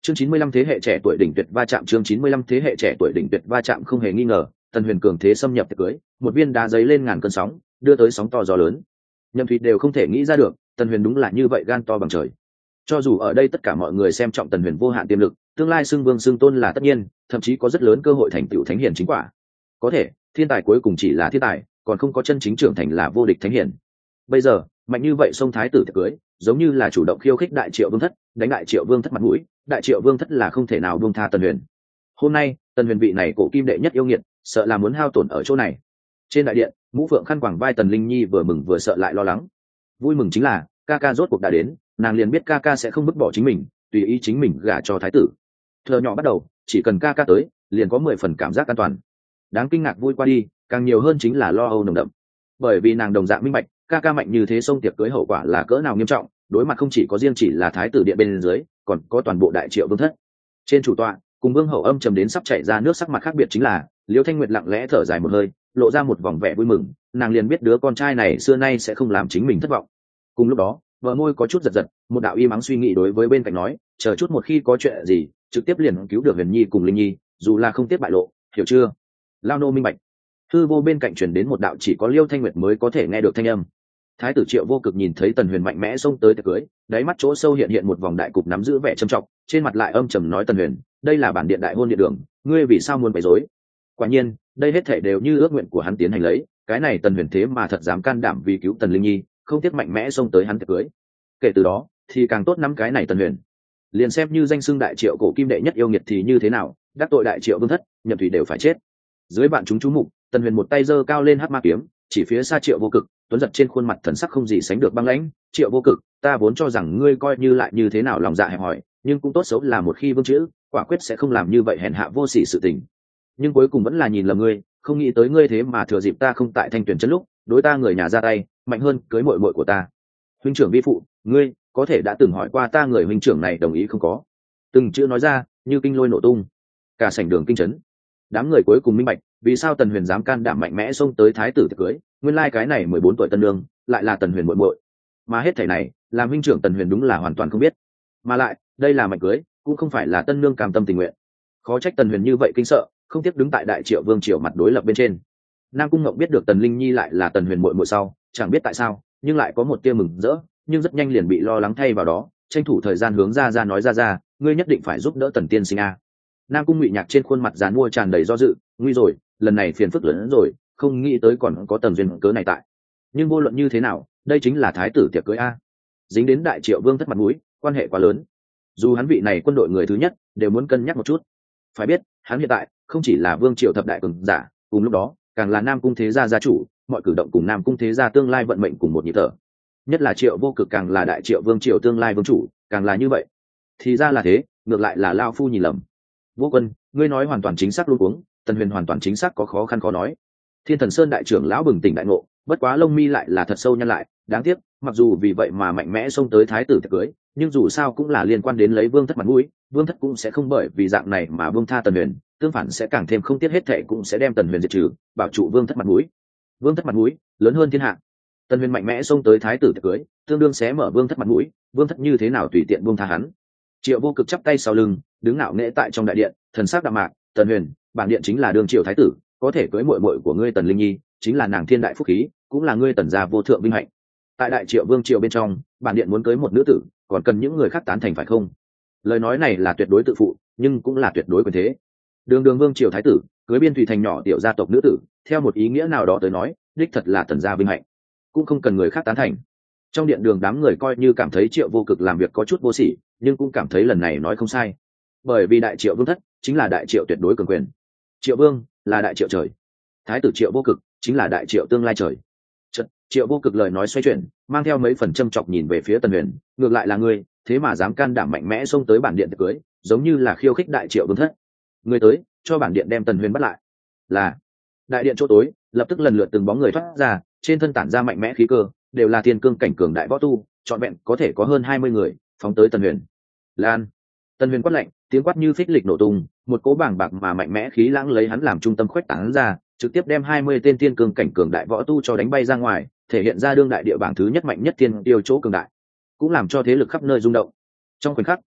Chương 95 thế hệ trẻ tuổi đỉnh tuyệt va chạm. Chương 95 thế hệ trẻ tuổi đỉnh tuyệt va chạm. Không hề nghi ngờ, Tần Huyền cường thế xâm nhập tiệc cưới, một viên đá giấy lên ngàn cơn sóng, đưa tới sóng to gió lớn. Nhậm Thụy đều không thể nghĩ ra được, Tần Huyền đúng là như vậy gan to bằng trời. Cho dù ở đây tất cả mọi người xem trọng Tần Huyền vô hạn tiềm lực, tương lai xưng vương xưng tôn là tất nhiên, thậm chí có rất lớn cơ hội thành tựu thánh hiển chính quả. Có thể, thiên tài cuối cùng chỉ là thiên tài, còn không có chân chính trưởng thành là vô địch thánh hiển. Bây giờ, mạnh như vậy xông thái tử tiệc cưới, giống như là chủ động khiêu khích Đại Triệu Vương thất, đánh Đại Triệu Vương thất mặt mũi, Đại Triệu Vương thất là không thể nào buông tha Tần Huyền. Hôm nay, Tần Huyền vị này cổ kim đệ nhất yêu nghiệt, sợ là muốn hao tổn ở chỗ này. Trên đại điện, mũ phượng khăn quàng vai Tần Linh Nhi vừa mừng vừa sợ lại lo lắng. Vui mừng chính là ca ca rốt cuộc đã đến, nàng liền biết ca ca sẽ không vứt bỏ chính mình, tùy ý chính mình gả cho thái tử. Thơ nhỏ bắt đầu, chỉ cần ca ca tới, liền có 10 phần cảm giác an toàn. Đáng kinh ngạc vui qua đi, càng nhiều hơn chính là lo âu nồng đậm. Bởi vì nàng đồng dạng minh bạch, ca ca mạnh như thế xông tiệc cưới hậu quả là cỡ nào nghiêm trọng, đối mặt không chỉ có riêng chỉ là thái tử điện bên dưới, còn có toàn bộ Đại Triệu Vương thất. Trên chủ tọa, cùng Vương hậu âm trầm đến sắp chảy ra nước, sắc mặt khác biệt chính là Liễu Thanh Nguyệt lặng lẽ thở dài một hơi, lộ ra một vòng vẻ vui mừng, nàng liền biết đứa con trai này xưa nay sẽ không làm chính mình thất vọng. Cùng lúc đó, bờ môi có chút giật giật, một đạo y mắng suy nghĩ đối với bên cạnh nói, chờ chút một khi có chuyện gì, trực tiếp liền cứu được Huyền Nhi cùng Linh Nhi, dù là không tiếp bại lộ, hiểu chưa? Lao nô minh bạch. Hư vô bên cạnh truyền đến một đạo chỉ có Liêu Thanh Nguyệt mới có thể nghe được thanh âm. Thái tử Triệu Vô Cực nhìn thấy Tần Huyền mạnh mẽ xông tới tiệc cưới, đáy mắt chỗ sâu hiện hiện một vòng đại cục nắm giữ vẻ trầm trọng, trên mặt lại âm trầm nói, Tần Huyền, đây là bản điện đại hôn địa đường, ngươi vì sao muốn bày rối? Quả nhiên, đây hết thảy đều như ước nguyện của hắn tiến hành lấy, cái này Tần Huyền thế mà thật dám can đảm vì cứu Tần Linh Nhi, không tiếc mạnh mẽ xông tới hắn tiệc cưới. Kể từ đó, thì càng tốt nắm cái này Tần Huyền. Liền xem như danh xưng Đại Triệu cổ kim đệ nhất yêu nghiệt thì như thế nào, đắc tội Đại Triệu Vương thất, Nhậm Thủy đều phải chết. Dưới bạn chúng chú mục, Tần Huyền một tay giơ cao lên hắc ma kiếm, chỉ phía xa Triệu Vô Cực, tuấn giật trên khuôn mặt thần sắc không gì sánh được băng lãnh. Triệu Vô Cực, ta vốn cho rằng ngươi coi như lại như thế nào lòng dạ hẹp hòi, nhưng cũng tốt xấu là một khi vương chữ, quả quyết sẽ không làm như vậy hèn hạ vô sỉ sự tình. Nhưng cuối cùng vẫn là nhìn lầm ngươi, không nghĩ tới ngươi thế mà thừa dịp ta không tại Thanh Tuyển trấn lúc, đối ta người nhà ra tay, mạnh hơn cưới muội muội của ta. Huynh trưởng vi phụ, ngươi có thể đã từng hỏi qua ta người huynh trưởng này đồng ý không có? Từng chữ nói ra, như kinh lôi nổ tung. Cả sảnh đường kinh chấn. Đám người cuối cùng minh bạch, vì sao Tần Huyền dám can đảm mạnh mẽ xông tới thái tử tiệc cưới, nguyên lai cái này 14 tuổi tân nương, lại là Tần Huyền muội muội. Mà hết thảy này, làm huynh trưởng Tần Huyền đúng là hoàn toàn không biết. Mà lại, đây là mạnh cưới, cũng không phải là tân nương cam tâm tình nguyện. Khó trách Tần Huyền như vậy kinh sợ, không tiếc đứng tại Đại Triệu Vương triều mặt đối lập bên trên. Nam Cung Ngọc biết được Tần Linh Nhi lại là Tần Huyền muội muội sau, chẳng biết tại sao, nhưng lại có một tia mừng rỡ, nhưng rất nhanh liền bị lo lắng thay vào đó, tranh thủ thời gian hướng ra nói ra, ngươi nhất định phải giúp đỡ Tần tiên sinh a. Nam Cung Ngụy Nhạc trên khuôn mặt dàn mua tràn đầy do dự, nguy rồi, lần này phiền phức lớn hơn rồi, không nghĩ tới còn có Tần duyên cớ này tại. Nhưng vô luận như thế nào, đây chính là thái tử tiệc cưới a, dính đến Đại Triệu Vương thất mặt mũi, quan hệ quá lớn. Dù hắn vị này quân đội người thứ nhất, đều muốn cân nhắc một chút. Phải biết, hắn hiện tại không chỉ là vương triều thập đại cường giả, cùng lúc đó, càng là Nam Cung thế gia gia chủ, mọi cử động cùng Nam Cung thế gia tương lai vận mệnh cùng một nhịp thở. Nhất là Triệu Vô Cực càng là Đại Triệu Vương triều tương lai vương chủ, càng là như vậy. Thì ra là thế, ngược lại là lao phu nhìn lầm. Vô Quân, ngươi nói hoàn toàn chính xác luôn cuống, Tần Huyền hoàn toàn chính xác có khó khăn khó nói. Thiên Thần Sơn đại trưởng lão bừng tỉnh đại ngộ, bất quá lông mi lại là thật sâu nhăn lại, đáng tiếc, mặc dù vì vậy mà mạnh mẽ xông tới thái tử tiệc cưới, nhưng dù sao cũng là liên quan đến lấy vương thất mặt mũi, vương thất cũng sẽ không bởi vì dạng này mà buông tha Tần Huyền, tương phản sẽ càng thêm không tiếc hết thệ cũng sẽ đem Tần Huyền diệt trừ, bảo trụ vương thất mặt mũi. Vương thất mặt mũi lớn hơn thiên hạ. Tần Huyền mạnh mẽ xông tới thái tử tiệc cưới, tương đương sẽ mở vương thất mặt mũi, vương thất như thế nào tùy tiện buông tha hắn. Triệu Vô Cực chắp tay sau lưng, đứng ngạo nghễ tại trong đại điện, thần sắc đạm mạc, Tần Huyền, bản điện chính là đương triều thái tử, có thể cưới muội muội của ngươi Tần Linh Nhi, chính là nàng thiên đại phúc khí, cũng là ngươi Tần gia vô thượng vinh hạnh. Tại Đại Triệu Vương triều bên trong, bản điện muốn cưới một nữ tử, còn cần những người khác tán thành phải không? Lời nói này là tuyệt đối tự phụ, nhưng cũng là tuyệt đối quyền thế. Đường Đường Vương triều thái tử, cưới biên thủy thành nhỏ tiểu gia tộc nữ tử, theo một ý nghĩa nào đó tới nói, đích thật là Tần gia vinh hạnh, cũng không cần người khác tán thành. Trong điện đường đám người coi như cảm thấy Triệu Vô Cực làm việc có chút vô sỉ, nhưng cũng cảm thấy lần này nói không sai, bởi vì Đại Triệu Vương thất chính là Đại Triệu tuyệt đối cường quyền. Triệu Vương là Đại Triệu trời, thái tử Triệu Vô Cực chính là Đại Triệu tương lai trời. Triệu Vô Cực lời nói xoay chuyển, mang theo mấy phần châm chọc nhìn về phía Tần Huyền, ngược lại là ngươi, thế mà dám can đảm mạnh mẽ xông tới bản điện tiệc cưới, giống như là khiêu khích Đại Triệu Vương thất. Ngươi tới, cho bản điện đem Tần Huyền bắt lại. Là. Đại điện chỗ tối, lập tức lần lượt từng bóng người thoát ra, trên thân tản ra mạnh mẽ khí cơ, đều là thiên cương cảnh cường đại võ tu, trọn vẹn có thể có hơn 20 người, phóng tới Tần Huyền. Lan. Tần Huyền quát lạnh, tiếng quát như phích lịch nổ tung, một cỗ bàng bạc mà mạnh mẽ khí lãng lấy hắn làm trung tâm khuếch tán ra, trực tiếp đem 20 tên thiên cương cảnh cường đại võ tu cho đánh bay ra ngoài, thể hiện ra đương đại địa bảng thứ nhất mạnh nhất thiên tiêu chỗ cường đại, cũng làm cho thế lực khắp nơi rung động. Trong khoảnh khắc,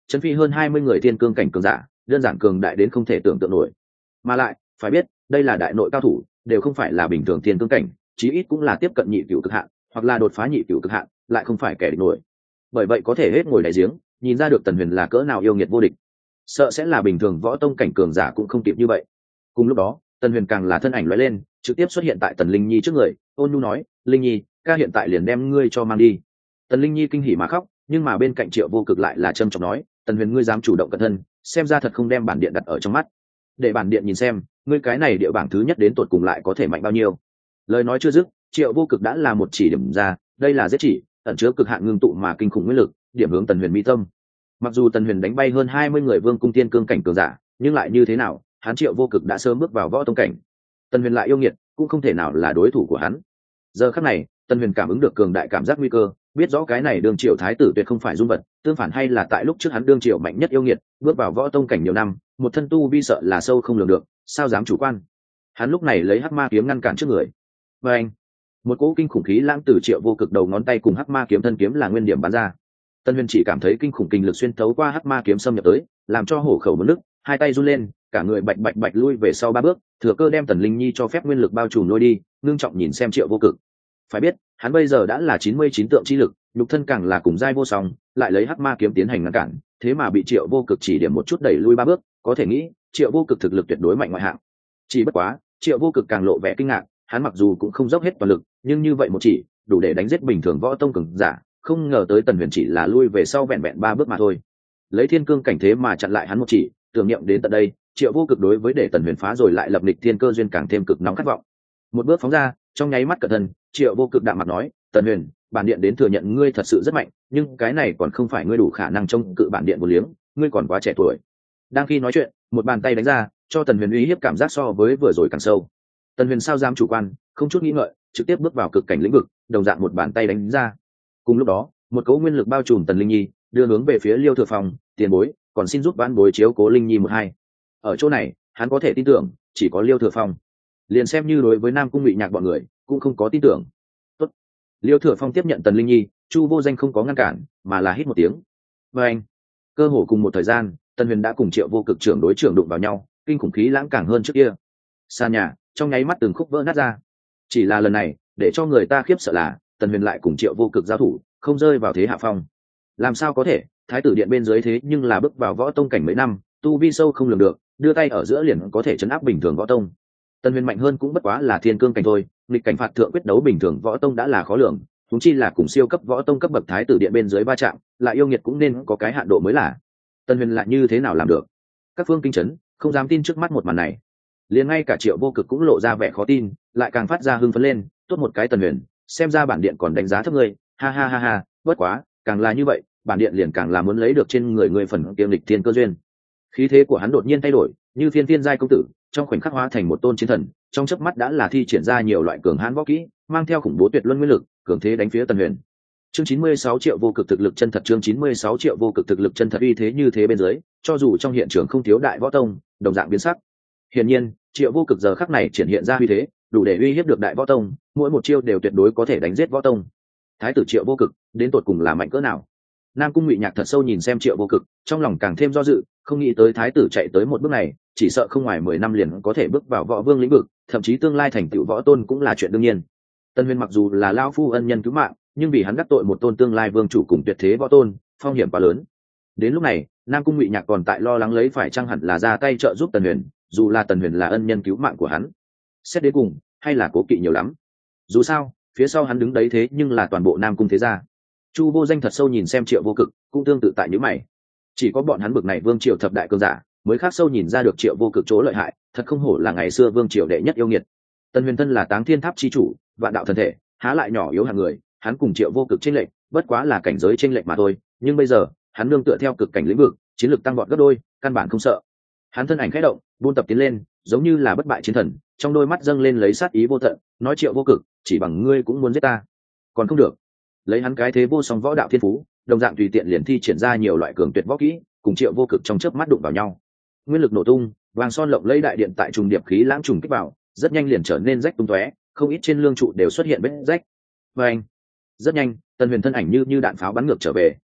chấn phi hơn 20 người thiên cương cảnh cường giả, đơn giản cường đại đến không thể tưởng tượng nổi. Mà lại phải biết đây là đại nội cao thủ, đều không phải là bình thường thiên cương cảnh, chí ít cũng là tiếp cận nhị cửu cực hạn, hoặc là đột phá nhị cửu cực hạn, lại không phải kẻ địch nổi. Bởi vậy có thể hết ngồi đại giếng, nhìn ra được Tần Huyền là cỡ nào yêu nghiệt vô địch. Sợ sẽ là bình thường võ tông cảnh cường giả cũng không kịp như vậy. Cùng lúc đó, Tần Huyền càng là thân ảnh lóe lên, trực tiếp xuất hiện tại Tần Linh Nhi trước người, ôn nhu nói: "Linh Nhi, ca hiện tại liền đem ngươi cho mang đi." Tần Linh Nhi kinh hỉ mà khóc, nhưng mà bên cạnh Triệu Vô Cực lại là trầm trọng nói: "Tần Huyền, ngươi dám chủ động cẩn thân, xem ra thật không đem bản điện đặt ở trong mắt. Để bản điện nhìn xem, ngươi cái này địa bảng thứ nhất đến tột cùng lại có thể mạnh bao nhiêu." Lời nói chưa dứt, Triệu Vô Cực đã là một chỉ điểm ra, đây là giết chỉ, ẩn chứa cực hạn ngưng tụ mà kinh khủng nguyên lực, điểm hướng Tần Huyền mi tâm. Mặc dù Tần Huyền đánh bay hơn 20 người vương cung tiên cương cảnh cường giả, nhưng lại như thế nào, hắn Triệu Vô Cực đã sớm bước vào võ tông cảnh. Tần Huyền lại yêu nghiệt, cũng không thể nào là đối thủ của hắn. Giờ khắc này, Tần Huyền cảm ứng được cường đại cảm giác nguy cơ, biết rõ cái này đương triều thái tử tuyệt không phải dung vật, tương phản hay là tại lúc trước hắn đương triều mạnh nhất yêu nghiệt, bước vào võ tông cảnh nhiều năm, một thân tu vi sợ là sâu không lường được, sao dám chủ quan. Hắn lúc này lấy hắc ma kiếm ngăn cản trước người. Và anh, một cỗ kinh khủng khí lãng từ Triệu Vô Cực đầu ngón tay cùng hắc ma kiếm thân kiếm là nguyên điểm bắn ra. Tần Huyền chỉ cảm thấy kinh khủng kinh lực xuyên thấu qua hắc ma kiếm xâm nhập tới, làm cho hổ khẩu muốn nứt, hai tay run lên, cả người bạch bạch bạch lui về sau 3 bước, thừa cơ đem Tần Linh Nhi cho phép nguyên lực bao trùm lôi đi, ngưng trọng nhìn xem Triệu Vô Cực. Phải biết, hắn bây giờ đã là 99 tượng chi lực, nhục thân càng là cùng giai vô song, lại lấy hắc ma kiếm tiến hành ngăn cản, thế mà bị Triệu Vô Cực chỉ điểm một chút đẩy lui 3 bước, có thể nghĩ, Triệu Vô Cực thực lực tuyệt đối mạnh ngoại hạng. Chỉ bất quá, Triệu Vô Cực càng lộ vẻ kinh ngạc, hắn mặc dù cũng không dốc hết toàn lực, nhưng như vậy một chỉ, đủ để đánh giết bình thường võ tông cường giả, không ngờ tới Tần Huyền chỉ là lui về sau vẹn vẹn 3 bước mà thôi. Lấy thiên cương cảnh thế mà chặn lại hắn một chỉ, tưởng niệm đến tận đây, Triệu Vô Cực đối với để Tần Huyền phá rồi lại lập địch thiên cơ duyên càng thêm cực nóng khát vọng. Một bước phóng ra, trong nháy mắt cẩn thận, Triệu Vô Cực đạm mặt nói: "Tần Huyền, bản điện đến thừa nhận ngươi thật sự rất mạnh, nhưng cái này còn không phải ngươi đủ khả năng chống cự bản điện một liếng, ngươi còn quá trẻ tuổi." Đang khi nói chuyện, một bàn tay đánh ra, cho Tần Huyền uy hiếp cảm giác so với vừa rồi càng sâu. Tần Huyền sao dám chủ quan, không chút nghĩ ngợi, trực tiếp bước vào cực cảnh lĩnh vực, đồng dạng một bàn tay đánh ra. Cùng lúc đó, một cỗ nguyên lực bao trùm Tần Linh Nhi, đưa hướng về phía Liêu Thừa Phong, tiền bối, còn xin giúp vãn bối chiếu cố Linh Nhi một hai. Ở chỗ này, hắn có thể tin tưởng, chỉ có Liêu Thừa Phong. Liền xem như đối với Nam Cung Ngụy Nhạc bọn người, cũng không có tin tưởng. Tốt. Liêu Thừa Phong tiếp nhận Tần Linh Nhi, Chu Vô Danh không có ngăn cản, mà là hít một tiếng. Và anh, cơ hồ cùng một thời gian, Tần Huyền đã cùng Triệu Vô Cực trưởng đối trưởng đụng vào nhau, kinh khủng khí lãng càng hơn trước kia. Xa nhà, trong nháy mắt từng khúc vỡ nát ra. Chỉ là lần này, để cho người ta khiếp sợ là, Tần Huyền lại cùng Triệu Vô Cực giao thủ, không rơi vào thế hạ phong. Làm sao có thể, thái tử điện bên dưới thế nhưng là bước vào võ tông cảnh mấy năm, tu vi sâu không lường được, đưa tay ở giữa liền có thể chấn áp bình thường võ tông. Tần Huyền mạnh hơn cũng bất quá là thiên cương cảnh thôi, nghịch cảnh phạt thượng quyết đấu bình thường võ tông đã là khó lường, chúng chi là cùng siêu cấp võ tông cấp bậc thái tử điện bên dưới va chạm, lại yêu nghiệt cũng nên có cái hạn độ mới là. Tần Huyền lại như thế nào làm được? Các phương kinh chấn, không dám tin trước mắt một màn này. Liền ngay cả Triệu Vô Cực cũng lộ ra vẻ khó tin, lại càng phát ra hưng phấn lên, tốt một cái Tần Huyền, xem ra bản điện còn đánh giá thấp ngươi, ha ha ha ha, bất quá, càng là như vậy, bản điện liền càng là muốn lấy được trên người ngươi phần kiêm lịch thiên cơ duyên. Khí thế của hắn đột nhiên thay đổi, như phiên phiên giai công tử, trong khoảnh khắc hóa thành một tôn chiến thần, trong chớp mắt đã là thi triển ra nhiều loại cường hãn võ kỹ, mang theo khủng bố tuyệt luân nguyên lực, cường thế đánh phía Tần Huyền. Chương 96 triệu vô cực thực lực chân thật, chương 96 triệu vô cực thực lực chân thật, uy thế như thế bên dưới, cho dù trong hiện trường không thiếu đại võ tông, đồng dạng biến sắc. Hiển nhiên, Triệu Vô Cực giờ khắc này triển hiện ra uy thế, đủ để uy hiếp được đại võ tông, mỗi một chiêu đều tuyệt đối có thể đánh giết võ tông. Thái tử Triệu Vô Cực, đến tột cùng là mạnh cỡ nào? Nam Cung Ngụy Nhạc thật sâu nhìn xem Triệu Vô Cực, trong lòng càng thêm do dự, không nghĩ tới thái tử chạy tới một bước này, chỉ sợ không ngoài 10 năm liền có thể bước vào võ vương lĩnh vực, thậm chí tương lai thành tựu võ tôn cũng là chuyện đương nhiên. Tân Huyền mặc dù là lão phu ân nhân cứu mạng, nhưng vì hắn đắc tội một tôn tương lai vương chủ cùng tuyệt thế võ tôn, phong hiểm quá lớn. Đến lúc này, Nam Cung Ngụy Nhạc còn tại lo lắng lấy phải chăng hẳn là ra tay trợ giúp Tần Huyền, dù là Tần Huyền là ân nhân cứu mạng của hắn, xét đến cùng hay là cố kỵ nhiều lắm. Dù sao, phía sau hắn đứng đấy thế nhưng là toàn bộ Nam Cung thế gia. Chu Vô Danh thật sâu nhìn xem Triệu Vô Cực, cũng tương tự tại nhíu mày. Chỉ có bọn hắn bực này vương triều thập đại cường giả mới khác sâu nhìn ra được Triệu Vô Cực chỗ lợi hại, thật không hổ là ngày xưa vương triều đệ nhất yêu nghiệt. Tần Huyền thân là Táng Thiên Tháp chi chủ, vạn đạo thần thể, há lại nhỏ yếu hạng người, hắn cùng Triệu Vô Cực chênh lệch, bất quá là cảnh giới chênh lệch mà thôi, nhưng bây giờ, hắn nương tựa theo cực cảnh lĩnh vực, chiến lược tăng vọt gấp đôi, căn bản không sợ. Hắn thân ảnh khẽ động, buôn tập tiến lên, giống như là bất bại chiến thần, trong đôi mắt dâng lên lấy sát ý vô tận, nói Triệu Vô Cực, chỉ bằng ngươi cũng muốn giết ta, còn không được. Lấy hắn cái thế vô song võ đạo thiên phú, đồng dạng tùy tiện liền thi triển ra nhiều loại cường tuyệt võ kỹ, cùng Triệu Vô Cực trong chớp mắt đụng vào nhau. Nguyên lực nổ tung, vàng son lộng lẫy đại điện tại trùng điệp khí lãng trùng kích vào, rất nhanh liền trở nên rách tung tóe, không ít trên lương trụ đều xuất hiện vết rách. Và anh, rất nhanh, Tần Huyền thân ảnh như đạn pháo bắn ngược trở về,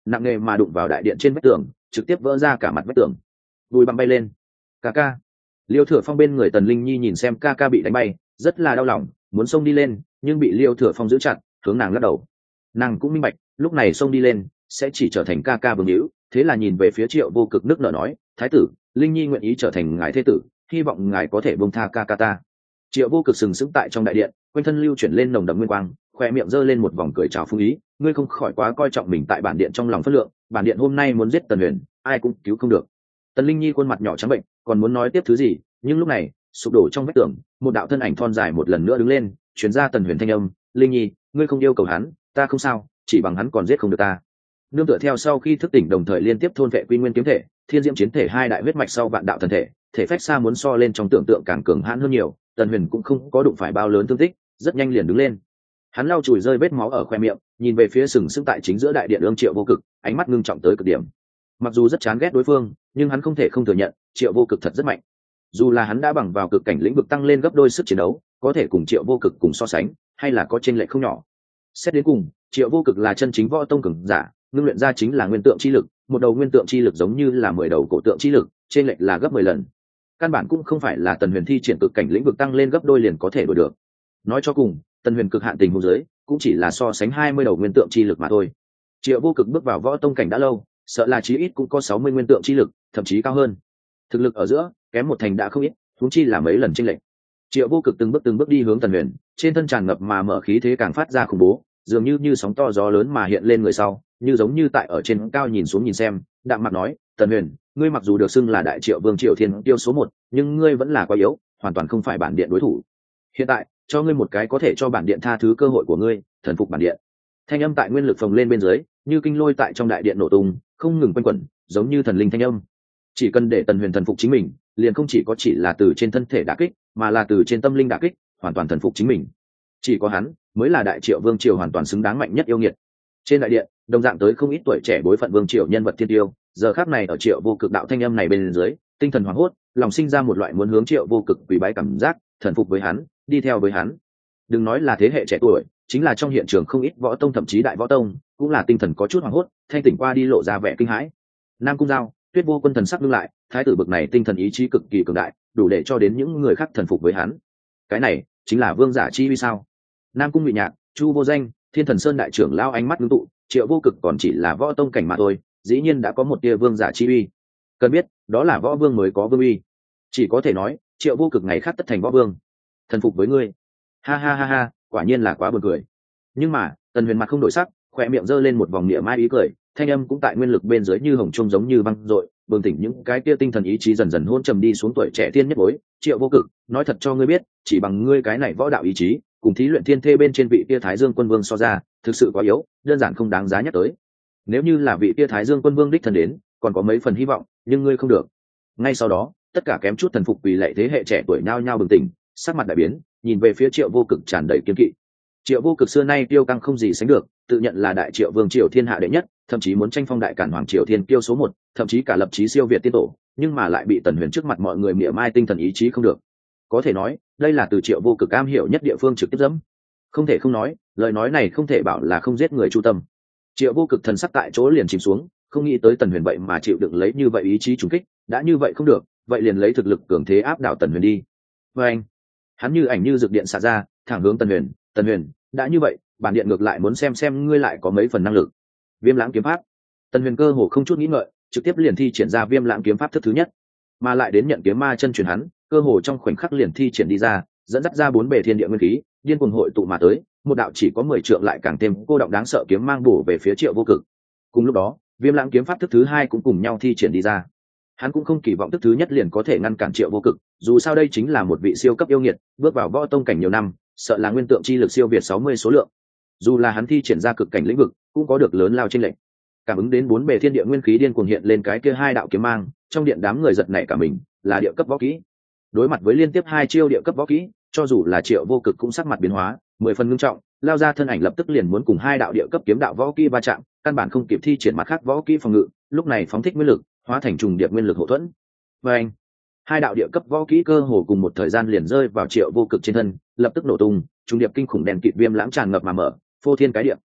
nặng nề mà đụng vào đại điện trên vách tường, trực tiếp vỡ ra cả mặt vách tường. Bùi bặm bay lên. Ca ca. Liêu Thừa Phong bên người Tần Linh Nhi nhìn xem ca ca bị đánh bay, rất là đau lòng, muốn xông đi lên, nhưng bị Liêu Thừa Phong giữ chặt, hướng nàng lắc đầu. Nàng cũng minh bạch, lúc này xông đi lên sẽ chỉ trở thành ca ca vương hữu, thế là nhìn về phía Triệu Vô Cực nước nở nói, thái tử, Linh Nhi nguyện ý trở thành ngài thế tử, hy vọng ngài có thể buông tha ca ca ta. Triệu Vô Cực sừng sững tại trong đại điện, quanh thân lưu chuyển lên nồng đậm nguyên quang, khoe miệng giơ lên một vòng cười chào phung ý, ngươi không khỏi quá coi trọng mình tại bản điện trong lòng phất lượng, bản điện hôm nay muốn giết Tần Huyền, ai cũng cứu không được. Tần Linh Nhi khuôn mặt nhỏ trắng bệnh, còn muốn nói tiếp thứ gì, nhưng lúc này, sụp đổ trong vách tường, một đạo thân ảnh thon dài một lần nữa đứng lên, truyền ra Tần Huyền thanh âm, Linh Nhi, ngươi không yêu cầu hắn, ta không sao, chỉ bằng hắn còn giết không được ta. Nương tựa theo sau khi thức tỉnh đồng thời liên tiếp thôn vệ quy nguyên kiếm thể, thiên diễm chiến thể hai đại huyết mạch sau vạn đạo thần thể, thể phách xa muốn so lên trong tưởng tượng càng cường hãn hơn nhiều. Tần Huyền cũng không có đụng phải bao lớn thương tích, rất nhanh liền đứng lên. Hắn lau chùi rơi vết máu ở khoe miệng, nhìn về phía sừng sững tại chính giữa đại điện ương Triệu Vô Cực, ánh mắt ngưng trọng tới cực điểm. Mặc dù rất chán ghét đối phương, nhưng hắn không thể không thừa nhận, Triệu Vô Cực thật rất mạnh. Dù là hắn đã bằng vào cực cảnh lĩnh vực tăng lên gấp đôi sức chiến đấu, có thể cùng Triệu Vô Cực cùng so sánh, hay là có chênh lệch không nhỏ. Xét đến cùng, Triệu Vô Cực là chân chính võ tông cường giả, ngưng luyện ra chính là nguyên tượng chi lực, một đầu nguyên tượng chi lực giống như là 10 đầu cổ tượng chi lực, trên lệch là gấp 10 lần. Căn bản cũng không phải là Tần Huyền thi triển cực cảnh lĩnh vực tăng lên gấp đôi liền có thể đổi được. Nói cho cùng, Tần Huyền cực hạn tình huống dưới, cũng chỉ là so sánh 20 đầu nguyên tượng chi lực mà thôi. Triệu Vô Cực bước vào võ tông cảnh đã lâu, sợ là chí ít cũng có 60 nguyên tượng chi lực, thậm chí cao hơn. Thực lực ở giữa, kém một thành đã không ít, huống chi là mấy lần chênh lệch. Triệu Vô Cực từng bước đi hướng Tần Huyền, trên thân tràn ngập mà mở khí thế càng phát ra khủng bố, dường như sóng to gió lớn mà hiện lên người sau, như giống như tại ở trên cao nhìn xuống nhìn xem, đạm mặt nói, Tần Huyền, ngươi mặc dù được xưng là đại Triệu Vương Triệu Thiên tiêu số 1, nhưng ngươi vẫn là quá yếu, hoàn toàn không phải bản điện đối thủ. Hiện tại, cho ngươi một cái có thể cho bản điện tha thứ cơ hội của ngươi, thần phục bản điện. Thanh âm tại nguyên lực phồng lên bên dưới, như kinh lôi tại trong đại điện nổ tung, không ngừng quanh quẩn, giống như thần linh thanh âm. Chỉ cần để Tần Huyền thần phục chính mình, liền không chỉ là từ trên thân thể đả kích, mà là từ trên tâm linh đả kích, hoàn toàn thần phục chính mình. Chỉ có hắn mới là đại Triệu Vương triều hoàn toàn xứng đáng mạnh nhất yêu nghiệt. Trên đại điện, đồng dạng tới không ít tuổi trẻ bối phận vương triều nhân vật thiên tiêu, giờ khắc này ở Triệu Vô Cực đạo thanh âm này bên dưới, tinh thần hoảng hốt, lòng sinh ra một loại muốn hướng Triệu Vô Cực quỳ bái cảm giác, thần phục với hắn, đi theo với hắn. Đừng nói là thế hệ trẻ tuổi, chính là trong hiện trường không ít võ tông thậm chí đại võ tông, cũng là tinh thần có chút hoảng hốt, thanh tỉnh qua đi lộ ra vẻ kinh hãi. Nam Cung Giao, Tuyết Vô Quân thần sắc ngưng lại, thái tử bực này tinh thần ý chí cực kỳ cường đại, đủ để cho đến những người khác thần phục với hắn. Cái này chính là vương giả chi uy sao? Nam Cung Ngụy Nhạc, Chu Vô Danh, Thiên Thần Sơn đại trưởng lao ánh mắt ngưng tụ, Triệu Vô Cực còn chỉ là võ tông cảnh mà thôi, dĩ nhiên đã có một tia vương giả chi uy. Cần biết, đó là võ vương mới có vương uy. Chỉ có thể nói, Triệu Vô Cực ngày khác tất thành võ vương. Thần phục với ngươi. Ha ha ha ha, quả nhiên là quá buồn cười. Nhưng mà, Tần Huyền mặt không đổi sắc, khóe miệng giơ lên một vòng niệm mai ý cười, thanh âm cũng tại nguyên lực bên dưới như hồng trung giống như băng rọi, bừng tỉnh những cái kia tinh thần ý chí dần dần hôn trầm đi xuống tuổi trẻ tiên nhất bối. Triệu Vô Cực, nói thật cho ngươi biết, chỉ bằng ngươi cái này võ đạo ý chí, cùng thí luyện thiên thê bên trên vị kia Thái Dương Quân Vương so ra, thực sự quá yếu, đơn giản không đáng giá nhắc tới. Nếu như là vị kia Thái Dương Quân Vương đích thân đến, còn có mấy phần hy vọng, nhưng ngươi không được. Ngay sau đó, tất cả kém chút thần phục vì lệ thế hệ trẻ tuổi nhao nhao bừng tỉnh, sắc mặt đại biến, nhìn về phía Triệu Vô Cực tràn đầy kiên kỵ. Triệu Vô Cực xưa nay tiêu căng không gì sánh được, tự nhận là đại Triệu Vương triều thiên hạ đệ nhất, thậm chí muốn tranh phong đại cản hoàng triều thiên kiêu số 1, thậm chí cả lập chí siêu việt tiên tổ, nhưng mà lại bị Tần Huyền trước mặt mọi người mỉa mai tinh thần ý chí không được. Có thể nói, đây là từ Triệu Vô Cực am hiểu nhất địa phương trực tiếp dẫm. Không thể không nói, lời nói này không thể bảo là không giết người chu tâm. Triệu Vô Cực thần sắc tại chỗ liền chìm xuống, không nghĩ tới Tần Huyền vậy mà chịu đựng lấy như vậy ý chí trùng kích, đã như vậy không được, vậy liền lấy thực lực cường thế áp đảo Tần Huyền đi. Và anh, hắn như ảnh như dược điện xả ra, thẳng hướng Tần Huyền. Tần Huyền, đã như vậy, bản điện ngược lại muốn xem ngươi lại có mấy phần năng lực. Viêm Lãng kiếm pháp. Tần Huyền cơ hồ không chút nghĩ ngợi, trực tiếp liền thi triển ra Viêm Lãng kiếm pháp thức thứ nhất, mà lại đến nhận kiếm ma chân truyền hắn, cơ hồ trong khoảnh khắc liền thi triển đi ra, dẫn dắt ra 4 bề thiên địa nguyên khí, điên cuồng hội tụ mà tới, một đạo chỉ có 10 trượng lại càng thêm cô động đáng sợ kiếm mang bổ về phía Triệu Vô Cực. Cùng lúc đó, Viêm Lãng kiếm pháp thức thứ hai cũng cùng nhau thi triển đi ra. Hắn cũng không kỳ vọng thức thứ nhất liền có thể ngăn cản Triệu Vô Cực, dù sao đây chính là một vị siêu cấp yêu nghiệt, bước vào võ tông cảnh nhiều năm, sợ là nguyên tượng chi lực siêu việt 60 số lượng. Dù là hắn thi triển ra cực cảnh lĩnh vực, cũng có được lớn lao chênh lệch. Cảm ứng đến 4 bề thiên địa nguyên khí điên cuồng hiện lên cái kia hai đạo kiếm mang, trong điện đám người giật nảy cả mình, là địa cấp võ kỹ. Đối mặt với liên tiếp 2 chiêu địa cấp võ kỹ, cho dù là Triệu Vô Cực cũng sắc mặt biến hóa, 10 phần ngưng trọng, lao ra thân ảnh lập tức liền muốn cùng 2 đạo địa cấp kiếm đạo võ kỹ va chạm, căn bản không kịp thi triển mặt khác võ kỹ phòng ngự, lúc này phóng thích nguyên lực, hóa thành trùng điệp nguyên lực hậu thuẫn. Và anh, 2 đạo địa cấp võ kỹ cơ hồ cùng một thời gian liền rơi vào Triệu Vô Cực trên thân, lập tức nổ tung, trùng điệp kinh khủng đèn kịt viêm lãng tràn ngập mà mở, phô thiên cái địa.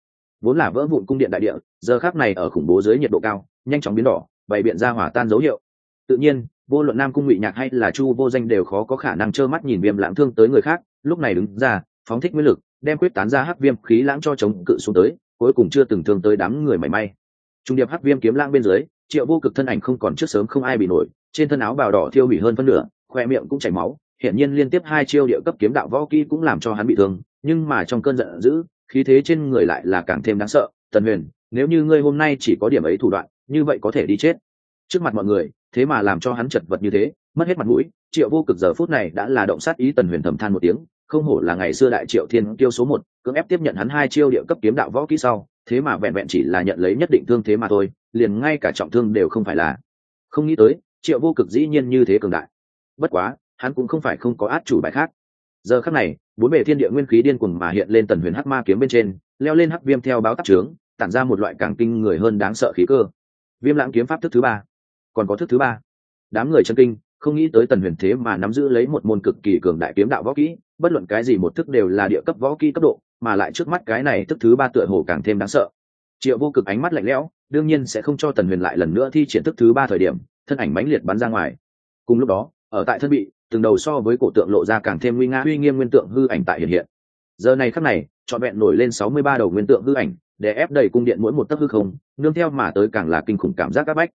vốn là vỡ vụn cung điện đại địa giờ khác này ở khủng bố dưới nhiệt độ cao nhanh chóng biến đỏ bày biện ra hỏa tan dấu hiệu. Tự nhiên vô luận Nam Cung Ngụy Nhạc hay là Chu Vô Danh đều khó có khả năng trơ mắt nhìn Viêm Lãng thương tới người khác, lúc này đứng ra phóng thích nguyên lực đem quyết tán ra hắc viêm khí lãng cho chống cự xuống tới, cuối cùng chưa từng thương tới đám người mảy may. Trung điệp hắc viêm kiếm lãng bên dưới, Triệu Vô Cực thân ảnh không còn trước sớm không ai bị nổi, trên thân áo bào đỏ thiêu hủy hơn phân nửa, khoe miệng cũng chảy máu, hiển nhiên liên tiếp 2 chiêu địa cấp kiếm đạo võ kỹ cũng làm cho hắn bị thương, nhưng mà trong cơn giận dữ, khí thế trên người lại là càng thêm đáng sợ. Tần Huyền, nếu như ngươi hôm nay chỉ có điểm ấy thủ đoạn, như vậy có thể đi chết. Trước mặt mọi người, thế mà làm cho hắn chật vật như thế, mất hết mặt mũi. Triệu Vô Cực giờ phút này đã là động sát ý. Tần Huyền thầm than một tiếng, không hổ là ngày xưa đại Triệu Thiên Kiêu số 1, cưỡng ép tiếp nhận hắn 2 chiêu địa cấp kiếm đạo võ kỹ sau, thế mà vẹn vẹn chỉ là nhận lấy nhất định thương thế mà thôi, liền ngay cả trọng thương đều không phải là. Không nghĩ tới, Triệu Vô Cực dĩ nhiên như thế cường đại. Bất quá, hắn cũng không phải không có át chủ bài khác. Giờ khắc này, bốn bề thiên địa nguyên khí điên cuồng mà hiện lên Tần Huyền hắc ma kiếm bên trên, leo lên hắc viêm theo báo tắc trướng, tản ra một loại càng kinh người hơn đáng sợ khí cơ. Viêm lãng kiếm pháp thức thứ 3, còn có thức thứ 3. Đám người chân kinh, không nghĩ tới Tần Huyền thế mà nắm giữ lấy một môn cực kỳ cường đại kiếm đạo võ kỹ, bất luận cái gì một thức đều là địa cấp võ kỹ cấp độ, mà lại trước mắt cái này thức thứ 3 tựa hồ càng thêm đáng sợ. Triệu Vô Cực ánh mắt lạnh lẽo, đương nhiên sẽ không cho Tần Huyền lại lần nữa thi triển thức thứ 3 thời điểm, thân ảnh mãnh liệt bắn ra ngoài. Cùng lúc đó, ở tại thân bị, từng đầu so với cổ tượng lộ ra càng thêm nguy nga uy nghiêm nguyên tượng hư ảnh tại hiện hiện. Giờ này khắc này, trọn vẹn nổi lên 63 đầu nguyên tượng hư ảnh, để ép đầy cung điện mỗi một tấc hư không, nương theo mà tới càng là kinh khủng cảm giác áp bách.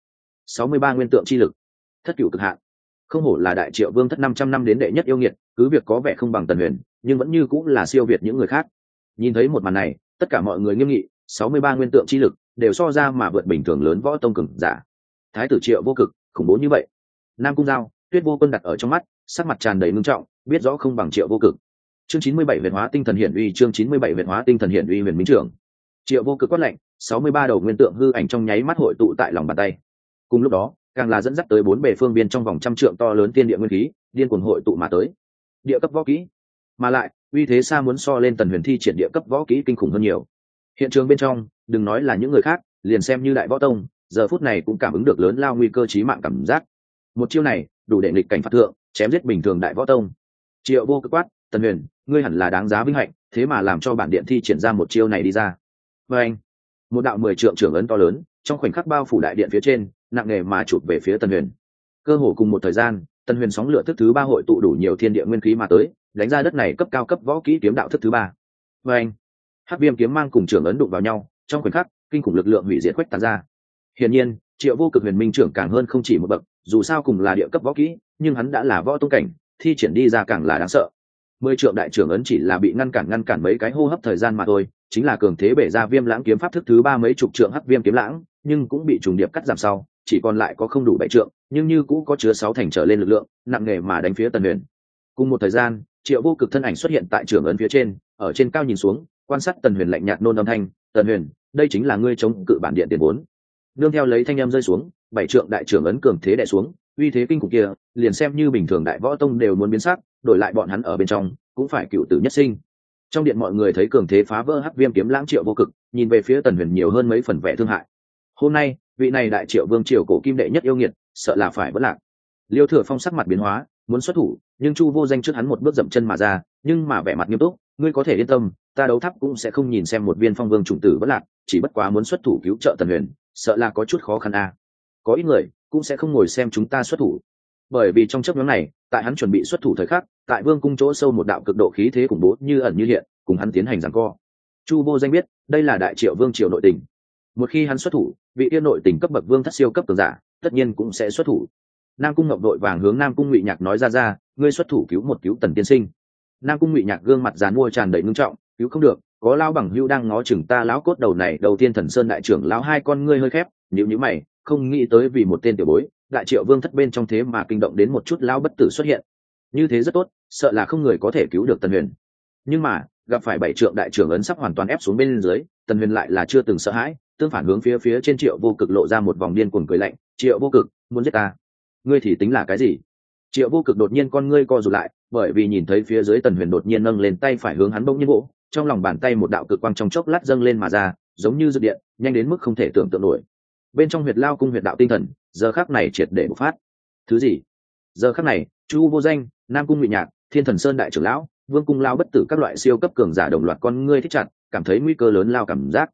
63 nguyên tượng chi lực, thất cửu cực hạn. Không hổ là đại Triệu Vương thất 500 năm đến đệ nhất yêu nghiệt, cứ việc có vẻ không bằng Tần Huyền, nhưng vẫn như cũng là siêu việt những người khác. Nhìn thấy một màn này, tất cả mọi người nghiêm nghị, 63 nguyên tượng chi lực đều so ra mà vượt bình thường lớn võ tông cường giả. Thái tử Triệu Vô Cực, khủng bố như vậy. Nam Cung Giao, Tuyết Vô Quân đặt ở trong mắt, sắc mặt tràn đầy ngưng trọng, biết rõ không bằng Triệu Vô Cực. Chương 97 Huyền Hóa Tinh Thần Hiển Uy, chương 97 Huyền Hóa Tinh Thần Hiển Uy. Huyền Minh Trưởng. Triệu Vô Cực quát lệnh, 63 đầu nguyên tượng hư ảnh trong nháy mắt hội tụ tại lòng bàn tay. Cùng lúc đó, càng là dẫn dắt tới bốn bề phương biên trong vòng trăm trượng to lớn tiên địa nguyên khí, điên cuồng hội tụ mà tới. Địa cấp võ kỹ, mà lại, uy thế xa muốn so lên Tần Huyền thi triển địa cấp võ kỹ kinh khủng hơn nhiều. Hiện trường bên trong, đừng nói là những người khác, liền xem như đại võ tông, giờ phút này cũng cảm ứng được lớn lao nguy cơ chí mạng cảm giác. Một chiêu này, đủ để nghịch cảnh phạt thượng, chém giết bình thường đại võ tông. Triệu Vô Cực quát, Tần Huyền, ngươi hẳn là đáng giá vinh hạnh, thế mà làm cho bản điện thi triển ra một chiêu này đi ra. Và anh, một đạo 10 trượng trưởng ấn to lớn, trong khoảnh khắc bao phủ đại điện phía trên, nặng nề mà chụp về phía Tần Huyền. Cơ hồ cùng một thời gian, Tần Huyền sóng lửa thức thứ 3 hội tụ đủ nhiều thiên địa nguyên khí mà tới, đánh ra đất này cấp cao cấp võ kỹ kiếm đạo thức thứ 3. Và anh, hắc viêm kiếm mang cùng trưởng ấn đụng vào nhau, trong khoảnh khắc, kinh khủng lực lượng hủy diệt khuếch tán ra. Hiển nhiên, Triệu Vô Cực Huyền Minh trưởng càng hơn không chỉ một bậc, dù sao cùng là địa cấp võ kỹ, nhưng hắn đã là võ tông cảnh, thi triển đi ra càng là đáng sợ. 10 trượng đại trưởng ấn chỉ là bị ngăn cản mấy cái hô hấp thời gian mà thôi, chính là cường thế bể ra Viêm Lãng kiếm pháp thức thứ 3 mấy chục trượng hắc viêm kiếm lãng, nhưng cũng bị trùng điệp cắt giảm sau, chỉ còn lại có không đủ 7 trượng, nhưng như cũ có chứa 6 thành trở lên lực lượng, nặng nề mà đánh phía Tần Huyền. Cùng một thời gian, Triệu Vô Cực thân ảnh xuất hiện tại trưởng ấn phía trên, ở trên cao nhìn xuống, quan sát Tần Huyền lạnh nhạt nôn âm thanh, "Tần Huyền, đây chính là ngươi chống cự bản điện tiền vốn." Nương theo lấy thanh âm rơi xuống, 7 trượng đại trưởng ấn cường thế đè xuống, uy thế kinh khủng kia, liền xem như bình thường đại võ tông đều muốn biến sắc, đổi lại bọn hắn ở bên trong, cũng phải cựu tử nhất sinh. Trong điện mọi người thấy cường thế phá vỡ hắc viêm kiếm lãng Triệu Vô Cực, nhìn về phía Tần Huyền nhiều hơn mấy phần vẻ thương hại. Hôm nay, vị này đại Triệu Vương triều cổ kim đệ nhất yêu nghiệt, sợ là phải vỡ lạc. Liêu Thừa Phong sắc mặt biến hóa, muốn xuất thủ, nhưng Chu Vô Danh trước hắn một bước dậm chân mà ra, nhưng mà vẻ mặt nghiêm túc, "Ngươi có thể yên tâm, ta đấu tháp cũng sẽ không nhìn xem một viên phong vương chủng tử vỡ lạc, chỉ bất quá muốn xuất thủ cứu trợ Tần Huyền, sợ là có chút khó khăn a. Có ít người cũng sẽ không ngồi xem chúng ta xuất thủ." Bởi vì trong chớp nhoáng này, tại hắn chuẩn bị xuất thủ thời khắc, tại vương cung chỗ sâu một đạo cực độ khí thế khủng bố như ẩn như hiện, cùng hắn tiến hành giằng co. Chu Vô Danh biết, đây là đại Triệu Vương triều nội tình. Một khi hắn xuất thủ, vị tiên nội tình cấp bậc vương thất siêu cấp cường giả, tất nhiên cũng sẽ xuất thủ. Nam Cung Ngọc đội vàng hướng Nam Cung Ngụy Nhạc nói ra, "Ngươi xuất thủ cứu Tần tiên sinh." Nam Cung Ngụy Nhạc gương mặt giàn mua tràn đầy ngưng trọng, "Cứu không được, có lão bằng hữu đang ngó chừng ta lão cốt đầu này." Đầu tiên Thần Sơn đại trưởng lão hai con ngươi hơi khép, nhíu mày, không nghĩ tới vì một tên tiểu bối, đại Triệu Vương thất bên trong thế mà kinh động đến một chút lão bất tử xuất hiện. Như thế rất tốt, sợ là không người có thể cứu được Tần Huyền. Nhưng mà, gặp phải 7 trượng đại trưởng ấn sắp hoàn toàn ép xuống bên dưới, Tần Huyền lại là chưa từng sợ hãi, tương phản hướng phía trên Triệu Vô Cực lộ ra một vòng điên cuồng cười lạnh, "Triệu Vô Cực, muốn giết ta? Ngươi thì tính là cái gì?" Triệu Vô Cực đột nhiên con ngươi co rụt lại, bởi vì nhìn thấy phía dưới Tần Huyền đột nhiên nâng lên tay phải hướng hắn bỗng nhiên vỗ, trong lòng bàn tay một đạo cực quang trong chốc lát dâng lên mà ra, giống như dư điện, nhanh đến mức không thể tưởng tượng nổi. Bên trong huyệt lao cung huyệt đạo tinh thần, giờ khắc này triệt để bộc phát. Thứ gì? Giờ khắc này, Chu Vô Danh, Nam Cung Ngụy Nhạc, Thiên Thần Sơn đại trưởng lão, Vương cung lao bất tử các loại siêu cấp cường giả đồng loạt con ngươi thích chặt, cảm thấy nguy cơ lớn lao cảm giác.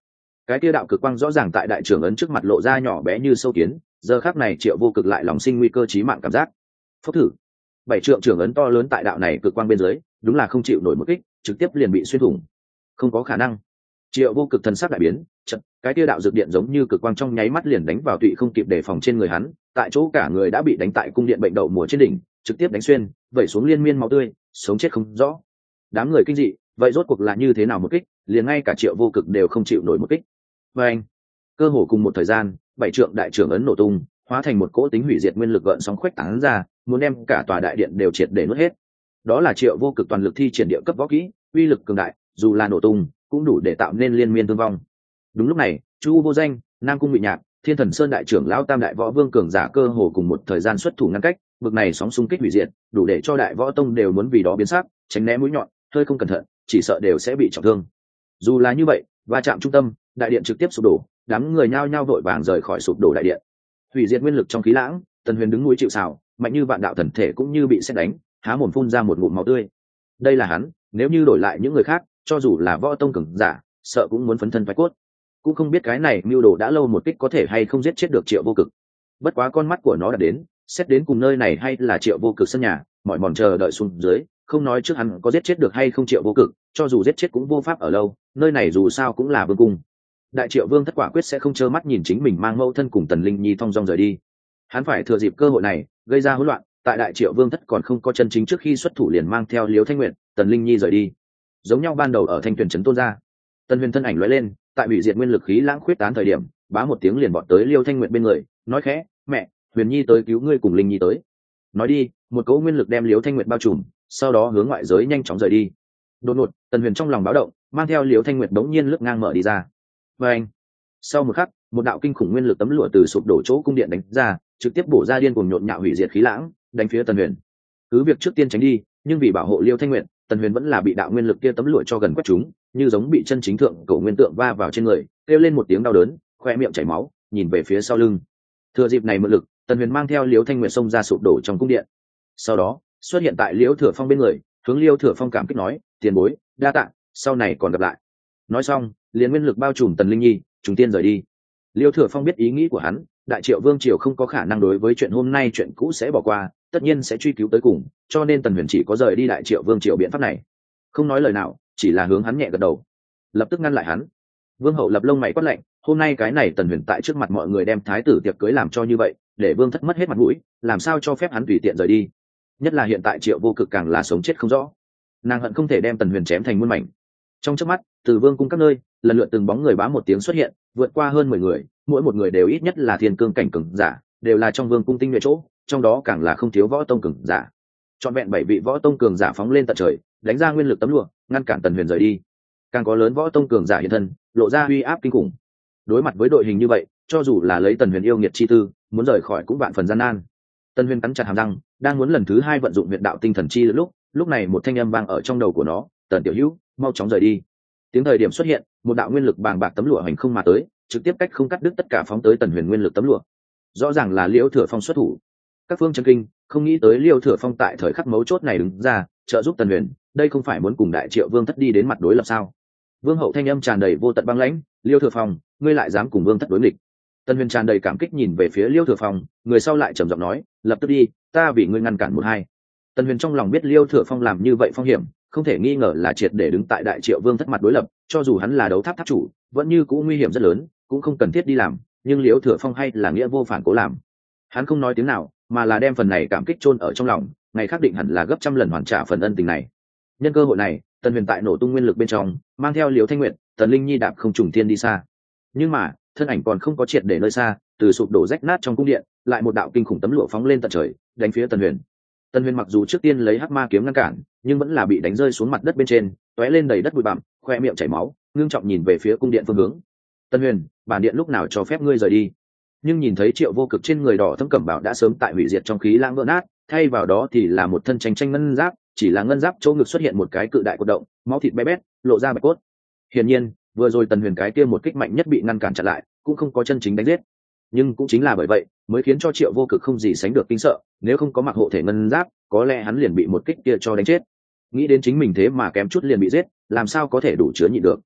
cái kia đạo cực quang rõ ràng tại đại trưởng ấn trước mặt lộ ra nhỏ bé như sâu kiến, giờ khắc này Triệu Vô Cực lại lòng sinh nguy cơ chí mạng cảm giác. Phốc thử, bảy trượng trưởng ấn to lớn tại đạo này cực quang bên dưới, đúng là không chịu nổi một kích, trực tiếp liền bị xuyên thủng. Không có khả năng. Triệu Vô Cực thần sắc đại biến, chợt, cái kia đạo dược điện giống như cực quang trong nháy mắt liền đánh vào tụy không kịp đề phòng trên người hắn, tại chỗ cả người đã bị đánh tại cung điện bệnh đậu mùa trên đỉnh, trực tiếp đánh xuyên, vẩy xuống liên miên máu tươi, sống chết không rõ. Đám người kinh dị, vậy rốt cuộc là như thế nào một kích, liền ngay cả Triệu Vô Cực đều không chịu nổi một kích. Và anh, cơ hồ cùng một thời gian, bảy trượng đại trưởng ấn nổ tung, hóa thành một cỗ tính hủy diệt nguyên lực gợn sóng khuếch tán ra, muốn đem cả tòa đại điện đều triệt để nuốt hết. Đó là Triệu Vô Cực toàn lực thi triển địa cấp võ kỹ, uy lực cường đại, dù là nổ tung, cũng đủ để tạo nên liên miên thương vong. Đúng lúc này, Chu Vô Danh, Nam Cung Ngụy Nhạc, Thiên Thần Sơn đại trưởng lão Tam đại võ vương cường giả cơ hồ cùng một thời gian xuất thủ ngăn cách, bực này sóng xung kích hủy diệt, đủ để cho đại võ tông đều muốn vì đó biến sắc, tránh né mũi nhọn, hơi không cẩn thận, chỉ sợ đều sẽ bị trọng thương. Dù là như vậy, va chạm trung tâm, đại điện trực tiếp sụp đổ, đám người nhao nhao vội vàng rời khỏi sụp đổ đại điện. Hủy diệt nguyên lực trong khí lãng, Tần Huyền đứng núi chịu sào, mạnh như vạn đạo thần thể cũng như bị sét đánh, há mồm phun ra một ngụm máu tươi. Đây là hắn, nếu như đổi lại những người khác, cho dù là võ tông cường giả, sợ cũng muốn phấn thân phách cốt. Cũng không biết cái này mưu đồ đã lâu một kích có thể hay không giết chết được Triệu Vô Cực. Bất quá con mắt của nó đã đến, xét đến cùng nơi này hay là Triệu Vô Cực sân nhà, mọi mòn chờ đợi xuống dưới, không nói trước hắn có giết chết được hay không Triệu Vô Cực, cho dù giết chết cũng vô pháp ở lâu, nơi này dù sao cũng là vương cung. Đại Triệu Vương thất quả quyết sẽ không trơ mắt nhìn chính mình mang mẫu thân cùng Tần Linh Nhi thong dong rời đi. Hắn phải thừa dịp cơ hội này, gây ra hỗn loạn, tại Đại Triệu Vương thất còn không có chân chính trước khi xuất thủ liền mang theo Liễu Thanh Nguyệt, Tần Linh Nhi rời đi. Giống nhau ban đầu ở Thanh Tuyền trấn Tôn gia, Tần Huyền thân ảnh lóe lên, tại hủy diệt nguyên lực khí lãng khuyết tán thời điểm, bá một tiếng liền vọt tới Liêu Thanh Nguyệt bên người, nói khẽ, "Mẹ, Huyền Nhi tới cứu ngươi cùng Linh Nhi tới." Nói đi, một cỗ nguyên lực đem Liêu Thanh Nguyệt bao trùm, sau đó hướng ngoại giới nhanh chóng rời đi. Đột ngột, Tần Huyền trong lòng báo động, mang theo Liêu Thanh Nguyệt bỗng nhiên lướt ngang mở đi ra. Và anh, sau một khắc, một đạo kinh khủng nguyên lực tấm lụa từ sụp đổ chỗ cung điện đánh ra, trực tiếp bổ ra điên cuồng nhộn nhạo hủy diệt khí lãng, đánh phía Tần Huyền. Cứ việc trước tiên tránh đi, nhưng vì bảo hộ Liêu Thanh Nguyệt, Tần Huyền vẫn là bị đạo nguyên lực kia tấm lụa cho gần quét chúng, như giống bị chân chính thượng cổ nguyên tượng va vào trên người, kêu lên một tiếng đau đớn, khoe miệng chảy máu, nhìn về phía sau lưng. Thừa dịp này mượn lực, Tần Huyền mang theo Liễu Thanh Nguyệt xông ra sụp đổ trong cung điện. Sau đó, xuất hiện tại Liễu Thừa Phong bên người, hướng Liễu Thừa Phong cảm kích nói, "Tiền bối, đa tạ, sau này còn gặp lại." Nói xong, liền nguyên lực bao trùm Tần Linh Nhi, chúng tiên rời đi. Liễu Thừa Phong biết ý nghĩ của hắn, Đại Triệu Vương triều không có khả năng đối với chuyện hôm nay chuyện cũ sẽ bỏ qua, tất nhiên sẽ truy cứu tới cùng, cho nên Tần Huyền chỉ có rời đi Đại Triệu Vương triều biện pháp này. Không nói lời nào, chỉ là hướng hắn nhẹ gật đầu, lập tức ngăn lại hắn. Vương hậu lập lông mày quát lạnh, hôm nay cái này Tần Huyền tại trước mặt mọi người đem thái tử tiệc cưới làm cho như vậy, để Vương thất mất hết mặt mũi, làm sao cho phép hắn tùy tiện rời đi. Nhất là hiện tại Triệu Vô Cực càng là sống chết không rõ, nàng hận không thể đem Tần Huyền chém thành muôn mảnh. Trong chớp mắt, từ vương cung các nơi lần lượt từng bóng người bám một tiếng xuất hiện, vượt qua hơn 10 người, mỗi một người đều ít nhất là thiên cương cảnh cường giả, đều là trong vương cung tinh nhuệ chỗ, trong đó càng là không thiếu võ tông cường giả. Trọn vẹn 7 vị võ tông cường giả phóng lên tận trời, đánh ra nguyên lực tấm lụa, ngăn cản Tần Huyền rời đi. Càng có lớn võ tông cường giả hiện thân, lộ ra uy áp kinh khủng. Đối mặt với đội hình như vậy, cho dù là lấy Tần Huyền yêu nghiệt chi tư, muốn rời khỏi cũng vạn phần gian nan. Tần Huyền cắn chặt hàm răng, đang muốn lần thứ 2 vận dụng huyệt đạo tinh thần chi lúc này một thanh âm vang ở trong đầu của nó, "Tần tiểu hữu, mau chóng rời đi." Tiếng thời điểm xuất hiện, một đạo nguyên lực bàng bạc tấm lụa hành không mà tới, trực tiếp cách không cắt đứt tất cả phóng tới Tần Huyền nguyên lực tấm lụa. Rõ ràng là Liễu Thừa Phong xuất thủ. Các phương chấn kinh, không nghĩ tới Liễu Thừa Phong tại thời khắc mấu chốt này đứng ra, trợ giúp Tần Huyền, đây không phải muốn cùng Đại Triệu Vương thất đi đến mặt đối lập sao? Vương hậu thanh âm tràn đầy vô tận băng lãnh, "Liễu Thừa Phong, ngươi lại dám cùng Vương thất đối nghịch?" Tần Huyền tràn đầy cảm kích nhìn về phía Liễu Thừa Phong, người sau lại trầm giọng nói, "Lập tức đi, ta vì ngươi ngăn cản một hai." Tần Huyền trong lòng biết Liễu Thừa Phong làm như vậy phong hiểm, không thể nghi ngờ là triệt để đứng tại Đại Triệu Vương thất mặt đối lập, cho dù hắn là đấu tháp tháp chủ, vẫn như cũng nguy hiểm rất lớn, cũng không cần thiết đi làm, nhưng Liễu Thừa Phong hay là nghĩa vô phản cố làm. Hắn không nói tiếng nào, mà là đem phần này cảm kích chôn ở trong lòng, ngày khác định hẳn là gấp trăm lần hoàn trả phần ân tình này. Nhân cơ hội này, Tần Huyền tại nổ tung nguyên lực bên trong, mang theo Liễu Thanh Nguyệt, Tần Linh Nhi đạp không trùng thiên đi xa. Nhưng mà, thân ảnh còn không có triệt để nơi xa, từ sụp đổ rách nát trong cung điện, lại một đạo kinh khủng tấm lụa phóng lên tận trời, đánh phía Tần Huyền. Tần Huyền mặc dù trước tiên lấy hắc ma kiếm ngăn cản, nhưng vẫn là bị đánh rơi xuống mặt đất bên trên, tóe lên đầy đất bụi bặm, khoe miệng chảy máu, ngưng trọng nhìn về phía cung điện phương hướng. "Tần Huyền, bản điện lúc nào cho phép ngươi rời đi?" Nhưng nhìn thấy Triệu Vô Cực trên người đỏ thẫm cẩm bào đã sớm tại hủy diệt trong khí lãng vỡ nát, thay vào đó thì là một thân tranh ngân giáp, chỉ là ngân giáp chỗ ngực xuất hiện một cái cự đại cột động, máu thịt bé bét, lộ ra bạch cốt. Hiển nhiên, vừa rồi Tần Huyền cái kia một kích mạnh nhất bị ngăn cản chặn lại, cũng không có chân chính đánh giết. Nhưng cũng chính là bởi vậy, mới khiến cho Triệu Vô Cực không gì sánh được kinh sợ, nếu không có mặc hộ thể ngân giáp, có lẽ hắn liền bị một kích kia cho đánh chết. Nghĩ đến chính mình thế mà kém chút liền bị giết, làm sao có thể đủ chứa nhịn được.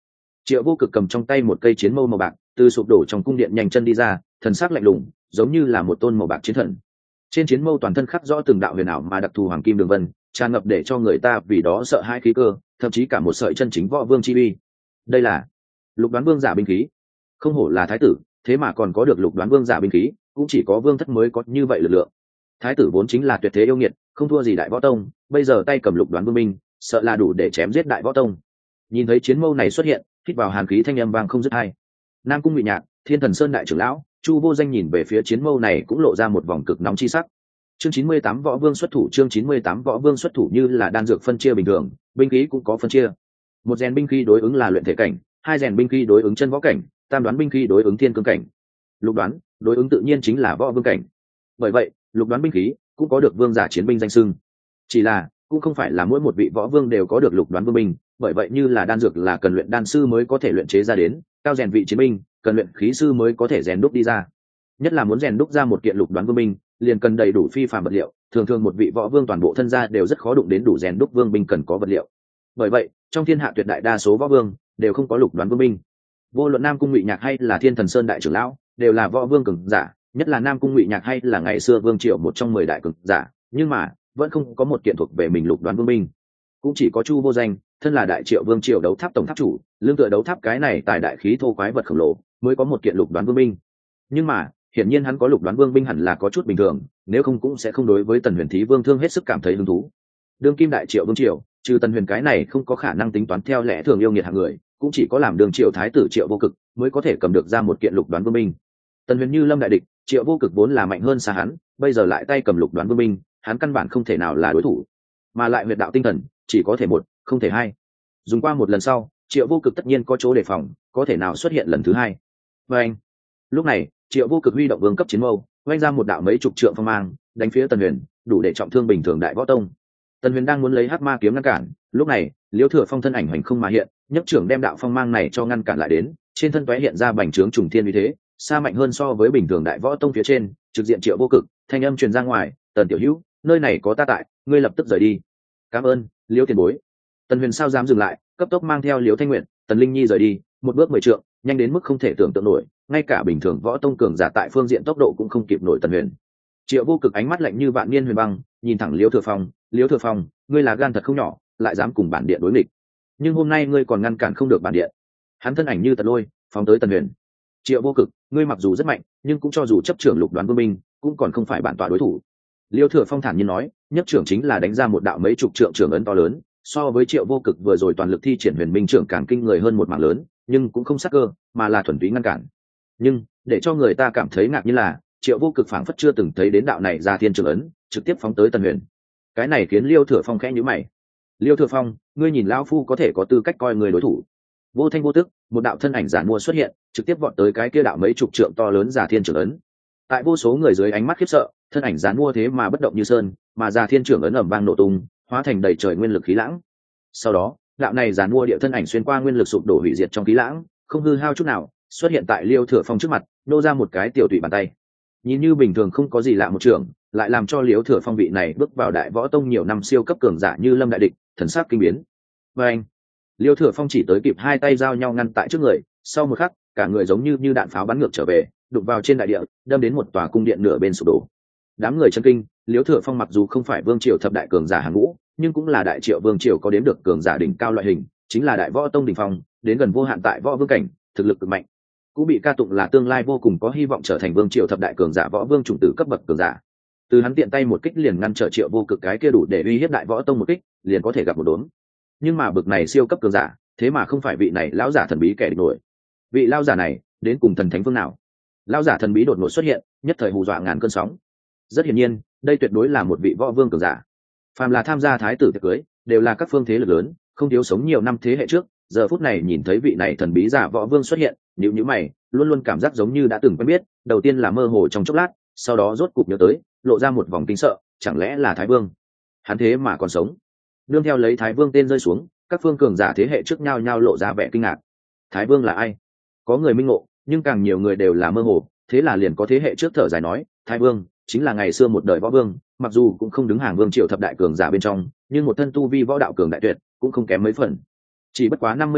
Triệu Vô Cực cầm trong tay một cây chiến mâu màu bạc, từ sụp đổ trong cung điện nhanh chân đi ra, thần sắc lạnh lùng, giống như là một tôn màu bạc chiến thần. Trên chiến mâu toàn thân khắc rõ từng đạo huyền ảo mà đặc thù hoàng kim đường vân, tràn ngập để cho người ta vì đó sợ hãi khí cơ, thậm chí cả một sợi chân chính võ vương chi uy. Đây là Lục Đoán Vương giả binh khí. Không hổ là thái tử, thế mà còn có được Lục Đoán Vương giả binh khí, cũng chỉ có vương thất mới có như vậy lực lượng. Thái tử vốn chính là tuyệt thế yêu nghiệt, không thua gì Đại Võ Tông, bây giờ tay cầm Lục Đoán Vương binh, sợ là đủ để chém giết Đại Võ Tông. Nhìn thấy chiến mâu này xuất hiện, hít vào hàn khí thanh âm vang không dứt hay. Nam Cung Ngụy Nhạc, Thiên Thần Sơn đại trưởng lão, Chu Vô Danh nhìn về phía chiến mâu này cũng lộ ra một vòng cực nóng chi sắc. Chương 98 Võ Vương xuất thủ, chương 98 Võ Vương xuất thủ như là đan dược phân chia bình thường, binh khí cũng có phân chia. Một rèn binh khí đối ứng là luyện thể cảnh, hai rèn binh khí đối ứng chân võ cảnh, tam đoán binh khí đối ứng thiên cương cảnh, lục đoán đối ứng tự nhiên chính là võ vương cảnh. Bởi vậy, lục đoán binh khí cũng có được vương giả chiến binh danh xưng. Chỉ là cũng không phải là mỗi một vị võ vương đều có được lục đoán vương binh, bởi vậy như là đan dược là cần luyện đan sư mới có thể luyện chế ra đến, cao rèn vị chiến binh cần luyện khí sư mới có thể rèn đúc đi ra. Nhất là muốn rèn đúc ra một kiện lục đoán vương binh, liền cần đầy đủ phi phàm vật liệu, thường thường một vị võ vương toàn bộ thân gia đều rất khó đụng đến đủ rèn đúc vương binh cần có vật liệu. Bởi vậy, trong thiên hạ tuyệt đại đa số võ vương đều không có lục đoán vương binh. Vô luận Nam Cung Ngụy Nhạc hay là Thiên Thần Sơn đại trưởng lão, đều là võ vương cường giả, nhất là Nam Cung Ngụy Nhạc hay là ngày xưa vương triều một trong 10 đại cường giả, nhưng mà vẫn không có một kiện thuộc về mình lục đoán vương binh. Cũng chỉ có Chu Vô Danh, thân là đại triệu vương triều đấu tháp tổng tháp chủ, lương tựa đấu tháp cái này tài đại khí thô quái vật khổng lồ, mới có một kiện lục đoán vương binh. Nhưng mà hiển nhiên hắn có lục đoán vương binh hẳn là có chút bình thường, nếu không cũng sẽ không đối với Tần Huyền Thí Vương thương hết sức cảm thấy hứng thú. Đương kim đại triệu vương triều, trừ Tần Huyền cái này không có khả năng tính toán theo lẽ thường yêu nghiệt hạng người, cũng chỉ có làm đường triệu thái tử Triệu Vô Cực mới có thể cầm được ra một kiện lục đoán vương binh. Tần Huyền như lâm đại địch, Triệu Vô Cực vốn là mạnh hơn xa hắn, bây giờ lại tay cầm lục đoán vương binh, hắn căn bản không thể nào là đối thủ, mà lại huyệt đạo tinh thần chỉ có thể một, không thể hai. Dùng qua một lần sau, Triệu Vô Cực tất nhiên có chỗ đề phòng, có thể nào xuất hiện lần thứ hai. Và anh, lúc này Triệu Vô Cực huy động vương cấp chiến mâu, oanh ra một đạo mấy chục trượng phong mang, đánh phía Tần Huyền, đủ để trọng thương bình thường đại võ tông. Tần Huyền đang muốn lấy hắc ma kiếm ngăn cản, lúc này Liễu Thừa Phong thân ảnh hành không mà hiện, nhấc trưởng đem đạo phong mang này cho ngăn cản lại đến, trên thân tóe hiện ra bành trướng trùng thiên uy thế, xa mạnh hơn so với bình thường đại võ tông phía trên, trực diện Triệu Vô Cực, thanh âm truyền ra ngoài, "Tần tiểu hữu, nơi này có ta tại, ngươi lập tức rời đi." "Cảm ơn, Liễu tiền bối." Tần Huyền sao dám dừng lại, cấp tốc mang theo Liễu Thanh Nguyện, Tần Linh Nhi rời đi, một bước 10 trượng, nhanh đến mức không thể tưởng tượng nổi, ngay cả bình thường võ tông cường giả tại phương diện tốc độ cũng không kịp nổi Tần Huyền. Triệu Vô Cực ánh mắt lạnh như vạn niên huyền băng, nhìn thẳng Liễu Thừa Phong, "Liễu Thừa Phong, ngươi là gan thật không nhỏ, lại dám cùng bản điện đối nghịch. Nhưng hôm nay ngươi còn ngăn cản không được bản điện." Hắn thân ảnh như tật lôi, phóng tới Tần Huyền. "Triệu Vô Cực, ngươi mặc dù rất mạnh, nhưng cũng cho dù chấp trưởng lục đoán vương binh, cũng còn không phải bản tọa đối thủ." Liễu Thừa Phong thản nhiên nói, nhất trưởng chính là đánh ra một đạo mấy chục trượng trưởng ấn to lớn, so với Triệu Vô Cực vừa rồi toàn lực thi triển huyền minh trưởng càng kinh người hơn một mảng lớn, nhưng cũng không sắc cơ, mà là thuần túy ngăn cản. Nhưng để cho người ta cảm thấy ngạc nhiên là, Triệu Vô Cực phảng phất chưa từng thấy đến đạo này ra thiên trưởng ấn, trực tiếp phóng tới Tần Huyền. Cái này khiến Liêu Thừa Phong khẽ nhíu mày. "Liêu Thừa Phong, ngươi nhìn lão phu có thể có tư cách coi người đối thủ?" Vô thanh vô tức, một đạo thân ảnh giản mua xuất hiện, trực tiếp vọt tới cái kia đạo mấy chục trượng to lớn giả thiên trưởng ấn. Tại vô số người dưới ánh mắt khiếp sợ, thân ảnh giản mua thế mà bất động như sơn, mà giả thiên trưởng ấn ầm vang nổ tung, hóa thành đầy trời nguyên lực khí lãng. Sau đó, đạo này giản mua địa thân ảnh xuyên qua nguyên lực sụp đổ hủy diệt trong khí lãng, không hư hao chút nào, xuất hiện tại Liêu Thừa Phong trước mặt, nô ra một cái tiểu tụy bàn tay. Nhìn như bình thường không có gì lạ một trường, lại làm cho Liêu Thừa Phong vị này bước vào đại võ tông nhiều năm siêu cấp cường giả như lâm đại địch, thần sắc kinh biến. Và anh, Liêu Thừa Phong chỉ tới kịp hai tay giao nhau ngăn tại trước người, sau một khắc, cả người giống như đạn pháo bắn ngược trở về, đụng vào trên đại địa, đâm đến một tòa cung điện nửa bên sụp đổ. Đám người chấn kinh, Liêu Thừa Phong mặc dù không phải vương triều thập đại cường giả hàng ngũ, nhưng cũng là đại triệu vương triều có đếm được cường giả đỉnh cao loại hình, chính là đại võ tông đỉnh phong, đến gần vô hạn tại võ vương cảnh, thực lực cực mạnh, cũng bị ca tụng là tương lai vô cùng có hy vọng trở thành vương triều thập đại cường giả võ vương chủng tử cấp bậc cường giả. Từ hắn tiện tay một kích liền ngăn trở Triệu Vô Cực cái kia đủ để uy hiếp đại võ tông một kích, liền có thể gặp một đốn. Nhưng mà bậc này siêu cấp cường giả, thế mà không phải vị này lão giả thần bí kẻ địch nổi. Vị lão giả này đến cùng thần thánh phương nào? Lão giả thần bí đột ngột xuất hiện, nhất thời hù dọa ngàn cơn sóng. Rất hiển nhiên, đây tuyệt đối là một vị võ vương cường giả. Phàm là tham gia thái tử tiệc cưới, đều là các phương thế lực lớn, không thiếu sống nhiều năm thế hệ trước, giờ phút này nhìn thấy vị này thần bí giả võ vương xuất hiện, nhíu mày, luôn luôn cảm giác giống như đã từng quen biết, đầu tiên là mơ hồ trong chốc lát, sau đó rốt cục nhớ tới, lộ ra một vòng kinh sợ, chẳng lẽ là Thái Vương? Hắn thế mà còn sống. Nương theo lấy Thái Vương tên rơi xuống, các phương cường giả thế hệ trước nhau nhau lộ ra vẻ kinh ngạc. Thái Vương là ai? Có người minh ngộ, nhưng càng nhiều người đều là mơ hồ, thế là liền có thế hệ trước thở dài nói, Thái Vương chính là ngày xưa một đời võ vương, mặc dù cũng không đứng hàng vương triều thập đại cường giả bên trong, nhưng một thân tu vi võ đạo cường đại tuyệt, cũng không kém mấy phần. Chỉ bất quá 50 năm trước,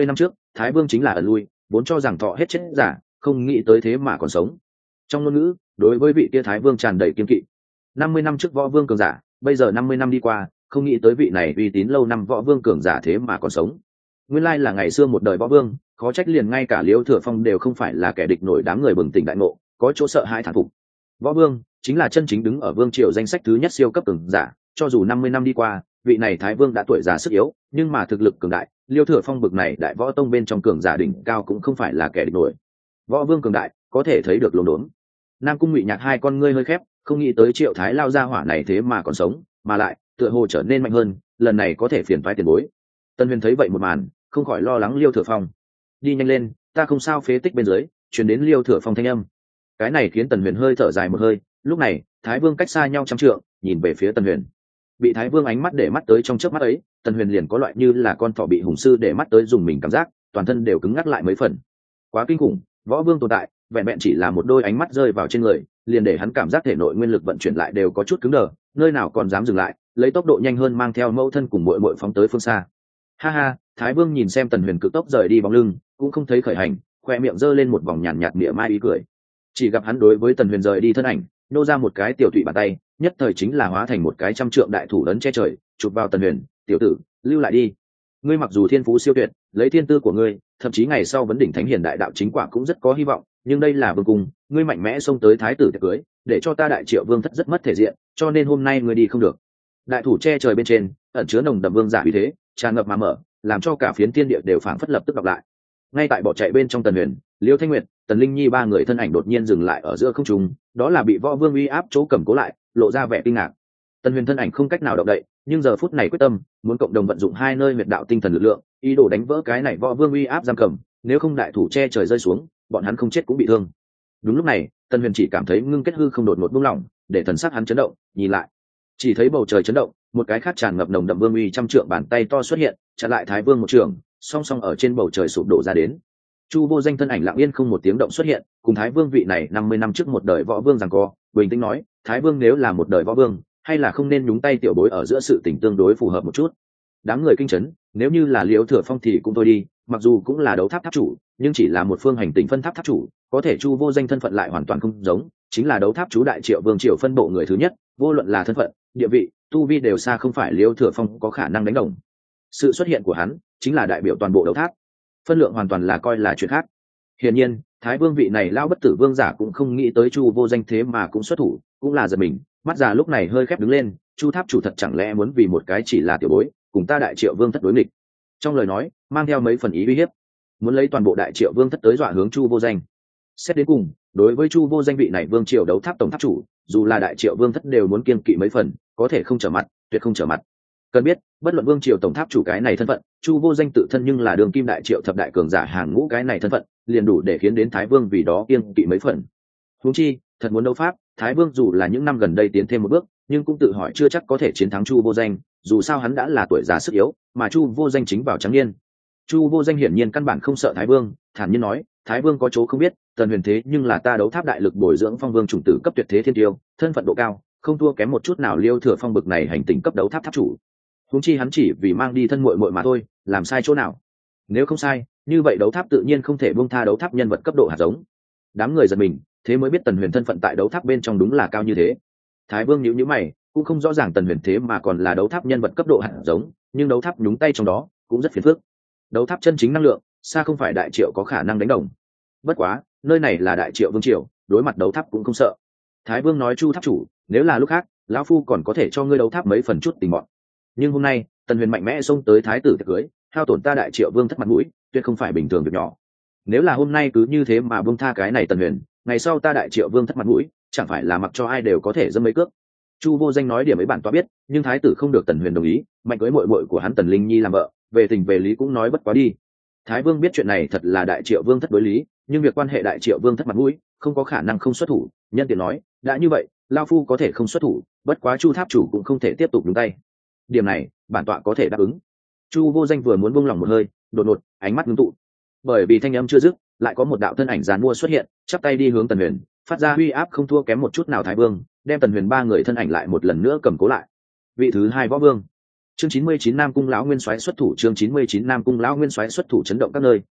Thái Vương chính là ẩn lui, vốn cho rằng thọ hết chết giả, không nghĩ tới thế mà còn sống. Trong ngôn ngữ, đối với vị kia Thái Vương tràn đầy kiên kỵ. 50 năm trước võ vương cường giả, bây giờ 50 năm đi qua, không nghĩ tới vị này uy tín lâu năm võ vương cường giả thế mà còn sống. Nguyên lai là ngày xưa một đời võ vương, khó trách liền ngay cả Liêu Thừa Phong đều không phải là kẻ địch nổi, đám người bừng tỉnh đại ngộ, có chỗ sợ hãi thán phục. Võ vương chính là chân chính đứng ở vương triều danh sách thứ nhất siêu cấp cường giả, cho dù 50 năm đi qua, vị này Thái Vương đã tuổi già sức yếu, nhưng mà thực lực cường đại, Liêu Thừa Phong bực này đại võ tông bên trong cường giả đỉnh cao cũng không phải là kẻ địch nổi. Võ vương cường đại, có thể thấy được luống đốn. Nam Cung Ngụy Nhạc hai con ngươi hơi khép, không nghĩ tới Triệu Thái lao ra hỏa này thế mà còn sống, mà lại tựa hồ trở nên mạnh hơn, lần này có thể phiền phái tiền bối. Tân Huyền thấy vậy một màn, không khỏi lo lắng Liêu Thừa Phong. Đi nhanh lên, ta không sao. Phế tích bên dưới truyền đến Liêu Thừa Phong thanh âm. Cái này khiến Tần Huyền hơi thở dài một hơi. Lúc này Thái Vương cách xa nhau trăm trượng, nhìn về phía Tần Huyền. Bị Thái Vương ánh mắt để mắt tới trong chớp mắt ấy, Tần Huyền liền có loại như là con thỏ bị hùng sư để mắt tới dùng mình cảm giác, toàn thân đều cứng ngắc lại mấy phần. Quá kinh khủng, võ vương tồn tại, vẹn vẹn chỉ là một đôi ánh mắt rơi vào trên người, liền để hắn cảm giác thể nội nguyên lực vận chuyển lại đều có chút cứng đờ, nơi nào còn dám dừng lại, lấy tốc độ nhanh hơn mang theo mẫu thân cùng muội muội phóng tới phương xa. Ha ha, Thái Vương nhìn xem Tần Huyền cực tốc rời đi bóng lưng, cũng không thấy khởi hành, khoe miệng giơ lên một vòng nhàn nhạt mỉa mai ý cười. Chỉ gặp hắn đối với Tần Huyền rời đi thân ảnh, nô ra một cái tiểu thụy bàn tay, nhất thời chính là hóa thành một cái trăm trượng đại thủ lớn che trời, chụp vào Tần Huyền. Tiểu tử, lưu lại đi. Ngươi mặc dù thiên phú siêu tuyệt, lấy thiên tư của ngươi, thậm chí ngày sau vấn đỉnh thánh hiền đại đạo chính quả cũng rất có hy vọng, nhưng đây là vương cung, ngươi mạnh mẽ xông tới thái tử tiệc cưới, để cho ta Đại Triệu Vương thất rất mất thể diện, cho nên hôm nay ngươi đi không được. Đại thủ che trời bên trên, ẩn chứa nồng đậm vương giả uy thế, tràn ngập mà mở, làm cho cả phiến thiên địa đều phảng phất lập tức đọc lại. Ngay tại bỏ chạy bên trong Tần Huyền, Liêu Thanh Nguyệt, Tần Linh Nhi ba người thân ảnh đột nhiên dừng lại ở giữa không trung, đó là bị võ vương uy áp chỗ cầm cố lại, lộ ra vẻ kinh ngạc. Tần Huyền thân ảnh không cách nào động đậy, nhưng giờ phút này quyết tâm muốn cộng đồng vận dụng hai nơi huyệt đạo tinh thần lực lượng, ý đồ đánh vỡ cái này võ vương uy áp giam cầm, nếu không đại thủ che trời rơi xuống, bọn hắn không chết cũng bị thương. Đúng lúc này, Tần Huyền chỉ cảm thấy ngưng kết hư không đột ngột buông lỏng, để thần sắc hắn chấn động, nhìn lại, chỉ thấy bầu trời chấn động, một cái khác tràn ngập nồng đậm vương uy trăm trượng bàn tay to xuất hiện, chặn lại Thái Vương một trường, song song ở trên bầu trời sụp đổ ra đến. Chu Vô Danh thân ảnh lặng yên không một tiếng động xuất hiện, cùng Thái Vương vị này 50 năm trước một đời võ vương giằng co, bình tĩnh nói, Thái Vương nếu là một đời võ vương, hay là không nên nhúng tay tiểu bối ở giữa sự tình tương đối phù hợp một chút. Đám người kinh chấn, nếu như là Liễu Thừa Phong thì cũng thôi đi, mặc dù cũng là đấu tháp tháp chủ, nhưng chỉ là một phương hành tinh phân tháp tháp chủ, có thể Chu Vô Danh thân phận lại hoàn toàn không giống, chính là đấu tháp chủ Đại Triệu Vương triều phân bộ người thứ nhất, vô luận là thân phận, địa vị, tu vi đều xa không phải Liễu Thừa Phong có khả năng đánh đồng. Sự xuất hiện của hắn chính là đại biểu toàn bộ đấu tháp, phân lượng hoàn toàn là coi là chuyện khác. Hiển nhiên, Thái Vương vị này lao bất tử vương giả cũng không nghĩ tới Chu Vô Danh thế mà cũng xuất thủ, cũng là giật mình, mắt già lúc này hơi khép đứng lên. Chu tháp chủ thật chẳng lẽ muốn vì một cái chỉ là tiểu bối, cùng ta Đại Triệu Vương thất đối nghịch? Trong lời nói mang theo mấy phần ý uy hiếp, muốn lấy toàn bộ Đại Triệu Vương thất tới dọa hướng Chu Vô Danh. Xét đến cùng, đối với Chu Vô Danh vị này vương triều đấu tháp tổng tháp chủ, dù là Đại Triệu Vương thất đều muốn kiêng kỵ mấy phần, có thể không trở mặt, tuyệt không trở mặt. Cần biết, bất luận vương triều tổng tháp chủ cái này thân phận, Chu Vô Danh tự thân nhưng là đường kim Đại Triệu thập đại cường giả hàng ngũ cái này thân phận, liền đủ để khiến đến Thái Vương vì đó kiêng kỵ mấy phần. Huống chi, thật muốn đấu pháp, Thái Vương dù là những năm gần đây tiến thêm một bước, nhưng cũng tự hỏi chưa chắc có thể chiến thắng Chu Vô Danh, dù sao hắn đã là tuổi già sức yếu, mà Chu Vô Danh chính vào trắng niên. Chu Vô Danh hiển nhiên căn bản không sợ Thái Vương, thản nhiên nói, Thái Vương có chỗ không biết, Tần Huyền thế nhưng là ta đấu tháp đại lực bồi dưỡng phong vương chủng tử cấp tuyệt thế thiên tiêu, thân phận độ cao, không thua kém một chút nào Liêu Thừa Phong bực này hành tinh cấp đấu tháp tháp chủ. Huống chi hắn chỉ vì mang đi thân muội muội mà thôi, làm sai chỗ nào? Nếu không sai, như vậy đấu tháp tự nhiên không thể buông tha đấu tháp nhân vật cấp độ hạt giống. Đám người giật mình, thế mới biết Tần Huyền thân phận tại đấu tháp bên trong đúng là cao như thế. Thái Vương nhíu nhíu mày, cũng không rõ ràng Tần Huyền thế mà còn là đấu tháp nhân vật cấp độ hạt giống, nhưng đấu tháp nhúng tay trong đó cũng rất phiền phức. Đấu tháp chân chính năng lượng, xa không phải Đại Triệu có khả năng đánh đồng. Bất quá, nơi này là Đại Triệu Vương triều, đối mặt đấu tháp cũng không sợ. Thái Vương nói, Chu tháp chủ, nếu là lúc khác, lão phu còn có thể cho ngươi đấu tháp mấy phần chút tình mọn. Nhưng hôm nay, Tần Huyền mạnh mẽ xông tới thái tử tiệc cưới, hao tổn ta Đại Triệu Vương thất mặt mũi, tuyệt không phải bình thường việc nhỏ. Nếu là hôm nay cứ như thế mà buông tha cái này Tần Huyền, ngày sau ta Đại Triệu Vương thất mặt mũi, chẳng phải là mặc cho ai đều có thể dâm mấy cước. Chu Vô Danh nói điểm ấy bản tọa biết, nhưng thái tử không được Tần Huyền đồng ý, mạnh cưới muội muội của hắn Tần Linh Nhi làm vợ, về tình về lý cũng nói bất quá đi. Thái Vương biết chuyện này thật là Đại Triệu Vương thất đối lý, nhưng việc quan hệ Đại Triệu Vương thất mặt mũi, không có khả năng không xuất thủ. Nhân tiện nói, đã như vậy, lão phu có thể không xuất thủ, bất quá Chu tháp chủ cũng không thể tiếp tục nhúng tay. Điểm này, bản tọa có thể đáp ứng. Chu Vô Danh vừa muốn buông lòng một hơi, đột ngột ánh mắt ngưng tụ, bởi vì thanh âm chưa dứt, lại có một đạo thân ảnh giàn mua xuất hiện, chắp tay đi hướng Tần Huyền, phát ra uy áp không thua kém một chút nào Thái Vương, đem Tần Huyền ba người thân ảnh lại một lần nữa cầm cố lại. Vị thứ hai võ vương. Chương 99 Nam Cung lão nguyên soái xuất thủ, chương 99 Nam Cung lão nguyên soái xuất thủ chấn động các nơi,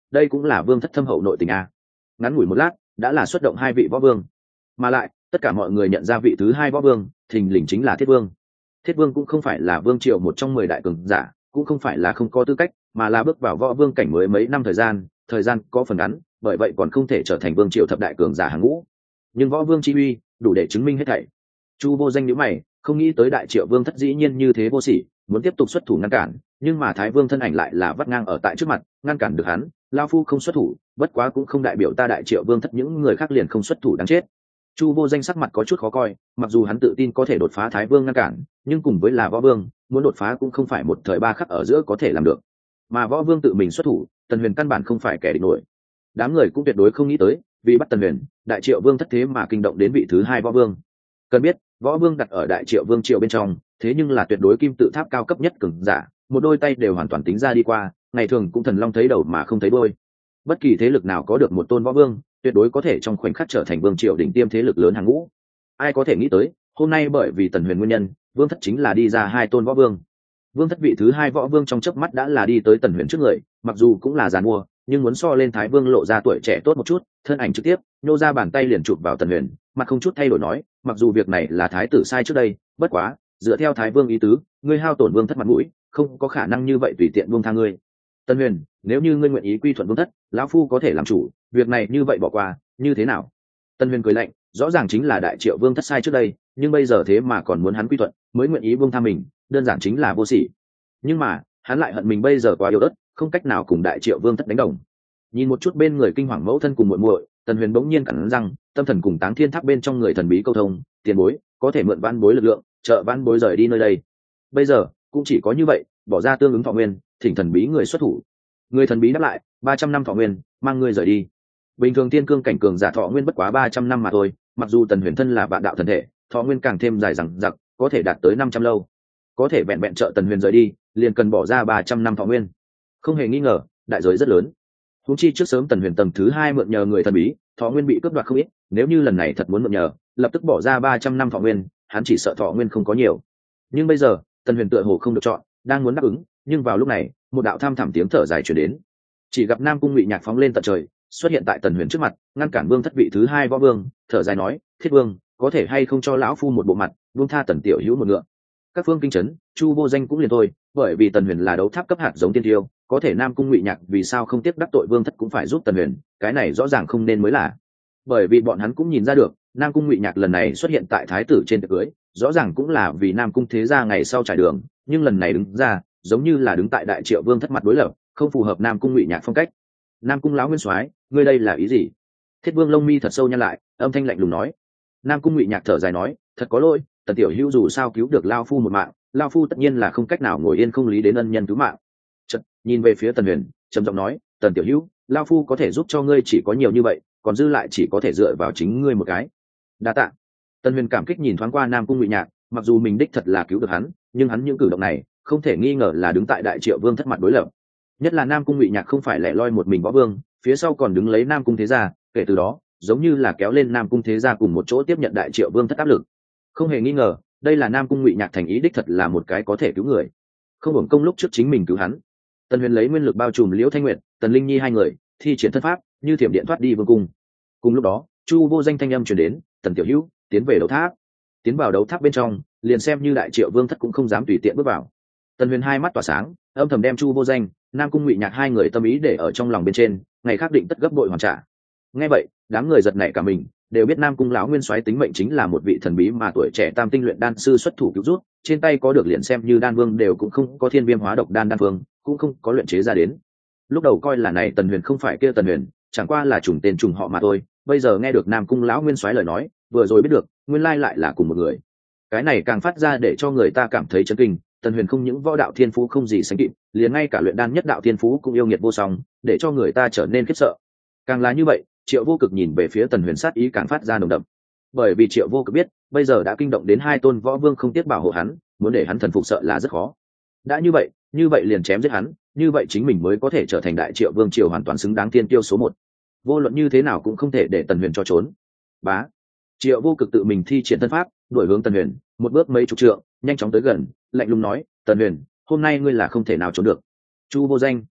đây cũng là vương thất thâm hậu nội tình a. Ngắn ngủi một lát đã là xuất động hai vị võ vương, mà lại tất cả mọi người nhận ra vị thứ hai võ vương thình lình chính là thiết vương. Thiết vương cũng không phải là vương triều một trong 10 đại cường giả, cũng không phải là không có tư cách, mà là bước vào võ vương cảnh mới mấy năm thời gian có phần ngắn, bởi vậy còn không thể trở thành vương triều thập đại cường giả hàng ngũ. Nhưng võ vương chi uy đủ để chứng minh hết thảy. Chu Vô Danh nhíu mày, không nghĩ tới đại triệu vương thất dĩ nhiên như thế vô sỉ, muốn tiếp tục xuất thủ ngăn cản, nhưng mà thái vương thân ảnh lại là vắt ngang ở tại trước mặt, ngăn cản được hắn. Lao phu không xuất thủ, bất quá cũng không đại biểu ta đại triệu vương thất những người khác liền không xuất thủ đáng chết. Chu Vô Danh sắc mặt có chút khó coi, mặc dù hắn tự tin có thể đột phá thái vương ngăn cản, nhưng cùng với là võ vương, muốn đột phá cũng không phải một thời ba khắc ở giữa có thể làm được. Mà võ vương tự mình xuất thủ, Tần Huyền căn bản không phải kẻ địch nổi. Đám người cũng tuyệt đối không nghĩ tới, vì bắt Tần Huyền, đại triệu vương thất thế mà kinh động đến vị thứ hai võ vương. Cần biết, võ vương đặt ở đại triệu vương triều bên trong, thế nhưng là tuyệt đối kim tự tháp cao cấp nhất cường giả, một đôi tay đều hoàn toàn tính ra đi qua, ngày thường cũng thần long thấy đầu mà không thấy đuôi. Bất kỳ thế lực nào có được một tôn võ vương, tuyệt đối có thể trong khoảnh khắc trở thành vương triều đỉnh tiêm thế lực lớn hàng ngũ. Ai có thể nghĩ tới, hôm nay bởi vì Tần Huyền nguyên nhân, vương thất chính là đi ra hai tôn võ vương. Vương thất vị thứ hai võ vương trong chớp mắt đã là đi tới Tần Huyền trước người, mặc dù cũng là giàn mua, nhưng muốn so lên thái vương lộ ra tuổi trẻ tốt một chút, thân ảnh trực tiếp nhô ra bàn tay liền chụp vào Tần Huyền, mặt không chút thay đổi nói, mặc dù việc này là thái tử sai trước đây, bất quá dựa theo thái vương ý tứ, ngươi hao tổn vương thất mặt mũi, không có khả năng như vậy tùy tiện buông tha ngươi. Tần Huyền, nếu như ngươi nguyện ý quy thuận vương thất, lão phu có thể làm chủ, việc này như vậy bỏ qua, như thế nào? Tần Huyền cười lạnh, rõ ràng chính là đại triệu vương thất sai trước đây, nhưng bây giờ thế mà còn muốn hắn quy thuận, mới nguyện ý buông tha mình, đơn giản chính là vô sỉ. Nhưng mà hắn lại hận mình bây giờ quá yếu ớt, không cách nào cùng đại triệu vương thất đánh đồng. Nhìn một chút bên người kinh hoàng mẫu thân cùng muội muội, Tần Huyền bỗng nhiên cắn răng, tâm thần cùng Táng Thiên Tháp bên trong người thần bí câu thông, tiền bối có thể mượn vãn bối lực lượng, trợ vãn bối rời đi nơi đây. Bây giờ cũng chỉ có như vậy, bỏ ra tương ứng thọ nguyên, thỉnh thần bí người xuất thủ. Người thần bí đáp lại, 300 năm thọ nguyên, mang ngươi rời đi. Bình thường tiên cương cảnh cường giả thọ nguyên bất quá 300 năm mà thôi, mặc dù Tần Huyền thân là vạn đạo thần thể, thọ nguyên càng thêm dài dằng dặc, có thể đạt tới 500 lâu. Có thể vẹn vẹn trợ Tần Huyền rời đi, liền cần bỏ ra 300 năm thọ nguyên. Không hề nghi ngờ, đại giới rất lớn. Huống chi trước sớm Tần Huyền tầng thứ 2 mượn nhờ người thần bí, thọ nguyên bị cướp đoạt không ít, nếu như lần này thật muốn mượn nhờ, lập tức bỏ ra 300 năm thọ nguyên, hắn chỉ sợ thọ nguyên không có nhiều. Nhưng bây giờ, Tần Huyền tựa hồ không được chọn, đang muốn đáp ứng, nhưng vào lúc này, một đạo tham thẳm tiếng thở dài truyền đến. Chỉ gặp Nam Cung Ngụy Nhạc phóng lên tận trời, xuất hiện tại Tần Huyền trước mặt, ngăn cản vương thất vị thứ hai võ vương, thở dài nói, "Thiết vương, có thể hay không cho lão phu một bộ mặt, buông tha Tần tiểu hữu một ngựa." Các phương kinh chấn, Chu Vô Danh cũng liền thôi, bởi vì Tần Huyền là đấu tháp cấp hạt giống tiên tiêu, có thể Nam Cung Ngụy Nhạc vì sao không tiếp đắc tội vương thất cũng phải giúp Tần Huyền, cái này rõ ràng không nên mới là. Bởi vì bọn hắn cũng nhìn ra được, Nam Cung Ngụy Nhạc lần này xuất hiện tại thái tử trên tiệc cưới, rõ ràng cũng là vì Nam Cung thế gia ngày sau trải đường, nhưng lần này đứng ra, giống như là đứng tại đại triệu vương thất mặt đối lập, không phù hợp Nam Cung Ngụy Nhạc phong cách. Nam Cung lão nguyên soái, ngươi đây là ý gì? Thiết Vương lông mi thật sâu nhăn lại, âm thanh lạnh lùng nói. Nam Cung Ngụy Nhạc thở dài nói, thật có lỗi, Tần tiểu hữu dù sao cứu được lao phu một mạng, lao phu tất nhiên là không cách nào ngồi yên không lý đến ân nhân cứu mạng. Chợt nhìn về phía Tần Huyền, trầm giọng nói, Tần tiểu hữu, lao phu có thể giúp cho ngươi chỉ có nhiều như vậy, còn dư lại chỉ có thể dựa vào chính ngươi một cái. Đa tạ. Tần Huyền cảm kích nhìn thoáng qua Nam Cung Ngụy Nhạc, mặc dù mình đích thật là cứu được hắn, nhưng hắn những cử động này không thể nghi ngờ là đứng tại đại triệu vương thất mặt đối lập. Nhất là Nam Cung Ngụy Nhạc không phải lẻ loi một mình võ vương, phía sau còn đứng lấy Nam Cung thế gia, kể từ đó giống như là kéo lên Nam Cung thế gia cùng một chỗ tiếp nhận đại triệu vương thất áp lực. Không hề nghi ngờ, đây là Nam Cung Ngụy Nhạc thành ý đích thật là một cái có thể cứu người, không hưởng công lúc trước chính mình cứu hắn. Tần Huyền lấy nguyên lực bao trùm Liễu Thanh Nguyệt, Tần Linh Nhi hai người, thi triển thân pháp, như thiểm điện thoát đi vương cung. Cùng lúc đó, Chu Vô Danh thanh âm truyền đến, Tần tiểu hữu, tiến về đấu tháp. Tiến vào đấu tháp bên trong, liền xem như đại triệu vương thất cũng không dám tùy tiện bước vào. Tần Huyền hai mắt tỏa sáng, âm thầm đem Chu Vô Danh, Nam Cung Ngụy Nhạc hai người tâm ý để ở trong lòng bên trên, ngày khác định tất gấp bội hoàn trả. Nghe vậy, đám người giật nảy cả mình, đều biết Nam Cung lão nguyên soái tính mệnh chính là một vị thần bí mà tuổi trẻ tam tinh luyện đan sư xuất thủ cứu rút, trên tay có được liền xem như đan vương đều cũng không có thiên viêm hóa độc đan phương, cũng không có luyện chế ra đến. Lúc đầu coi là này Tần Huyền không phải kia Tần Huyền, chẳng qua là trùng tên trùng họ mà thôi, bây giờ nghe được Nam Cung lão nguyên soái lời nói, vừa rồi biết được, nguyên lai lại là cùng một người. Cái này càng phát ra để cho người ta cảm thấy chấn kinh, Tần Huyền không những võ đạo thiên phú không gì sánh kịp, liền ngay cả luyện đan nhất đạo thiên phú cũng yêu nghiệt vô song, để cho người ta trở nên khiếp sợ. Càng là như vậy, Triệu Vô Cực nhìn về phía Tần Huyền sát ý càng phát ra nồng đậm. Bởi vì Triệu Vô Cực biết, bây giờ đã kinh động đến hai tôn võ vương không tiếc bảo hộ hắn, muốn để hắn thần phục sợ là rất khó. Đã như vậy liền chém giết hắn, như vậy chính mình mới có thể trở thành đại Triệu Vương triều hoàn toàn xứng đáng tiên tiêu số 1. Vô luận như thế nào cũng không thể để Tần Huyền cho trốn. Bá. Triệu Vô Cực tự mình thi triển thân pháp, đuổi hướng Tần Huyền, một bước mấy chục trượng, nhanh chóng tới gần, lạnh lùng nói, "Tần Huyền, hôm nay ngươi là không thể nào trốn được." Chu Vô Danh,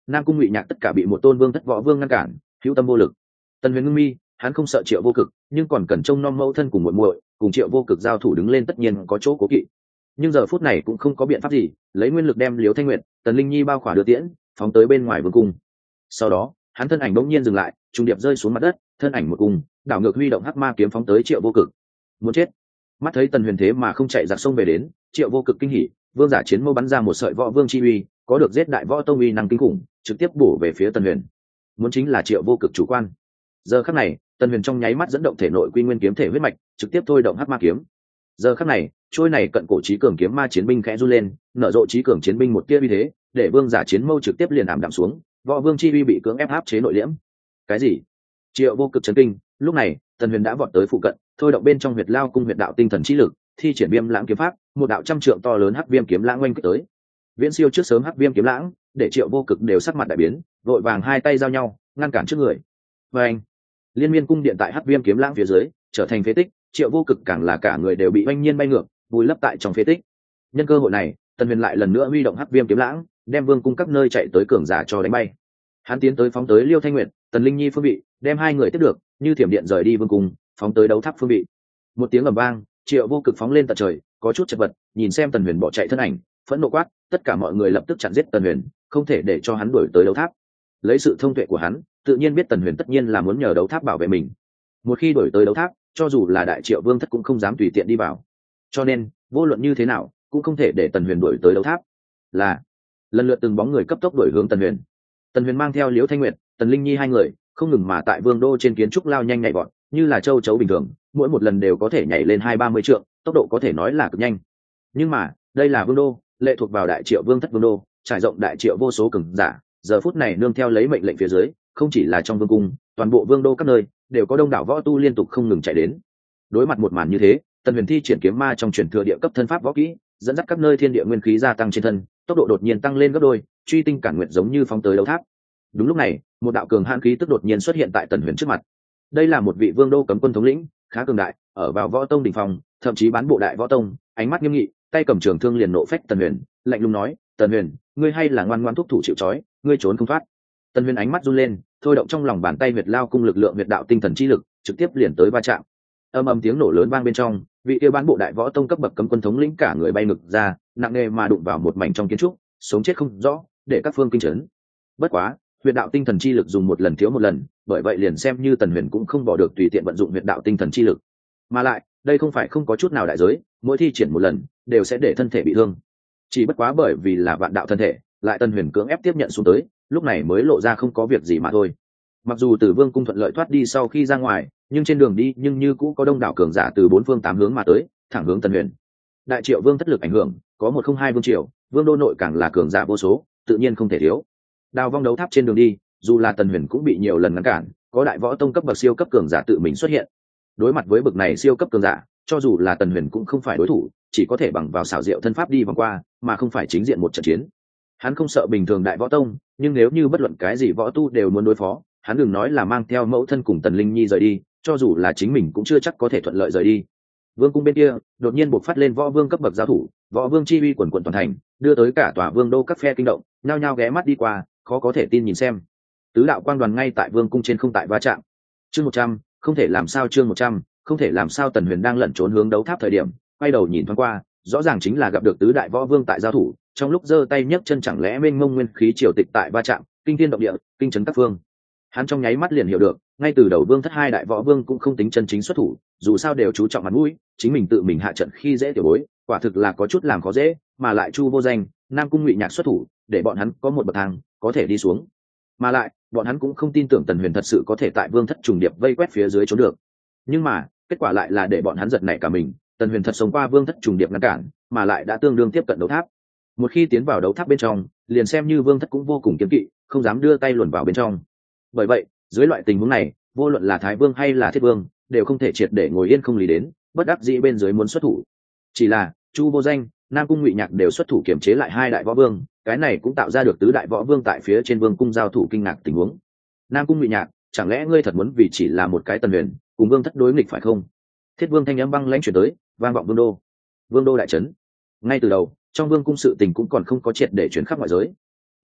Nam Cung Ngụy Nhạc tất cả bị một tôn vương thất võ vương ngăn cản, hữu tâm vô lực. Tần Huyền ngưng mi, hắn không sợ Triệu Vô Cực, nhưng còn cần trông nom mẫu thân cùng muội muội, cùng Triệu Vô Cực giao thủ đứng lên tất nhiên có chỗ cố kỵ. Nhưng giờ phút này cũng không có biện pháp gì, lấy nguyên lực đem Liễu Thanh Nguyệt, Tần Linh Nhi bao khỏa đưa tiễn, phóng tới bên ngoài vương cung. Sau đó, hắn thân ảnh bỗng nhiên dừng lại, trung điệp rơi xuống mặt đất, thân ảnh một cung, đảo ngược huy động hắc ma kiếm phóng tới Triệu Vô Cực. Muốn chết. Mắt thấy Tần Huyền thế mà không chạy giặc sông về đến, Triệu Vô Cực kinh hỉ, vương giả chiến mâu bắn ra một sợi võ vương chi uy, có được giết đại võ tông uy năng kinh khủng, trực tiếp bổ về phía Tần Huyền. Muốn chính là Triệu Vô Cực chủ quan. Giờ khắc này, Tần Huyền trong nháy mắt dẫn động thể nội quy nguyên kiếm thể huyết mạch, trực tiếp thôi động hắc ma kiếm. Giờ khắc này, trôi này cận cổ chí cường kiếm ma chiến binh khẽ run lên, nở rộ chí cường chiến binh một tia uy thế, để vương giả chiến mâu trực tiếp liền ảm đạm xuống, võ vương chi uy bị cưỡng ép áp chế nội liễm. Cái gì? Triệu Vô Cực chấn kinh, lúc này, Tần Huyền đã vọt tới phụ cận, thôi động bên trong huyệt lao cung huyệt đạo tinh thần chi lực, thi triển viêm lãng kiếm pháp, một đạo trăm trượng to lớn hắc viêm kiếm lãng oanh kích tới. Viễn siêu trước sớm hắc viêm kiếm lãng, để Triệu Vô Cực đều sắc mặt đại biến, vội vàng hai tay giao nhau, ngăn cản trước người. Và anh, liên miên cung điện tại hắc viêm kiếm lãng phía dưới, trở thành phế tích, Triệu Vô Cực càng là cả người đều bị oanh nhiên bay ngược, vùi lấp tại trong phế tích. Nhân cơ hội này, Tần Huyền lại lần nữa huy động hắc viêm kiếm lãng, đem vương cung các nơi chạy tới cường giả cho đánh bay. Hắn tiến tới phóng tới Liêu Thanh Nguyệt, Tần Linh Nhi phương vị, đem hai người tiếp được, như thiểm điện rời đi vương cung, phóng tới đấu tháp phương vị. Một tiếng ầm vang, Triệu Vô Cực phóng lên tận trời, có chút chật vật, nhìn xem Tần Huyền bỏ chạy thân ảnh, phẫn nộ quát, tất cả mọi người lập tức chặn giết Tần Huyền, không thể để cho hắn đuổi tới đấu tháp. Lấy sự thông tuệ của hắn, tự nhiên biết Tần Huyền tất nhiên là muốn nhờ đấu tháp bảo vệ mình. Một khi đuổi tới đấu tháp, cho dù là đại Triệu Vương thất cũng không dám tùy tiện đi vào. Cho nên, vô luận như thế nào, cũng không thể để Tần Huyền đuổi tới đấu tháp. Là lần lượt từng bóng người cấp tốc đuổi hướng Tần Huyền. Tần Huyền mang theo Liễu Thanh Nguyệt, Tần Linh Nhi hai người, không ngừng mà tại vương đô trên kiến trúc lao nhanh nhảy vọt, như là châu chấu bình thường, mỗi một lần đều có thể nhảy lên 20-30 trượng, tốc độ có thể nói là cực nhanh. Nhưng mà, đây là vương đô, lệ thuộc vào đại Triệu Vương thất vương đô, trải rộng đại Triệu vô số cường giả, giờ phút này nương theo lấy mệnh lệnh phía dưới, không chỉ là trong vương cung, toàn bộ vương đô các nơi đều có đông đảo võ tu liên tục không ngừng chạy đến. Đối mặt một màn như thế, Tần Huyền thi triển kiếm ma trong truyền thừa địa cấp thân pháp võ kỹ, dẫn dắt các nơi thiên địa nguyên khí gia tăng trên thân, tốc độ đột nhiên tăng lên gấp đôi, truy tinh cản nguyện giống như phóng tới đấu tháp. Đúng lúc này, một đạo cường hãn khí tức đột nhiên xuất hiện tại Tần Huyền trước mặt. Đây là một vị vương đô cấm quân thống lĩnh, khá cường đại, ở vào võ tông đỉnh phong, thậm chí bán bộ đại võ tông, ánh mắt nghiêm nghị, tay cầm trường thương liền nộ phách Tần Huyền, lạnh lùng nói, "Tần Huyền, ngươi hay là ngoan ngoãn thúc thủ chịu trói, ngươi trốn không thoát." Tần Huyền ánh mắt run lên, thôi động trong lòng bàn tay huyệt lao cung lực lượng huyệt đạo tinh thần chi lực, trực tiếp liền tới va chạm. Âm ầm tiếng nổ lớn vang bên trong, vị yêu bán bộ đại võ tông cấp bậc cấm quân thống lĩnh cả người bay ngược ra, nặng nề mà đụng vào một mảnh trong kiến trúc, sống chết không rõ, để các phương kinh chấn. Bất quá, huyệt đạo tinh thần chi lực dùng một lần thiếu một lần, bởi vậy liền xem như Tần Huyền cũng không bỏ được tùy tiện vận dụng huyệt đạo tinh thần chi lực. Mà lại, đây không phải không có chút nào đại giới, mỗi thi triển một lần đều sẽ để thân thể bị thương. Chỉ bất quá bởi vì là vạn đạo thân thể, lại Tần Huyền cưỡng ép tiếp nhận xuống tới, lúc này mới lộ ra không có việc gì mà thôi. Mặc dù từ vương cung thuận lợi thoát đi sau khi ra ngoài, nhưng trên đường đi nhưng như cũ có đông đảo cường giả từ bốn phương tám hướng mà tới, thẳng hướng Tần Huyền. Đại Triệu Vương thất lực ảnh hưởng, có 102 vương triều, vương đô nội càng là cường giả vô số, tự nhiên không thể thiếu. Đào vong đấu tháp trên đường đi, dù là Tần Huyền cũng bị nhiều lần ngăn cản, có đại võ tông cấp bậc siêu cấp cường giả tự mình xuất hiện. Đối mặt với bậc này siêu cấp cường giả, cho dù là Tần Huyền cũng không phải đối thủ, chỉ có thể bằng vào xảo diệu thân pháp đi vòng qua, mà không phải chính diện một trận chiến. Hắn không sợ bình thường đại võ tông, nhưng nếu như bất luận cái gì võ tu đều muốn đối phó, hắn đừng nói là mang theo mẫu thân cùng Tần Linh Nhi rời đi, cho dù là chính mình cũng chưa chắc có thể thuận lợi rời đi. Vương cung bên kia, đột nhiên bộc phát lên võ vương cấp bậc giao thủ, võ vương chi uy quần quần toàn thành, đưa tới cả tòa vương đô các phe kinh động, nhao nhao ghé mắt đi qua, khó có thể tin nhìn xem. Tứ đạo quang đoàn ngay tại vương cung trên không tại va chạm. Chương 100, không thể làm sao chương 100, không thể làm sao Tần Huyền đang lẩn trốn hướng đấu tháp thời điểm, quay đầu nhìn thoáng qua, rõ ràng chính là gặp được tứ đại võ vương tại giao thủ, trong lúc giơ tay nhấc chân chẳng lẽ mênh mông nguyên khí triều tịch tại va chạm, kinh thiên động địa, kinh chấn các phương. Hắn trong nháy mắt liền hiểu được, ngay từ đầu vương thất hai đại võ vương cũng không tính chân chính xuất thủ, dù sao đều chú trọng mặt mũi, chính mình tự mình hạ trận khi dễ tiểu bối, quả thực là có chút làm khó dễ, mà lại Chu Vô Danh, Nam Cung Ngụy Nhạc xuất thủ, để bọn hắn có một bậc thang có thể đi xuống. Mà lại, bọn hắn cũng không tin tưởng Tần Huyền thật sự có thể tại vương thất trùng điệp vây quét phía dưới trốn được. Nhưng mà, kết quả lại là để bọn hắn giật nảy cả mình, Tần Huyền thật sống qua vương thất trùng điệp ngăn cản, mà lại đã tương đương tiếp cận đấu tháp. Một khi tiến vào đấu tháp bên trong, liền xem như vương thất cũng vô cùng kiêng kỵ, không dám đưa tay luồn vào bên trong. Bởi vậy, dưới loại tình huống này, vô luận là Thái Vương hay là Thiết Vương, đều không thể triệt để ngồi yên không lý đến, bất đắc dĩ bên dưới muốn xuất thủ. Chỉ là Chu Vô Danh, Nam Cung Ngụy Nhạc đều xuất thủ kiềm chế lại hai đại võ vương, cái này cũng tạo ra được tứ đại võ vương tại phía trên vương cung giao thủ kinh ngạc tình huống. Nam Cung Ngụy Nhạc, chẳng lẽ ngươi thật muốn vì chỉ là một cái Tần Huyền cùng vương thất đối nghịch phải không? Thiết Vương thanh âm băng lãnh truyền tới, vang vọng vương đô. Vương đô đại trấn. Ngay từ đầu, trong vương cung sự tình cũng còn không có triệt để chuyển khắp ngoại giới.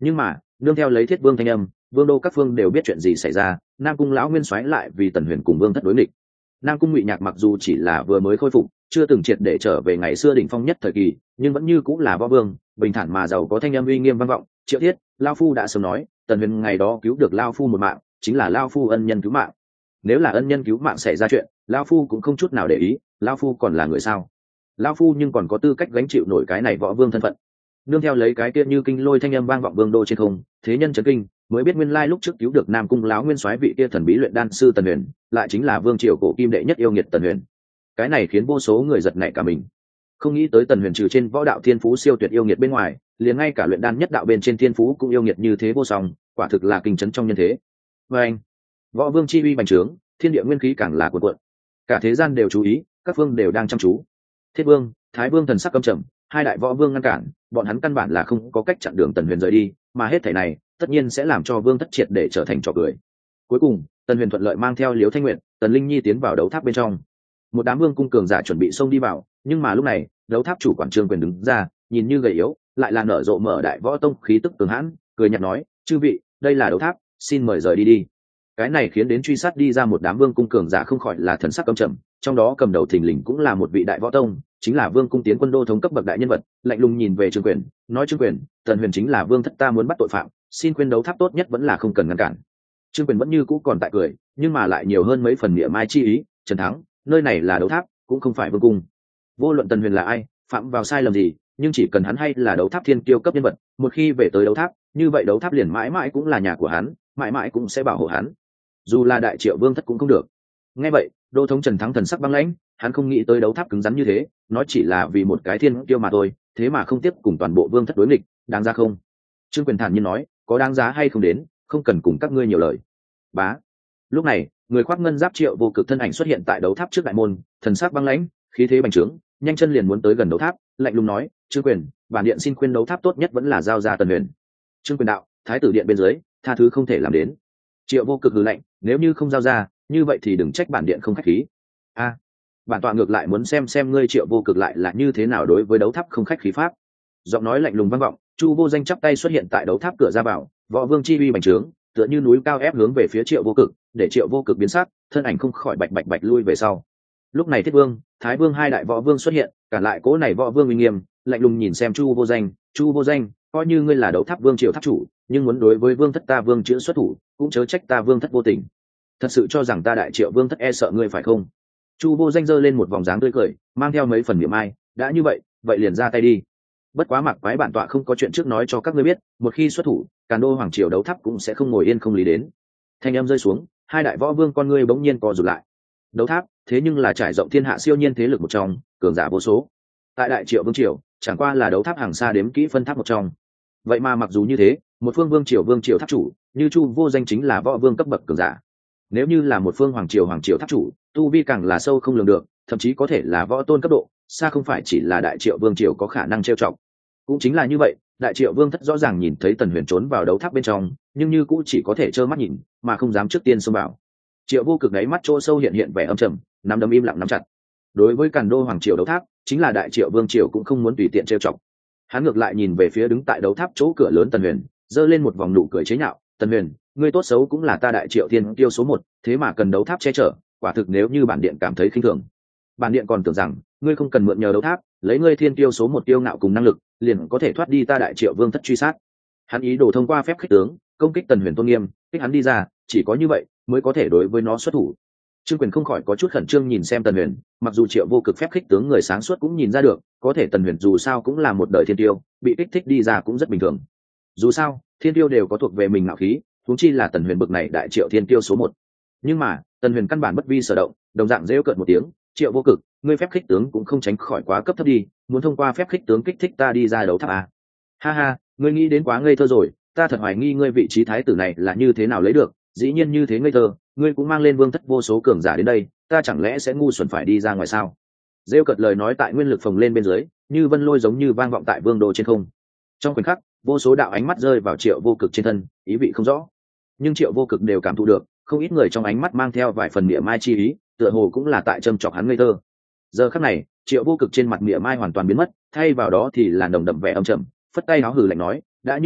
Nhưng mà nương theo lấy Thiết Vương thanh âm, vương đô các phương đều biết chuyện gì xảy ra. Nam cung lão nguyên soái lại vì Tần Huyền cùng vương thất đối nghịch. Nam cung Ngụy Nhạc mặc dù chỉ là vừa mới khôi phục, chưa từng triệt để trở về ngày xưa đỉnh phong nhất thời kỳ, nhưng vẫn như cũng là võ vương, bình thản mà giàu có thanh âm uy nghiêm vang vọng. Triệu Thiết, lão phu đã sớm nói, Tần Huyền ngày đó cứu được lão phu một mạng, chính là lão phu ân nhân cứu mạng. Nếu là ân nhân cứu mạng xảy ra chuyện, lão phu cũng không chút nào để ý, lão phu còn là người sao? Lão phu nhưng còn có tư cách gánh chịu nổi cái này võ vương thân phận. Nương theo lấy cái kia như kinh lôi thanh âm vang vọng vương đô trên không, thế nhân chấn kinh, mới biết nguyên lai lúc trước cứu được Nam cung lão nguyên soái vị kia thần bí luyện đan sư Tần Huyền, lại chính là vương triều cổ kim đệ nhất yêu nghiệt Tần Huyền. Cái này khiến vô số người giật nảy cả mình. Không nghĩ tới Tần Huyền trừ trên võ đạo thiên phú siêu tuyệt yêu nghiệt bên ngoài, liền ngay cả luyện đan nhất đạo bên trên thiên phú cũng yêu nghiệt như thế vô song, quả thực là kinh chấn trong nhân thế. Và anh, võ vương chi uy bành trướng, thiên địa nguyên khí càng là cuộn cuộn. Cả thế gian đều chú ý, các phương đều đang chăm chú. Thiết Vương, Thái Vương thần sắc căm trầm, hai đại võ vương ngăn cản, bọn hắn căn bản là không có cách chặn đường Tần Huyền rời đi, mà hết thảy này tất nhiên sẽ làm cho vương thất triệt để trở thành trò cười. Cuối cùng Tần Huyền thuận lợi mang theo Liễu Thanh Nguyệt, Tần Linh Nhi tiến vào đấu tháp bên trong. Một đám vương cung cường giả chuẩn bị xông đi vào, nhưng mà lúc này đấu tháp chủ quản Trương Quyền đứng ra, nhìn như gầy yếu, lại là nở rộ mở đại võ tông khí tức cường hãn, cười nhạt nói: chư vị, đây là đấu tháp, xin mời rời đi đi. Cái này khiến đến truy sát đi ra một đám vương cung cường giả không khỏi là thần sắc căm trầm, trong đó cầm đầu thình lình cũng là một vị đại võ tông, chính là vương cung tiến quân đô thống cấp bậc đại nhân vật, lạnh lùng nhìn về Trương Quyền, nói: Trương Quyền, Tần Huyền chính là vương thất ta muốn bắt tội phạm, xin khuyên đấu tháp tốt nhất vẫn là không cần ngăn cản. Trương Quyền vẫn như cũ còn tại cười, nhưng mà lại nhiều hơn mấy phần mỉa mai chi ý. Trần Thắng, nơi này là đấu tháp, cũng không phải vương cung. Vô luận Tần Huyền là ai, phạm vào sai lầm gì, nhưng chỉ cần hắn hay là đấu tháp thiên kiêu cấp nhân vật, một khi về tới đấu tháp, như vậy đấu tháp liền mãi mãi cũng là nhà của hắn, mãi mãi cũng sẽ bảo hộ hắn, dù là đại triệu vương thất cũng không được. Nghe vậy đô thống Trần Thắng thần sắc băng lãnh, hắn không nghĩ tới đấu tháp cứng rắn như thế, nó chỉ là vì một cái thiên kiêu mà thôi, thế mà không tiếp cùng toàn bộ vương thất đối nghịch, đáng giá không? Trương Quyền thản nhiên nói: có đáng giá hay không đến, không cần cùng các ngươi nhiều lời. Bá. Lúc này người khoác ngân giáp Triệu Vô Cực thân ảnh xuất hiện tại đấu tháp trước đại môn, thần sắc băng lãnh, khí thế bành trướng, nhanh chân liền muốn tới gần đấu tháp, lạnh lùng nói: Trương Quyền, bản điện xin khuyên đấu tháp tốt nhất vẫn là giao ra Tần Huyền. Trương Quyền đạo: thái tử điện bên dưới, tha thứ không thể làm đến. Triệu Vô Cực hừ lạnh: nếu như không giao ra, như vậy thì đừng trách bản điện không khách khí. A, bản tọa ngược lại muốn xem ngươi Triệu Vô Cực lại là như thế nào đối với đấu tháp không khách khí pháp. Giọng nói lạnh lùng vang vọng, Chu Vô Danh chắp tay xuất hiện tại đấu tháp cửa ra vào, võ vương chi uy bành trướng, tựa như núi cao ép hướng về phía Triệu Vô Cực, để Triệu Vô Cực biến sắc, thân ảnh không khỏi bạch bạch bạch lui về sau. Lúc này Thiết Vương, Thái Vương hai đại võ vương xuất hiện, cả lại cố này võ vương uy nghiêm, lạnh lùng nhìn xem Chu Vô Danh: Chu Vô Danh, coi như ngươi là đấu tháp vương triều tháp chủ, nhưng muốn đối với vương thất ta vương chữa xuất thủ, cũng chớ trách ta vương thất vô tình. Thật sự cho rằng ta đại triệu vương thất e sợ ngươi phải không? Chu Vô Danh giơ lên một vòng dáng tươi cười, mang theo mấy phần niệm ai, đã như vậy, vậy liền ra tay đi. Bất quá mặc quái bản tọa không có chuyện trước nói cho các ngươi biết, một khi xuất thủ, Càn Đô hoàng triều đấu tháp cũng sẽ không ngồi yên không lý đến. Thanh âm rơi xuống, hai đại võ vương con ngươi bỗng nhiên co rụt lại. Đấu tháp, thế nhưng là trải rộng thiên hạ siêu nhiên thế lực một trong, cường giả vô số. Tại đại triệu vương triều, chẳng qua là đấu tháp hàng xa đếm kỹ phân tháp một trong. Vậy mà mặc dù như thế, một phương vương triều tháp chủ, như Chu Vô Danh chính là võ vương cấp bậc cường giả. Nếu như là một phương hoàng triều tháp chủ, tu vi càng là sâu không lường được, thậm chí có thể là võ tôn cấp độ, xa không phải chỉ là đại triệu vương triều có khả năng trêu chọc. Cũng chính là như vậy, đại triệu vương thất rõ ràng nhìn thấy Tần Huyền trốn vào đấu tháp bên trong, nhưng như cũng chỉ có thể trơ mắt nhìn, mà không dám trước tiên xông vào. Triệu Vô Cực đáy mắt chỗ sâu hiện vẻ âm trầm, nắm đấm im lặng nắm chặt. Đối với Càn Đô hoàng triều đấu tháp, chính là đại triệu vương triều cũng không muốn tùy tiện trêu chọc. Hắn ngược lại nhìn về phía đứng tại đấu tháp chỗ cửa lớn Tần Huyền, giơ lên một vòng nụ cười chế nhạo: Tần Huyền, ngươi tốt xấu cũng là ta đại triệu thiên tiêu số 1, thế mà cần đấu tháp che chở, quả thực nếu như bản điện cảm thấy khinh thường, bản điện còn tưởng rằng ngươi không cần mượn nhờ đấu tháp, lấy ngươi thiên tiêu số 1 tiêu ngạo cùng năng lực, liền có thể thoát đi ta đại triệu vương thất truy sát. Hắn ý đồ thông qua phép khích tướng công kích Tần Huyền tôn nghiêm, kích hắn đi ra, chỉ có như vậy mới có thể đối với nó xuất thủ. Trương Quyền không khỏi có chút khẩn trương nhìn xem Tần Huyền, mặc dù Triệu Vô Cực phép khích tướng người sáng suốt cũng nhìn ra được, có thể Tần Huyền dù sao cũng là một đời thiên tiêu, bị kích thích đi ra cũng rất bình thường. Dù sao, thiên tiêu đều có thuộc về mình ngạo khí, huống chi là Tần Huyền bực này đại triệu thiên tiêu số 1. Nhưng mà, Tần Huyền căn bản bất vi sở động, đồng dạng rêu cợt một tiếng: Triệu Vô Cực, ngươi phép khích tướng cũng không tránh khỏi quá cấp thấp đi, muốn thông qua phép khích tướng kích thích ta đi ra đấu tháp à? Ha ha, ngươi nghĩ đến quá ngây thơ rồi, ta thật hoài nghi ngươi vị trí thái tử này là như thế nào lấy được, dĩ nhiên như thế ngây thơ, ngươi cũng mang lên vương thất vô số cường giả đến đây, ta chẳng lẽ sẽ ngu xuẩn phải đi ra ngoài sao? Rêu cợt lời nói tại nguyên lực phồng lên bên dưới, như vân lôi giống như vang vọng tại vương đô trên không. Trong khoảnh khắc, vô số đạo ánh mắt rơi vào Triệu Vô Cực trên thân, ý vị không rõ, nhưng Triệu Vô Cực đều cảm thụ được, không ít người trong ánh mắt mang theo vài phần mỉa mai chi ý, tựa hồ cũng là tại châm chọc hắn ngây thơ. Giờ khắc này, Triệu Vô Cực trên mặt mỉa mai hoàn toàn biến mất, thay vào đó thì là nồng đậm vẻ âm trầm, phất tay áo hừ lạnh nói: đã như vậy,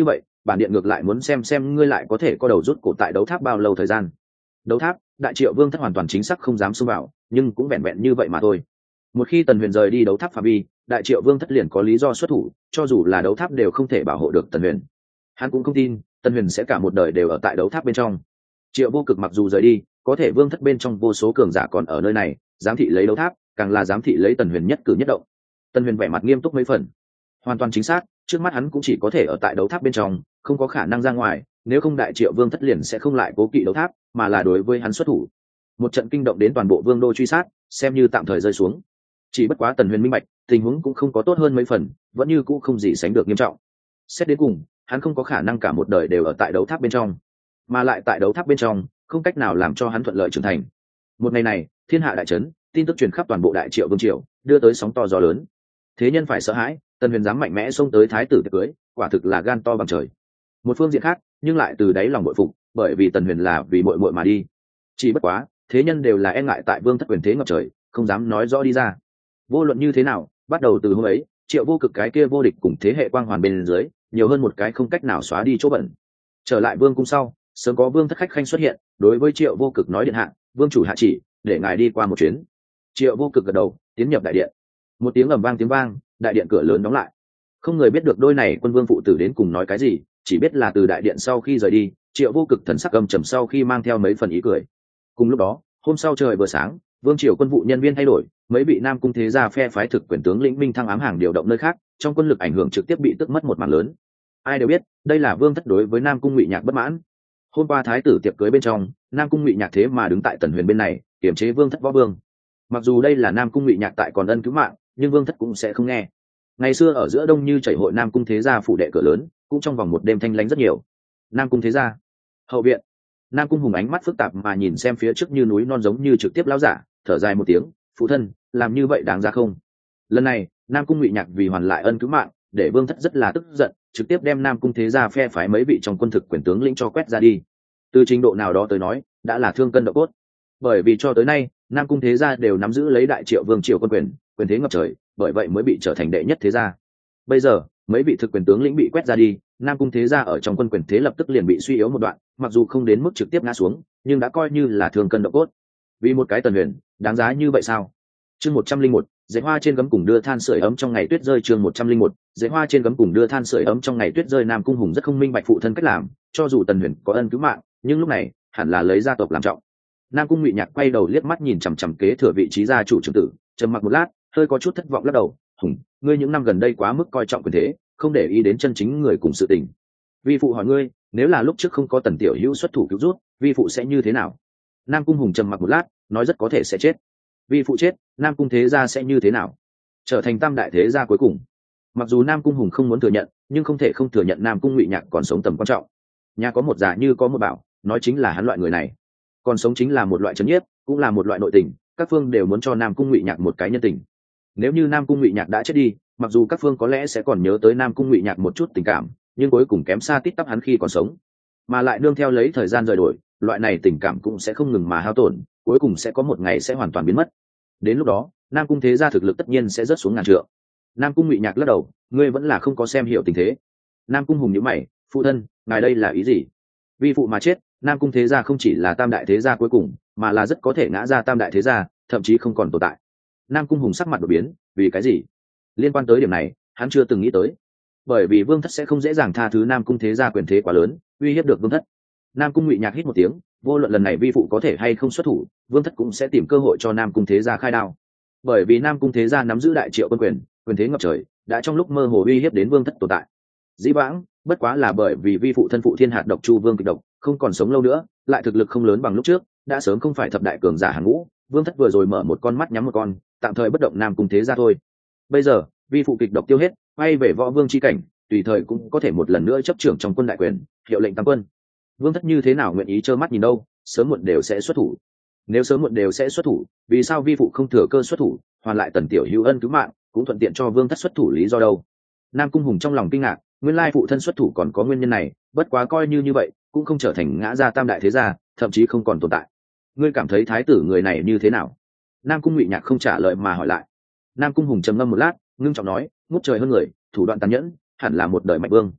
bản điện ngược lại muốn xem ngươi lại có thể có đầu rút cổ tại đấu tháp bao lâu thời gian. Đấu tháp, đại triệu vương thất hoàn toàn chính xác không dám xông vào, nhưng cũng vẹn vẹn như vậy mà thôi. Một khi Tần Huyền rời đi đấu tháp phạm vi, đại triệu vương thất liền có lý do xuất thủ, cho dù là đấu tháp đều không thể bảo hộ được Tần Huyền. Hắn cũng không tin Tần Huyền sẽ cả một đời đều ở tại đấu tháp bên trong. Triệu Vô Cực mặc dù rời đi, có thể vương thất bên trong vô số cường giả còn ở nơi này, giám thị lấy đấu tháp, càng là giám thị lấy Tần Huyền nhất cử nhất động. Tần Huyền vẻ mặt nghiêm túc mấy phần. Hoàn toàn chính xác, trước mắt hắn cũng chỉ có thể ở tại đấu tháp bên trong, không có khả năng ra ngoài, nếu không đại triệu vương thất liền sẽ không lại cố kỵ đấu tháp, mà là đối với hắn xuất thủ. Một trận kinh động đến toàn bộ vương đô truy sát, xem như tạm thời rơi xuống. Chỉ bất quá Tần Huyền minh bạch, tình huống cũng không có tốt hơn mấy phần, vẫn như cũ không gì sánh được nghiêm trọng. Xét đến cùng, hắn không có khả năng cả một đời đều ở tại đấu tháp bên trong, mà lại tại đấu tháp bên trong không cách nào làm cho hắn thuận lợi trưởng thành. Một ngày này, thiên hạ đại chấn, tin tức truyền khắp toàn bộ đại triệu vương triều, đưa tới sóng to gió lớn. Thế nhân phải sợ hãi, Tần Huyền dám mạnh mẽ xông tới thái tử tiệc cưới, quả thực là gan to bằng trời. Một phương diện khác, nhưng lại từ đáy lòng bội phục, bởi vì Tần Huyền là vì muội muội mà đi. Chỉ bất quá, thế nhân đều là e ngại tại vương thất quyền thế ngập trời, không dám nói rõ đi ra. Vô luận như thế nào, bắt đầu từ hôm ấy, Triệu Vô Cực cái kia vô địch cùng thế hệ quang hoàn bên dưới, nhiều hơn một cái không cách nào xóa đi chỗ bẩn. Trở lại vương cung sau, sớm có vương thất khách khanh xuất hiện, đối với Triệu Vô Cực nói điện hạ, vương chủ hạ chỉ, để ngài đi qua một chuyến. Triệu Vô Cực gật đầu, tiến nhập đại điện. Một tiếng ầm vang tiếng vang, đại điện cửa lớn đóng lại. Không người biết được đôi này quân vương phụ tử đến cùng nói cái gì, chỉ biết là từ đại điện sau khi rời đi, Triệu Vô Cực thần sắc âm trầm sau khi mang theo mấy phần ý cười. Cùng lúc đó, hôm sau trời vừa sáng, vương triều quân vụ nhân viên thay đổi, mấy vị nam cung thế gia phe phái thực quyền tướng lĩnh minh thăng ám hàng điều động nơi khác, trong quân lực ảnh hưởng trực tiếp bị tước mất một mảng lớn. Ai đều biết, đây là vương thất đối với nam cung Ngụy Nhạc bất mãn. Hôm qua thái tử tiệc cưới bên trong, nam cung Ngụy Nhạc thế mà đứng tại Tần Huyền bên này, kiềm chế vương thất võ vương. Mặc dù đây là nam cung Ngụy Nhạc tại còn ân cứu mạng, nhưng vương thất cũng sẽ không nghe. Ngày xưa ở giữa đông như chảy hội nam cung thế gia phủ đệ cửa lớn, cũng trong vòng một đêm thanh lãnh rất nhiều. Nam cung thế gia hậu viện, nam cung hùng ánh mắt phức tạp mà nhìn xem phía trước như núi non giống như trực tiếp lão giả, thở dài một tiếng, phụ thân, làm như vậy đáng ra không? Lần này nam cung Ngụy Nhạc vì hoàn lại ân cứu mạng, để vương thất rất là tức giận, trực tiếp đem nam cung thế gia phe phái mấy vị trong quân thực quyền tướng lĩnh cho quét ra đi. Từ trình độ nào đó tới nói, đã là thương cân độ cốt. Bởi vì cho tới nay nam cung thế gia đều nắm giữ lấy đại triệu vương triều quân quyền, quyền thế ngập trời, bởi vậy mới bị trở thành đệ nhất thế gia. Bây giờ mấy vị thực quyền tướng lĩnh bị quét ra đi, nam cung thế gia ở trong quân quyền thế lập tức liền bị suy yếu một đoạn, mặc dù không đến mức trực tiếp ngã xuống, nhưng đã coi như là thương cân độ cốt. Vì một cái Tần Huyền, đáng giá như vậy sao? Chương 101, dãy hoa trên gấm cùng đưa than sưởi ấm trong ngày tuyết rơi. Chương 101, dãy hoa trên gấm cùng đưa than sưởi ấm trong ngày tuyết rơi. Nam cung hùng rất không minh bạch phụ thân cách làm, cho dù Tần Huyền có ân cứu mạng, nhưng lúc này hẳn là lấy gia tộc làm trọng. Nam cung Ngụy Nhạc quay đầu liếc mắt nhìn chằm chằm kế thừa vị trí gia chủ trưởng tử, trầm mặc một lát, hơi có chút thất vọng lắc đầu. Hùng, ngươi những năm gần đây quá mức coi trọng quyền thế, không để ý đến chân chính người cùng sự tình. Vi phụ hỏi ngươi, nếu là lúc trước không có Tần tiểu hữu xuất thủ cứu rút, vi phụ sẽ như thế nào? Nam cung hùng trầm mặc một lát, nói rất có thể sẽ chết. Vi phụ chết, nam cung thế gia sẽ như thế nào? Trở thành tam đại thế gia cuối cùng. Mặc dù nam cung hùng không muốn thừa nhận, nhưng không thể không thừa nhận nam cung Ngụy Nhạc còn sống tầm quan trọng. Nhà có một già như có một bảo, nói chính là hắn loại người này. Còn sống chính là một loại trấn nhiếp, cũng là một loại nội tình, các phương đều muốn cho nam cung Ngụy Nhạc một cái nhân tình. Nếu như nam cung Ngụy Nhạc đã chết đi, mặc dù các phương có lẽ sẽ còn nhớ tới nam cung Ngụy Nhạc một chút tình cảm, nhưng cuối cùng kém xa tít tắp hắn khi còn sống, mà lại nương theo lấy thời gian rời đổi, loại này tình cảm cũng sẽ không ngừng mà hao tổn, cuối cùng sẽ có một ngày sẽ hoàn toàn biến mất. Đến lúc đó nam cung thế gia thực lực tất nhiên sẽ rớt xuống ngàn trượng. Nam cung Ngụy Nhạc lắc đầu, ngươi vẫn là không có xem hiểu tình thế. Nam cung hùng nhíu mày, phụ thân, ngài đây là ý gì? Vi phụ mà chết, nam cung thế gia không chỉ là tam đại thế gia cuối cùng, mà là rất có thể ngã ra tam đại thế gia, thậm chí không còn tồn tại. Nam cung hùng sắc mặt đột biến, vì cái gì? Liên quan tới điểm này hắn chưa từng nghĩ tới, bởi vì vương thất sẽ không dễ dàng tha thứ nam cung thế gia quyền thế quá lớn, uy hiếp được vương thất. Nam cung Ngụy Nhạc hít một tiếng, vô luận lần này vi phụ có thể hay không xuất thủ, vương thất cũng sẽ tìm cơ hội cho nam cung thế gia khai đao, bởi vì nam cung thế gia nắm giữ đại triệu quân quyền, quyền thế ngập trời, đã trong lúc mơ hồ uy hiếp đến vương thất tồn tại. Dĩ vãng bất quá là bởi vì vi phụ thân phụ thiên hạt độc chu vương kịch độc, không còn sống lâu nữa, lại thực lực không lớn bằng lúc trước, đã sớm không phải thập đại cường giả hàng ngũ, vương thất vừa rồi mở một con mắt nhắm một con, tạm thời bất động nam cung thế gia thôi. Bây giờ vi phụ kịch độc tiêu hết, quay về võ vương chi cảnh, tùy thời cũng có thể một lần nữa chấp trưởng trong quân đại quyền, hiệu lệnh tam quân. Vương thất như thế nào nguyện ý trơ mắt nhìn đâu, sớm muộn đều sẽ xuất thủ. Nếu sớm muộn đều sẽ xuất thủ, vì sao vi phụ không thừa cơ xuất thủ, hoàn lại Tần tiểu hữu ân cứu mạng, cũng thuận tiện cho vương thất xuất thủ lý do đâu? Nam cung hùng trong lòng kinh ngạc, nguyên lai phụ thân xuất thủ còn có nguyên nhân này, bất quá coi như vậy cũng không trở thành ngã ra tam đại thế gia, thậm chí không còn tồn tại. Ngươi cảm thấy thái tử người này như thế nào? Nam cung Ngụy Nhạc không trả lời mà hỏi lại. Nam cung hùng trầm ngâm một lát, ngưng trọng nói, ngút trời hơn người, thủ đoạn tàn nhẫn, hẳn là một đời mạnh vương.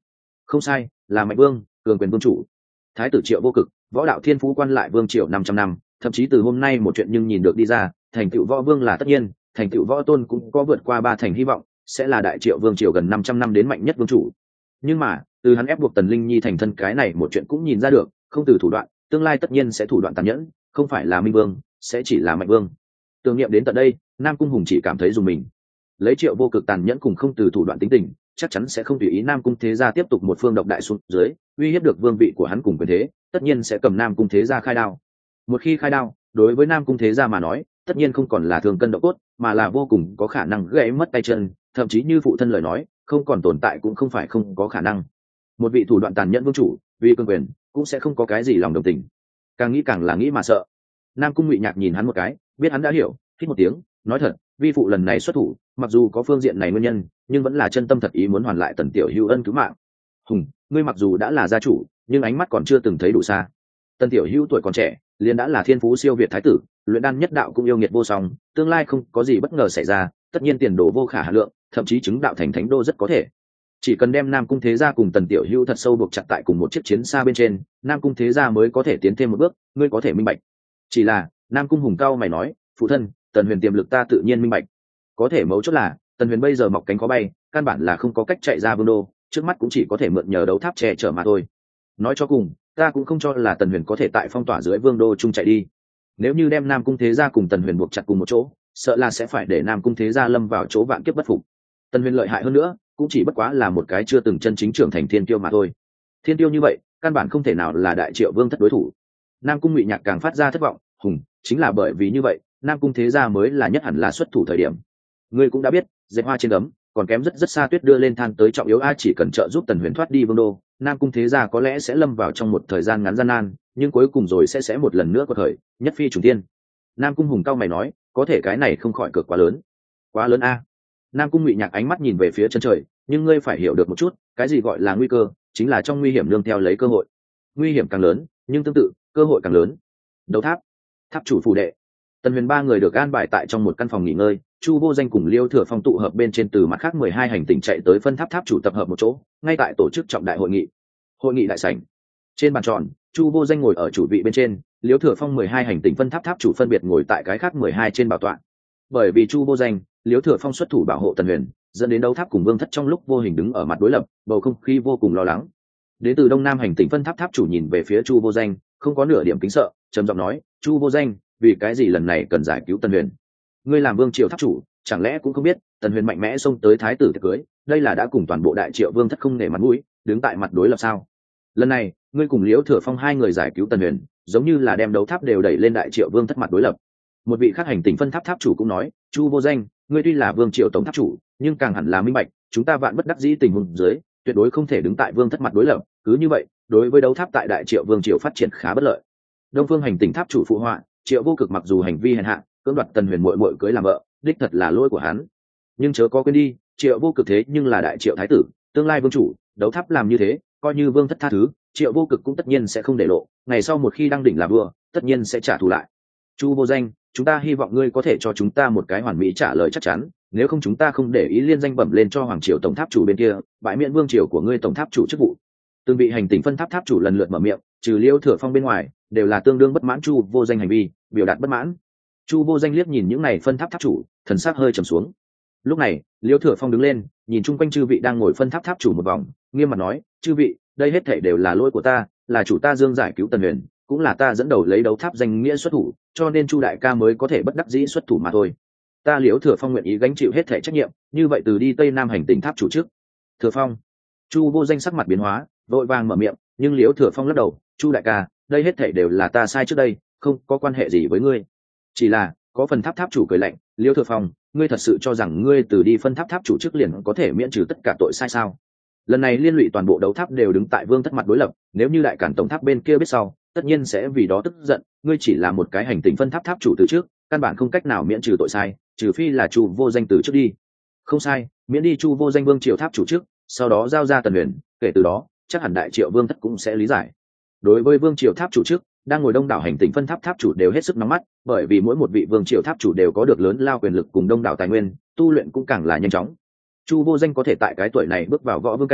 Không sai, là mạnh vương, cường quyền vương chủ. Thái tử Triệu Vô Cực, võ đạo thiên phú quan lại vương triều 500 năm, thậm chí từ hôm nay một chuyện nhưng nhìn được đi ra, thành tựu võ vương là tất nhiên, thành tựu võ tôn cũng có vượt qua 3 thành hy vọng, sẽ là đại Triệu vương triều gần 500 năm đến mạnh nhất vương chủ. Nhưng mà, từ hắn ép buộc Tần Linh Nhi thành thân cái này một chuyện cũng nhìn ra được, không từ thủ đoạn, tương lai tất nhiên sẽ thủ đoạn tàn nhẫn, không phải là minh vương, sẽ chỉ là mạnh vương. Tưởng niệm đến tận đây, Nam Cung Hùng chỉ cảm thấy dùng mình. Lấy Triệu Vô Cực tàn nhẫn cùng không từ thủ đoạn tính tình, chắc chắn sẽ không tùy ý Nam Cung Thế Gia tiếp tục một phương độc đại xuống dưới, uy hiếp được vương vị của hắn cùng quyền thế, tất nhiên sẽ cầm Nam Cung Thế Gia khai đao. Một khi khai đao, đối với Nam Cung Thế Gia mà nói, tất nhiên không còn là thường cân độ cốt, mà là vô cùng có khả năng gãy mất tay chân, thậm chí như phụ thân lời nói, không còn tồn tại cũng không phải không có khả năng. Một vị thủ đoạn tàn nhẫn vương chủ, vì cương quyền, cũng sẽ không có cái gì lòng đồng tình. Càng nghĩ càng là nghĩ mà sợ. Nam Cung Ngụy Nhạc nhìn hắn một cái, biết hắn đã hiểu, hít một tiếng, nói thật, vi phụ lần này xuất thủ, mặc dù có phương diện này nguyên nhân, nhưng vẫn là chân tâm thật ý muốn hoàn lại Tần Tiểu Hữu ân cứu mạng. Hùng, ngươi mặc dù đã là gia chủ, nhưng ánh mắt còn chưa từng thấy đủ xa. Tần Tiểu Hữu tuổi còn trẻ, liền đã là thiên phú siêu việt thái tử, luyện đan nhất đạo cũng yêu nghiệt vô song, tương lai không có gì bất ngờ xảy ra, tất nhiên tiền đồ vô khả hạn lượng, thậm chí chứng đạo thành thánh đô rất có thể. Chỉ cần đem Nam Cung Thế Gia cùng Tần Tiểu Hữu thật sâu buộc chặt tại cùng một chiếc chiến xa bên trên, Nam Cung Thế Gia mới có thể tiến thêm một bước, ngươi có thể minh bạch. Chỉ là, Nam Cung Hùng cao mày nói, phụ thân, Tần Huyền tiềm lực ta tự nhiên minh bạch. Có thể mấu chốt là, Tần Huyền bây giờ mọc cánh có bay, căn bản là không có cách chạy ra vương đô, trước mắt cũng chỉ có thể mượn nhờ đấu tháp che chở mà thôi. Nói cho cùng, ta cũng không cho là Tần Huyền có thể tại phong tỏa dưới vương đô chung chạy đi. Nếu như đem Nam Cung Thế Gia cùng Tần Huyền buộc chặt cùng một chỗ, sợ là sẽ phải để Nam Cung Thế Gia lâm vào chỗ vạn kiếp bất phục. Tần Huyền lợi hại hơn nữa, cũng chỉ bất quá là một cái chưa từng chân chính trưởng thành thiên tiêu mà thôi. Thiên tiêu như vậy, căn bản không thể nào là đại Triệu vương thất đối thủ. Nam Cung Ngụy Nhạc càng phát ra thất vọng, Hùng, chính là bởi vì như vậy, Nam Cung Thế Gia mới là nhất hẳn là xuất thủ thời điểm. Ngươi cũng đã biết, dệt hoa trên gấm, còn kém rất xa tuyết đưa lên than tới trọng yếu a, chỉ cần trợ giúp Tần Huyền thoát đi vương đô, Nam Cung Thế Gia có lẽ sẽ lâm vào trong một thời gian ngắn gian nan, nhưng cuối cùng rồi sẽ một lần nữa quật khởi, nhất phi trùng thiên. Nam Cung Hùng cao mày nói, có thể cái này không khỏi cược quá lớn. Quá lớn a. Nam Cung Ngụy Nhạc ánh mắt nhìn về phía chân trời, nhưng ngươi phải hiểu được một chút, cái gì gọi là nguy cơ, chính là trong nguy hiểm nương theo lấy cơ hội. Nguy hiểm càng lớn, nhưng tương tự, cơ hội càng lớn. Đấu tháp, tháp chủ phù đệ. Tần Huyền ba người được an bài tại trong một căn phòng nghỉ ngơi, Chu Vô Danh cùng Liêu Thừa Phong tụ hợp bên trên từ mặt khác 12 hành tinh chạy tới phân tháp tháp chủ tập hợp một chỗ, ngay tại tổ chức trọng đại hội nghị. Hội nghị đại sảnh. Trên bàn tròn, Chu Vô Danh ngồi ở chủ vị bên trên, Liêu Thừa Phong 12 hành tinh phân tháp tháp chủ phân biệt ngồi tại cái khác 12 trên bảo tọa. Bởi vì Chu Vô Danh, Liêu Thừa Phong xuất thủ bảo hộ Tần Huyền, dẫn đến đấu tháp cùng vương thất trong lúc vô hình đứng ở mặt đối lập, bầu không khí vô cùng lo lắng. Đến từ Đông Nam hành tinh phân tháp tháp chủ nhìn về phía Chu Vô Danh, không có nửa điểm kính sợ, trầm giọng nói, Chu Vô Danh, vì cái gì lần này cần giải cứu Tần Huyền? Ngươi làm vương triều tháp chủ, chẳng lẽ cũng không biết Tần Huyền mạnh mẽ xông tới thái tử tiệc cưới, đây là đã cùng toàn bộ đại Triệu vương thất không nể mặt mũi, đứng tại mặt đối lập sao? Lần này, ngươi cùng Liễu Thừa Phong hai người giải cứu Tần Huyền, giống như là đem đấu tháp đều đẩy lên đại Triệu vương thất mặt đối lập. Một vị khác hành tinh phân tháp tháp chủ cũng nói, Chu Vô Danh, ngươi tuy là vương triều tổng tháp chủ, nhưng càng hẳn là minh bạch, chúng ta vạn bất đắc dĩ tình huống dưới, tuyệt đối không thể đứng tại vương thất mặt đối lập, cứ như vậy, đối với đấu tháp tại đại Triệu vương triều phát triển khá bất lợi. Đông Phương hành tinh tháp chủ phụ họa, Triệu Vô Cực mặc dù hành vi hèn hạ, cưỡng đoạt Tần Huyền muội muội cưới làm vợ, đích thật là lỗi của hắn. Nhưng chớ có quên đi, Triệu Vô Cực thế nhưng là đại Triệu thái tử, tương lai vương chủ, đấu tháp làm như thế, coi như vương thất tha thứ, Triệu Vô Cực cũng tất nhiên sẽ không để lộ, ngày sau một khi đăng đỉnh là vua, tất nhiên sẽ trả thù lại. Chu Vô Danh, chúng ta hy vọng ngươi có thể cho chúng ta một cái hoàn mỹ trả lời chắc chắn, nếu không chúng ta không để ý liên danh bẩm lên cho hoàng triều tổng tháp chủ bên kia, bãi miễn vương triều của ngươi tổng tháp chủ chức vụ. Từng vị hành tinh phân tháp tháp chủ lần lượt mở miệng, trừ Liêu Thừa Phong bên ngoài, đều là tương đương bất mãn Chu Vô Danh hành vi, biểu đạt bất mãn. Chu Vô Danh liếc nhìn những này phân tháp tháp chủ, thần sắc hơi trầm xuống. Lúc này, Liêu Thừa Phong đứng lên, nhìn chung quanh chư vị đang ngồi phân tháp tháp chủ một vòng, nghiêm mặt nói, chư vị, đây hết thảy đều là lỗi của ta, là chủ ta dương giải cứu Tần Huyền, cũng là ta dẫn đầu lấy đấu tháp danh nghĩa xuất thủ, cho nên Chu đại ca mới có thể bất đắc dĩ xuất thủ mà thôi. Ta Liêu Thừa Phong nguyện ý gánh chịu hết thảy trách nhiệm, như vậy từ đi Tây Nam hành tinh tháp chủ trước. Thừa Phong. Chu Vô Danh sắc mặt biến hóa, vội vàng mở miệng, nhưng Liêu Thừa Phong lắc đầu, Chu đại ca, đây hết thảy đều là ta sai trước đây, không có quan hệ gì với ngươi. Chỉ là, có phần tháp tháp chủ cười lạnh, Liêu Thừa Phong, ngươi thật sự cho rằng ngươi từ đi phân tháp tháp chủ trước liền có thể miễn trừ tất cả tội sai sao? Lần này liên lụy toàn bộ đấu tháp đều đứng tại vương thất mặt đối lập, nếu như đại cản tổng tháp bên kia biết sau, tất nhiên sẽ vì đó tức giận, ngươi chỉ là một cái hành tinh phân tháp tháp chủ từ trước, căn bản không cách nào miễn trừ tội sai, trừ phi là Chu Vô Danh từ trước đi. Không sai, miễn đi Chu Vô Danh vương triều tháp chủ trước, sau đó giao ra Tần Huyền, kể từ đó, chắc hẳn đại Triệu vương thất cũng sẽ lý giải. Đối với vương triều tháp chủ trước, đang ngồi đông đảo hành tinh phân tháp tháp chủ đều hết sức nóng mắt, bởi vì mỗi một vị vương triều tháp chủ đều có được lớn lao quyền lực cùng đông đảo tài nguyên, tu luyện cũng càng là nhanh chóng. Chu Vô Danh có thể tại cái tuổi này bước vào võ vương cảnh,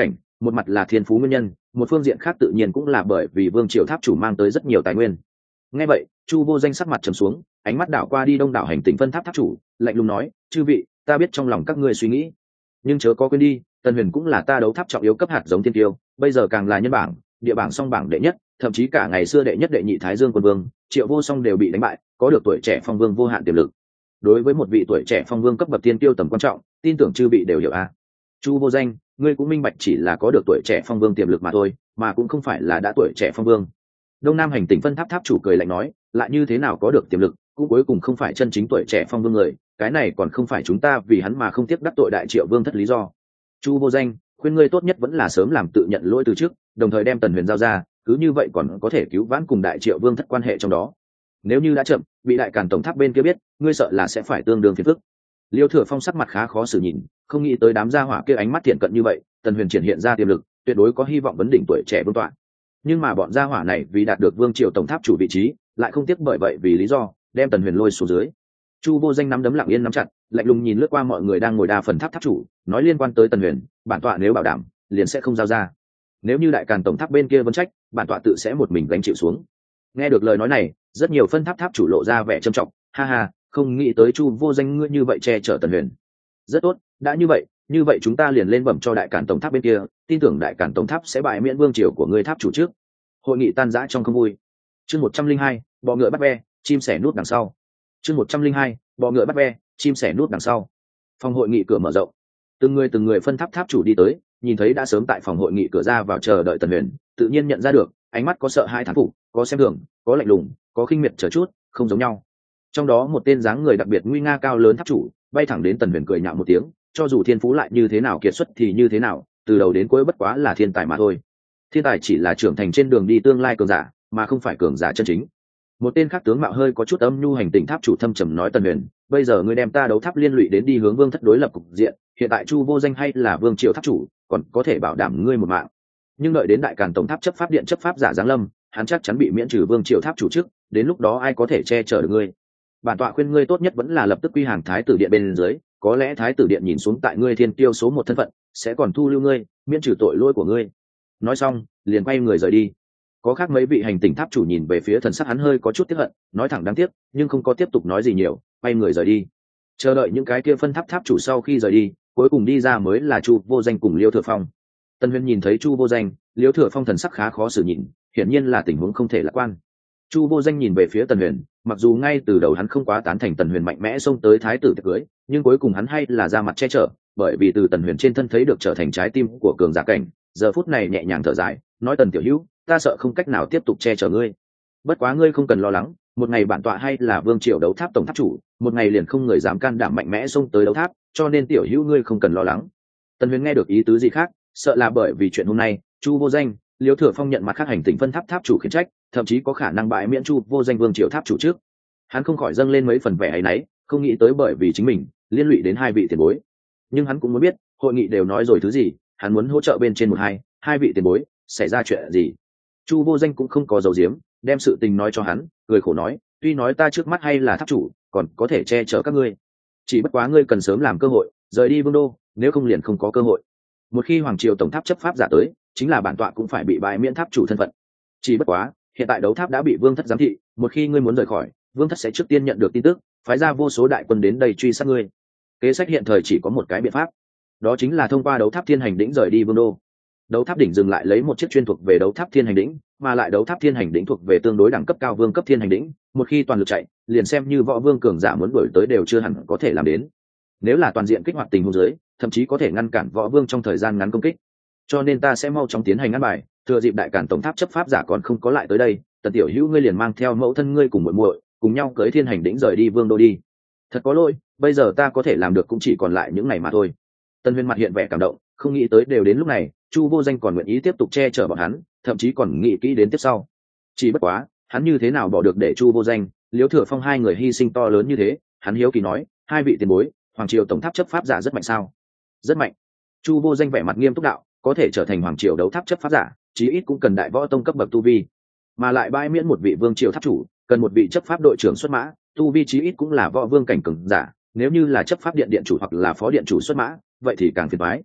một mặt là thiên phú nguyên nhân, một phương diện khác tự nhiên cũng là bởi vì vương triều tháp chủ mang tới rất nhiều tài nguyên. Nghe vậy, Chu Vô Danh sắc mặt trầm xuống, ánh mắt đảo qua đi đông đảo hành tinh phân tháp tháp chủ, lạnh lùng nói: chư vị, ta biết trong lòng các ngươi suy nghĩ, nhưng chớ có quên đi, Tần Huyền cũng là ta đấu tháp trọng yếu cấp hạt giống thiên tiêu, bây giờ càng là nhân bảng, địa bảng song bảng đệ nhất, thậm chí cả ngày xưa đệ nhất đệ nhị Thái Dương quân vương, Triệu Vô Song đều bị đánh bại, có được tuổi trẻ phong vương vô hạn tiềm lực. Đối với một vị tuổi trẻ phong vương cấp bậc tiên tiêu tầm quan trọng, tin tưởng chư vị đều hiểu a. Chu Vô Danh, ngươi cũng minh bạch chỉ là có được tuổi trẻ phong vương tiềm lực mà thôi, mà cũng không phải là đã tuổi trẻ phong vương. Đông Nam hành tinh phân tháp tháp chủ cười lạnh nói, lại như thế nào có được tiềm lực, cũng cuối cùng không phải chân chính tuổi trẻ phong vương người, cái này còn không phải chúng ta vì hắn mà không tiếc đắc tội đại Triệu Vương thất lý do. Chu Vô Danh, khuyên ngươi tốt nhất vẫn là sớm làm tự nhận lỗi từ trước, đồng thời đem Tần Huyền giao ra, cứ như vậy còn có thể cứu vãn cùng đại Triệu Vương thất quan hệ trong đó. Nếu như đã chậm, bị đại càn tổng tháp bên kia biết, ngươi sợ là sẽ phải tương đương phiền phức. Liêu Thừa Phong sắc mặt khá khó xử nhìn, không nghĩ tới đám gia hỏa kia ánh mắt thiện cận như vậy, Tần Huyền triển hiện ra tiềm lực, tuyệt đối có hy vọng vấn đỉnh tuổi trẻ vương tọa. Nhưng mà bọn gia hỏa này vì đạt được vương triều tổng tháp chủ vị trí, lại không tiếc bởi vậy vì lý do đem Tần Huyền lôi xuống dưới. Chu Vô Danh nắm đấm lặng yên nắm chặt, lạnh lùng nhìn lướt qua mọi người đang ngồi đa phần tháp tháp chủ, nói liên quan tới Tần Huyền, bản tọa nếu bảo đảm, liền sẽ không giao ra. Nếu như đại càn tổng tháp bên kia vấn trách, bản tọa tự sẽ một mình gánh chịu xuống. Nghe được lời nói này, rất nhiều phân tháp tháp chủ lộ ra vẻ trầm trọng, ha ha, không nghĩ tới Chu Vô Danh ngươi như vậy che chở Tần Huyền. Rất tốt, đã như vậy chúng ta liền lên bẩm cho đại càn tổng tháp bên kia, tin tưởng đại càn tổng tháp sẽ bãi miễn vương triều của ngươi tháp chủ trước. Hội nghị tan rã trong không vui. Chương 102, bọ ngựa bắt ve, chim sẻ nút đằng sau. Chương 102, bọ ngựa bắt ve, chim sẻ nút đằng sau. Phòng hội nghị cửa mở rộng, từng người phân tháp tháp chủ đi tới, nhìn thấy đã sớm tại phòng hội nghị cửa ra vào chờ đợi Tần Huyền, tự nhiên nhận ra được, ánh mắt có sợ hãi thán phục, có xem thường, có lạnh lùng, có khinh miệt chờ chút, không giống nhau. Trong đó một tên dáng người đặc biệt nguy nga cao lớn tháp chủ, bay thẳng đến Tần Huyền cười nhạo một tiếng, cho dù thiên phú lại như thế nào kiệt xuất thì như thế nào, từ đầu đến cuối bất quá là thiên tài mà thôi. Thiên tài chỉ là trưởng thành trên đường đi tương lai cường giả, mà không phải cường giả chân chính. Một tên khác tướng mạo hơi có chút âm nhu hành tinh tháp chủ thâm trầm nói Tần Huyền, bây giờ ngươi đem ta đấu tháp liên lụy đến đi hướng vương thất đối lập cục diện, hiện tại Chu Vô Danh hay là vương triều tháp chủ, còn có thể bảo đảm ngươi một mạng. Nhưng đợi đến đại càn tổng tháp chấp pháp điện chấp pháp giả giáng lâm, hắn chắc chắn bị miễn trừ vương triều tháp chủ trước, đến lúc đó ai có thể che chở được ngươi. Bản tọa khuyên ngươi tốt nhất vẫn là lập tức quy hàng thái tử điện bên dưới, có lẽ thái tử điện nhìn xuống tại ngươi thiên tiêu số một thân phận, sẽ còn thu lưu ngươi, miễn trừ tội lỗi của ngươi. Nói xong, liền quay người rời đi. Có khác mấy vị hành tinh tháp chủ nhìn về phía thần sắc hắn hơi có chút tiếc hận, nói thẳng đáng tiếc, nhưng không có tiếp tục nói gì nhiều, quay người rời đi. Chờ đợi những cái kia phân tháp tháp chủ sau khi rời đi, cuối cùng đi ra mới là Chu Vô Danh cùng Liêu Thừa Phong. Tần Huyền nhìn thấy Chu Vô Danh, Liêu Thừa Phong thần sắc khá khó xử nhìn, hiển nhiên là tình huống không thể lạc quan. Chu Vô Danh nhìn về phía Tần Huyền, mặc dù ngay từ đầu hắn không quá tán thành Tần Huyền mạnh mẽ xông tới thái tử tiệc cưới, nhưng cuối cùng hắn hay là ra mặt che chở, bởi vì từ Tần Huyền trên thân thấy được trở thành trái tim của cường giả cảnh, giờ phút này nhẹ nhàng thở dài, nói Tần tiểu hữu, ta sợ không cách nào tiếp tục che chở ngươi. Bất quá ngươi không cần lo lắng, một ngày bản tọa hay là vương triều đấu tháp tổng tháp chủ, một ngày liền không người dám can đảm mạnh mẽ xông tới đấu tháp, cho nên tiểu hữu ngươi không cần lo lắng. Tần Huyền nghe được ý tứ gì khác, sợ là bởi vì chuyện hôm nay, Chu Vô Danh, Liêu Thừa Phong nhận mặt khác hành tinh phân tháp tháp chủ khiển trách, thậm chí có khả năng bãi miễn Chu Vô Danh vương triều tháp chủ trước. Hắn không khỏi dâng lên mấy phần vẻ áy náy, không nghĩ tới bởi vì chính mình liên lụy đến hai vị tiền bối. Nhưng hắn cũng muốn biết, hội nghị đều nói rồi thứ gì, hắn muốn hỗ trợ bên trên hai vị tiền bối, xảy ra chuyện gì. Chu Vô Danh cũng không có dấu diếm, đem sự tình nói cho hắn, cười khổ nói, tuy nói ta trước mắt hay là tháp chủ, còn có thể che chở các ngươi, chỉ bất quá ngươi cần sớm làm cơ hội rời đi vương đô, nếu không liền không có cơ hội. Một khi hoàng triều tổng tháp chấp pháp giả tới, chính là bản tọa cũng phải bị bãi miễn tháp chủ thân phận. Chỉ bất quá hiện tại đấu tháp đã bị vương thất giám thị, một khi ngươi muốn rời khỏi, vương thất sẽ trước tiên nhận được tin tức, phái ra vô số đại quân đến đây truy sát ngươi. Kế sách hiện thời chỉ có một cái biện pháp, đó chính là thông qua đấu tháp thiên hành đỉnh rời đi vương đô. Đấu tháp đỉnh dừng lại lấy một chiếc chuyên thuộc về đấu tháp thiên hành đỉnh, mà lại đấu tháp thiên hành đỉnh thuộc về tương đối đẳng cấp cao vương cấp thiên hành đỉnh, một khi toàn lực chạy, liền xem như võ vương cường giả muốn đuổi tới đều chưa hẳn có thể làm đến. Nếu là toàn diện kích hoạt tình huống dưới, thậm chí có thể ngăn cản võ vương trong thời gian ngắn công kích. Cho nên ta sẽ mau chóng tiến hành ngăn bài, thừa dịp đại cản tổng tháp chấp pháp giả còn không có lại tới đây, Tần tiểu hữu ngươi liền mang theo mẫu thân ngươi cùng muội muội, cùng nhau cưỡi thiên hành đỉnh rời đi vương đô đi. Thật có lỗi, bây giờ ta có thể làm được cũng chỉ còn lại những ngày mà thôi. Tần Huyền mặt hiện vẻ cảm động, không nghĩ tới đều đến lúc này, Chu Vô Danh còn nguyện ý tiếp tục che chở bọn hắn, thậm chí còn nghĩ kỹ đến tiếp sau. Chỉ bất quá, hắn như thế nào bỏ được để Chu Vô Danh, Liêu Thừa Phong hai người hy sinh to lớn như thế? Hắn hiếu kỳ nói, hai vị tiền bối, hoàng triều tổng tháp chấp pháp giả rất mạnh sao? Rất mạnh. Chu Vô Danh vẻ mặt nghiêm túc đạo, có thể trở thành hoàng triều đấu tháp chấp pháp giả, chí ít cũng cần đại võ tông cấp bậc tu vi, mà lại bãi miễn một vị vương triều tháp chủ, cần một vị chấp pháp đội trưởng xuất mã, tu vi chí ít cũng là võ vương cảnh cường giả. Nếu như là chấp pháp điện điện chủ hoặc là phó điện chủ xuất mã, vậy thì càng phiền toái.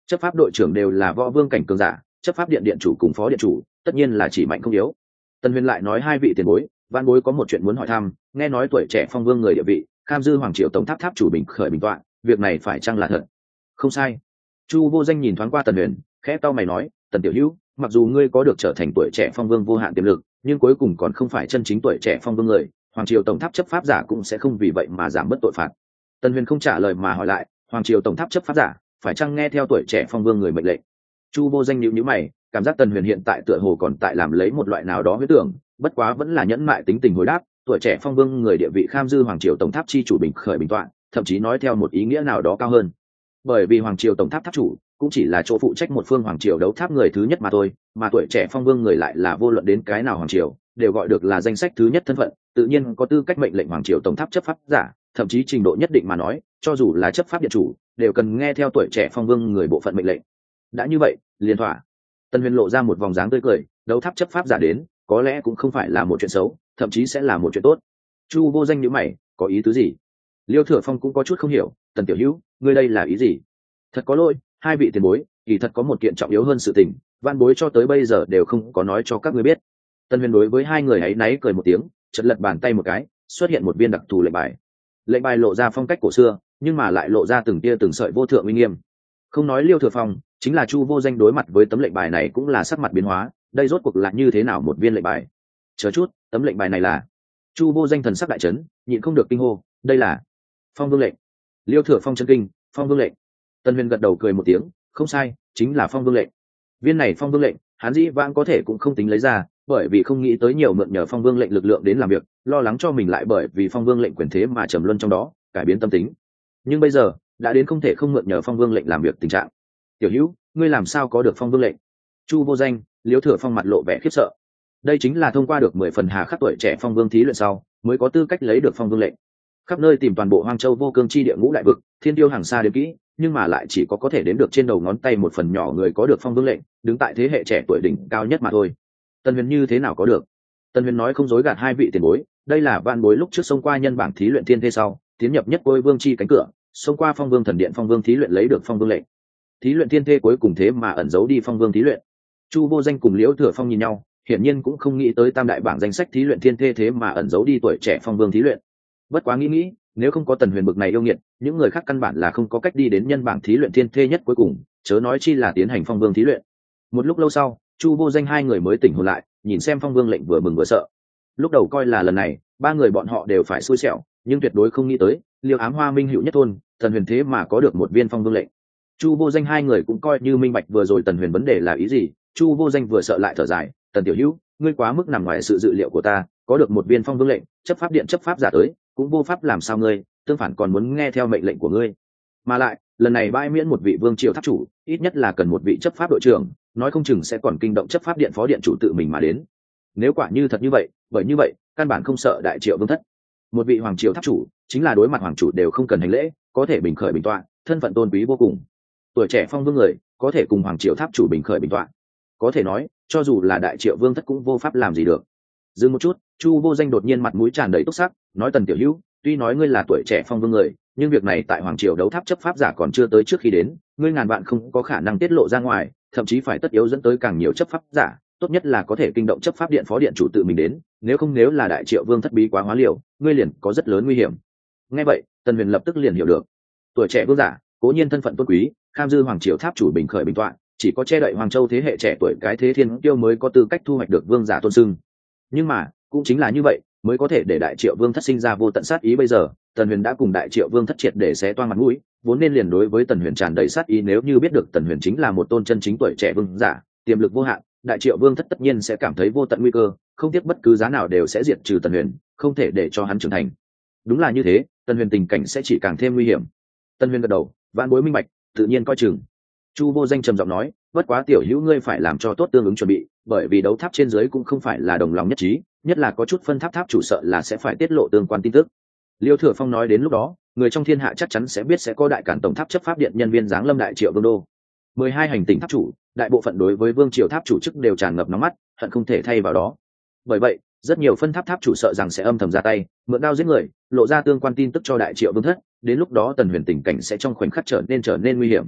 chấp pháp đội trưởng đều là võ vương cảnh cường giả, chấp pháp điện điện chủ cùng phó điện chủ tất nhiên là chỉ mạnh không yếu. Tần Huyền lại nói hai vị tiền bối, văn bối có một chuyện muốn hỏi thăm, nghe nói tuổi trẻ phong vương người địa vị Kham Dư Hoàng Triều tổng tháp tháp chủ bình khởi bình tọa, việc này phải chăng là thật? Không sai. Chu Vô Danh nhìn thoáng qua Tần Huyền, khẽ cau mày nói, Tần tiểu hữu, mặc dù ngươi có được trở thành tuổi trẻ phong vương vô hạn tiềm lực, nhưng cuối cùng còn không phải chân chính tuổi trẻ phong vương người, Hoàng Triều tổng tháp chấp pháp giả cũng sẽ không vì vậy mà giảm bớt tội phạt. Tần Huyền không trả lời mà hỏi lại, Hoàng Triều tổng tháp chấp pháp giả phải chăng nghe theo tuổi trẻ phong vương người mệnh lệnh? Chu Vô Danh nhíu nhíu mày, cảm giác Tần Huyền hiện tại tựa hồ còn tại làm lấy một loại nào đó huyết tưởng, bất quá vẫn là nhẫn mại tính tình hồi đáp, tuổi trẻ phong vương người địa vị Kham Dư Hoàng Triều tổng tháp chi chủ bình khởi bình tọa, thậm chí nói theo một ý nghĩa nào đó cao hơn. Bởi vì Hoàng Triều tổng tháp tháp chủ cũng chỉ là chỗ phụ trách một phương Hoàng Triều đấu tháp người thứ nhất mà thôi, mà tuổi trẻ phong vương người lại là vô luận đến cái nào Hoàng Triều đều gọi được là danh sách thứ nhất thân phận, tự nhiên có tư cách mệnh lệnh Hoàng Triều tổng tháp chấp pháp giả, thậm chí trình độ nhất định mà nói, cho dù là chấp pháp điện chủ đều cần nghe theo tuổi trẻ phong vương người bộ phận mệnh lệnh. Đã như vậy, liền thỏa. Tần Huyền lộ ra một vòng dáng tươi cười, đấu tháp chấp pháp giả đến, có lẽ cũng không phải là một chuyện xấu, thậm chí sẽ là một chuyện tốt. Chu Vô Danh nhíu mày, có ý tứ gì? Liêu Thừa Phong cũng có chút không hiểu, Tần tiểu hữu, ngươi đây là ý gì? Thật có lỗi, hai vị tiền bối, kỳ thật có một kiện trọng yếu hơn sự tình, van bối cho tới bây giờ đều không có nói cho các ngươi biết. Tần Huyền đối với hai người ấy náy cười một tiếng, chợt lật bàn tay một cái, xuất hiện một viên đặc thù lệnh bài. Lệnh bài lộ ra phong cách cổ xưa, nhưng mà lại lộ ra từng tia từng sợi vô thượng uy nghiêm. Không nói Liêu Thừa Phong, chính là Chu Vô Danh đối mặt với tấm lệnh bài này cũng là sắc mặt biến hóa, đây rốt cuộc là như thế nào một viên lệnh bài? Chờ chút, tấm lệnh bài này là? Chu Vô Danh thần sắc đại chấn, nhịn không được kinh hô, đây là Phong Vương lệnh. Liêu Thừa Phong chấn kinh, Phong Vương lệnh. Tần Huyền gật đầu cười một tiếng, không sai, chính là Phong Vương lệnh. Viên này Phong Vương lệnh, hắn dĩ vãng có thể cũng không tính lấy ra, bởi vì không nghĩ tới nhiều mượn nhờ Phong Vương lệnh lực lượng đến làm việc, lo lắng cho mình lại bởi vì Phong Vương lệnh quyền thế mà trầm luân trong đó, cải biến tâm tính. Nhưng bây giờ, đã đến không thể không mượn nhờ Phong Vương lệnh làm việc tình trạng. Tiểu hữu, ngươi làm sao có được Phong Vương lệnh? Chu Vô Danh, Liêu Thừa Phong mặt lộ vẻ khiếp sợ. Đây chính là thông qua được 10 phần hà khắc tuổi trẻ Phong Vương thí luyện sau, mới có tư cách lấy được Phong Vương lệnh. Khắp nơi tìm toàn bộ Hoang Châu vô cương chi địa ngũ đại vực, thiên tiêu hàng xa đến kỹ, nhưng mà lại chỉ có thể đếm được trên đầu ngón tay một phần nhỏ người có được Phong Vương lệnh, đứng tại thế hệ trẻ tuổi đỉnh cao nhất mà thôi. Tần Huyền như thế nào có được? Tần Huyền nói không dối gạt hai vị tiền bối, đây là van bối lúc trước xông qua nhân bảng thí luyện thiên thế sau, tiến nhập nhất Côi Vương chi cánh cửa, xông qua Phong Vương thần điện Phong Vương thí luyện lấy được Phong Vương lệnh. Thí luyện thiên thế cuối cùng thế mà ẩn giấu đi Phong Vương thí luyện. Chu Vô Danh cùng Liễu Thừa Phong nhìn nhau, hiển nhiên cũng không nghĩ tới tam đại bảng danh sách thí luyện thiên thế mà ẩn giấu đi tuổi trẻ Phong Vương thí luyện. Bất quá nghĩ, nếu không có Tần Huyền bực này yêu nghiệt, những người khác căn bản là không có cách đi đến nhân bảng thí luyện thiên thê nhất cuối cùng, chớ nói chi là tiến hành Phong Vương thí luyện. Một lúc lâu sau, Chu Vô Danh hai người mới tỉnh hồn lại, nhìn xem Phong Vương lệnh vừa mừng vừa sợ. Lúc đầu coi là lần này ba người bọn họ đều phải xui xẻo, nhưng tuyệt đối không nghĩ tới Liêu Ám Hoa Minh hữu nhất thôn, Tần Huyền thế mà có được một viên Phong Vương lệnh. Chu Vô Danh hai người cũng coi như minh bạch vừa rồi Tần Huyền vấn đề là ý gì. Chu Vô Danh vừa sợ lại thở dài, Tần tiểu hữu, ngươi quá mức nằm ngoài sự dự liệu của ta, có được một viên Phong Vương lệnh, chấp pháp điện chấp pháp giả tới cũng vô pháp làm sao ngươi, tương phản còn muốn nghe theo mệnh lệnh của ngươi. Mà lại lần này bãi miễn một vị vương triều tháp chủ, ít nhất là cần một vị chấp pháp đội trưởng, nói không chừng sẽ còn kinh động chấp pháp điện phó điện chủ tự mình mà đến. Nếu quả như thật như vậy, bởi như vậy căn bản không sợ đại triệu vương thất. Một vị hoàng triều tháp chủ chính là đối mặt hoàng chủ đều không cần hành lễ, có thể bình khởi bình tọa, thân phận tôn quý vô cùng. Tuổi trẻ Phong Vương người có thể cùng hoàng triều tháp chủ bình khởi bình tọa, có thể nói cho dù là đại triệu vương thất cũng vô pháp làm gì được. Dừng một chút, Chu Vô Danh đột nhiên mặt mũi tràn đầy túc sắc, nói Tần tiểu hữu, tuy nói ngươi là tuổi trẻ Phong Vương người, nhưng việc này tại hoàng triều đấu tháp chấp pháp giả còn chưa tới trước khi đến, ngươi ngàn vạn không có khả năng tiết lộ ra ngoài, thậm chí phải tất yếu dẫn tới càng nhiều chấp pháp giả, tốt nhất là có thể kinh động chấp pháp điện phó điện chủ tự mình đến, nếu là đại triệu vương thất bí quá hóa liều, ngươi liền có rất lớn nguy hiểm. Nghe vậy, Tần Huyền lập tức liền hiểu được, tuổi trẻ vương giả cố nhiên thân phận tôn quý, Kham Dư Hoàng triều tháp chủ bình khởi bình tọa, chỉ có che đậy Hoàng Châu thế hệ trẻ tuổi cái thế thiên tiêu mới có tư cách thu hoạch được vương giả tôn xưng. Nhưng mà cũng chính là như vậy mới có thể để đại triệu vương thất sinh ra vô tận sát ý. Bây giờ Tần Huyền đã cùng đại triệu vương thất triệt để xé toang mặt mũi, vốn nên liền đối với Tần Huyền tràn đầy sát ý, nếu như biết được Tần Huyền chính là một tôn chân chính tuổi trẻ vương giả, tiềm lực vô hạn, đại triệu vương thất tất nhiên sẽ cảm thấy vô tận nguy cơ, không tiếc bất cứ giá nào đều sẽ diệt trừ Tần Huyền, không thể để cho hắn trưởng thành. Đúng là như thế, Tần Huyền tình cảnh sẽ chỉ càng thêm nguy hiểm. Tần Huyền gật đầu, vạn bối minh bạch, tự nhiên coi chừng. Chu Vô Danh trầm giọng nói, bất quá tiểu hữu ngươi phải làm cho tốt tương ứng chuẩn bị, bởi vì đấu tháp trên dưới cũng không phải là đồng lòng nhất trí, nhất là có chút phân tháp tháp chủ sợ là sẽ phải tiết lộ tương quan tin tức. Liêu Thừa Phong nói đến lúc đó, người trong thiên hạ chắc chắn sẽ biết sẽ có đại cản tổng tháp chấp pháp điện nhân viên giáng lâm đại triệu vương đô. 12 hành tinh tháp chủ, đại bộ phận đối với vương triều tháp chủ chức đều tràn ngập nóng mắt, hận không thể thay vào đó. Bởi vậy, rất nhiều phân tháp tháp chủ sợ rằng sẽ âm thầm ra tay, mượn đao giết người, lộ ra tương quan tin tức cho đại triệu vương thất, đến lúc đó Tần Huyền tình cảnh sẽ trong khoảnh khắc trở nên nguy hiểm.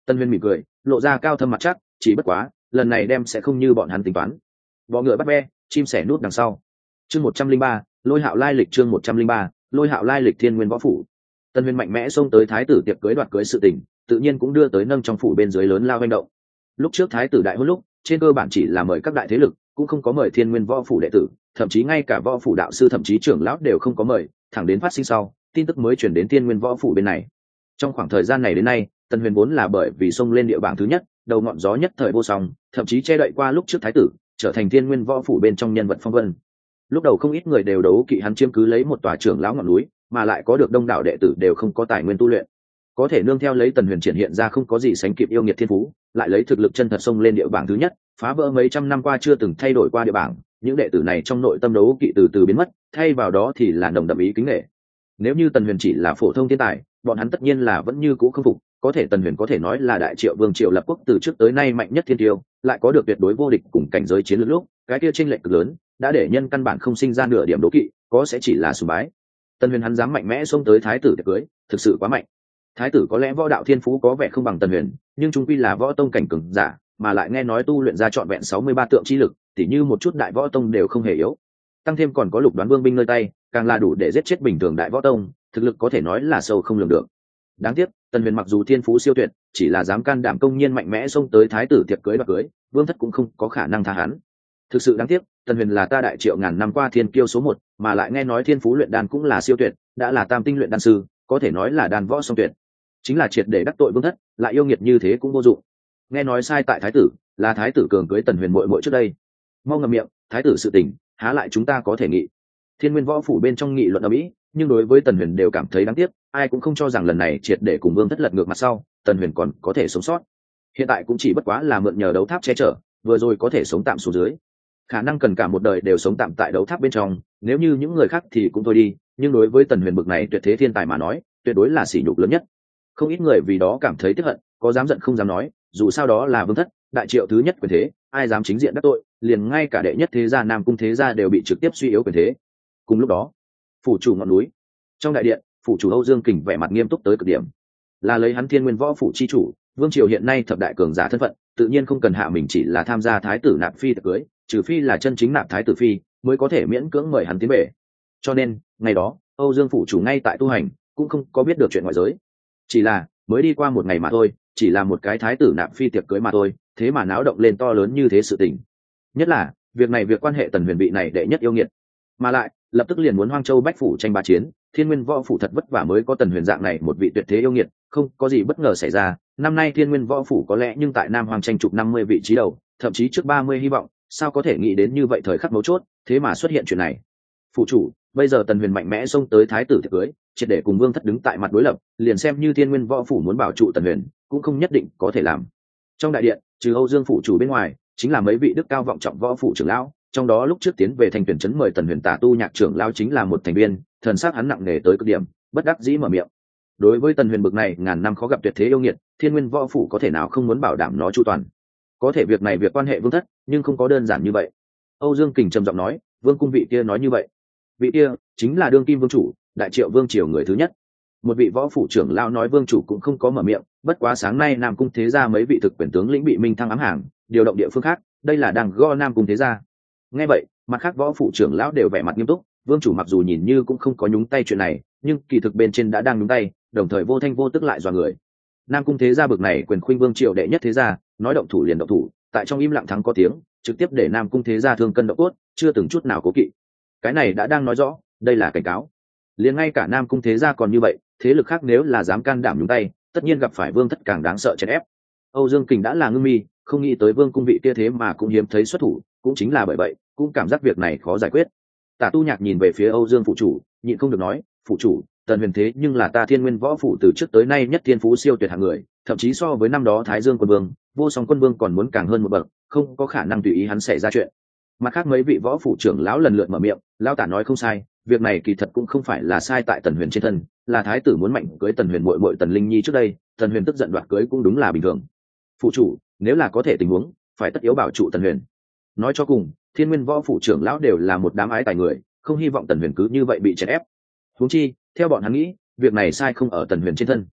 Tân Huyền mỉm cười, lộ ra cao thâm mặt chắc, chỉ bất quá lần này đem sẽ không như bọn hắn tính toán. Bọ ngựa bắt ve, chim sẻ nút đằng sau. Chương 103, Lôi Hạo lai lịch. Chương 103, Lôi Hạo lai lịch. Thiên Nguyên võ phủ. Tân Huyền mạnh mẽ xông tới thái tử tiệc cưới đoạt cưới sự tình, tự nhiên cũng đưa tới nâng trong phủ bên dưới lớn lao hành động. Lúc trước thái tử đại hôn lúc, trên cơ bản chỉ là mời các đại thế lực, cũng không có mời Thiên Nguyên võ phủ đệ tử, thậm chí ngay cả võ phủ đạo sư thậm chí trưởng lão đều không có mời, thẳng đến phát sinh sau, tin tức mới truyền đến Thiên Nguyên võ phủ bên này. Trong khoảng thời gian này đến nay, Tân Huyền vốn là bởi vì xông lên địa bảng thứ nhất, đầu ngọn gió nhất thời vô song, thậm chí che đậy qua lúc trước thái tử, trở thành Thiên Nguyên võ phủ bên trong nhân vật phong vân. Lúc đầu không ít người đều đấu kỵ hắn chiếm cứ lấy một tòa trưởng lão ngọn núi, mà lại có được đông đảo đệ tử đều không có tài nguyên tu luyện. Có thể nương theo lấy Tần Huyền triển hiện ra không có gì sánh kịp yêu nghiệt thiên phú, lại lấy thực lực chân thật xông lên địa bảng thứ nhất, phá vỡ mấy trăm năm qua chưa từng thay đổi qua địa bảng, những đệ tử này trong nội tâm đấu kỵ từ từ biến mất, thay vào đó thì là nồng đậm ý kính nể. Nếu như Tần Huyền chỉ là phổ thông thiên tài, bọn hắn tất nhiên là vẫn như cũ không phục, có thể Tần Huyền có thể nói là đại triệu vương triều lập quốc từ trước tới nay mạnh nhất thiên tiêu, lại có được tuyệt đối vô địch cùng cảnh giới chiến lược lúc, cái kia chênh lệch cực lớn, đã để nhân căn bản không sinh ra nửa điểm đố kỵ, có sẽ chỉ là sùng bái. Tần Huyền hắn dám mạnh mẽ xông tới thái tử tiệc cưới, thực sự quá mạnh. Thái tử có lẽ võ đạo thiên phú có vẻ không bằng Tần Huyền, nhưng trung quy là võ tông cảnh cường giả, mà lại nghe nói tu luyện ra trọn vẹn 63 tượng chi lực, tỉ như một chút đại võ tông đều không hề yếu. Tăng thêm còn có Lục Đoán Vương binh nơi tay, càng là đủ để giết chết bình thường đại võ tông, thực lực có thể nói là sâu không lường được. Đáng tiếc, Tần Huyền mặc dù thiên phú siêu tuyệt, chỉ là dám can đảm công nhiên mạnh mẽ xông tới thái tử tiệc cưới đoạt cưới, Vương thất cũng không có khả năng tha hắn. Thực sự đáng tiếc, Tần Huyền là ta đại triệu ngàn năm qua thiên kiêu số 1, mà lại nghe nói thiên phú luyện đan cũng là siêu tuyệt, đã là tam tinh luyện đan sư, có thể nói là đan võ song tuyệt. Chính là triệt để đắc tội Vương thất, lại yêu nghiệt như thế cũng vô dụng. Nghe nói sai tại thái tử, là thái tử cường cưới Tần Huyền muội muội trước đây. Mau ngậm miệng, thái tử sự tình, há lại chúng ta có thể nghị. Thiên Nguyên võ phủ bên trong nghị luận ở mỹ, nhưng đối với Tần Huyền đều cảm thấy đáng tiếc, ai cũng không cho rằng lần này triệt để cùng Vương thất lật ngược mặt sau, Tần Huyền còn có thể sống sót. Hiện tại cũng chỉ bất quá là mượn nhờ đấu tháp che chở, vừa rồi có thể sống tạm xuống dưới. Khả năng cần cả một đời đều sống tạm tại đấu tháp bên trong, nếu như những người khác thì cũng thôi đi, nhưng đối với Tần Huyền bực này tuyệt thế thiên tài mà nói, tuyệt đối là sỉ nhục lớn nhất. Không ít người vì đó cảm thấy tiếc hận, có dám giận không dám nói, dù sao đó là Vương thất, đại triệu thứ nhất quyền thế, ai dám chính diện đắc tội, liền ngay cả đệ nhất thế gia Nam cung thế gia đều bị trực tiếp suy yếu quyền thế. Cùng lúc đó, phủ chủ ngọn núi, trong đại điện, phủ chủ Âu Dương Kình vẻ mặt nghiêm túc tới cực điểm, là lấy hắn Thiên Nguyên võ phủ chi chủ, vương triều hiện nay thập đại cường giả thân phận, tự nhiên không cần hạ mình chỉ là tham gia thái tử nạp phi tiệc cưới, trừ phi là chân chính nạp thái tử phi mới có thể miễn cưỡng mời hắn tiến về. Cho nên ngày đó Âu Dương phủ chủ ngay tại tu hành, cũng không có biết được chuyện ngoại giới, chỉ là mới đi qua một ngày mà thôi, chỉ là một cái thái tử nạp phi tiệc cưới mà thôi, thế mà náo động lên to lớn như thế sự tình. Nhất là việc này việc quan hệ Tần Huyền vị này đệ nhất yêu nghiệt, mà lại lập tức liền muốn Hoang Châu bách phủ tranh bá chiến, Thiên Nguyên võ phủ thật vất vả mới có Tần Huyền dạng này một vị tuyệt thế yêu nghiệt, không có gì bất ngờ xảy ra, năm nay Thiên Nguyên võ phủ có lẽ nhưng tại Nam Hoang tranh chụp 50 vị trí đầu, thậm chí trước 30 hy vọng, sao có thể nghĩ đến như vậy thời khắc mấu chốt, thế mà xuất hiện chuyện này. Phụ chủ, bây giờ Tần Huyền mạnh mẽ xông tới thái tử tiệc cưới, triệt để cùng Vương thất đứng tại mặt đối lập, liền xem như Thiên Nguyên võ phủ muốn bảo trụ Tần Huyền, cũng không nhất định có thể làm. Trong đại điện, trừ Âu Dương phủ chủ bên ngoài, chính là mấy vị đức cao vọng trọng võ phủ trưởng lão, trong đó lúc trước tiến về thành tuyển trấn mời Tần Huyền Tả tu nhạc trưởng lão chính là một thành viên, thần sắc hắn nặng nề tới cực điểm, bất đắc dĩ mở miệng. Đối với Tần Huyền bực này ngàn năm khó gặp tuyệt thế yêu nghiệt, Thiên Nguyên võ phủ có thể nào không muốn bảo đảm nó chu toàn. Có thể việc này việc quan hệ Vương thất, nhưng không có đơn giản như vậy. Âu Dương Kình trầm giọng nói, Vương cung vị kia nói như vậy. Vị kia chính là đương kim vương chủ, đại triệu vương triều người thứ nhất. Một vị võ phủ trưởng lão nói vương chủ cũng không có mở miệng, bất quá sáng nay Nam cung thế gia mấy vị thực quyền tướng lĩnh bị Minh Thăng ám hàng, điều động địa phương khác, đây là đang go Nam cung thế gia. Nghe vậy, mặt khác võ phủ trưởng lão đều vẻ mặt nghiêm túc, vương chủ mặc dù nhìn như cũng không có nhúng tay chuyện này, nhưng kỳ thực bên trên đã đang nhúng tay, đồng thời vô thanh vô tức lại dọa người. Nam cung thế gia bực này quyền khuynh vương triều đệ nhất thế gia, nói động thủ liền động thủ, tại trong im lặng thắng có tiếng, trực tiếp để Nam cung thế gia thương cân độ cốt, chưa từng chút nào cố kỵ. Cái này đã đang nói rõ, đây là cảnh cáo. Liền ngay cả Nam cung thế gia còn như vậy, thế lực khác nếu là dám can đảm nhúng tay, tất nhiên gặp phải vương thất càng đáng sợ chèn ép. Âu Dương Kình đã là ngưng mi, không nghĩ tới vương cung vị kia thế mà cũng hiếm thấy xuất thủ, cũng chính là bởi vậy, cũng cảm giác việc này khó giải quyết. Tả Tu Nhạc nhìn về phía Âu Dương phụ chủ, nhịn không được nói, phụ chủ, Tần Huyền thế nhưng là ta Thiên Nguyên võ phủ từ trước tới nay nhất thiên phú siêu tuyệt hạng người, thậm chí so với năm đó Thái Dương quân vương, Vô Song quân vương còn muốn càng hơn một bậc, không có khả năng tùy ý hắn xảy ra chuyện. Mặt khác mấy vị võ phủ trưởng lão lần lượt mở miệng, lão Tả nói không sai, việc này kỳ thật cũng không phải là sai tại Tần Huyền trên thân, là thái tử muốn mạnh cưới Tần Huyền muội muội Tần Linh Nhi trước đây, Tần Huyền tức giận đoạt cưới cũng đúng là bình thường. Phụ chủ, nếu là có thể tình huống, phải tất yếu bảo trụ Tần Huyền. Nói cho cùng, Thiên Nguyên võ phủ trưởng lão đều là một đám ái tài người, không hy vọng Tần Huyền cứ như vậy bị chèn ép. Huống chi, theo bọn hắn nghĩ, việc này sai không ở Tần Huyền trên thân.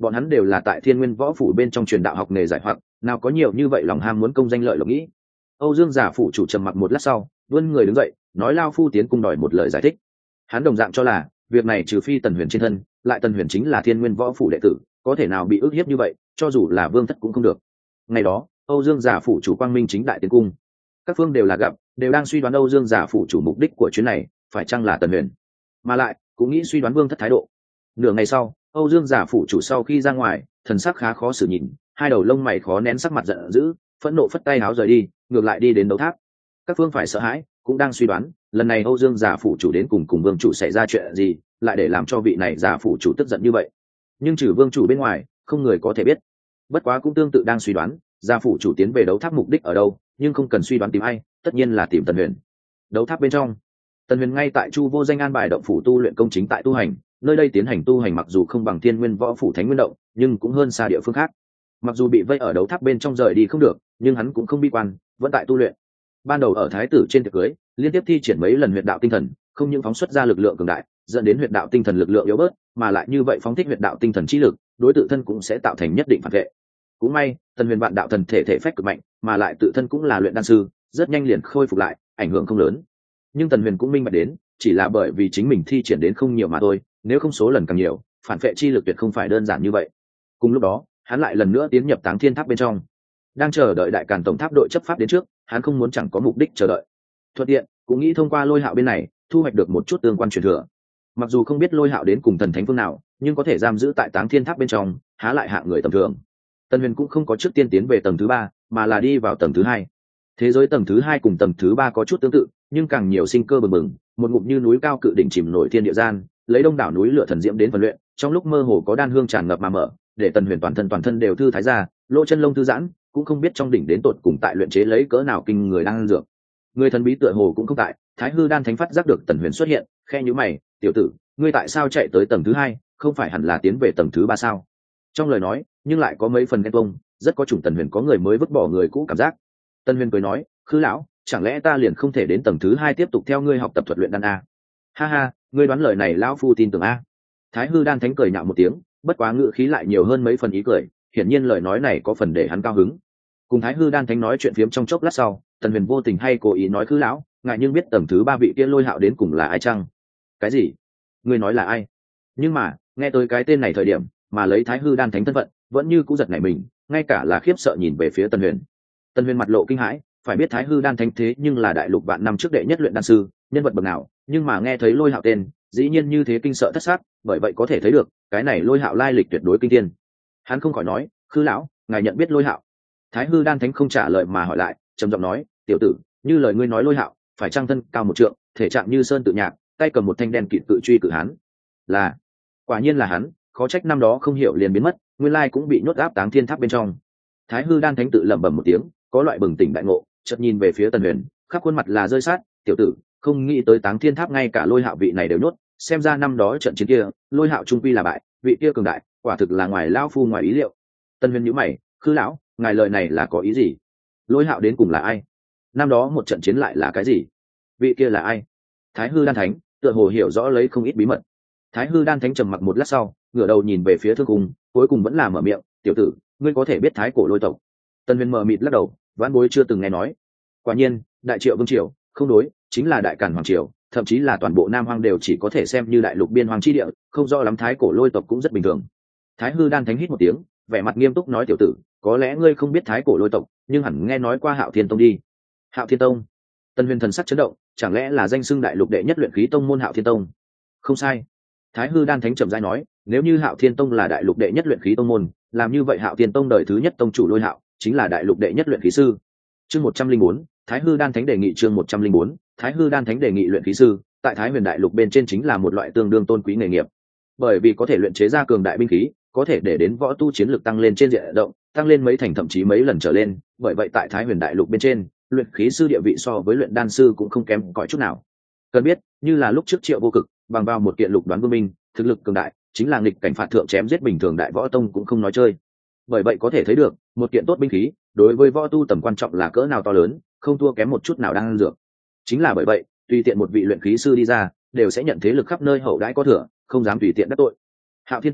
bọn hắn đều là tại Thiên Nguyên Võ phủ bên trong truyền đạo học nghề giải hoặc, nào có nhiều như vậy lòng ham muốn công danh lợi lộc nghĩ. Âu Dương giả phủ chủ trầm mặc một lát sau, vươn người đứng dậy, nói lao phu tiến cung đòi một lời giải thích. Hắn đồng dạng cho là việc này trừ phi Tần Huyền trên thân, lại Tần Huyền chính là Thiên Nguyên Võ phủ đệ tử, có thể nào bị ức hiếp như vậy, cho dù là vương thất cũng không được. Ngày đó, Âu Dương giả phủ chủ quang minh chính đại tiến cung, các phương đều là gặp, đều đang suy đoán Âu Dương giả phủ chủ mục đích của chuyến này phải chăng là Tần Huyền, mà lại cũng nghĩ suy đoán vương thất thái độ. Nửa ngày sau, Âu Dương giả phủ chủ sau khi ra ngoài, thần sắc khá khó xử nhìn, hai đầu lông mày khó nén sắc mặt giận dữ, phẫn nộ phất tay áo rời đi, ngược lại đi đến đấu tháp. Các phương phải sợ hãi, cũng đang suy đoán, lần này Âu Dương giả phủ chủ đến cùng vương chủ xảy ra chuyện gì, lại để làm cho vị này giả phủ chủ tức giận như vậy. Nhưng trừ vương chủ bên ngoài, không người có thể biết. Bất quá cũng tương tự đang suy đoán, giả phủ chủ tiến về đấu tháp mục đích ở đâu, nhưng không cần suy đoán tìm ai, tất nhiên là tìm Tần Huyền. Đấu tháp bên trong, Tần Huyền ngay tại Chu Vô Danh an bài động phủ tu luyện công chính tại tu hành, nơi đây tiến hành tu hành mặc dù không bằng Thiên Nguyên Võ phủ Thánh Nguyên động, nhưng cũng hơn xa địa phương khác. Mặc dù bị vây ở đấu tháp bên trong rời đi không được, nhưng hắn cũng không bi quan, vẫn tại tu luyện. Ban đầu ở thái tử trên tiệc cưới, liên tiếp thi triển mấy lần huyệt đạo tinh thần, không những phóng xuất ra lực lượng cường đại, dẫn đến huyệt đạo tinh thần lực lượng yếu bớt, mà lại như vậy phóng thích huyệt đạo tinh thần trí lực, đối tự thân cũng sẽ tạo thành nhất định phản vệ. Cũng may, Tần Huyền vạn đạo thần thể thể phách cực mạnh, mà lại tự thân cũng là luyện đan sư, rất nhanh liền khôi phục lại, ảnh hưởng không lớn. Nhưng Tần Huyền cũng minh bạch đến, chỉ là bởi vì chính mình thi triển đến không nhiều mà thôi, nếu không số lần càng nhiều, phản vệ chi lực tuyệt không phải đơn giản như vậy. Cùng lúc đó, hắn lại lần nữa tiến nhập Táng Thiên Tháp bên trong, đang chờ đợi Đại Càn tổng tháp đội chấp pháp đến trước, hắn không muốn chẳng có mục đích chờ đợi. Thuận tiện, cũng nghĩ thông qua Lôi Hạo bên này, thu hoạch được một chút tương quan truyền thừa. Mặc dù không biết Lôi Hạo đến cùng thần thánh phương nào, nhưng có thể giam giữ tại Táng Thiên Tháp bên trong, há lại hạng người tầm thường. Tần Huyền cũng không có trước tiên tiến về tầng thứ 3, mà là đi vào tầng thứ 2. Thế giới tầng thứ 2 cùng tầng thứ 3 có chút tương tự, nhưng càng nhiều sinh cơ bừng bừng, một ngụm như núi cao cự đỉnh chìm nổi thiên địa gian, lấy đông đảo núi lửa thần diễm đến vận luyện, trong lúc mơ hồ có đan hương tràn ngập mà mở, để Tần Huyền toàn thân đều thư thái ra, lỗ chân lông thư giãn, cũng không biết trong đỉnh đến tột cùng tại luyện chế lấy cỡ nào kinh người đang dược. Người thần bí tựa hồ cũng không tại, Thái Hư Đan Thánh phát giác được Tần Huyền xuất hiện, khe nhíu mày, "Tiểu tử, ngươi tại sao chạy tới tầng thứ 2, không phải hẳn là tiến về tầng thứ 3 sao?" Trong lời nói, nhưng lại có mấy phần ghen tuông, rất có chủng Tần Huyền có người mới vứt bỏ người cũ cảm giác. Tần Huyền cười nói, "Khứ lão, chẳng lẽ ta liền không thể đến tầng thứ 2 tiếp tục theo ngươi học tập thuật luyện đan a?" "Ha ha, ngươi đoán lời này lão phu tin tưởng a." Thái Hư Đan Thánh cười nhạo một tiếng, bất quá ngữ khí lại nhiều hơn mấy phần ý cười, hiển nhiên lời nói này có phần để hắn cao hứng. Cùng Thái Hư Đan Thánh nói chuyện phiếm trong chốc lát sau, Tần Huyền vô tình hay cố ý nói, "Khứ lão, ngại nhưng biết tầng thứ 3 vị kia Lôi Hạo đến cùng là ai chăng?" "Cái gì? Ngươi nói là ai?" Nhưng mà, nghe tới cái tên này thời điểm, mà lấy Thái Hư Đan Thánh thân phận, vẫn như cũ giật nảy mình, ngay cả là khiếp sợ nhìn về phía Tần Huyền. Tần Huyền mặt lộ kinh hãi, phải biết Thái Hư Đan Thánh thế nhưng là đại lục vạn năm trước đệ nhất luyện đan sư, nhân vật bậc nào, nhưng mà nghe thấy Lôi Hạo tên, dĩ nhiên như thế kinh sợ thất xác, bởi vậy có thể thấy được, cái này Lôi Hạo lai lịch tuyệt đối kinh thiên. Hắn không khỏi nói, "Khứ lão, ngài nhận biết Lôi Hạo?" Thái Hư Đan Thánh không trả lời mà hỏi lại, trầm giọng nói, "Tiểu tử, như lời ngươi nói Lôi Hạo, phải trang thân cao 1 trượng, thể trạng như sơn tự nhạc, tay cầm một thanh đen kịt cự truy cự hán." "Là, quả nhiên là hắn, khó trách năm đó không hiểu liền biến mất, nguyên lai cũng bị nhốt áp Táng Thiên Tháp bên trong." Thái Hư Đan Thánh tự lẩm bẩm một tiếng, có loại bừng tỉnh đại ngộ, chợt nhìn về phía Tần Huyền, khắp khuôn mặt là rơi sát, "Tiểu tử, không nghĩ tới Táng Thiên Tháp ngay cả Lôi Hạo vị này đều nhốt, xem ra năm đó trận chiến kia, Lôi Hạo trung quy là bại, vị kia cường đại, quả thực là ngoài lão phu ngoài ý liệu." Tần Huyền nhíu mày, "Khứ lão, ngài lời này là có ý gì? Lôi Hạo đến cùng là ai? Năm đó một trận chiến lại là cái gì? Vị kia là ai?" Thái Hư Đan Thánh tựa hồ hiểu rõ lấy không ít bí mật. Thái Hư Đan Thánh trầm mặc một lát sau, ngửa đầu nhìn về phía Thương Cung, cuối cùng vẫn là mở miệng, "Tiểu tử, ngươi có thể biết Thái Cổ Lôi tộc?" Tần Huyền mờ mịt lắc đầu, vãn bối chưa từng nghe nói. Quả nhiên, Đại Triệu Vương triều, không đối, chính là Đại Càn Hoàng triều, thậm chí là toàn bộ Nam Hoang đều chỉ có thể xem như đại lục biên hoàng chi địa, không rõ lắm Thái Cổ Lôi tộc cũng rất bình thường. Thái Hư Đan Thánh hít một tiếng, vẻ mặt nghiêm túc nói, "Tiểu tử, có lẽ ngươi không biết Thái Cổ Lôi tộc, nhưng hẳn nghe nói qua Hạo Thiên Tông đi." "Hạo Thiên Tông?" Tần Huyền thần sắc chấn động, chẳng lẽ là danh xưng đại lục đệ nhất luyện khí tông môn Hạo Thiên Tông? "Không sai." Thái Hư Đan Thánh trầm rãi nói, "Nếu như Hạo Thiên Tông là đại lục đệ nhất luyện khí tông môn, làm như vậy Hạo Thiên Tông đời thứ nhất tông chủ Lôi Hạo chính là đại lục đệ nhất luyện khí sư." Chương 104, Thái Hư Đan Thánh đề nghị. Chương 104, Thái Hư Đan Thánh đề nghị luyện khí sư, tại Thái Huyền đại lục bên trên chính là một loại tương đương tôn quý nghề nghiệp. Bởi vì có thể luyện chế ra cường đại binh khí, có thể để đến võ tu chiến lực tăng lên trên diện rộng, tăng lên mấy thành thậm chí mấy lần trở lên, bởi vậy tại Thái Huyền đại lục bên trên, luyện khí sư địa vị so với luyện đan sư cũng không kém cỏi chút nào. Cần biết, như là lúc trước Triệu Vô Cực, bằng vào một kiện lục đoán vương minh, thực lực cường đại, chính là nghịch cảnh phạt thượng chém giết bình thường đại võ tông cũng không nói chơi. Bởi vậy có thể thấy được, một kiện tốt binh khí, đối với võ tu tầm quan trọng là cỡ nào to lớn, không thua kém một chút nào đang dược. Chính là bởi vậy, tùy tiện một vị luyện khí sư đi ra, đều sẽ nhận thế lực khắp nơi hậu đãi có thừa, không dám tùy tiện đắc tội. Hạo Thiên Tông,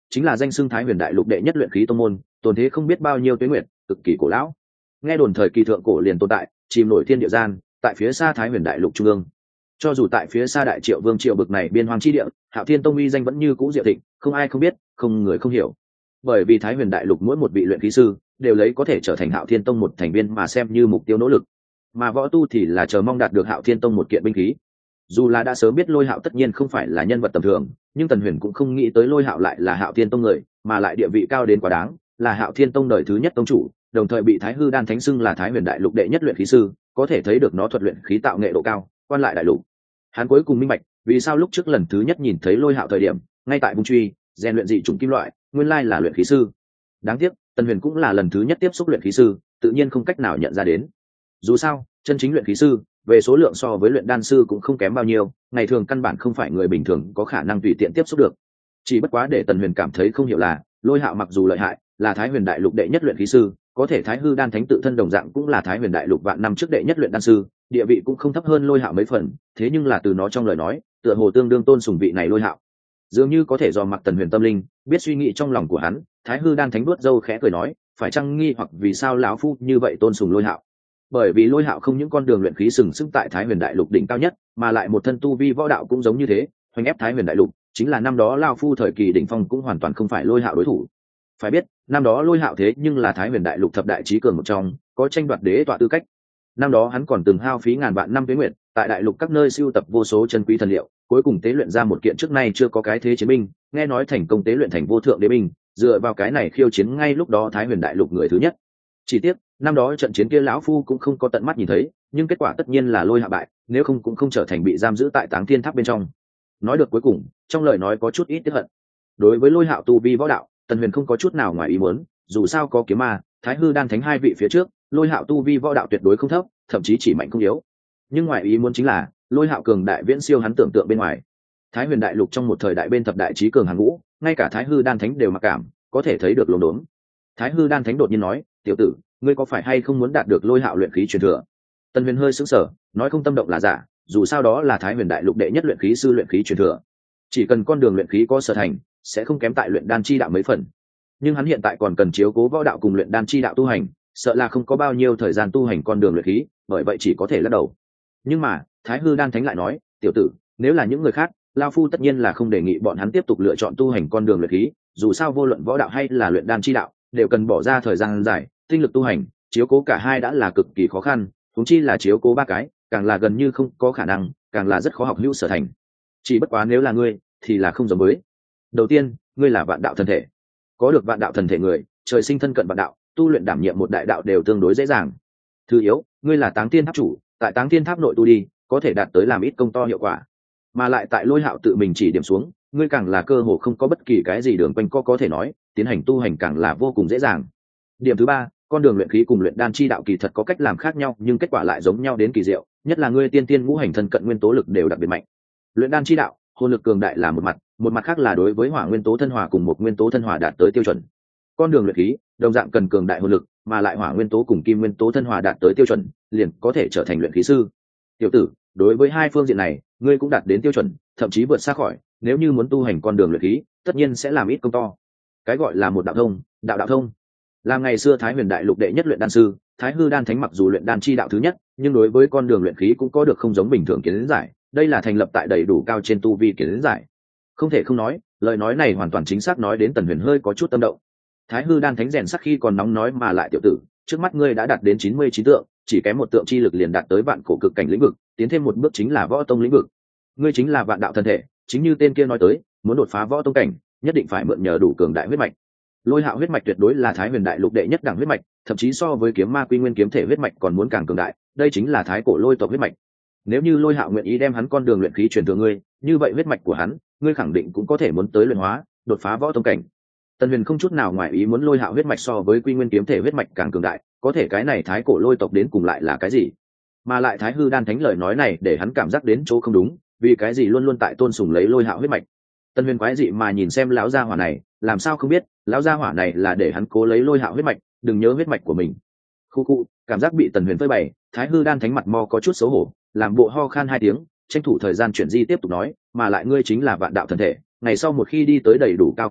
chính là danh xưng Thái Huyền Đại Lục đệ nhất luyện khí tông môn, tồn thế không biết bao nhiêu tuế nguyệt, cực kỳ cổ lão. Nghe đồn thời kỳ thượng cổ liền tồn tại, chìm nổi thiên địa gian, tại phía xa Thái Huyền Đại Lục trung ương. Cho dù tại phía xa Đại Triệu Vương Triệu bực này biên hoang chi địa, Hạo Thiên Tông uy danh vẫn như cũ diệu thịnh, không ai không biết, không người không hiểu. Bởi vì Thái Huyền Đại Lục mỗi một vị luyện khí sư đều lấy có thể trở thành Hạo Thiên Tông một thành viên mà xem như mục tiêu nỗ lực, mà võ tu thì là chờ mong đạt được Hạo Thiên Tông một kiện binh khí. Dù là đã sớm biết Lôi Hạo tất nhiên không phải là nhân vật tầm thường, nhưng Tần Huyền cũng không nghĩ tới Lôi Hạo lại là Hạo Thiên Tông người, mà lại địa vị cao đến quá đáng, là Hạo Thiên Tông đời thứ nhất tông chủ, đồng thời bị Thái Hư Đan Thánh xưng là Thái Huyền Đại Lục đệ nhất luyện khí sư, có thể thấy được nó thuật luyện khí tạo nghệ độ cao, quan lại đại lục. Hắn cuối cùng minh bạch, vì sao lúc trước lần thứ nhất nhìn thấy Lôi Hạo thời điểm, ngay tại vùng truy, rèn luyện dị chủng kim loại, nguyên lai là luyện khí sư. Đáng tiếc, Tần Huyền cũng là lần thứ nhất tiếp xúc luyện khí sư, tự nhiên không cách nào nhận ra đến. Dù sao, chân chính luyện khí sư, về số lượng so với luyện đan sư cũng không kém bao nhiêu, ngày thường căn bản không phải người bình thường có khả năng tùy tiện tiếp xúc được. Chỉ bất quá để Tần Huyền cảm thấy không hiểu là, Lôi Hạo mặc dù lợi hại, là Thái Huyền Đại Lục đệ nhất luyện khí sư, có thể Thái Hư Đan Thánh tự thân đồng dạng cũng là Thái Huyền Đại Lục vạn năm trước đệ nhất luyện đan sư, địa vị cũng không thấp hơn Lôi Hạo mấy phần, thế nhưng là từ nó trong lời nói, tựa hồ tương đương tôn sùng vị này Lôi Hạo. Dường như có thể dò mặc Tần Huyền tâm linh, biết suy nghĩ trong lòng của hắn, Thái Hư Đan Thánh vuốt râu khẽ cười nói, phải chăng nghi hoặc vì sao lão phu như vậy tôn sùng Lôi Hạo? Bởi vì Lôi Hạo không những con đường luyện khí sừng sững tại Thái Huyền Đại Lục đỉnh cao nhất, mà lại một thân tu vi võ đạo cũng giống như thế, hoành ép Thái Huyền Đại Lục, chính là năm đó lão phu thời kỳ đỉnh phong cũng hoàn toàn không phải Lôi Hạo đối thủ. Phải biết, năm đó Lôi Hạo thế nhưng là Thái Huyền Đại Lục thập đại chí cường một trong, có tranh đoạt đế tọa tư cách. Năm đó hắn còn từng hao phí ngàn vạn năm tuế nguyệt, tại đại lục các nơi sưu tập vô số chân quý thần liệu, cuối cùng tế luyện ra một kiện trước nay chưa có cái thế chiến binh, nghe nói thành công tế luyện thành vô thượng đế binh, dựa vào cái này khiêu chiến ngay lúc đó Thái Huyền Đại Lục người thứ nhất. Chỉ tiếc, năm đó trận chiến kia lão phu cũng không có tận mắt nhìn thấy, nhưng kết quả tất nhiên là Lôi Hạo bại, nếu không cũng không trở thành bị giam giữ tại Táng Thiên Tháp bên trong. Nói được cuối cùng, trong lời nói có chút ít tiếc hận. Đối với Lôi Hạo tu vi võ đạo, Tần Huyền không có chút nào ngoài ý muốn, dù sao có kiếm ma, Thái Hư Đan Thánh hai vị phía trước, Lôi Hạo tu vi võ đạo tuyệt đối không thấp, thậm chí chỉ mạnh không yếu. Nhưng ngoài ý muốn chính là, Lôi Hạo cường đại viễn siêu hắn tưởng tượng bên ngoài. Thái Huyền Đại Lục trong một thời đại bên thập đại chí cường hàng ngũ, ngay cả Thái Hư Đan Thánh đều mặc cảm, có thể thấy được luống đốn. Thái Hư Đan Thánh đột nhiên nói, "Tiểu tử, ngươi có phải hay không muốn đạt được Lôi Hạo luyện khí truyền thừa?" Tần Huyền hơi sững sờ, nói không tâm động là giả, dù sao đó là Thái Huyền Đại Lục đệ nhất luyện khí sư luyện khí truyền thừa. Chỉ cần con đường luyện khí có sở thành, sẽ không kém tại luyện đan chi đạo mấy phần. Nhưng hắn hiện tại còn cần chiếu cố võ đạo cùng luyện đan chi đạo tu hành, sợ là không có bao nhiêu thời gian tu hành con đường luyện khí, bởi vậy chỉ có thể lắc đầu. Nhưng mà, Thái Hư Đan Thánh lại nói, "Tiểu tử, nếu là những người khác, lão phu tất nhiên là không đề nghị bọn hắn tiếp tục lựa chọn tu hành con đường luyện khí, dù sao vô luận võ đạo hay là luyện đan chi đạo, đều cần bỏ ra thời gian dài, tinh lực tu hành, chiếu cố cả hai đã là cực kỳ khó khăn, huống chi là chiếu cố ba cái, càng là gần như không có khả năng, càng là rất khó học hữu sở thành. Chỉ bất quá nếu là ngươi, thì là không giống với. Đầu tiên, ngươi là vạn đạo thần thể. Có được vạn đạo thần thể người, trời sinh thân cận vạn đạo, tu luyện đảm nhiệm một đại đạo đều tương đối dễ dàng. Thứ yếu, ngươi là Táng Thiên Tháp chủ, tại Táng Thiên Tháp nội tu đi, có thể đạt tới làm ít công to hiệu quả. Mà lại tại Lôi Hạo tự mình chỉ điểm xuống, ngươi càng là cơ hồ không có bất kỳ cái gì đường quanh có thể nói, tiến hành tu hành càng là vô cùng dễ dàng. Điểm thứ ba, con đường luyện khí cùng luyện đan chi đạo kỳ thật có cách làm khác nhau, nhưng kết quả lại giống nhau đến kỳ diệu, nhất là ngươi tiên tiên ngũ hành thân cận nguyên tố lực đều đặc biệt mạnh. Luyện đan chi đạo, hồn lực cường đại là một mặt khác là đối với hỏa nguyên tố thân hòa cùng một nguyên tố thân hòa đạt tới tiêu chuẩn. Con đường luyện khí, đồng dạng cần cường đại hồn lực, mà lại hỏa nguyên tố cùng kim nguyên tố thân hòa đạt tới tiêu chuẩn, liền có thể trở thành luyện khí sư. Tiểu tử, đối với hai phương diện này, ngươi cũng đạt đến tiêu chuẩn, thậm chí vượt xa khỏi, nếu như muốn tu hành con đường luyện khí, tất nhiên sẽ làm ít công to. Cái gọi là một đạo thông, đạo thông. Là ngày xưa Thái Huyền Đại Lục đệ nhất luyện đan sư, Thái Hư Đan Thánh mặc dù luyện đan chi đạo thứ nhất, nhưng đối với con đường luyện khí cũng có được không giống bình thường kiến giải, đây là thành lập tại đầy đủ cao trên tu vi kiến giải. Không thể không nói, lời nói này hoàn toàn chính xác nói đến Tần Huyền hơi có chút tâm động. Thái Hư Đan Thánh rèn sắc khi còn nóng nói mà lại tiểu tử, trước mắt ngươi đã đạt đến 99 tượng, chỉ kém một tượng chi lực liền đạt tới vạn cổ cực cảnh lĩnh vực, tiến thêm một bước chính là võ tông lĩnh vực. Ngươi chính là vạn đạo thân thể, chính như tên kia nói tới, muốn đột phá võ tông cảnh, nhất định phải mượn nhờ đủ cường đại huyết mạch. Lôi Hạo huyết mạch tuyệt đối là Thái Huyền Đại Lục đệ nhất đẳng huyết mạch, thậm chí so với kiếm ma quy nguyên kiếm thể huyết mạch còn muốn càng cường đại, đây chính là thái cổ lôi tộc huyết mạch. Nếu như Lôi Hạo nguyện ý đem hắn con đường luyện khí truyền thừa ngươi, như vậy huyết mạch của hắn, ngươi khẳng định cũng có thể muốn tới luyện hóa, đột phá võ tông cảnh. Tần Huyền không chút nào ngoài ý muốn Lôi Hạo huyết mạch so với quy nguyên kiếm thể huyết mạch càng cường đại, có thể cái này thái cổ lôi tộc đến cùng lại là cái gì? Mà lại Thái Hư Đan Thánh lời nói này để hắn cảm giác đến chỗ không đúng, vì cái gì luôn luôn tại tôn sùng lấy Lôi Hạo huyết mạch. Tần Huyền quái dị mà nhìn xem lão gia hỏa này, làm sao không biết, lão gia hỏa này là để hắn cố lấy Lôi Hạo huyết mạch, đừng nhớ huyết mạch của mình. Khu, cảm giác bị Tần Huyền phơi bày, Thái Hư Đan Thánh mặt mo có chút xấu hổ, làm bộ ho khan hai tiếng, tranh thủ thời gian chuyển di tiếp tục nói, mà lại ngươi chính là vạn đạo thần thể, ngày sau một khi đi tới đầy đủ cao cấp độ,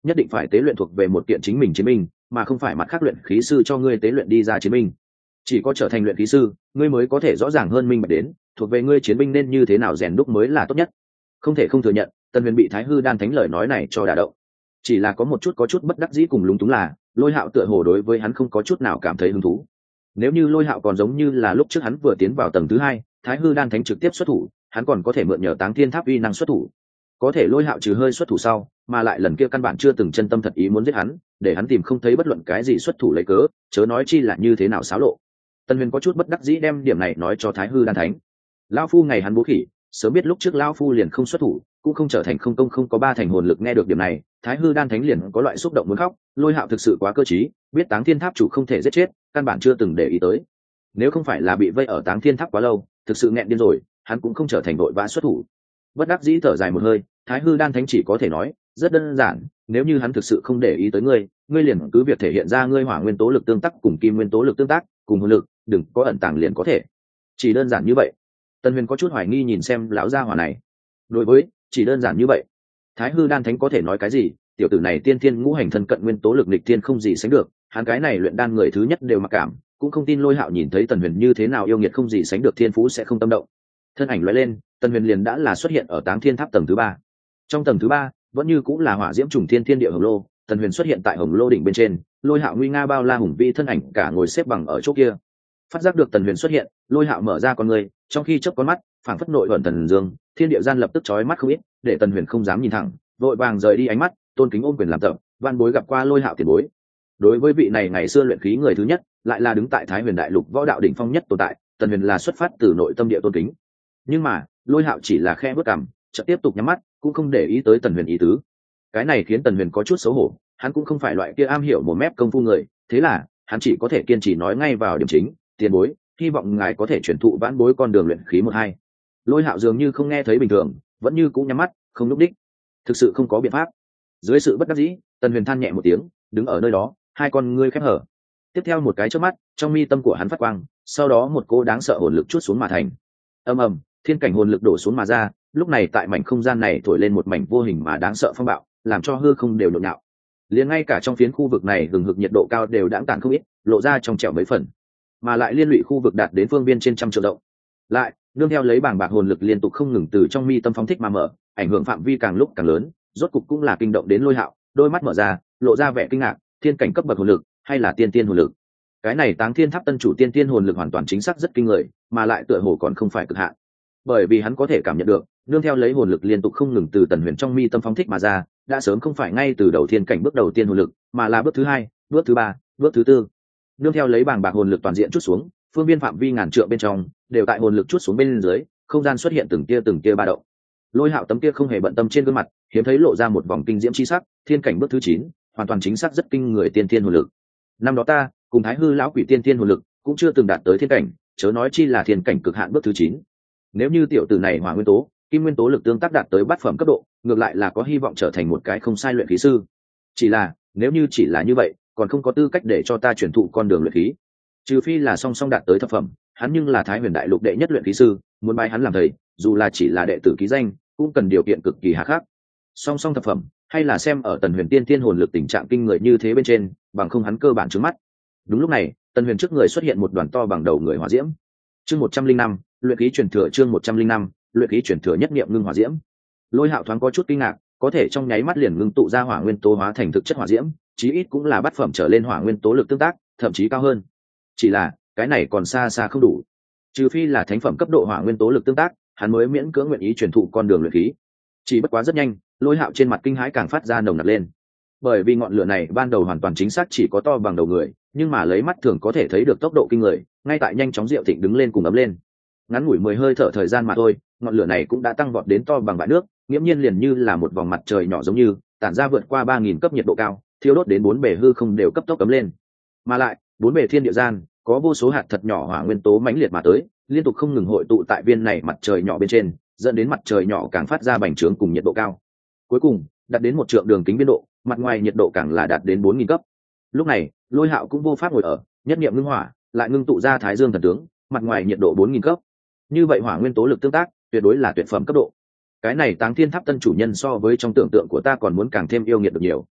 nhất định phải tế luyện thuộc về một kiện chính mình chiến binh, mà không phải mặt khác luyện khí sư cho ngươi tế luyện đi ra chiến binh. Chỉ có trở thành luyện khí sư, ngươi mới có thể rõ ràng hơn minh bạch đến thuộc về ngươi chiến binh nên như thế nào rèn đúc mới là tốt nhất. Không thể không thừa nhận, Tần Huyền bị Thái Hư Đan Thánh lời nói này cho đả động. Chỉ là có một chút bất đắc dĩ cùng lúng túng là, Lôi Hạo tựa hồ đối với hắn không có chút nào cảm thấy hứng thú. Nếu như Lôi Hạo còn giống như là lúc trước hắn vừa tiến vào tầng thứ hai, Thái Hư Đan Thánh trực tiếp xuất thủ, hắn còn có thể mượn nhờ Táng Thiên Tháp uy năng xuất thủ. Có thể Lôi Hạo trừ hơi xuất thủ sau, mà lại lần kia căn bản chưa từng chân tâm thật ý muốn giết hắn, để hắn tìm không thấy bất luận cái gì xuất thủ lấy cớ, chớ nói chi là như thế nào xáo lộ. Tần Huyền có chút bất đắc dĩ đem điểm này nói cho Thái Hư Đan Thánh. Lão phu ngày hắn bố khỉ, sớm biết lúc trước lão phu liền không xuất thủ, cũng không trở thành không công không có ba thành hồn lực. Nghe được điểm này, Thái Hư Đan Thánh liền có loại xúc động muốn khóc. Lôi Hạo thực sự quá cơ trí, biết Táng Thiên Tháp chủ không thể giết chết, căn bản chưa từng để ý tới. Nếu không phải là bị vây ở Táng Thiên Tháp quá lâu, thực sự nghẹn điên rồi, hắn cũng không trở thành đội vã xuất thủ. Bất đắc dĩ thở dài một hơi, Thái Hư Đan Thánh chỉ có thể nói, rất đơn giản, nếu như hắn thực sự không để ý tới ngươi, ngươi liền cứ việc thể hiện ra ngươi hỏa nguyên tố lực tương tác cùng kim nguyên tố lực tương tác, cùng hồn lực, đừng có ẩn tàng liền có thể. Chỉ đơn giản như vậy. Tần Huyền có chút hoài nghi nhìn xem lão gia hỏa này. Đối với chỉ đơn giản như vậy, Thái Hư Đan Thánh có thể nói cái gì? Tiểu tử này tiên thiên ngũ hành thân cận nguyên tố lực nghịch thiên không gì sánh được, hắn cái này luyện đan người thứ nhất đều mặc cảm, cũng không tin Lôi Hạo nhìn thấy Tần Huyền như thế nào yêu nghiệt không gì sánh được thiên phú sẽ không tâm động. Thân ảnh lóe lên, Tần Huyền liền đã là xuất hiện ở Táng Thiên Tháp tầng thứ ba. Trong tầng thứ ba, vẫn như cũng là hỏa diễm trùng thiên thiên địa hồng lô, Tần Huyền xuất hiện tại hồng lô đỉnh bên trên, Lôi Hạo nguy nga bao la hùng vĩ thân ảnh cả ngồi xếp bằng ở chỗ kia. Phát giác được Tần Huyền xuất hiện, Lôi Hạo mở ra con người, trong khi chớp con mắt, phảng phất nội ẩn thần dương, thiên địa gian lập tức chói mắt không ít, để Tần Huyền không dám nhìn thẳng, vội vàng rời đi ánh mắt, tôn kính ôm quyền làm tập, van bối gặp qua Lôi Hạo tiền bối. Đối với vị này ngày xưa luyện khí người thứ nhất, lại là đứng tại Thái Huyền Đại Lục võ đạo đỉnh phong nhất tồn tại, Tần Huyền là xuất phát từ nội tâm địa tôn kính. Nhưng mà, Lôi Hạo chỉ là khe bước cằm, chợt tiếp tục nhắm mắt, cũng không để ý tới Tần Huyền ý tứ. Cái này khiến Tần Huyền có chút xấu hổ, hắn cũng không phải loại kia am hiểu một mép công phu người, thế là hắn chỉ có thể kiên trì nói ngay vào điểm chính, tiền bối, hy vọng ngài có thể truyền thụ vãn bối con đường luyện khí 1-2. Lôi Hạo dường như không nghe thấy bình thường, vẫn như cũng nhắm mắt, không lúc đích. Thực sự không có biện pháp. Dưới sự bất đắc dĩ, Tần Huyền than nhẹ một tiếng, đứng ở nơi đó, hai con ngươi khép hở. Tiếp theo một cái chớp mắt, trong mi tâm của hắn phát quang, sau đó một cỗ đáng sợ hồn lực chút xuống mà thành. Ầm ầm, thiên cảnh hồn lực đổ xuống mà ra, lúc này tại mảnh không gian này thổi lên một mảnh vô hình mà đáng sợ phong bạo, làm cho hư không đều nhộn nhạo. Liền ngay cả trong phiến khu vực này hừng hực nhiệt độ cao đều đãng tàn không ít, lộ ra trong trẻo mấy phần, mà lại liên lụy khu vực đạt đến phương biên trên trăm triệu rộng. Lại nương theo lấy bảng bạc hồn lực liên tục không ngừng từ trong mi tâm phóng thích mà mở, ảnh hưởng phạm vi càng lúc càng lớn, rốt cục cũng là kinh động đến Lôi Hạo, đôi mắt mở ra, lộ ra vẻ kinh ngạc, thiên cảnh cấp bậc hồn lực, hay là tiên tiên hồn lực? Cái này Táng Thiên Tháp tân chủ tiên tiên hồn lực hoàn toàn chính xác rất kinh người, mà lại tựa hồ còn không phải cực hạn. Bởi vì hắn có thể cảm nhận được, nương theo lấy hồn lực liên tục không ngừng từ Tần Huyền trong mi tâm phóng thích mà ra, đã sớm không phải ngay từ đầu thiên cảnh bước đầu tiên hồn lực, mà là bước thứ hai, bước thứ ba, bước thứ tư. Nương theo lấy bảng bạc hồn lực toàn diện chút xuống, phương viên phạm vi ngàn trượng bên trong đều tại hồn lực chút xuống bên dưới, không gian xuất hiện từng tia ba động. Lôi Hạo tấm kia không hề bận tâm trên gương mặt, hiếm thấy lộ ra một vòng kinh diễm chi sắc, thiên cảnh bước thứ 9, hoàn toàn chính xác rất kinh người tiên tiên hồn lực. Năm đó ta cùng Thái Hư lão quỷ tiên tiên hồn lực cũng chưa từng đạt tới thiên cảnh, chớ nói chi là thiên cảnh cực hạn bước thứ 9. Nếu như tiểu tử này hỏa nguyên tố, kim nguyên tố lực tương tác đạt tới bát phẩm cấp độ, ngược lại là có hy vọng trở thành một cái không sai luyện khí sư. Chỉ là, nếu như chỉ là như vậy, còn không có tư cách để cho ta truyền thụ con đường luyện khí. Trừ phi là song song đạt tới thập phẩm, hắn nhưng là Thái Huyền Đại Lục đệ nhất luyện khí sư, muốn bái hắn làm thầy, dù là chỉ là đệ tử ký danh, cũng cần điều kiện cực kỳ hà khắc. Song song thập phẩm, hay là xem ở Tần Huyền tiên tiên hồn lực tình trạng kinh người như thế bên trên, bằng không hắn cơ bản trướng mắt. Đúng lúc này, Tần Huyền trước người xuất hiện một đoàn to bằng đầu người hỏa diễm. Chương 105, luyện khí truyền thừa, chương 105, luyện khí truyền thừa nhất niệm ngưng hỏa diễm. Lôi Hạo thoáng có chút kinh ngạc, có thể trong nháy mắt liền ngưng tụ ra hỏa nguyên tố hóa thành thực chất hỏa diễm, chí ít cũng là bát phẩm trở lên hỏa nguyên tố lực tương tác, thậm chí cao hơn. Chỉ là, cái này còn xa xa không đủ. Trừ phi là thánh phẩm cấp độ hỏa nguyên tố lực tương tác, hắn mới miễn cưỡng nguyện ý truyền thụ con đường luyện khí. Chỉ bất quá rất nhanh, Lôi Hạo trên mặt kinh hãi càng phát ra nồng nặc lên. Bởi vì ngọn lửa này ban đầu hoàn toàn chính xác chỉ có to bằng đầu người, nhưng mà lấy mắt thường có thể thấy được tốc độ kinh người, ngay tại nhanh chóng diệu thịnh đứng lên cùng ấm lên. Ngắn ngủi 10 hơi thở thời gian mà thôi, ngọn lửa này cũng đã tăng vọt đến to bằng bãi nước, nghiễm nhiên liền như là một vòng mặt trời nhỏ giống như, tản ra vượt qua 3000 cấp nhiệt độ cao, thiêu đốt đến 4 bề hư không đều cấp tốc cấm lên. Mà lại, 4 bề thiên địa gian, có vô số hạt thật nhỏ hỏa nguyên tố mãnh liệt mà tới, liên tục không ngừng hội tụ tại viên này mặt trời nhỏ bên trên, dẫn đến mặt trời nhỏ càng phát ra bành trướng cùng nhiệt độ cao. Cuối cùng, đạt đến một trượng đường kính biên độ, mặt ngoài nhiệt độ càng là đạt đến 4000 cấp. Lúc này, Lôi Hạo cũng vô pháp ngồi ở, nhất niệm ngưng hỏa, lại ngưng tụ ra Thái Dương thần tướng, mặt ngoài nhiệt độ 4000 cấp. Như vậy hỏa nguyên tố lực tương tác, tuyệt đối là tuyệt phẩm cấp độ. Cái này Táng Thiên Tháp tân chủ nhân so với trong tưởng tượng của ta còn muốn càng thêm yêu nghiệt được nhiều.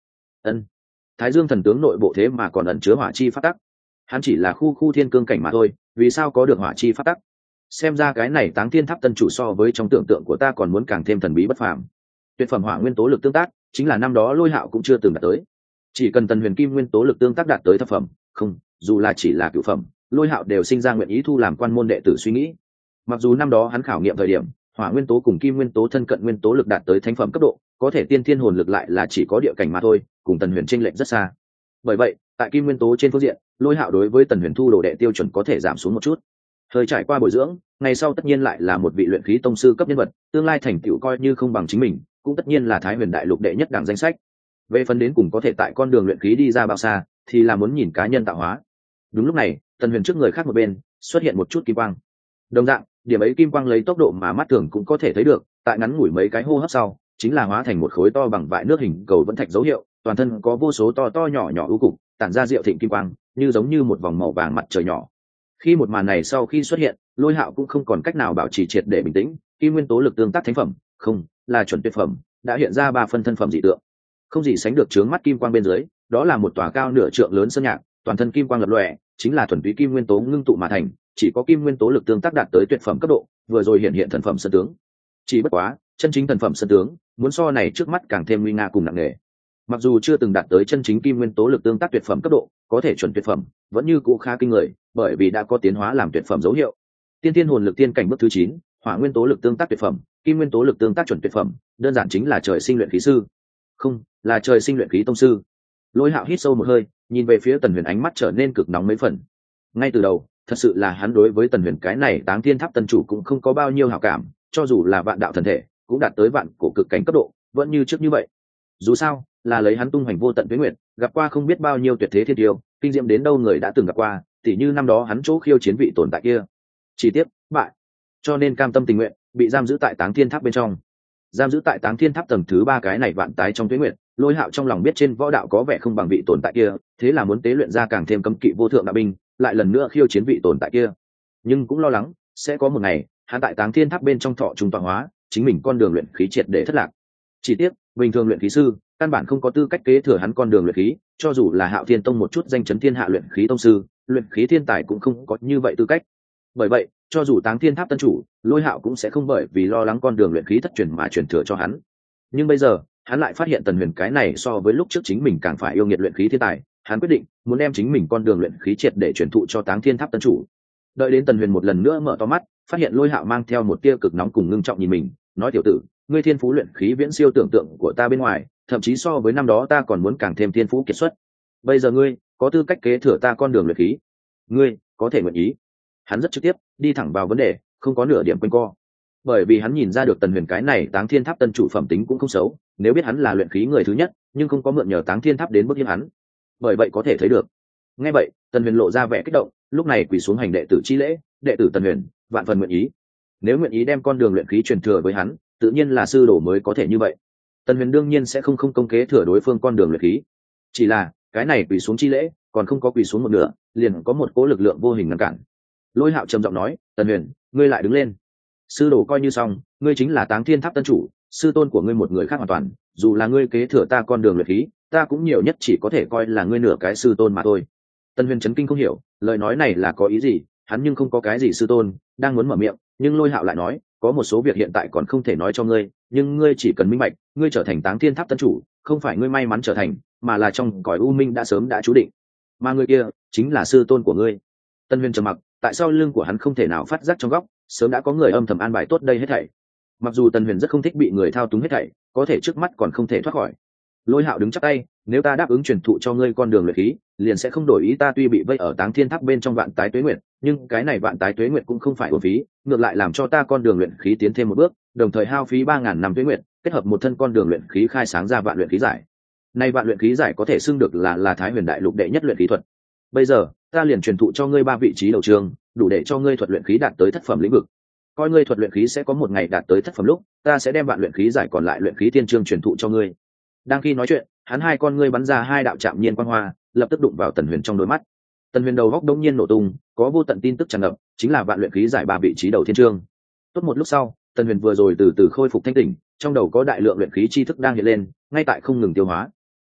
Ân. Thái Dương thần tướng nội bộ thế mà còn ẩn chứa hỏa chi pháp tắc. Hắn chỉ là khu thiên cương cảnh mà thôi, vì sao có được hỏa chi pháp tắc? Xem ra cái này Táng Thiên Tháp tân chủ so với trong tưởng tượng của ta còn muốn càng thêm thần bí bất phàm. Tuyệt phẩm hỏa nguyên tố lực tương tác, chính là năm đó Lôi Hạo cũng chưa từng đạt tới. Chỉ cần Tần Huyền kim nguyên tố lực tương tác đạt tới thập phẩm, không, dù là chỉ là cửu phẩm, Lôi Hạo đều sinh ra nguyện ý thu làm quan môn đệ tử suy nghĩ. Mặc dù năm đó hắn khảo nghiệm thời điểm, hỏa nguyên tố cùng kim nguyên tố thân cận nguyên tố lực đạt tới thánh phẩm cấp độ, có thể tiên thiên hồn lực lại là chỉ có địa cảnh mà thôi, cùng Tần Huyền chênh lệch rất xa. Bởi vậy, tại kim nguyên tố trên phương diện, Lôi Hạo đối với Tần Huyền thu đồ đệ tiêu chuẩn có thể giảm xuống một chút. Thời trải qua bồi dưỡng, ngày sau tất nhiên lại là một vị luyện khí tông sư cấp nhân vật, tương lai thành tựu coi như không bằng chính mình, cũng tất nhiên là Thái Huyền đại lục đệ nhất đẳng danh sách. Về phần đến cùng có thể tại con đường luyện khí đi ra bao xa, thì là muốn nhìn cá nhân tạo hóa. Đúng lúc này, Tần Huyền trước người khác một bên, xuất hiện một chút kim quang. Đồng dạng, điểm ấy kim quang lấy tốc độ mà mắt thường cũng có thể thấy được, tại ngắn ngủi mấy cái hô hấp sau, chính là hóa thành một khối to bằng vại nước hình cầu vẫn thạch dấu hiệu, toàn thân có vô số to to nhỏ nhỏ ưu cục, tản ra diệu thịnh kim quang, như giống như một vòng màu vàng mặt trời nhỏ. Khi một màn này sau khi xuất hiện, Lôi Hạo cũng không còn cách nào bảo trì triệt để bình tĩnh, kim nguyên tố lực tương tác thánh phẩm, không, là chuẩn tuyệt phẩm, đã hiện ra ba phân thân phẩm dị tượng. Không gì sánh được chướng mắt kim quang bên dưới, đó là một tòa cao nửa trượng lớn sơn nhạc, toàn thân kim quang lập lòe, chính là thuần túy kim nguyên tố ngưng tụ mà thành, chỉ có kim nguyên tố lực tương tác đạt tới tuyệt phẩm cấp độ, vừa rồi hiện thần phẩm sơn tướng. Chỉ bất quá, chân chính thần phẩm sơn tướng, muốn so này trước mắt càng thêm nguy nga cùng nặng nề. Mặc dù chưa từng đạt tới chân chính kim nguyên tố lực tương tác tuyệt phẩm cấp độ, có thể chuẩn tuyệt phẩm, vẫn như cũ khá kinh người, bởi vì đã có tiến hóa làm tuyệt phẩm dấu hiệu. Tiên thiên hồn lực tiên cảnh bước thứ 9, hỏa nguyên tố lực tương tác tuyệt phẩm, kim nguyên tố lực tương tác chuẩn tuyệt phẩm, đơn giản chính là trời sinh luyện khí sư. Không, là trời sinh luyện khí tông sư. Lôi Hạo hít sâu một hơi, nhìn về phía Tần Huyền, ánh mắt trở nên cực nóng mấy phần. Ngay từ đầu, thật sự là hắn đối với Tần Huyền cái này Táng Thiên Tháp tân chủ cũng không có bao nhiêu hảo cảm, cho dù là vạn đạo thần thể, cũng đạt tới vạn cổ cực cảnh cấp độ, vẫn như trước như vậy. Dù sao, là lấy hắn tung hoành vô tận tuế nguyệt, gặp qua không biết bao nhiêu tuyệt thế thiên tiêu, kinh diệm đến đâu người đã từng gặp qua, tỉ như năm đó hắn chỗ khiêu chiến vị tồn tại kia. Chỉ tiếc, bại. Cho nên cam tâm tình nguyện, bị giam giữ tại Táng Thiên Tháp bên trong. Giam giữ tại Táng Thiên Tháp tầng thứ 3 cái này vạn tái trong tuế nguyệt, Lôi Hạo trong lòng biết trên võ đạo có vẻ không bằng vị tồn tại kia, thế là muốn tế luyện ra càng thêm cấm kỵ vô thượng đạo binh, lại lần nữa khiêu chiến vị tồn tại kia. Nhưng cũng lo lắng, sẽ có một ngày, hắn tại Táng Thiên Tháp bên trong thọ trung tọa hóa, chính mình con đường luyện khí triệt để thất lạc. Chỉ tiếc, bình thường luyện khí sư, căn bản không có tư cách kế thừa hắn con đường luyện khí, cho dù là Hạo Thiên Tông một chút danh chấn thiên hạ luyện khí tông sư, luyện khí thiên tài cũng không có như vậy tư cách. Bởi vậy, cho dù Táng Thiên Tháp tân chủ, Lôi Hạo cũng sẽ không bởi vì lo lắng con đường luyện khí thất truyền mà truyền thừa cho hắn. Nhưng bây giờ, hắn lại phát hiện Tần Huyền cái này so với lúc trước chính mình càng phải yêu nghiệt luyện khí thiên tài, hắn quyết định muốn đem chính mình con đường luyện khí triệt để truyền thụ cho Táng Thiên Tháp tân chủ. Đợi đến Tần Huyền một lần nữa mở to mắt, phát hiện Lôi Hạo mang theo một tia cực nóng cùng ngưng trọng nhìn mình, nói: "Tiểu tử, ngươi thiên phú luyện khí viễn siêu tưởng tượng của ta bên ngoài, thậm chí so với năm đó ta còn muốn càng thêm thiên phú kiệt xuất. Bây giờ ngươi có tư cách kế thừa ta con đường luyện khí, ngươi có thể nguyện ý?" Hắn rất trực tiếp, đi thẳng vào vấn đề, không có nửa điểm quanh co. Bởi vì hắn nhìn ra được Tần Huyền cái này Táng Thiên Tháp tân chủ phẩm tính cũng không xấu, nếu biết hắn là luyện khí người thứ nhất, nhưng không có mượn nhờ Táng Thiên Tháp đến bức hiếp hắn. Bởi vậy có thể thấy được. Nghe vậy, Tần Huyền lộ ra vẻ kích động, lúc này quỳ xuống hành đệ tử chi lễ, đệ tử Tần Huyền, vạn phần nguyện ý. Nếu nguyện ý đem con đường luyện khí truyền thừa với hắn, tự nhiên là sư đồ mới có thể như vậy. Tần Huyền đương nhiên sẽ không công kế thừa đối phương con đường luyện khí. Chỉ là, cái này quỳ xuống chi lễ, còn không có quỳ xuống một nửa, liền có một cỗ lực lượng vô hình ngăn cản. Lôi Hạo trầm giọng nói: "Tần Huyền, ngươi lại đứng lên. Sư đồ coi như xong, ngươi chính là Táng Thiên Tháp tân chủ, sư tôn của ngươi một người khác hoàn toàn, dù là ngươi kế thừa ta con đường luyện khí, ta cũng nhiều nhất chỉ có thể coi là ngươi nửa cái sư tôn mà thôi." Tần Huyền chấn kinh không hiểu, lời nói này là có ý gì, hắn nhưng không có cái gì sư tôn, đang muốn mở miệng, nhưng Lôi Hạo lại nói: "Có một số việc hiện tại còn không thể nói cho ngươi, nhưng ngươi chỉ cần minh bạch, ngươi trở thành Táng Thiên Tháp tân chủ, không phải ngươi may mắn trở thành, mà là trong cõi u minh đã sớm đã chú định, mà người kia chính là sư tôn của ngươi." Tần Huyền trầm mặc, tại sao lưng của hắn không thể nào phát giác trong góc, sớm đã có người âm thầm an bài tốt đây hết thảy. Mặc dù Tần Huyền rất không thích bị người thao túng hết thảy, có thể trước mắt còn không thể thoát khỏi. Lôi Hạo đứng chắp tay: "Nếu ta đáp ứng truyền thụ cho ngươi con đường luyện khí, liền sẽ không đổi ý. Ta tuy bị vây ở Táng Thiên Tháp bên trong vạn tái tuế nguyệt, nhưng cái này vạn tái tuế nguyệt cũng không phải uổng phí, ngược lại làm cho ta con đường luyện khí tiến thêm một bước, đồng thời hao phí 3000 năm tuế nguyệt, kết hợp một thân con đường luyện khí khai sáng ra vạn luyện khí giải. Nay vạn luyện khí giải có thể xưng được là Thái Huyền đại lục đệ nhất luyện khí thuật. Bây giờ, ta liền truyền thụ cho ngươi 3 vị trí đầu trường, đủ để cho ngươi thuật luyện khí đạt tới thất phẩm lĩnh vực. Coi ngươi thuật luyện khí sẽ có một ngày đạt tới thất phẩm lúc, ta sẽ đem vạn luyện khí giải còn lại luyện khí tiên chương truyền thụ cho ngươi." Đang khi nói chuyện, hắn hai con ngươi bắn ra hai đạo chạm nhiên quang hoa, lập tức đụng vào Tần Huyền trong đôi mắt. Tần Huyền đầu góc đông nhiên nổ tung, có vô tận tin tức tràn ngập, chính là vạn luyện khí giải 3 vị trí đầu thiên chương. Tốt một lúc sau, Tần Huyền vừa rồi từ từ khôi phục thanh tỉnh, trong đầu có đại lượng luyện khí tri thức đang hiện lên, ngay tại không ngừng tiêu hóa.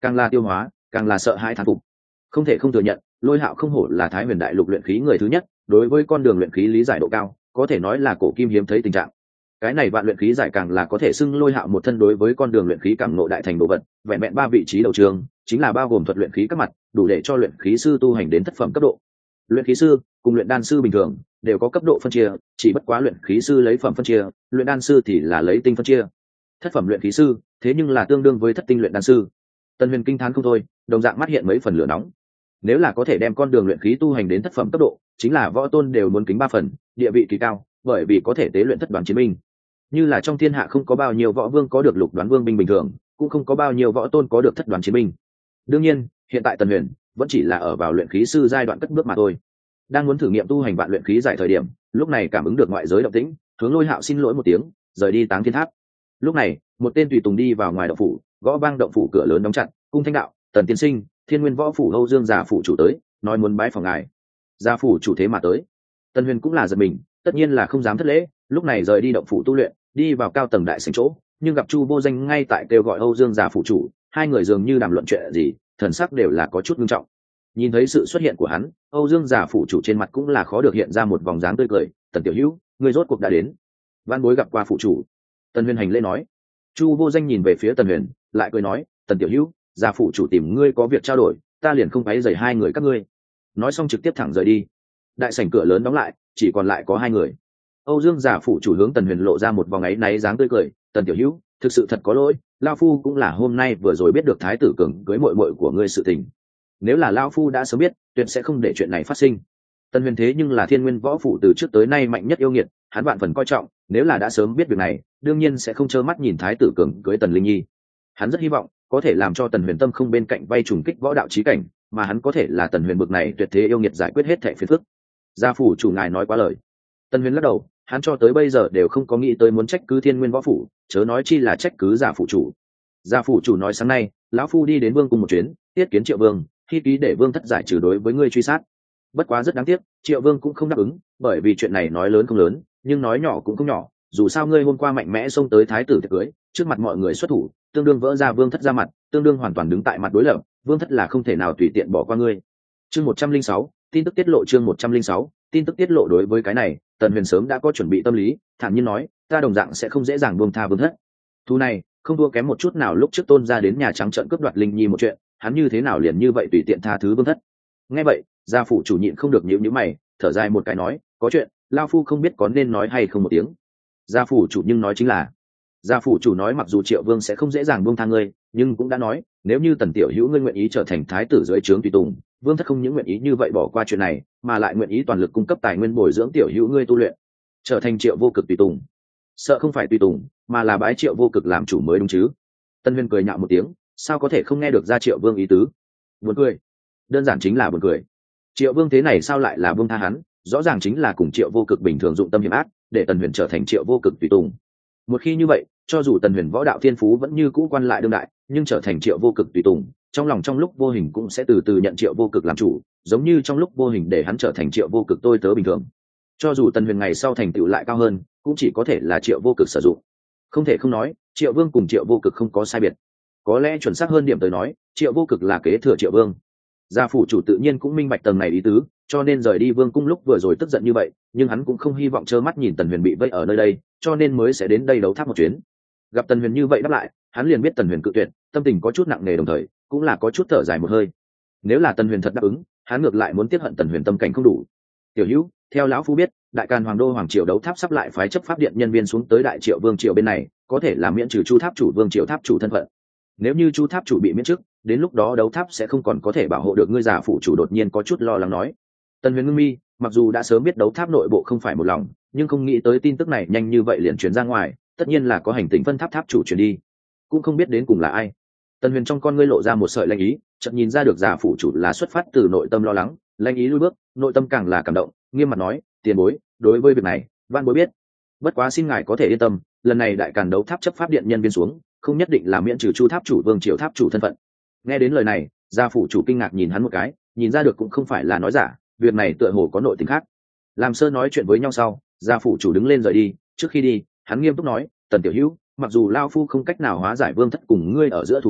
càng là tiêu hóa càng là sợ hãi thán phục. Không thể không thừa nhận, Lôi Hạo không hổ là Thái Huyền Đại Lục luyện khí người thứ nhất, đối với con đường luyện khí lý giải độ cao, có thể nói là cổ kim hiếm thấy tình trạng. Cái này vạn luyện khí giải càng là có thể xưng Lôi Hạo một thân đối với con đường luyện khí cảm ngộ đại thành đồ vật, vẹn vẹn 3 vị trí đầu trường, chính là bao gồm thuật luyện khí các mặt, đủ để cho luyện khí sư tu hành đến thất phẩm cấp độ. Luyện khí sư cùng luyện đan sư bình thường đều có cấp độ phân chia, chỉ bất quá luyện khí sư lấy phẩm phân chia, luyện đan sư thì là lấy tinh phân chia. Thất phẩm luyện khí sư, thế nhưng là tương đương với thất tinh luyện đan sư. Tần Huyền kinh thán không thôi, đồng dạng mắt hiện mấy phần lửa nóng. Nếu là có thể đem con đường luyện khí tu hành đến thất phẩm cấp độ, chính là võ tôn đều muốn kính 3 phần, địa vị kỳ cao, bởi vì có thể tế luyện thất đoán chiến binh. Như là trong thiên hạ không có bao nhiêu võ vương có được lục đoán vương binh bình thường, cũng không có bao nhiêu võ tôn có được thất đoán chiến binh. Đương nhiên, hiện tại Tần Huyền vẫn chỉ là ở vào luyện khí sư giai đoạn cất bước mà thôi. Đang muốn thử nghiệm tu hành vạn luyện khí giải thời điểm, lúc này cảm ứng được ngoại giới động tĩnh, hướng Lôi Hạo xin lỗi một tiếng, rời đi Táng Thiên Tháp. Lúc này, một tên tùy tùng đi vào ngoài động phủ, gõ vang động phủ cửa lớn đóng chặt, cung thanh đạo, Tần tiên sinh, Thiên Nguyên Võ phủ Âu Dương Già phủ chủ tới, nói muốn bái phòng ngài. Gia phủ chủ thế mà tới. Tần Huyền cũng là giật mình, tất nhiên là không dám thất lễ, lúc này rời đi động phủ tu luyện, đi vào cao tầng đại sảnh chỗ, nhưng gặp Chu Vô Danh ngay tại kêu gọi Âu Dương Già phủ chủ, hai người dường như đàm luận chuyện gì, thần sắc đều là có chút nghiêm trọng. Nhìn thấy sự xuất hiện của hắn, Âu Dương Già phủ chủ trên mặt cũng là khó được hiện ra một vòng dáng tươi cười. Tần tiểu hữu, người rốt cuộc đã đến. Văn bối gặp qua phủ chủ. Tần Huyền hành lễ nói. Chu Vô Danh nhìn về phía Tần Huyền, lại cười nói, Tần tiểu hữu, Già phủ chủ tìm ngươi có việc trao đổi, ta liền không quấy rầy hai người các ngươi. Nói xong trực tiếp thẳng rời đi. Đại sảnh cửa lớn đóng lại, chỉ còn lại có hai người. Âu Dương Già phủ chủ hướng Tần Huyền lộ ra một vòng áy náy dáng tươi cười. Tần tiểu hữu, thực sự thật có lỗi, lão phu cũng là hôm nay vừa rồi biết được thái tử cường cưới muội muội của ngươi sự tình. Nếu là lão phu đã sớm biết, tuyệt sẽ không để chuyện này phát sinh. Tần Huyền thế nhưng là Thiên Nguyên Võ phủ từ trước tới nay mạnh nhất yêu nghiệt, hắn vạn phần coi trọng, nếu là đã sớm biết việc này, đương nhiên sẽ không trơ mắt nhìn thái tử cường cưới Tần Linh Nhi. Hắn rất hy vọng có thể làm cho Tần Huyền tâm không bên cạnh vay trùng kích võ đạo chí cảnh, mà hắn có thể là Tần Huyền bực này tuyệt thế yêu nghiệt giải quyết hết thảy phiền phức. Gia phủ chủ ngài nói quá lời. Tần Huyền lắc đầu, hắn cho tới bây giờ đều không có nghĩ tới muốn trách cứ Thiên Nguyên Võ phủ, chớ nói chi là trách cứ Gia phủ chủ. Gia phủ chủ nói sáng nay, lão phu đi đến vương cung một chuyến, tiết kiến Triệu Vương, khi ký để Vương thất giải trừ đối với ngươi truy sát. Bất quá rất đáng tiếc, Triệu Vương cũng không đáp ứng, bởi vì chuyện này nói lớn không lớn, nhưng nói nhỏ cũng không nhỏ, dù sao ngươi hôm qua mạnh mẽ xông tới thái tử tiệc cưới, trước mặt mọi người xuất thủ, tương đương vỡ ra Vương thất ra mặt, tương đương hoàn toàn đứng tại mặt đối lập, Vương thất là không thể nào tùy tiện bỏ qua ngươi. Chương 106, tin tức tiết lộ. Chương 106, tin tức tiết lộ. Đối với cái này, Tần Huyền sớm đã có chuẩn bị tâm lý, thản nhiên nói, ta đồng dạng sẽ không dễ dàng buông tha Vương thất. Thu này không thua kém một chút nào lúc trước Tôn gia đến nhà trắng trợn cướp đoạt Linh Nhi một chuyện, hắn như thế nào liền như vậy tùy tiện tha thứ Vương thất. Nghe vậy, Gia phủ chủ nhịn không được nhíu mày, thở dài một cái nói, có chuyện lao phu không biết có nên nói hay không một tiếng. Gia phủ chủ nhưng nói chính là, Gia phủ chủ nói mặc dù Triệu Vương sẽ không dễ dàng buông tha ngươi, nhưng cũng đã nói, nếu như Tần tiểu hữu ngươi nguyện ý trở thành thái tử dưới trướng tùy tùng, Vương thất không những nguyện ý như vậy bỏ qua chuyện này, mà lại nguyện ý toàn lực cung cấp tài nguyên bồi dưỡng tiểu hữu ngươi tu luyện, trở thành Triệu vô cực tùy tùng. Sợ không phải tùy tùng, mà là bái Triệu vô cực làm chủ mới đúng chứ. Tân Huyền cười nhạo một tiếng, sao có thể không nghe được ra Triệu Vương ý tứ. Buồn cười, đơn giản chính là buồn cười. Triệu Vương thế này sao lại là buông tha hắn, rõ ràng chính là cùng Triệu vô cực bình thường dụng tâm hiểm ác, để Tần Huyền trở thành Triệu vô cực tùy tùng. Một khi như vậy, cho dù Tần Huyền võ đạo thiên phú vẫn như cũ quan lại đương đại, nhưng trở thành Triệu vô cực tùy tùng, trong lòng trong lúc vô hình cũng sẽ từ từ nhận Triệu vô cực làm chủ, giống như trong lúc vô hình để hắn trở thành Triệu vô cực tôi tớ bình thường. Cho dù Tần Huyền ngày sau thành tựu lại cao hơn, cũng chỉ có thể là Triệu vô cực sử dụng. Không thể không nói, Triệu Vương cùng Triệu vô cực không có sai biệt. Có lẽ chuẩn xác hơn điểm tới nói, Triệu vô cực là kế thừa Triệu Vương. Gia phủ chủ tự nhiên cũng minh bạch tầng này ý tứ, cho nên rời đi vương cung lúc vừa rồi tức giận như vậy, nhưng hắn cũng không hy vọng trơ mắt nhìn Tần Huyền bị vây ở nơi đây, cho nên mới sẽ đến đây đấu tháp một chuyến. Gặp Tần Huyền như vậy đáp lại, hắn liền biết Tần Huyền cự tuyệt, tâm tình có chút nặng nề, đồng thời cũng là có chút thở dài một hơi. Nếu là Tần Huyền thật đáp ứng, hắn ngược lại muốn tiếc hận Tần Huyền tâm cảnh không đủ. Tiểu hữu, theo lão phu biết, đại càn hoàng đô hoàng triều đấu tháp sắp lại phái chấp pháp điện nhân viên xuống tới đại Triệu Vương triều bên này, có thể là miễn trừ Chu tháp chủ Vương triều tháp chủ thân phận. Nếu như Chu tháp chủ bị miễn chức, đến lúc đó đấu tháp sẽ không còn có thể bảo hộ được ngươi. Già phụ chủ đột nhiên có chút lo lắng nói. Tần Huyền ngưng mi, mặc dù đã sớm biết đấu tháp nội bộ không phải một lòng, nhưng không nghĩ tới tin tức này nhanh như vậy liền truyền ra ngoài, tất nhiên là có hành tinh phân tháp tháp chủ truyền đi, cũng không biết đến cùng là ai. Tần Huyền trong con ngươi lộ ra một sợi lanh ý, chợt nhìn ra được già phụ chủ là xuất phát từ nội tâm lo lắng, lanh ý lùi bước, nội tâm càng là cảm động, nghiêm mặt nói, tiền bối, đối với việc này, van bối biết. Bất quá xin ngài có thể yên tâm, lần này đại càn đấu tháp chấp pháp điện nhân viên xuống, không nhất định là miễn trừ Chu tháp chủ Vương triều tháp chủ thân phận. Nghe đến lời này, gia phủ chủ kinh ngạc nhìn hắn một cái, nhìn ra được cũng không phải là nói giả, việc này tựa hồ có nội tình khác. Làm sơ nói chuyện với nhau sau, gia phủ chủ đứng lên rời đi, trước khi đi, hắn nghiêm túc nói, Tần tiểu hữu, mặc dù lao phu không cách nào hóa giải Vương thất cùng ngươi ở giữa thù hận,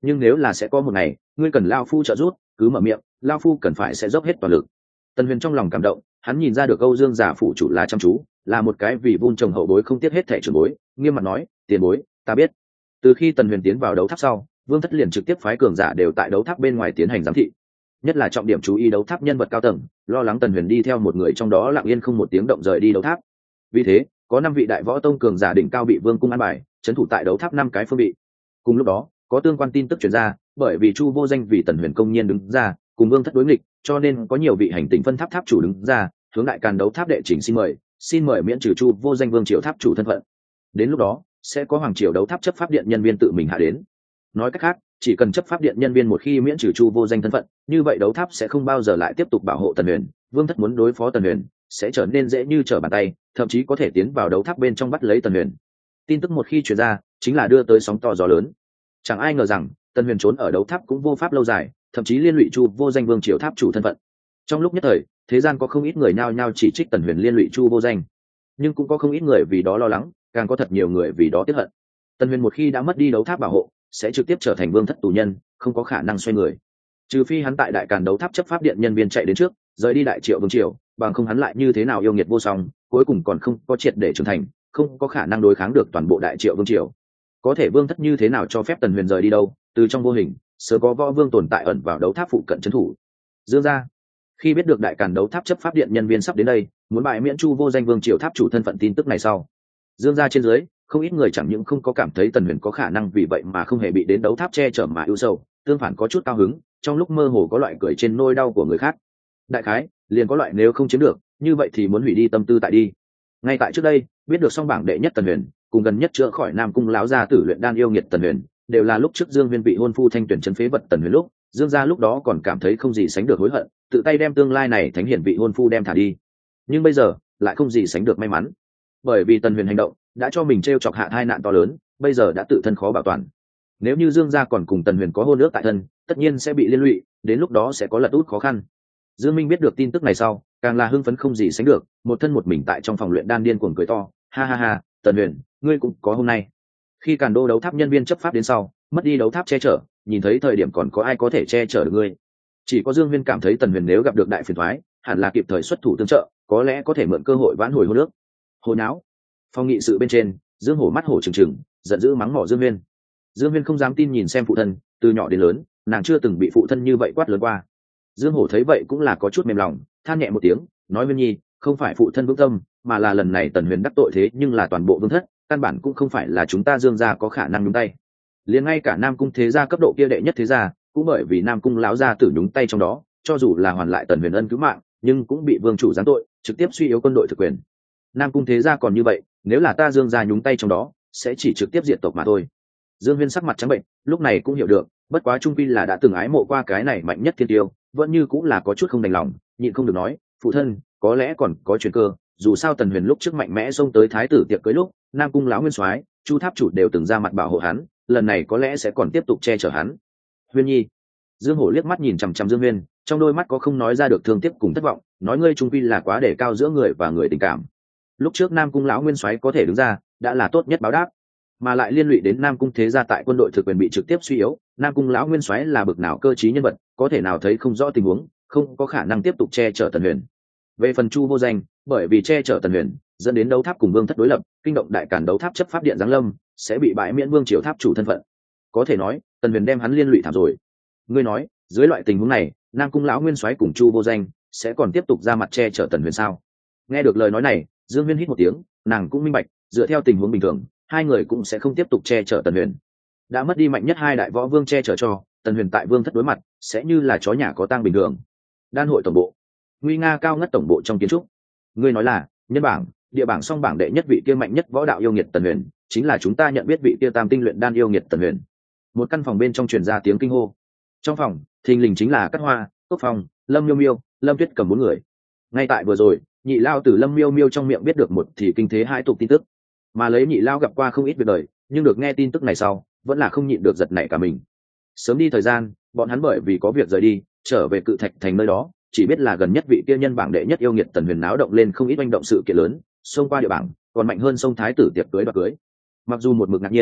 nhưng nếu là sẽ có một ngày ngươi cần lao phu trợ giúp, cứ mở miệng, lao phu cần phải sẽ dốc hết toàn lực. Tần Huyền trong lòng cảm động, hắn nhìn ra được Âu Dương giả phụ chủ là chăm chú, là một cái vì vun trồng hậu bối không tiếc hết thẻ trưởng bối, nghiêm mặt nói, tiền bối, ta biết. Từ khi Tần Huyền tiến vào đấu tháp sau, Vương Thất liền trực tiếp phái cường giả đều tại đấu tháp bên ngoài tiến hành giám thị, nhất là trọng điểm chú ý đấu tháp nhân vật cao tầng, lo lắng Tần Huyền đi theo một người trong đó lặng yên không một tiếng động rời đi đấu tháp. Vì thế, có 5 vị đại võ tông cường giả đỉnh cao bị Vương cung an bài, trấn thủ tại đấu tháp 5 cái phương vị. Cùng lúc đó, có tương quan tin tức truyền ra, bởi vì Chu Vô Danh vì Tần Huyền công nhiên đứng ra, cùng Vương Thất đối nghịch, cho nên có nhiều vị hành tinh phân tháp tháp chủ đứng ra, hướng đại càn đấu tháp đệ trình xin mời miễn trừ Chu Vô Danh Vương triều tháp chủ thân phận. Đến lúc đó, sẽ có hoàng triều đấu tháp chấp pháp điện nhân viên tự mình hạ đến. Nói cách khác, chỉ cần chấp pháp điện nhân viên một khi miễn trừ Chu Vô Danh thân phận, như vậy đấu tháp sẽ không bao giờ lại tiếp tục bảo hộ Tần Huyền, Vương Thất muốn đối phó Tần Huyền sẽ trở nên dễ như trở bàn tay, thậm chí có thể tiến vào đấu tháp bên trong bắt lấy Tần Huyền. Tin tức một khi truyền ra, chính là đưa tới sóng to gió lớn. Chẳng ai ngờ rằng Tần Huyền trốn ở đấu tháp cũng vô pháp lâu dài, thậm chí liên lụy Chu Vô Danh Vương triều tháp chủ thân phận. Trong lúc nhất thời, thế gian có không ít người nhao nhao chỉ trích Tần Huyền liên lụy Chu Vô Danh, nhưng cũng có không ít người vì đó lo lắng, càng có thật nhiều người vì đó tiếc hận. Tần Huyền một khi đã mất đi đấu tháp bảo hộ, sẽ trực tiếp trở thành Vương Thất tù nhân, không có khả năng xoay người. Trừ phi hắn tại đại càn đấu tháp chấp pháp điện nhân viên chạy đến trước, rời đi đại triệu vương triều, bằng không hắn lại như thế nào yêu nghiệt vô song, cuối cùng còn không có triệt để trưởng thành, không có khả năng đối kháng được toàn bộ đại triệu vương triều. Có thể Vương Thất như thế nào cho phép Tần Huyền rời đi đâu? Từ trong vô hình, sớm có võ vương tồn tại ẩn vào đấu tháp phụ cận trấn thủ. Dương gia, khi biết được đại càn đấu tháp chấp pháp điện nhân viên sắp đến đây, muốn bại miễn Chu Vô Danh Vương triều tháp chủ thân phận tin tức này sau, Dương gia trên dưới, không ít người chẳng những không có cảm thấy Tần Huyền có khả năng vì vậy mà không hề bị đến đấu tháp che chở mà ưu sầu, tương phản có chút cao hứng, trong lúc mơ hồ có loại cười trên nỗi đau của người khác. Đại khái, liền có loại nếu không chiếm được, như vậy thì muốn hủy đi tâm tư tại đi. Ngay tại trước đây, biết được song bảng đệ nhất Tần Huyền, cùng gần nhất chữa khỏi Nam cung lão gia tử luyện đan yêu nghiệt Tần Huyền, đều là lúc trước Dương Huyên vị hôn phu thanh tuyển trấn phế vật Tần Huyền lúc, Dương gia lúc đó còn cảm thấy không gì sánh được hối hận, tự tay đem tương lai này thánh hiển vị hôn phu đem thả đi. Nhưng bây giờ, lại không gì sánh được may mắn, bởi vì Tần Huyền hành động đã cho mình treo chọc hạ hai nạn to lớn, bây giờ đã tự thân khó bảo toàn. Nếu như Dương gia còn cùng Tần Huyền có hôn ước tại thân, tất nhiên sẽ bị liên lụy, đến lúc đó sẽ có lật út khó khăn. Dương Minh biết được tin tức này sau, càng là hưng phấn không gì sánh được, một thân một mình tại trong phòng luyện đan điên cuồng cười to, ha ha ha, Tần Huyền, ngươi cũng có hôm nay. Khi Càn Đô đấu tháp nhân viên chấp pháp đến sau, mất đi đấu tháp che chở, nhìn thấy thời điểm còn có ai có thể che chở được ngươi? Chỉ có Dương Huyên cảm thấy Tần Huyền nếu gặp được đại phiền toái, hẳn là kịp thời xuất thủ tương trợ, có lẽ có thể mượn cơ hội vãn hồi hôn ước. Hồ nháo. Phòng nghị sự bên trên, Dương Hổ mắt hổ trừng trừng, giận dữ mắng mỏ Dương Huyên. Dương Huyên không dám tin nhìn xem phụ thân, từ nhỏ đến lớn, nàng chưa từng bị phụ thân như vậy quát lớn qua. Dương Hổ thấy vậy cũng là có chút mềm lòng, than nhẹ một tiếng, nói Huyên nhi, không phải phụ thân vững tâm, mà là lần này Tần Huyền đắc tội thế nhưng là toàn bộ Vương Thất, căn bản cũng không phải là chúng ta Dương gia có khả năng nhúng tay. Liền ngay cả Nam cung thế gia cấp độ kia đệ nhất thế gia, cũng bởi vì Nam cung lão gia tử nhúng tay trong đó, cho dù là hoàn lại Tần Huyền ân cứu mạng, nhưng cũng bị vương chủ giáng tội, trực tiếp suy yếu quân đội thực quyền. Nam cung thế gia còn như vậy, nếu là ta Dương gia nhúng tay trong đó, sẽ chỉ trực tiếp diệt tộc mà thôi. Dương Huyên sắc mặt trắng bệnh, lúc này cũng hiểu được, bất quá trung quy là đã từng ái mộ qua cái này mạnh nhất thiên tiêu, vẫn như cũng là có chút không đành lòng, nhịn không được nói, phụ thân, có lẽ còn có chuyển cơ, dù sao Tần Huyền lúc trước mạnh mẽ xông tới thái tử tiệc cưới lúc, Nam cung lão nguyên soái, Chu tháp chủ đều từng ra mặt bảo hộ hắn, lần này có lẽ sẽ còn tiếp tục che chở hắn. Huyên nhi. Dương Hổ liếc mắt nhìn chằm chằm Dương Huyên, trong đôi mắt có không nói ra được thương tiếc cùng thất vọng, nói ngươi trung quy là quá để cao giữa người và người tình cảm. Lúc trước Nam cung lão nguyên soái có thể đứng ra, đã là tốt nhất báo đáp, mà lại liên lụy đến Nam cung thế gia tại quân đội thực quyền bị trực tiếp suy yếu, Nam cung lão nguyên soái là bực nào cơ trí nhân vật, có thể nào thấy không rõ tình huống, không có khả năng tiếp tục che chở Tần Huyền. Về phần Chu Vô Danh, bởi vì che chở Tần Huyền, dẫn đến đấu tháp cùng Vương Thất đối lập, kinh động đại càn đấu tháp chấp pháp điện giáng lâm, sẽ bị bãi miễn vương triều tháp chủ thân phận. Có thể nói, Tần Huyền đem hắn liên lụy thảm rồi. Ngươi nói, dưới loại tình huống này, Nam cung lão nguyên soái cùng Chu Vô Danh sẽ còn tiếp tục ra mặt che chở Tần Huyền sao? Nghe được lời nói này, Dương Huyên hít một tiếng, nàng cũng minh bạch, dựa theo tình huống bình thường, hai người cũng sẽ không tiếp tục che chở Tần Huyền. Đã mất đi mạnh nhất hai đại võ vương che chở cho, Tần Huyền tại Vương Thất đối mặt, sẽ như là chó nhà có tang bình thường. Đan hội tổng bộ, nguy nga cao ngất tổng bộ trong kiến trúc. Ngươi nói là, nhân bảng, địa bảng song bảng đệ nhất vị kia mạnh nhất võ đạo yêu nghiệt Tần Huyền, chính là chúng ta nhận biết vị kia tam tinh luyện đan yêu nghiệt Tần Huyền. Một căn phòng bên trong truyền ra tiếng kinh hô. Trong phòng, thình lình chính là Cát Hoa, Cốc Phong, Lâm Miêu Miêu, Lâm Tuyết cầm 4 người. Ngay tại vừa rồi, nhị lao từ Lâm Miêu Miêu trong miệng biết được một thì kinh thế hai tục tin tức, mà lấy nhị lao gặp qua không ít việc đời, nhưng được nghe tin tức này sau, vẫn là không nhịn được giật nảy cả mình. Sớm đi thời gian, bọn hắn bởi vì có việc rời đi, trở về Cự Thạch thành nơi đó, chỉ biết là gần nhất vị kia nhân bảng đệ nhất yêu nghiệt Tần Huyền náo động lên không ít manh động sự kiện lớn, xông qua địa bảng, còn mạnh hơn sông thái tử tiệc cưới đoạt cưới. Mặc dù một mực ngạc nhiên,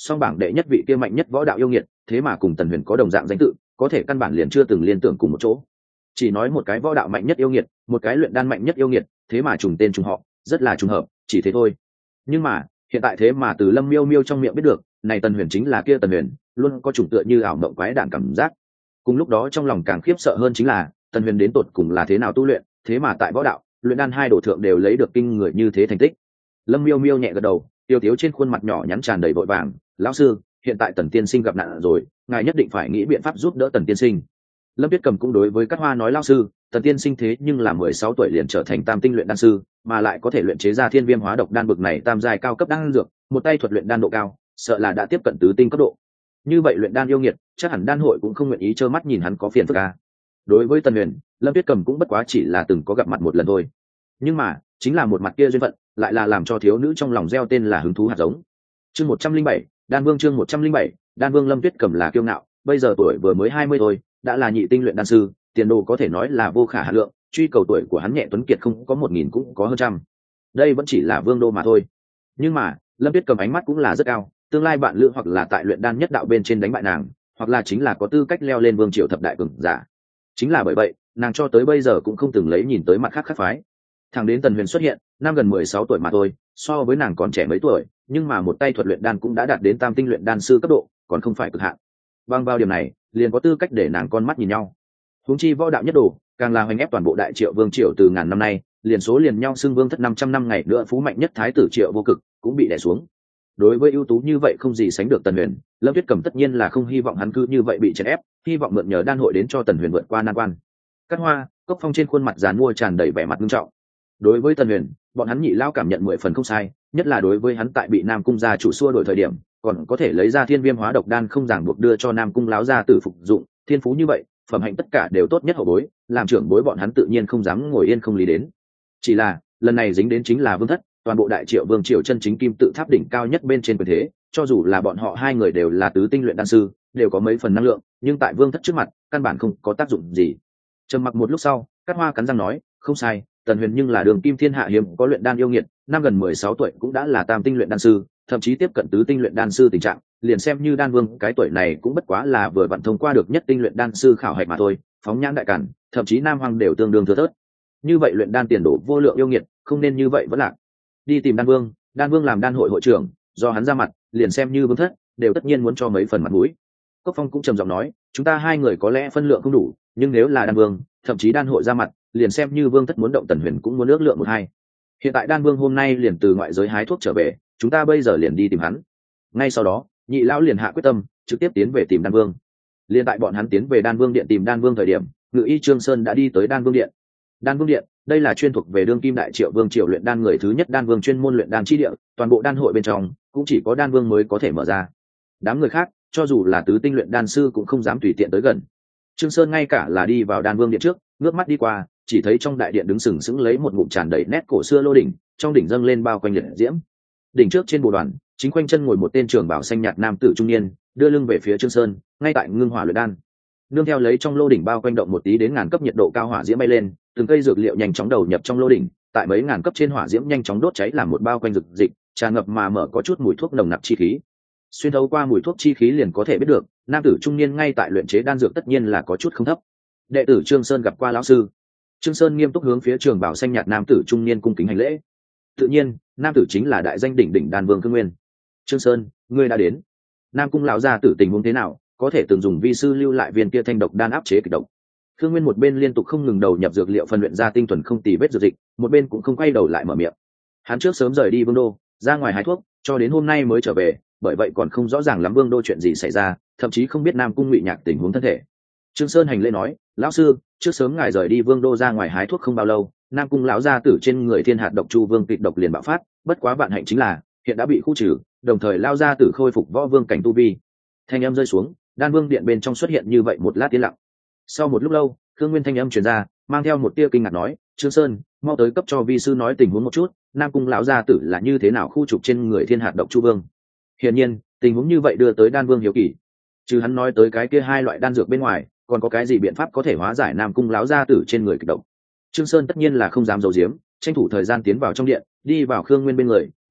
song bảng đệ nhất vị kia mạnh nhất võ đạo yêu nghiệt thế mà cùng Tần Huyền có đồng dạng danh tự, có thể căn bản liền chưa từng liên tưởng cùng một chỗ. Chỉ nói một cái võ đạo mạnh nhất yêu nghiệt, một cái luyện đan mạnh nhất yêu nghiệt, thế mà trùng tên trùng họ, rất là trùng hợp, chỉ thế thôi. Nhưng mà hiện tại thế mà từ Lâm Miêu Miêu trong miệng biết được, này Tần Huyền chính là kia Tần Huyền, luôn có chủng tựa như ảo mộng quái đản cảm giác. Cùng lúc đó trong lòng càng khiếp sợ hơn chính là Tần Huyền đến tột cùng là thế nào tu luyện, thế mà tại võ đạo, luyện đan hai đồ thượng đều lấy được kinh người như thế thành tích. Lâm Miêu Miêu nhẹ gật đầu, tiêu tiếu trên khuôn mặt nhỏ nhắn tràn đầy vội vàng, lão sư, hiện tại Tần tiên sinh gặp nạn rồi, ngài nhất định phải nghĩ biện pháp giúp đỡ Tần tiên sinh. Lâm Tuyết Cầm cũng đối với Cát Hoa nói, lão sư, Tần tiên sinh thế nhưng là 16 tuổi liền trở thành tam tinh luyện đan sư, mà lại có thể luyện chế ra thiên viêm hóa độc đan bực này tam giai cao cấp đan dược, một tay thuật luyện đan độ cao, sợ là đã tiếp cận tứ tinh cấp độ. Như vậy luyện đan yêu nghiệt, chắc hẳn đan hội cũng không nguyện ý trơ mắt nhìn hắn có phiền phức a. Đối với Tần Huyền, Lâm Tuyết Cầm cũng bất quá chỉ là từng có gặp mặt một lần thôi, nhưng mà chính là một mặt kia duyên phận, lại là làm cho thiếu nữ trong lòng gieo tên là hứng thú hạt giống. Chương 107, Đan Vương chương 107, Đan Vương Lâm Tuyết Cầm là kiêu ngạo, bây giờ tuổi vừa mới 20 thôi, đã là nhị tinh luyện đan sư, tiền đồ có thể nói là vô khả hạn lượng, truy cầu tuổi của hắn nhẹ tuấn kiệt không có 1000 cũng có hơn trăm. Đây vẫn chỉ là vương đô mà thôi. Nhưng mà, Lâm Tuyết Cầm ánh mắt cũng là rất cao, tương lai bạn lữ hoặc là tại luyện đan nhất đạo bên trên đánh bại nàng, hoặc là chính là có tư cách leo lên vương triều thập đại cường giả. Chính là bởi vậy, nàng cho tới bây giờ cũng không từng lấy nhìn tới mặt khác khác phái. Thằng đến Tần Huyền xuất hiện, năm gần 16 tuổi mà thôi, so với nàng còn trẻ mấy tuổi, nhưng mà một tay thuật luyện đan cũng đã đạt đến tam tinh luyện đan sư cấp độ, còn không phải cực hạn. Bằng vào điểm này, liền có tư cách để nàng con mắt nhìn nhau. Huống chi võ đạo nhất đồ, càng là hoành ép toàn bộ đại Triệu vương triều từ ngàn năm nay, liền số liền nhau xưng vương thất 500 năm ngày nữa phú mạnh nhất thái tử Triệu Vô Cực cũng bị đè xuống. Đối với ưu tú như vậy không gì sánh được Tần Huyền, Lâm Tuyết Cầm tất nhiên là không hy vọng hắn cứ như vậy bị chèn ép, hy vọng mượn nhờ đan hội đến cho Tần Huyền vượt qua nan quan. Cát Hoa, Cốc Phong trên khuôn mặt giàn mua tràn đầy vẻ mặt nghiêm trọng. Đối với Tần Huyền, bọn hắn nhị lao cảm nhận 10 phần không sai, nhất là đối với hắn tại bị Nam cung gia chủ xua đổi thời điểm, còn có thể lấy ra thiên viêm hóa độc đan không ràng buộc đưa cho Nam cung láo gia tử phục dụng, thiên phú như vậy, phẩm hạnh tất cả đều tốt nhất hậu bối, làm trưởng bối bọn hắn tự nhiên không dám ngồi yên không lý đến. Chỉ là, lần này dính đến chính là vương thất, toàn bộ đại Triệu vương triều chân chính kim tự tháp đỉnh cao nhất bên trên quyền thế, cho dù là bọn họ hai người đều là tứ tinh luyện đan sư, đều có mấy phần năng lượng, nhưng tại vương thất trước mặt, căn bản không có tác dụng gì. Trầm mặc một lúc sau, Cát Hoa cắn răng nói, không sai, Tần Huyền nhưng là đường kim thiên hạ hiếm có luyện đan yêu nghiệt, năm gần 16 tuổi cũng đã là tam tinh luyện đan sư, thậm chí tiếp cận tứ tinh luyện đan sư tình trạng, liền xem như đan vương cái tuổi này cũng bất quá là vừa vặn thông qua được nhất tinh luyện đan sư khảo hạch mà thôi, phóng nhãn đại cản, thậm chí nam hoàng đều tương đương thưa thớt. Như vậy luyện đan tiền đồ vô lượng yêu nghiệt, không nên như vậy vẫn lạc. Đi tìm đan vương làm đan hội hội trưởng, do hắn ra mặt, liền xem như vương thất, đều tất nhiên muốn cho mấy phần mặt mũi. Cốc Phong cũng trầm giọng nói, chúng ta hai người có lẽ phân lượng không đủ, nhưng nếu là đan vương, thậm chí đan hội ra mặt, liền xem như vương thất muốn động Tần Huyền cũng muốn ước lượng một hai. Hiện tại đan vương hôm nay liền từ ngoại giới hái thuốc trở về, chúng ta bây giờ liền đi tìm hắn. Ngay sau đó, nhị lão liền hạ quyết tâm, trực tiếp tiến về tìm đan vương. Liên tại bọn hắn tiến về đan vương điện tìm đan vương thời điểm, ngự y Trương Sơn đã đi tới đan vương điện. Đan vương điện, đây là chuyên thuộc về đương kim đại Triệu vương triều luyện đan người thứ nhất đan vương chuyên môn luyện đan chi địa, toàn bộ đan hội bên trong cũng chỉ có đan vương mới có thể mở ra. Đám người khác, cho dù là tứ tinh luyện đan sư cũng không dám tùy tiện tới gần. Trương Sơn ngay cả là đi vào đan vương điện trước, ngước mắt đi qua, chỉ thấy trong đại điện đứng sừng sững lấy một ngụm tràn đầy nét cổ xưa lô đỉnh, trong đỉnh dâng lên bao quanh liệt diễm. Đỉnh trước trên bồ đoàn, chính quanh chân ngồi một tên trưởng bảo xanh nhạt nam tử trung niên, đưa lưng về phía Trương Sơn, ngay tại ngưng hỏa luyện đan. Nương theo lấy trong lô đỉnh bao quanh động một tí đến ngàn cấp nhiệt độ cao hỏa diễm bay lên, từng cây dược liệu nhanh chóng đầu nhập trong lô đỉnh, tại mấy ngàn cấp trên hỏa diễm nhanh chóng đốt cháy làm một bao quanh dược dịch, tràn ngập mà mở có chút mùi thuốc nồng nặc chi khí. Xuyên thấu qua mùi thuốc chi khí liền có thể biết được, nam tử trung niên ngay tại luyện chế đan dược tất nhiên là có chút không thấp. Đệ tử Trương Sơn gặp qua lão sư. Trương Sơn nghiêm túc hướng phía trường bảo xanh nhạt nam tử trung niên cung kính hành lễ. Tự nhiên, nam tử chính là đại danh đỉnh đỉnh đan vương Khương Nguyên. Trương Sơn, ngươi đã đến. Nam cung lão gia tử tình huống thế nào, có thể từng dùng vi sư lưu lại viên kia thanh độc đan áp chế kịch độc. Khương Nguyên một bên liên tục không ngừng đầu nhập dược liệu phân luyện ra tinh thuần không tì vết dược dịch, một bên cũng không quay đầu lại mở miệng. Hắn trước sớm rời đi vương đô, ra ngoài hái thuốc, cho đến hôm nay mới trở về, bởi vậy còn không rõ ràng lắm vương đô chuyện gì xảy ra, thậm chí không biết Nam cung Ngụy Nhạc tình huống thân thể. Trương Sơn hành lễ nói, lão sư, trước sớm ngài rời đi vương đô ra ngoài hái thuốc không bao lâu, Nam cung lão gia tử trên người thiên hạt độc chu vương kịch độc liền bạo phát, bất quá vạn hạnh chính là hiện đã bị khu trừ, đồng thời lao gia tử khôi phục võ vương cảnh tu vi. Thanh âm rơi xuống, đan vương điện bên trong xuất hiện như vậy một lát yên lặng. Sau một lúc lâu, Khương Nguyên thanh âm truyền ra, mang theo một tia kinh ngạc nói, Trương Sơn, mau tới cấp cho vi sư nói tình huống một chút, Nam cung lão gia tử là như thế nào khu trục trên người thiên hạt độc chu vương. Hiển nhiên, tình huống như vậy đưa tới đan vương hiếu kỳ. Trừ hắn nói tới cái kia hai loại đan dược bên ngoài, còn có cái gì biện pháp có thể hóa giải Nam cung lão gia tử trên người kịch độc. Trương Sơn tất nhiên là không dám giấu giếm, tranh thủ thời gian tiến vào trong điện, đi vào Khương Nguyên bên người,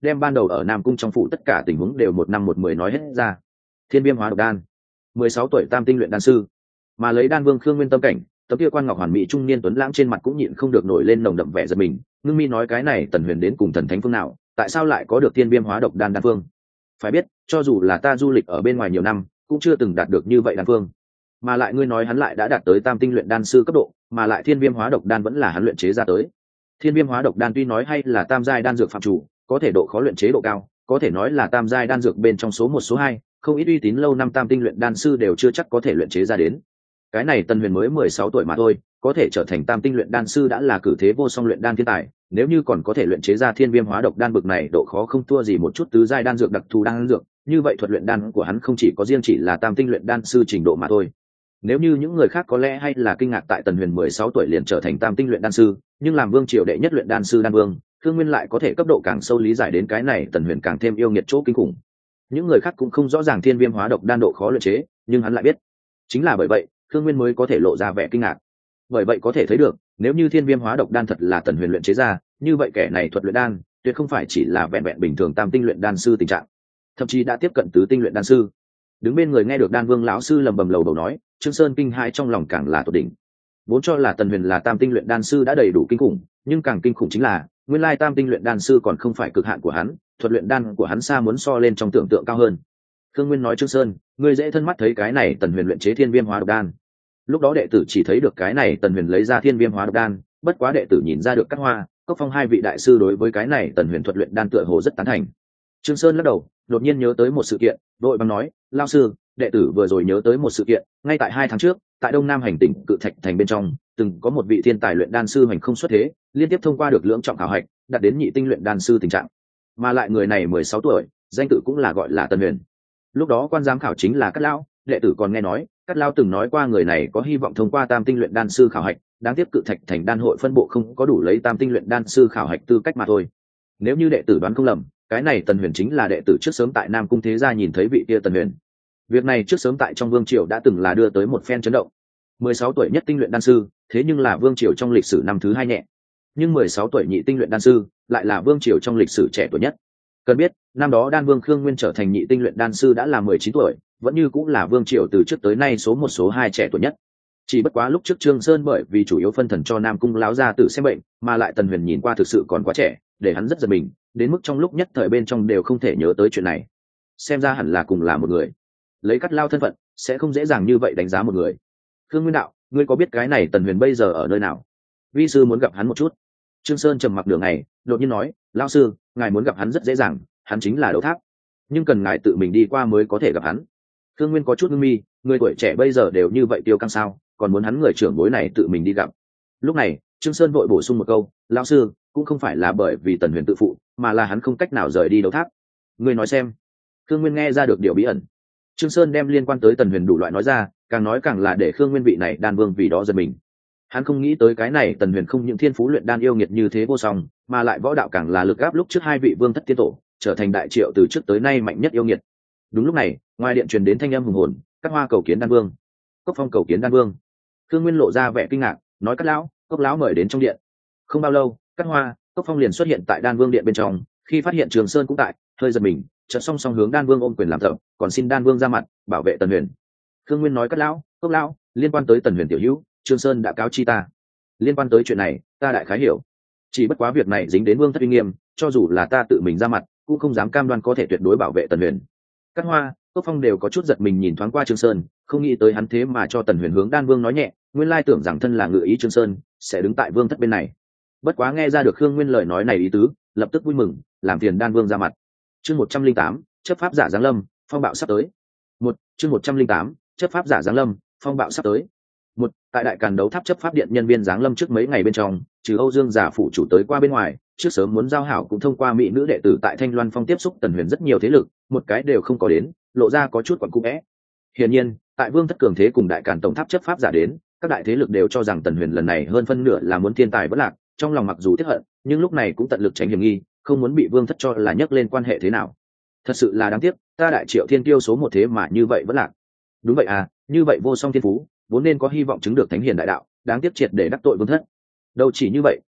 đem ban đầu ở Nam Cung trong phủ tất cả tình huống đều 1 năm 1 10 nói hết ra. Thiên Viêm Hóa Độc Đan, 16 tuổi tam tinh luyện đan sư, mà lấy đan vương Khương Nguyên tâm cảnh, tấm kia quan ngọc hoàn mỹ trung niên tuấn lãng trên mặt cũng nhịn không được nổi lên nồng đậm vẻ giận mình. Ngưng mi nói cái này Tần Huyền đến cùng thần thánh phương nào, tại sao lại có được Thiên Viêm Hóa Độc Đan đan phương? Phải biết, cho dù là ta du lịch ở bên ngoài nhiều năm, cũng chưa từng đạt được như vậy đan phương. Mà lại ngươi nói hắn lại đã đạt tới tam tinh luyện đan sư cấp độ, mà lại Thiên Viêm Hóa Độc Đan vẫn là hắn luyện chế ra tới. Thiên Viêm Hóa Độc Đan tuy nói hay là tam giai đan dược phạm chủ, có thể độ khó luyện chế độ cao, có thể nói là tam giai đan dược bên trong số 1 số 2, không ít uy tín lâu năm tam tinh luyện đan sư đều chưa chắc có thể luyện chế ra đến. Cái này Tần Huyền mới 16 tuổi mà thôi, có thể trở thành tam tinh luyện đan sư đã là cử thế vô song luyện đan thiên tài, nếu như còn có thể luyện chế ra Thiên Viêm Hóa Độc Đan bực này độ khó không thua gì một chút tứ giai đan dược đặc thù đan dược, như vậy thuật luyện đan của hắn không chỉ có riêng chỉ là tam tinh luyện đan sư trình độ mà thôi. Nếu như những người khác có lẽ hay là kinh ngạc tại Tần Huyền 16 tuổi liền trở thành tam tinh luyện đan sư, nhưng làm vương triều đệ nhất luyện đan sư đan vương, Thương Nguyên lại có thể cấp độ càng sâu lý giải đến cái này Tần Huyền càng thêm yêu nghiệt chỗ kinh khủng. Những người khác cũng không rõ ràng Thiên Viêm Hóa Độc Đan độ khó luyện chế, nhưng hắn lại biết. Chính là bởi vậy, Thương Nguyên mới có thể lộ ra vẻ kinh ngạc. Bởi vậy có thể thấy được, nếu như Thiên Viêm Hóa Độc Đan thật là Tần Huyền luyện chế ra, như vậy kẻ này thuật luyện đan, tuyệt không phải chỉ là vẹn vẹn bình thường tam tinh luyện đan sư tình trạng, thậm chí đã tiếp cận tứ tinh luyện đan sư. Đứng bên người nghe được Đan Vương lão sư lầm bầm lầu đầu nói, Trương Sơn kinh hãi trong lòng càng là tột đỉnh. Vốn cho là Tần Huyền là tam tinh luyện đan sư đã đầy đủ kinh khủng, nhưng càng kinh khủng chính là, nguyên lai tam tinh luyện đan sư còn không phải cực hạn của hắn, thuật luyện đan của hắn xa muốn so lên trong tưởng tượng cao hơn. Khương Nguyên nói Trương Sơn, ngươi dễ thân mắt thấy cái này Tần Huyền luyện chế Thiên Viêm Hóa Độc Đan. Lúc đó đệ tử chỉ thấy được cái này Tần Huyền lấy ra Thiên Viêm Hóa Độc Đan, bất quá đệ tử nhìn ra được Cát Hoa, Cốc Phong hai vị đại sư đối với cái này Tần Huyền thuật luyện đan tựa hồ rất tán thành. Trương Sơn lắc đầu, đột nhiên nhớ tới một sự kiện, đội bằng nói, lão sư, đệ tử vừa rồi nhớ tới một sự kiện, ngay tại 2 tháng trước, tại Đông Nam hành tỉnh Cự Thạch thành bên trong, từng có một vị thiên tài luyện đan sư hành không xuất thế, liên tiếp thông qua được lưỡng trọng khảo hạch, đạt đến nhị tinh luyện đan sư tình trạng. Mà lại người này 16 tuổi, danh tự cũng là gọi là Tần Huyền. Lúc đó quan giám khảo chính là Cát lão, đệ tử còn nghe nói, Cát lão từng nói qua người này có hy vọng thông qua tam tinh luyện đan sư khảo hạch, đáng tiếc Cự Thạch thành đan hội phân bộ không có đủ lấy tam tinh luyện đan sư khảo hạch tư cách mà thôi. Nếu như đệ tử đoán không lầm, cái này Tần Huyền chính là đệ tử trước sớm tại Nam Cung thế gia nhìn thấy vị kia Tần Huyền. Việc này trước sớm tại trong vương triều đã từng là đưa tới một phen chấn động. 16 tuổi nhất tinh luyện đan sư, thế nhưng là vương triều trong lịch sử năm thứ 2 nhẹ. Nhưng 16 tuổi nhị tinh luyện đan sư, lại là vương triều trong lịch sử trẻ tuổi nhất. Cần biết, năm đó đan vương Khương Nguyên trở thành nhị tinh luyện đan sư đã là 19 tuổi, vẫn như cũng là vương triều từ trước tới nay số 1 số 2 trẻ tuổi nhất. Chỉ bất quá lúc trước Trương Sơn bởi vì chủ yếu phân thần cho Nam Cung láo gia tử xem bệnh, mà lại Tần Huyền nhìn qua thực sự còn quá trẻ, để hắn rất giật mình, đến mức trong lúc nhất thời bên trong đều không thể nhớ tới chuyện này. Xem ra hẳn là cùng là một người. Lấy Cát lao thân phận, sẽ không dễ dàng như vậy đánh giá một người. Khương Nguyên đạo, ngươi có biết cái này Tần Huyền bây giờ ở nơi nào? Vi sư muốn gặp hắn một chút. Trương Sơn trầm mặc đường này, đột nhiên nói, lão sư, ngài muốn gặp hắn rất dễ dàng, hắn chính là Đấu Tháp, nhưng cần ngài tự mình đi qua mới có thể gặp hắn. Khương Nguyên có chút ngưng mi, người tuổi trẻ bây giờ đều như vậy tiêu căng sao, còn muốn hắn người trưởng bối này tự mình đi gặp. Lúc này, Trương Sơn vội bổ sung một câu, lão sư, cũng không phải là bởi vì Tần Huyền tự phụ, mà là hắn không cách nào rời đi Đấu Tháp. Ngươi nói xem. Khương Nguyên nghe ra được điều bí ẩn. Trương Sơn đem liên quan tới Tần Huyền đủ loại nói ra, càng nói càng là để Khương Nguyên vị này đan vương vì đó giật mình. Hắn không nghĩ tới cái này Tần Huyền không những thiên phú luyện đan yêu nghiệt như thế vô song, mà lại võ đạo càng là lực áp lúc trước 2 vị vương thất tiên tổ, trở thành đại triệu từ trước tới nay mạnh nhất yêu nghiệt. Đúng lúc này, ngoài điện truyền đến thanh âm hùng hồn, Cát Hoa cầu kiến đan vương, Cốc Phong cầu kiến đan vương. Khương Nguyên lộ ra vẻ kinh ngạc, nói Cát lão, Cốc lão mời đến trong điện. Không bao lâu, Cát Hoa, Cốc Phong liền xuất hiện tại đan vương điện bên trong, khi phát hiện Trường Sơn cũng tại, hơi giật mình, chợt song song hướng đan vương ôm quyền làm thợ, còn xin đan vương ra mặt bảo vệ Tần Huyền. Khương Nguyên nói Cát lão, Cốc lão, liên quan tới Tần Huyền tiểu hữu, Trương Sơn đã cáo chi ta. Liên quan tới chuyện này, ta đại khái hiểu. Chỉ bất quá việc này dính đến vương thất uy nghiêm, cho dù là ta tự mình ra mặt, cũng không dám cam đoan có thể tuyệt đối bảo vệ Tần Huyền. Cát Hoa, Cốc Phong đều có chút giật mình nhìn thoáng qua Trương Sơn, không nghĩ tới hắn thế mà cho Tần Huyền hướng đan vương nói nhẹ, nguyên lai tưởng rằng thân là ngự ý Trương Sơn sẽ đứng tại vương thất bên này. Bất quá nghe ra được Khương Nguyên lời nói này ý tứ, lập tức vui mừng, làm phiền đan vương ra mặt. Chương 108, chấp pháp giả giáng lâm, phong bạo sắp tới. Chương 108, chấp pháp giả giáng lâm, phong bạo sắp tới. Tại đại càn đấu tháp chấp pháp điện nhân viên giáng lâm trước mấy ngày bên trong, trừ Âu Dương giả phụ chủ tới qua bên ngoài, trước sớm muốn giao hảo cũng thông qua mỹ nữ đệ tử tại Thanh Loan Phong tiếp xúc Tần Huyền rất nhiều thế lực, một cái đều không có đến, lộ ra có chút quặn cũ é. Hiển nhiên, tại vương thất cường thế cùng đại càn tổng tháp chấp pháp giả đến, các đại thế lực đều cho rằng Tần Huyền lần này hơn phân nửa là muốn thiên tài vỡ lạc, trong lòng mặc dù tiếc hận, nhưng lúc này cũng tận lực tránh hiểm nghi, không muốn bị vương thất cho là nhắc lên quan hệ thế nào. Thật sự là đáng tiếc, ta đại triệu thiên tiêu số 1 thế mà như vậy vẫn lạc. Đúng vậy à, như vậy vô song thiên phú, vốn nên có hy vọng chứng được thánh hiền đại đạo, đáng tiếc triệt để đắc tội vương thất. Đâu chỉ như vậy,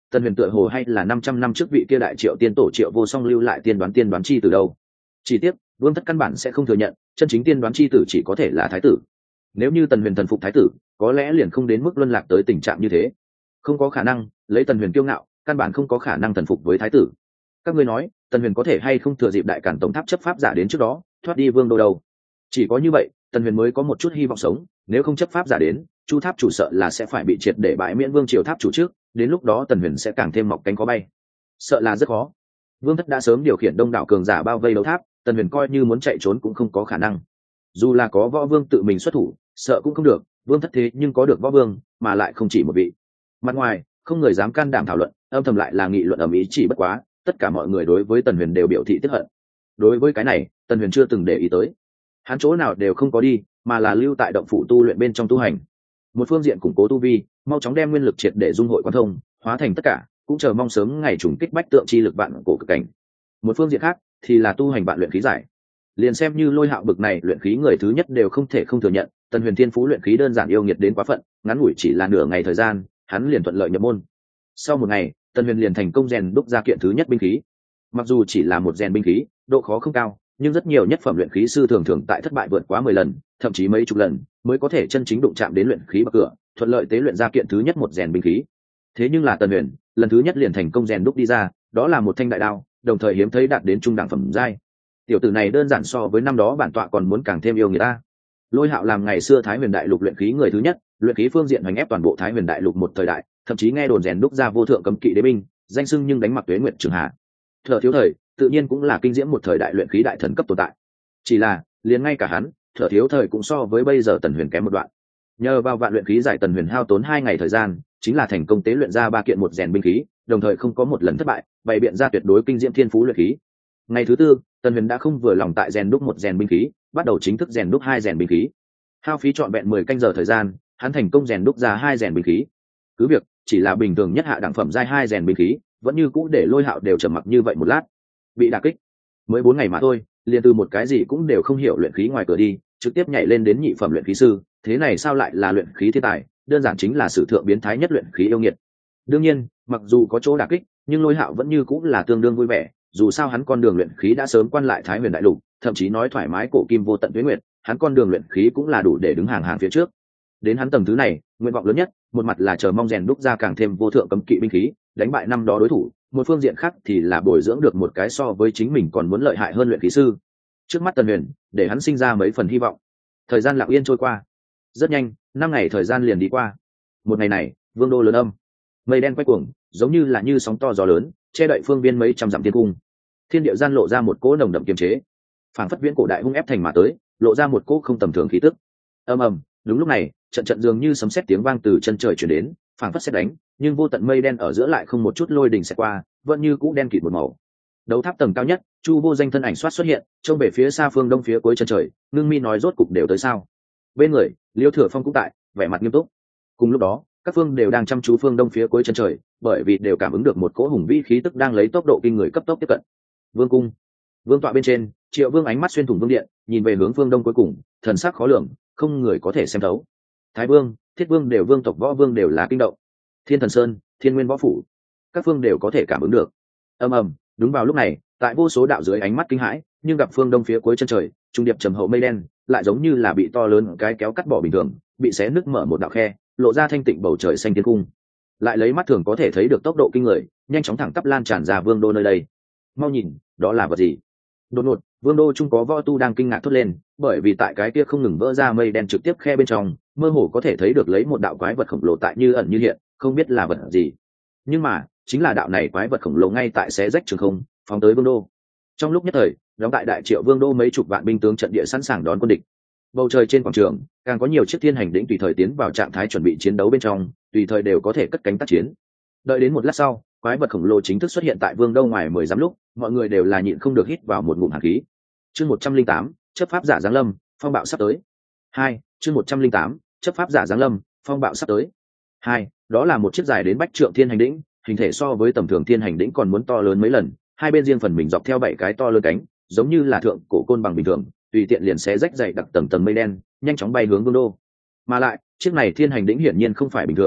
Tần Huyền tựa hồ hay là 500 năm trước vị kia đại Triệu tiên tổ Triệu Vô Song lưu lại tiên đoán chi từ đâu. Chỉ tiếc Vương Thất căn bản sẽ không thừa nhận, chân chính tiên đoán chi tử chỉ có thể là thái tử. Nếu như Tần Huyền thần phục thái tử, có lẽ liền không đến mức luân lạc tới tình trạng như thế. Không có khả năng, lấy Tần Huyền kiêu ngạo, căn bản không có khả năng thần phục với thái tử. Các ngươi nói, Tần Huyền có thể hay không thừa dịp đại cản Tống Tháp chấp pháp giả đến trước đó, thoát đi Vương đô đâu? Chỉ có như vậy, Tần Huyền mới có một chút hy vọng sống, nếu không chấp pháp giả đến, Chu Tháp chủ sợ là sẽ phải bị triệt để bãi miễn Vương triều tháp chủ trước, đến lúc đó Tần Huyền sẽ càng thêm mọc cánh có bay. Sợ là rất khó. Vương Thất đã sớm điều khiển đông đảo cường giả bao vây đấu tháp, Tần Huyền coi như muốn chạy trốn cũng không có khả năng. Dù là có võ vương tự mình xuất thủ, sợ cũng không được, Vương Thất thế nhưng có được võ vương, mà lại không chỉ một vị. Mặt ngoài, không người dám can đảm thảo luận, âm thầm lại là nghị luận ầm ĩ chỉ bất quá, tất cả mọi người đối với Tần Huyền đều biểu thị tức hận. Đối với cái này, Tần Huyền chưa từng để ý tới. Hắn chỗ nào đều không có đi, mà là lưu tại động phủ tu luyện bên trong tu hành. Một phương diện củng cố tu vi, mau chóng đem nguyên lực triệt để dung hội quan thông, hóa thành tất cả, cũng chờ mong sớm ngày trùng kích bách tượng chi lực vạn cổ cực cảnh. Một phương diện khác thì là tu hành vạn luyện khí giải. Liền xem như Lôi Hạo bực này luyện khí người thứ nhất đều không thể không thừa nhận, Tần Huyền thiên phú luyện khí đơn giản yêu nghiệt đến quá phận, ngắn ngủi chỉ là nửa ngày thời gian, hắn liền thuận lợi nhập môn. Sau một ngày, Tần Huyền liền thành công rèn đúc ra kiện thứ nhất binh khí. Mặc dù chỉ là một rèn binh khí, độ khó không cao, nhưng rất nhiều nhất phẩm luyện khí sư thường thường tại thất bại vượt quá 10 lần, thậm chí mấy chục lần, mới có thể chân chính đụng chạm đến luyện khí bậc cửa, thuận lợi tế luyện ra kiện thứ nhất một rèn binh khí. Thế nhưng là Tần Huyền, lần thứ nhất liền thành công rèn đúc đi ra, đó là một thanh đại đao, đồng thời hiếm thấy đạt đến trung đẳng phẩm giai. Tiểu tử này đơn giản so với năm đó bản tọa còn muốn càng thêm yêu người ta. Lôi Hạo làm ngày xưa Thái Huyền Đại Lục luyện khí người thứ nhất, luyện khí phương diện hoành ép toàn bộ Thái Huyền Đại Lục một thời đại, thậm chí nghe đồn rèn đúc ra vô thượng cấm kỵ đế binh, danh xưng nhưng đánh mặc Tuế Nguyệt Trường Hà. Thở thiếu thời, tự nhiên cũng là kinh diễm một thời đại luyện khí đại thần cấp tồn tại. Chỉ là, liền ngay cả hắn, Thở thiếu thời cũng so với bây giờ Tần Huyền kém một đoạn. Nhờ vào vạn luyện khí giải, Tần Huyền hao tốn 2 ngày thời gian, chính là thành công tế luyện ra 3 kiện một rèn binh khí, đồng thời không có một lần thất bại, bày biện ra tuyệt đối kinh diễm thiên phú luyện khí. Ngày thứ tư, Tần Huyền đã không vừa lòng tại rèn đúc một rèn binh khí, bắt đầu chính thức rèn đúc 2 rèn binh khí. Hao phí trọn vẹn 10 canh giờ thời gian, hắn thành công rèn đúc ra 2 rèn binh khí. Cứ việc chỉ là bình thường nhất hạ đẳng phẩm giai 2 rèn binh khí, vẫn như cũ để Lôi Hạo đều trầm mặc như vậy một lát. Bị đả kích. Mới 4 ngày mà thôi, liền từ một cái gì cũng đều không hiểu luyện khí ngoài cửa đi, trực tiếp nhảy lên đến nhị phẩm luyện khí sư, thế này sao lại là luyện khí thiên tài, đơn giản chính là sử thượng biến thái nhất luyện khí yêu nghiệt. Đương nhiên, mặc dù có chỗ đả kích, nhưng Lôi Hạo vẫn như cũng là tương đương vui vẻ, dù sao hắn con đường luyện khí đã sớm quan lại Thái Huyền Đại Lục, thậm chí nói thoải mái cổ kim vô tận tuế nguyệt, hắn con đường luyện khí cũng là đủ để đứng hàng phía trước. Đến hắn tầng thứ này, nguyện vọng lớn nhất, một mặt là chờ mong rèn đúc ra càng thêm vô thượng cấm kỵ binh khí, đánh bại năm đó đối thủ, một phương diện khác thì là bồi dưỡng được một cái so với chính mình còn muốn lợi hại hơn luyện khí sư. Trước mắt Tần Huyền, để hắn sinh ra mấy phần hy vọng. Thời gian lặng yên trôi qua, rất nhanh, 5 ngày thời gian liền đi qua. Một ngày này, vương đô lớn âm, mây đen quay cuồng, giống như là như sóng to gió lớn, che đậy phương viên mấy trăm dặm thiên cung. Thiên địa gian lộ ra một cỗ nồng đậm kiềm chế, phảng phất viễn cổ đại hung ép thành mà tới, lộ ra một cỗ không tầm thường khí tức. Ầm ầm, đúng lúc này, trận dường như sấm sét tiếng vang từ chân trời truyền đến, phảng phất sét đánh, nhưng vô tận mây đen ở giữa lại không một chút lôi đình xẹt qua, vẫn như cũ đen kịt một màu. Đấu tháp tầng cao nhất, Chu Vô Danh thân ảnh xuất hiện, trông về phía xa phương đông phía cuối chân trời, ngưng mi nói rốt cục đều tới sao? Bên người, Liêu Thừa Phong cũng tại, vẻ mặt nghiêm túc. Cùng lúc đó, các phương đều đang chăm chú phương đông phía cuối chân trời, bởi vì đều cảm ứng được một cỗ hùng vĩ khí tức đang lấy tốc độ kinh người cấp tốc tiếp cận. Vương cung, vương tọa bên trên, Triệu Vương ánh mắt xuyên thủng vương điện, nhìn về hướng phương đông cuối cùng, thần sắc khó lường, không người có thể xem thấu. Thái Vương, Thiết Vương đều vương tộc võ vương đều là kinh động. Thiên Thần Sơn, Thiên Nguyên võ phủ, các phương đều có thể cảm ứng được. Ầm ầm, đúng vào lúc này, tại vô số đạo dưới ánh mắt kinh hãi, nhưng gặp phương đông phía cuối chân trời, trung điệp trầm hậu mây đen, lại giống như là bị to lớn cái kéo cắt bỏ bình thường, bị xé nứt mở một đạo khe, lộ ra thanh tịnh bầu trời xanh thiên cung. Lại lấy mắt thường có thể thấy được tốc độ kinh người, nhanh chóng thẳng tắp lan tràn ra vương đô nơi đây. Mau nhìn, đó là vật gì? Đột ngột, vương đô trung có võ tu đang kinh ngạc thốt lên, bởi vì tại cái kia không ngừng vỡ ra mây đen trực tiếp khe bên trong, mơ hồ có thể thấy được lấy một đạo quái vật khổng lồ tại như ẩn như hiện, không biết là vật gì. Nhưng mà, chính là đạo này quái vật khổng lồ ngay tại xé rách trường không, phóng tới vương đô. Trong lúc nhất thời, đóng tại đại Triệu vương đô mấy chục vạn binh tướng trận địa sẵn sàng đón quân địch. Bầu trời trên quảng trường, càng có nhiều chiếc thiên hành đỉnh tùy thời tiến vào trạng thái chuẩn bị chiến đấu bên trong, tùy thời đều có thể cất cánh tác chiến. Đợi đến một lát sau, quái vật khổng lồ chính thức xuất hiện tại vương đô ngoài 10 dặm lúc, mọi người đều là nhịn không được hít vào một ngụm hàn khí. Chương 108, chấp pháp giả giáng lâm, phong bạo sắp tới. 2, chương 108, chấp pháp giả giáng lâm, phong bạo sắp tới. 2, đó là một chiếc dài đến bách trượng thiên hành đỉnh, hình thể so với tầm thường thiên hành đỉnh còn muốn to lớn mấy lần, hai bên riêng phần mình dọc theo 7 cái to lớn cánh, giống như là thượng cổ côn bằng bình thường, tùy tiện liền xé rách dày đặc tầng mây đen, nhanh chóng bay hướng vương đô. Mà lại, chiếc này thiên hành đỉnh hiển nhiên không phải bình thường,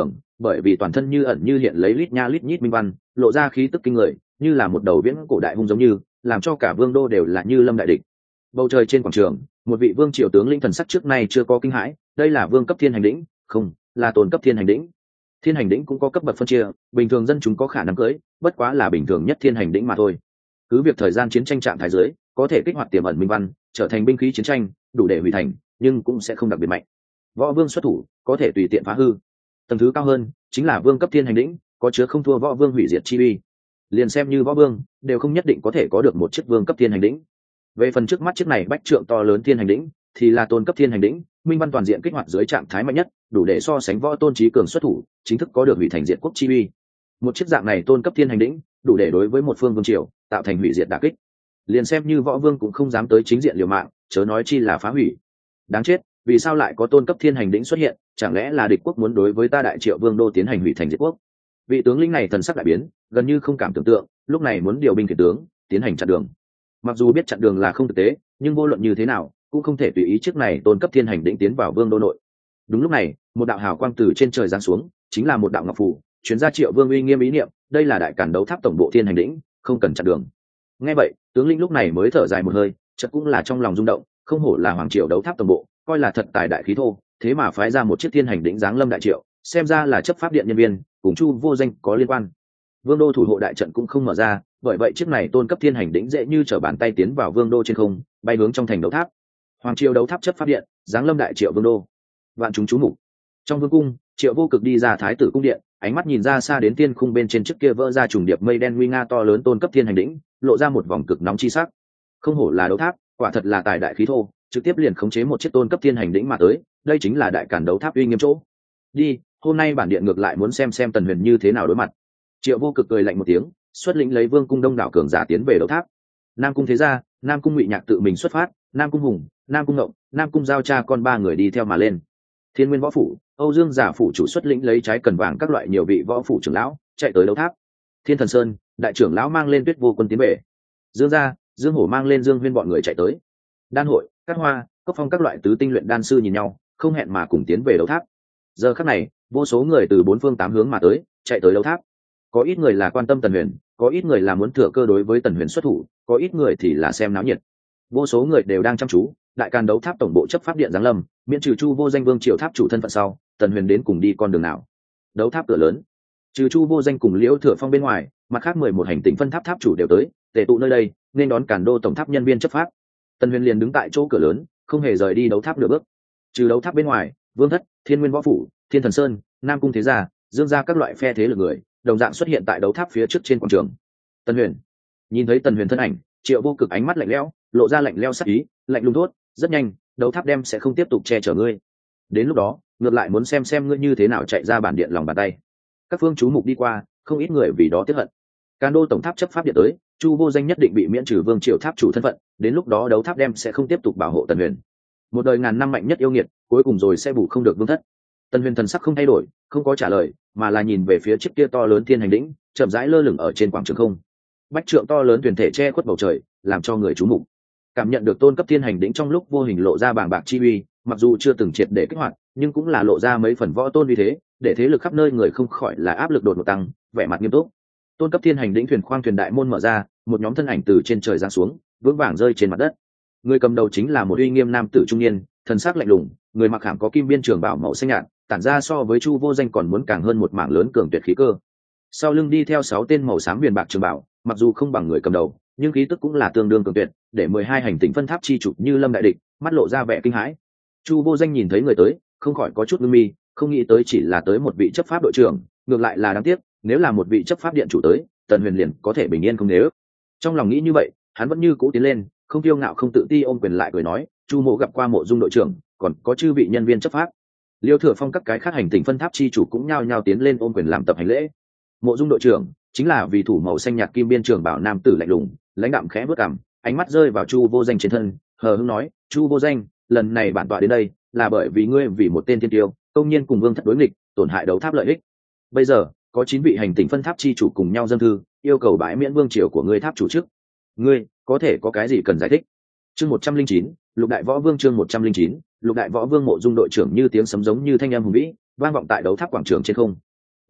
bởi vì toàn thân như ẩn như hiện lấy lít nha lít nhít minh văn, lộ ra khí tức kinh người, như là một đầu viễn cổ đại hung giống như, làm cho cả vương đô đều là như lâm đại địch. Bầu trời trên quảng trường, một vị vương triều tướng lĩnh thần sắc trước nay chưa có kinh hãi, đây là vương cấp thiên hành đỉnh, không, là tôn cấp thiên hành đỉnh. Thiên hành đỉnh cũng có cấp bậc phân chia, bình thường dân chúng có khả năng cưỡi, bất quá là bình thường nhất thiên hành đỉnh mà thôi. Cứ việc thời gian chiến tranh trạng thái dưới, có thể kích hoạt tiềm ẩn minh văn, trở thành binh khí chiến tranh, đủ để hủy thành, nhưng cũng sẽ không đặc biệt mạnh. Võ vương xuất thủ, có thể tùy tiện phá hư. Tầng thứ cao hơn, chính là vương cấp thiên hành đỉnh, có chứa không thua võ vương hủy diệt chi uy. Liền xem như võ vương, đều không nhất định có thể có được một chiếc vương cấp thiên hành đỉnh. Về phần trước mắt chiếc này bách trượng to lớn thiên hành đỉnh, thì là tôn cấp thiên hành đỉnh, minh văn toàn diện kích hoạt dưới trạng thái mạnh nhất, đủ để so sánh võ tôn trí cường xuất thủ, chính thức có được hủy thành diệt quốc chi uy. Một chiếc dạng này tôn cấp thiên hành đỉnh, đủ để đối với một phương vương triều tạo thành hủy diệt đả kích. Liền xem như võ vương cũng không dám tới chính diện liều mạng, chớ nói chi là phá hủy. Đáng chết, vì sao lại có tôn cấp thiên hành đỉnh xuất hiện? Chẳng lẽ là địch quốc muốn đối với ta Đại Triệu Vương đô tiến hành hủy thành diệt quốc? Vị tướng lĩnh này thần sắc đại biến, gần như không cảm tưởng tượng, lúc này muốn điều binh khiển tướng, tiến hành chặn đường. Mặc dù biết chặn đường là không thực tế, nhưng vô luận như thế nào, cũng không thể tùy ý chiếc này tôn cấp thiên hành đỉnh tiến vào vương đô nội. Đúng lúc này, một đạo hào quang từ trên trời giáng xuống, chính là một đạo ngọc phù, truyền ra Triệu Vương uy nghiêm ý niệm, đây là đại càn đấu tháp tổng bộ thiên hành đỉnh, không cần chặn đường. Nghe vậy, tướng lĩnh lúc này mới thở dài một hơi, chợt cũng là trong lòng rung động, không hổ là hoàng triều đấu tháp tổng bộ, coi là thật tài đại khí thô, thế mà phái ra một chiếc thiên hành đỉnh giáng lâm Đại Triệu, xem ra là chấp pháp điện nhân viên, cùng Chu Vô Danh có liên quan. Vương đô thủ hộ đại trận cũng không mở ra, bởi vậy chiếc này tôn cấp thiên hành đỉnh dễ như trở bàn tay tiến vào vương đô trên không, bay hướng trong thành đấu tháp. Hoàng triều đấu tháp chấp pháp điện, giáng lâm Đại Triệu vương đô. Vạn chúng chú mục. Trong vương cung, Triệu Vô Cực đi ra thái tử cung điện, ánh mắt nhìn ra xa đến tiên khung bên trên chiếc kia vỡ ra trùng điệp mây đen nguy nga to lớn tôn cấp thiên hành đỉnh, lộ ra một vòng cực nóng chi sắc. Không hổ là đấu tháp, quả thật là tài đại khí thô, trực tiếp liền khống chế một chiếc tôn cấp thiên hành đỉnh mà tới, đây chính là đại càn đấu tháp uy nghiêm chỗ. Đi, hôm nay bản điện ngược lại muốn xem Tần Huyền như thế nào đối mặt. Triệu Vô Cực cười lạnh một tiếng, xuất lĩnh lấy vương cung đông đảo cường giả tiến về đấu tháp. Nam cung thế gia, Nam cung Ngụy Nhạc tự mình xuất phát, Nam cung Hùng, Nam cung Ngộng, Nam cung Giao cha con ba người đi theo mà lên. Thiên Nguyên võ phủ, Âu Dương giả phủ chủ xuất lĩnh lấy trái cần vàng các loại nhiều vị võ phủ trưởng lão chạy tới đấu tháp. Thiên Thần Sơn, đại trưởng lão mang lên Tuyết Vô Quân tiến về. Dương gia, Dương Hổ mang lên Dương Huyên bọn người chạy tới. Đan hội, Cát Hoa, Cốc Phong các loại tứ tinh luyện đan sư nhìn nhau, không hẹn mà cùng tiến về đấu tháp. Giờ khắc này, vô số người từ bốn phương tám hướng mà tới, chạy tới đấu tháp. Có ít người là quan tâm Tần Huyền, có ít người là muốn thừa cơ đối với Tần Huyền xuất thủ, có ít người thì là xem náo nhiệt. Vô số người đều đang chăm chú, đại càn đấu tháp tổng bộ chấp pháp điện giáng lâm, miễn trừ Chu Vô Danh vương triều tháp chủ thân phận sau, Tần Huyền đến cùng đi con đường nào? Đấu tháp cửa lớn, trừ Chu Vô Danh cùng Liễu Thừa Phong bên ngoài, mặt khác 11 hành tinh phân tháp tháp chủ đều tới, tề tụ nơi đây, nên đón càn đô tổng tháp nhân viên chấp pháp. Tần Huyền liền đứng tại chỗ cửa lớn, không hề rời đi đấu tháp nửa bước. Trừ đấu tháp bên ngoài, Vương Thất, Thiên Nguyên võ phủ, Thiên Thần Sơn, Nam cung thế gia, Dương gia các loại phe thế lực người, đồng dạng xuất hiện tại đấu tháp phía trước trên quảng trường. Tần Huyền nhìn thấy Tần Huyền thân ảnh, Triệu Vô Cực ánh mắt lạnh lẽo, lộ ra lạnh lẽo sắc ý, lạnh lùng thốt, rất nhanh, đấu tháp đem sẽ không tiếp tục che chở ngươi. Đến lúc đó, ngược lại muốn xem ngươi như thế nào chạy ra bản điện lòng bàn tay. Các phương chú mục đi qua, không ít người vì đó tiếc hận. Càn đô tổng tháp chấp pháp điện tới, Chu Vô Danh nhất định bị miễn trừ vương triều tháp chủ thân phận, đến lúc đó đấu tháp đem sẽ không tiếp tục bảo hộ Tần Huyền. Một đời ngàn năm mạnh nhất yêu nghiệt, cuối cùng rồi sẽ bù không được Vương Thất. Tần Huyền thần sắc không thay đổi, không có trả lời, mà là nhìn về phía chiếc kia to lớn thiên hành đỉnh, chậm rãi lơ lửng ở trên quảng trường không. Bách trượng to lớn thuyền thể che khuất bầu trời, làm cho người chú mục. Cảm nhận được tôn cấp thiên hành đỉnh trong lúc vô hình lộ ra bàng bạc chi uy, mặc dù chưa từng triệt để kích hoạt, nhưng cũng là lộ ra mấy phần võ tôn uy thế, để thế lực khắp nơi người không khỏi là áp lực đột ngột tăng, vẻ mặt nghiêm túc. Tôn cấp thiên hành đỉnh thuyền khoang thuyền đại môn mở ra, một nhóm thân ảnh từ trên trời giáng xuống, vững vàng rơi trên mặt đất. Người cầm đầu chính là một uy nghiêm nam tử trung niên, thần sắc lạnh lùng, người mặc hàm có kim biên trường bảo màu xanh nhạt, tản ra so với Chu Vô Danh còn muốn càng hơn một mảng lớn cường tuyệt khí cơ. Sau lưng đi theo 6 tên màu xám viền bạc trường bảo, mặc dù không bằng người cầm đầu, nhưng khí tức cũng là tương đương cường tuyệt, để 12 hành tinh phân tháp chi chủ như lâm đại địch, mắt lộ ra vẻ kinh hãi. Chu Vô Danh nhìn thấy người tới, không khỏi có chút ngưng mi, không nghĩ tới chỉ là tới một vị chấp pháp đội trưởng, ngược lại là đáng tiếc, nếu là một vị chấp pháp điện chủ tới, Tần Huyền liền có thể bình yên không nếu. Trong lòng nghĩ như vậy, hắn vẫn như cũ tiến lên, không kiêu ngạo không tự ti ôm quyền lại cười nói, Chu Mộ gặp qua Mộ Dung đội trưởng, còn có chư vị nhân viên chấp pháp. Liêu Thừa Phong các cái khác hành tinh phân tháp chi chủ cũng nhao nhao tiến lên ôm quyền làm tập hành lễ. Mộ Dung đội trưởng chính là vì thủ màu xanh nhạt kim biên trường bảo nam tử lạnh lùng, lãnh đạm khẽ bước cằm, ánh mắt rơi vào Chu Vô Danh trên thân, hờ hững nói, Chu Vô Danh, lần này bản tọa đến đây là bởi vì ngươi vì một tên thiên tiêu, công nhiên cùng Vương Thất đối nghịch, tổn hại đấu tháp lợi ích. Bây giờ có 9 vị hành tinh phân tháp chi chủ cùng nhau dâng thư, yêu cầu bãi miễn vương triều của ngươi tháp chủ chức. Ngươi có thể có cái gì cần giải thích? Chương 109, Lục Đại Võ Vương chương 109, Lục Đại Võ Vương. Mộ Dung đội trưởng như tiếng sấm giống như thanh âm hùng vĩ, vang vọng tại đấu tháp quảng trường trên không.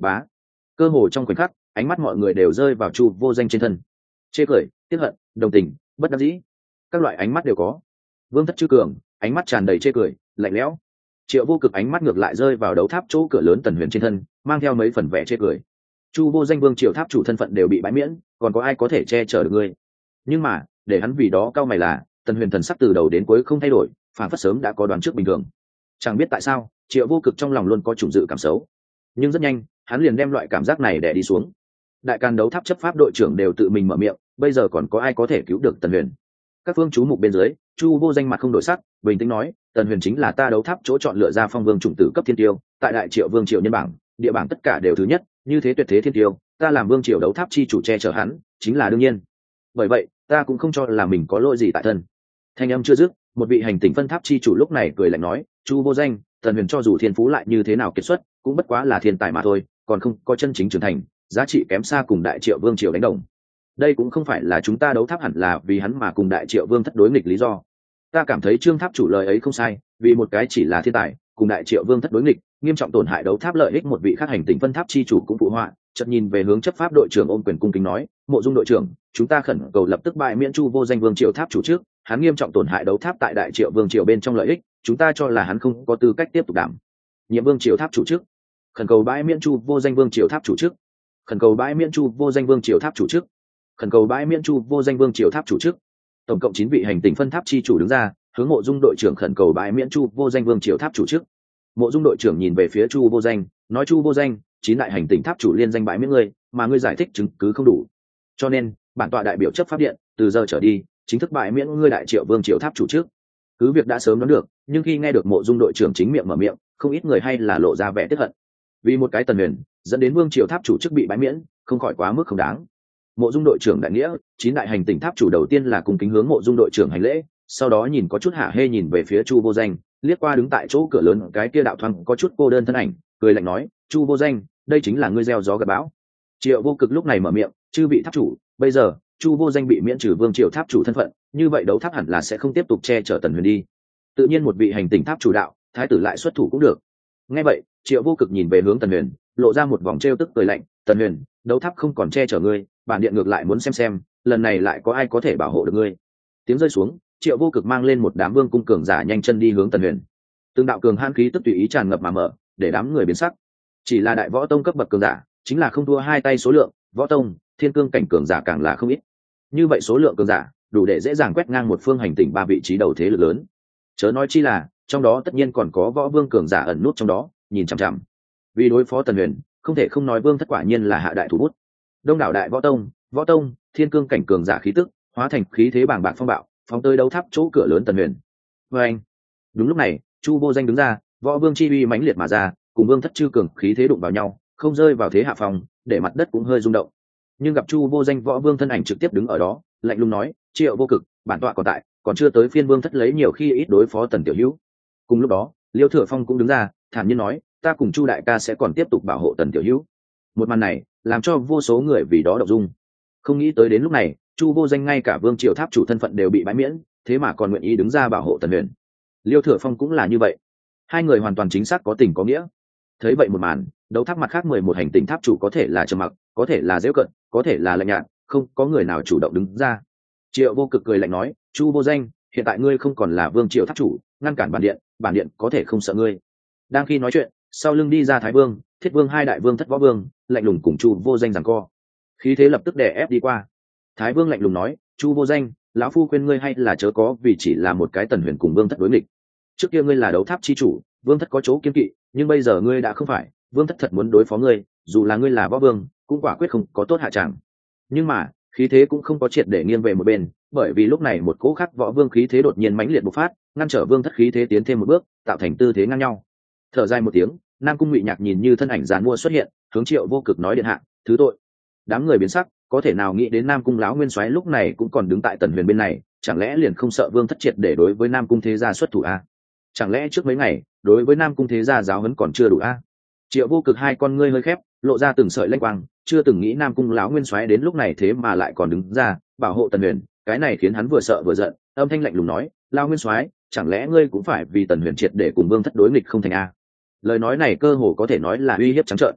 bá. Cơ hồ trong khoảnh khắc ánh mắt mọi người đều rơi vào Chu Vô Danh trên thân, chê cười, tiếc hận, đồng tình, bất đắc dĩ, các loại ánh mắt đều có. Vương Thất Chư Cường ánh mắt tràn đầy chê cười, lạnh lẽo. Triệu Vô Cực ánh mắt ngược lại rơi vào đấu tháp chỗ cửa lớn Tần Huyền trên thân, mang theo mấy phần vẻ chê cười. Chu Vô Danh Vương Triều tháp chủ thân phận đều bị bãi miễn, còn có ai có thể che chở được ngươi? Nhưng mà để hắn vì đó cao mày là Tần Huyền thần sắc từ đầu đến cuối không thay đổi, phản phất sớm đã có đoán trước bình thường. Chẳng biết tại sao Triệu Vô Cực trong lòng luôn có chủng dự cảm xấu, nhưng rất nhanh hắn liền đem loại cảm giác này đè đi xuống. Đại can đấu tháp chấp pháp đội trưởng đều tự mình mở miệng, bây giờ còn có ai có thể cứu được Tần Huyền? Các phương chú mục bên dưới, Chu Vô Danh mặt không đổi sắc, bình tĩnh nói, Tần Huyền chính là ta đấu tháp chỗ chọn lựa ra phong vương chủng tử cấp thiên tiêu, tại đại triệu vương triều nhân bảng, địa bảng tất cả đều thứ nhất, như thế tuyệt thế thiên tiêu, ta làm vương triều đấu tháp chi chủ che chở hắn, chính là đương nhiên. Bởi vậy, ta cũng không cho là mình có lỗi gì tại thân. Thanh âm chưa dứt, một vị hành tinh phân tháp chi chủ lúc này cười lạnh nói, Chu Vô Danh, Tần Huyền cho dù thiên phú lại như thế nào kiệt xuất, cũng bất quá là thiên tài mà thôi, còn không có chân chính trưởng thành, giá trị kém xa cùng đại triệu vương triều đánh đồng. Đây cũng không phải là chúng ta đấu tháp hẳn là vì hắn mà cùng đại triệu vương thất đối nghịch lý do. Ta cảm thấy Trương tháp chủ lời ấy không sai, vì một cái chỉ là thiên tài cùng đại triệu vương thất đối nghịch, nghiêm trọng tổn hại đấu tháp lợi ích. Một vị khác hành tinh phân tháp chi chủ cũng phụ họa, chợt nhìn về hướng chấp pháp đội trưởng ôm quyền cung kính nói, Mộ Dung đội trưởng, chúng ta khẩn cầu lập tức bãi miễn Chu Vô Danh vương triều tháp chủ trước, hắn nghiêm trọng tổn hại đấu tháp tại đại triệu vương triều bên trong lợi ích, chúng ta cho là hắn không có tư cách tiếp tục đảm nhiệm vương triều tháp chủ trước. Khẩn cầu bãi miễn Chu Vô Danh vương triều tháp chủ trước. Khẩn cầu bãi miễn Chu Vô Danh vương triều tháp chủ trước. Khẩn cầu bãi miễn Chu Vô Danh vương triều tháp chủ trước. Tổng cộng 9 vị hành tinh phân tháp chi chủ đứng ra, hướng Mộ Dung đội trưởng khẩn cầu bãi miễn Chu Vô Danh vương triều tháp chủ trước. Mộ Dung đội trưởng nhìn về phía Chu Vô Danh, nói, Chu Vô Danh, 9 đại hành tinh tháp chủ liên danh bãi miễn ngươi, mà ngươi giải thích chứng cứ không đủ, cho nên bản tọa đại biểu chấp pháp điện từ giờ trở đi chính thức bãi miễn ngươi đại triệu vương triều tháp chủ trước. Cứ việc đã sớm đoán được, nhưng khi nghe được Mộ Dung đội trưởng chính miệng mở miệng, không ít người hay là lộ ra vẻ tiếc hận. Vì một cái Tần Huyền dẫn đến vương triều tháp chủ chức bị bãi miễn, không khỏi quá mức không đáng. Mộ Dung đội trưởng đại nghĩa, 9 đại hành tinh tháp chủ đầu tiên là cùng kính hướng Mộ Dung đội trưởng hành lễ, sau đó nhìn có chút hả hê nhìn về phía Chu Vô Danh, liếc qua đứng tại chỗ cửa lớn cái kia đạo thoáng có chút cô đơn thân ảnh, cười lạnh nói, Chu Vô Danh, đây chính là ngươi gieo gió gặt bão. Triệu Vô Cực lúc này mở miệng, chư vị tháp chủ, bây giờ Chu Vô Danh bị miễn trừ vương triều tháp chủ thân phận, như vậy đấu tháp hẳn là sẽ không tiếp tục che chở Tần Huyền đi. Tự nhiên một vị hành tinh tháp chủ đạo, thái tử lại xuất thủ cũng được. Nghe vậy, Triệu Vô Cực nhìn về hướng Tần Huyền, lộ ra một vòng trêu tức cười lạnh, Tần Huyền, đấu tháp không còn che chở ngươi, bản điện ngược lại muốn xem lần này lại có ai có thể bảo hộ được ngươi. Tiếng rơi xuống, Triệu Vô Cực mang lên một đám vương cung cường giả nhanh chân đi hướng Tần Huyền. Từng đạo cường hãn khí tức tùy ý tràn ngập mà mở, để đám người biến sắc. Chỉ là đại võ tông cấp bậc cường giả, chính là không thua hai tay số lượng, võ tông, thiên cương cảnh cường giả càng là không ít. Như vậy số lượng cường giả, đủ để dễ dàng quét ngang một phương hành tinh 3 vị trí đầu thế lực lớn. Chớ nói chi là, trong đó tất nhiên còn có võ vương cường giả ẩn nút trong đó, nhìn chằm chằm. Vì đối phó Tần Huyền, không thể không nói vương thất quả nhiên là hạ đại thủ bút. Đông đảo đại võ tông, thiên cương cảnh cường giả khí tức, hóa thành khí thế bàng bạc phong bạo, phóng tới đấu tháp chỗ cửa lớn Tần Huyền. Anh. Đúng lúc này, Chu Vô Danh đứng ra, võ vương chi uy mãnh liệt mà ra, cùng vương thất chư cường khí thế đụng vào nhau, không rơi vào thế hạ phòng, để mặt đất cũng hơi rung động. Nhưng gặp Chu Vô Danh võ vương thân ảnh trực tiếp đứng ở đó, lạnh lùng nói, Triệu Vô Cực, bản tọa còn tại, còn chưa tới phiên vương thất lấy nhiều khi ít đối phó Tần tiểu hữu. Cùng lúc đó, Liêu Thừa Phong cũng đứng ra, thản nhiên nói, ta cùng Chu đại ca sẽ còn tiếp tục bảo hộ Tần tiểu hữu. Một màn này làm cho vô số người vì đó động dung. Không nghĩ tới đến lúc này, Chu Vô Danh ngay cả vương triều tháp chủ thân phận đều bị bãi miễn, thế mà còn nguyện ý đứng ra bảo hộ Tần Huyền. Liêu Thừa Phong cũng là như vậy, hai người hoàn toàn chính xác có tình có nghĩa. Thấy vậy một màn, đấu tháp mặt khác 11 hành tinh tháp chủ có thể là trầm mặc, có thể là giễu cợt, có thể là lạnh nhạt, không có người nào chủ động đứng ra. Triệu Vô Cực cười lạnh nói, Chu Vô Danh, hiện tại ngươi không còn là vương triều tháp chủ, ngăn cản bản điện có thể không sợ ngươi. Đang khi nói chuyện, sau lưng đi ra Thái Vương, Thiết Vương, hai đại vương thất võ vương, lạnh lùng cùng Chu Vô Danh giằng co. Khí thế lập tức đè ép đi qua. Thái Vương lạnh lùng nói, Chu Vô Danh, lão phu khuyên ngươi hay là chớ có vì chỉ là một cái Tần Huyền cùng vương thất đối nghịch. Trước kia ngươi là đấu tháp chi chủ, vương thất có chỗ kiên kỵ, nhưng bây giờ ngươi đã không phải, vương thất thật muốn đối phó ngươi, dù là ngươi là võ vương, cũng quả quyết không có tốt hạ tràng. Nhưng mà khí thế cũng không có triệt để nghiêng về một bên, bởi vì lúc này một cỗ khác võ vương khí thế đột nhiên mãnh liệt bộc phát, ngăn trở vương thất khí thế tiến thêm một bước, tạo thành tư thế ngang nhau. Thở dài một tiếng, Nam Cung Ngụy Nhạc nhìn như thân ảnh giàn mua xuất hiện, hướng Triệu Vô Cực nói, điện hạ, thứ tội. Đám người biến sắc, có thể nào nghĩ đến Nam Cung lão nguyên soái lúc này cũng còn đứng tại Tần Huyền bên này, chẳng lẽ liền không sợ vương thất triệt để đối với Nam Cung thế gia xuất thủ a? Chẳng lẽ trước mấy ngày đối với Nam Cung thế gia giáo huấn còn chưa đủ a? Triệu Vô Cực hai con ngươi hơi khép, lộ ra từng sợi lanh quang, chưa từng nghĩ Nam Cung lão nguyên soái đến lúc này thế mà lại còn đứng ra bảo hộ Tần Huyền, cái này khiến hắn vừa sợ vừa giận, âm thanh lạnh lùng nói, lão nguyên soái, chẳng lẽ ngươi cũng phải vì Tần Huyền triệt để cùng vương thất đối nghịch không thành a? Lời nói này cơ hồ có thể nói là uy hiếp trắng trợn.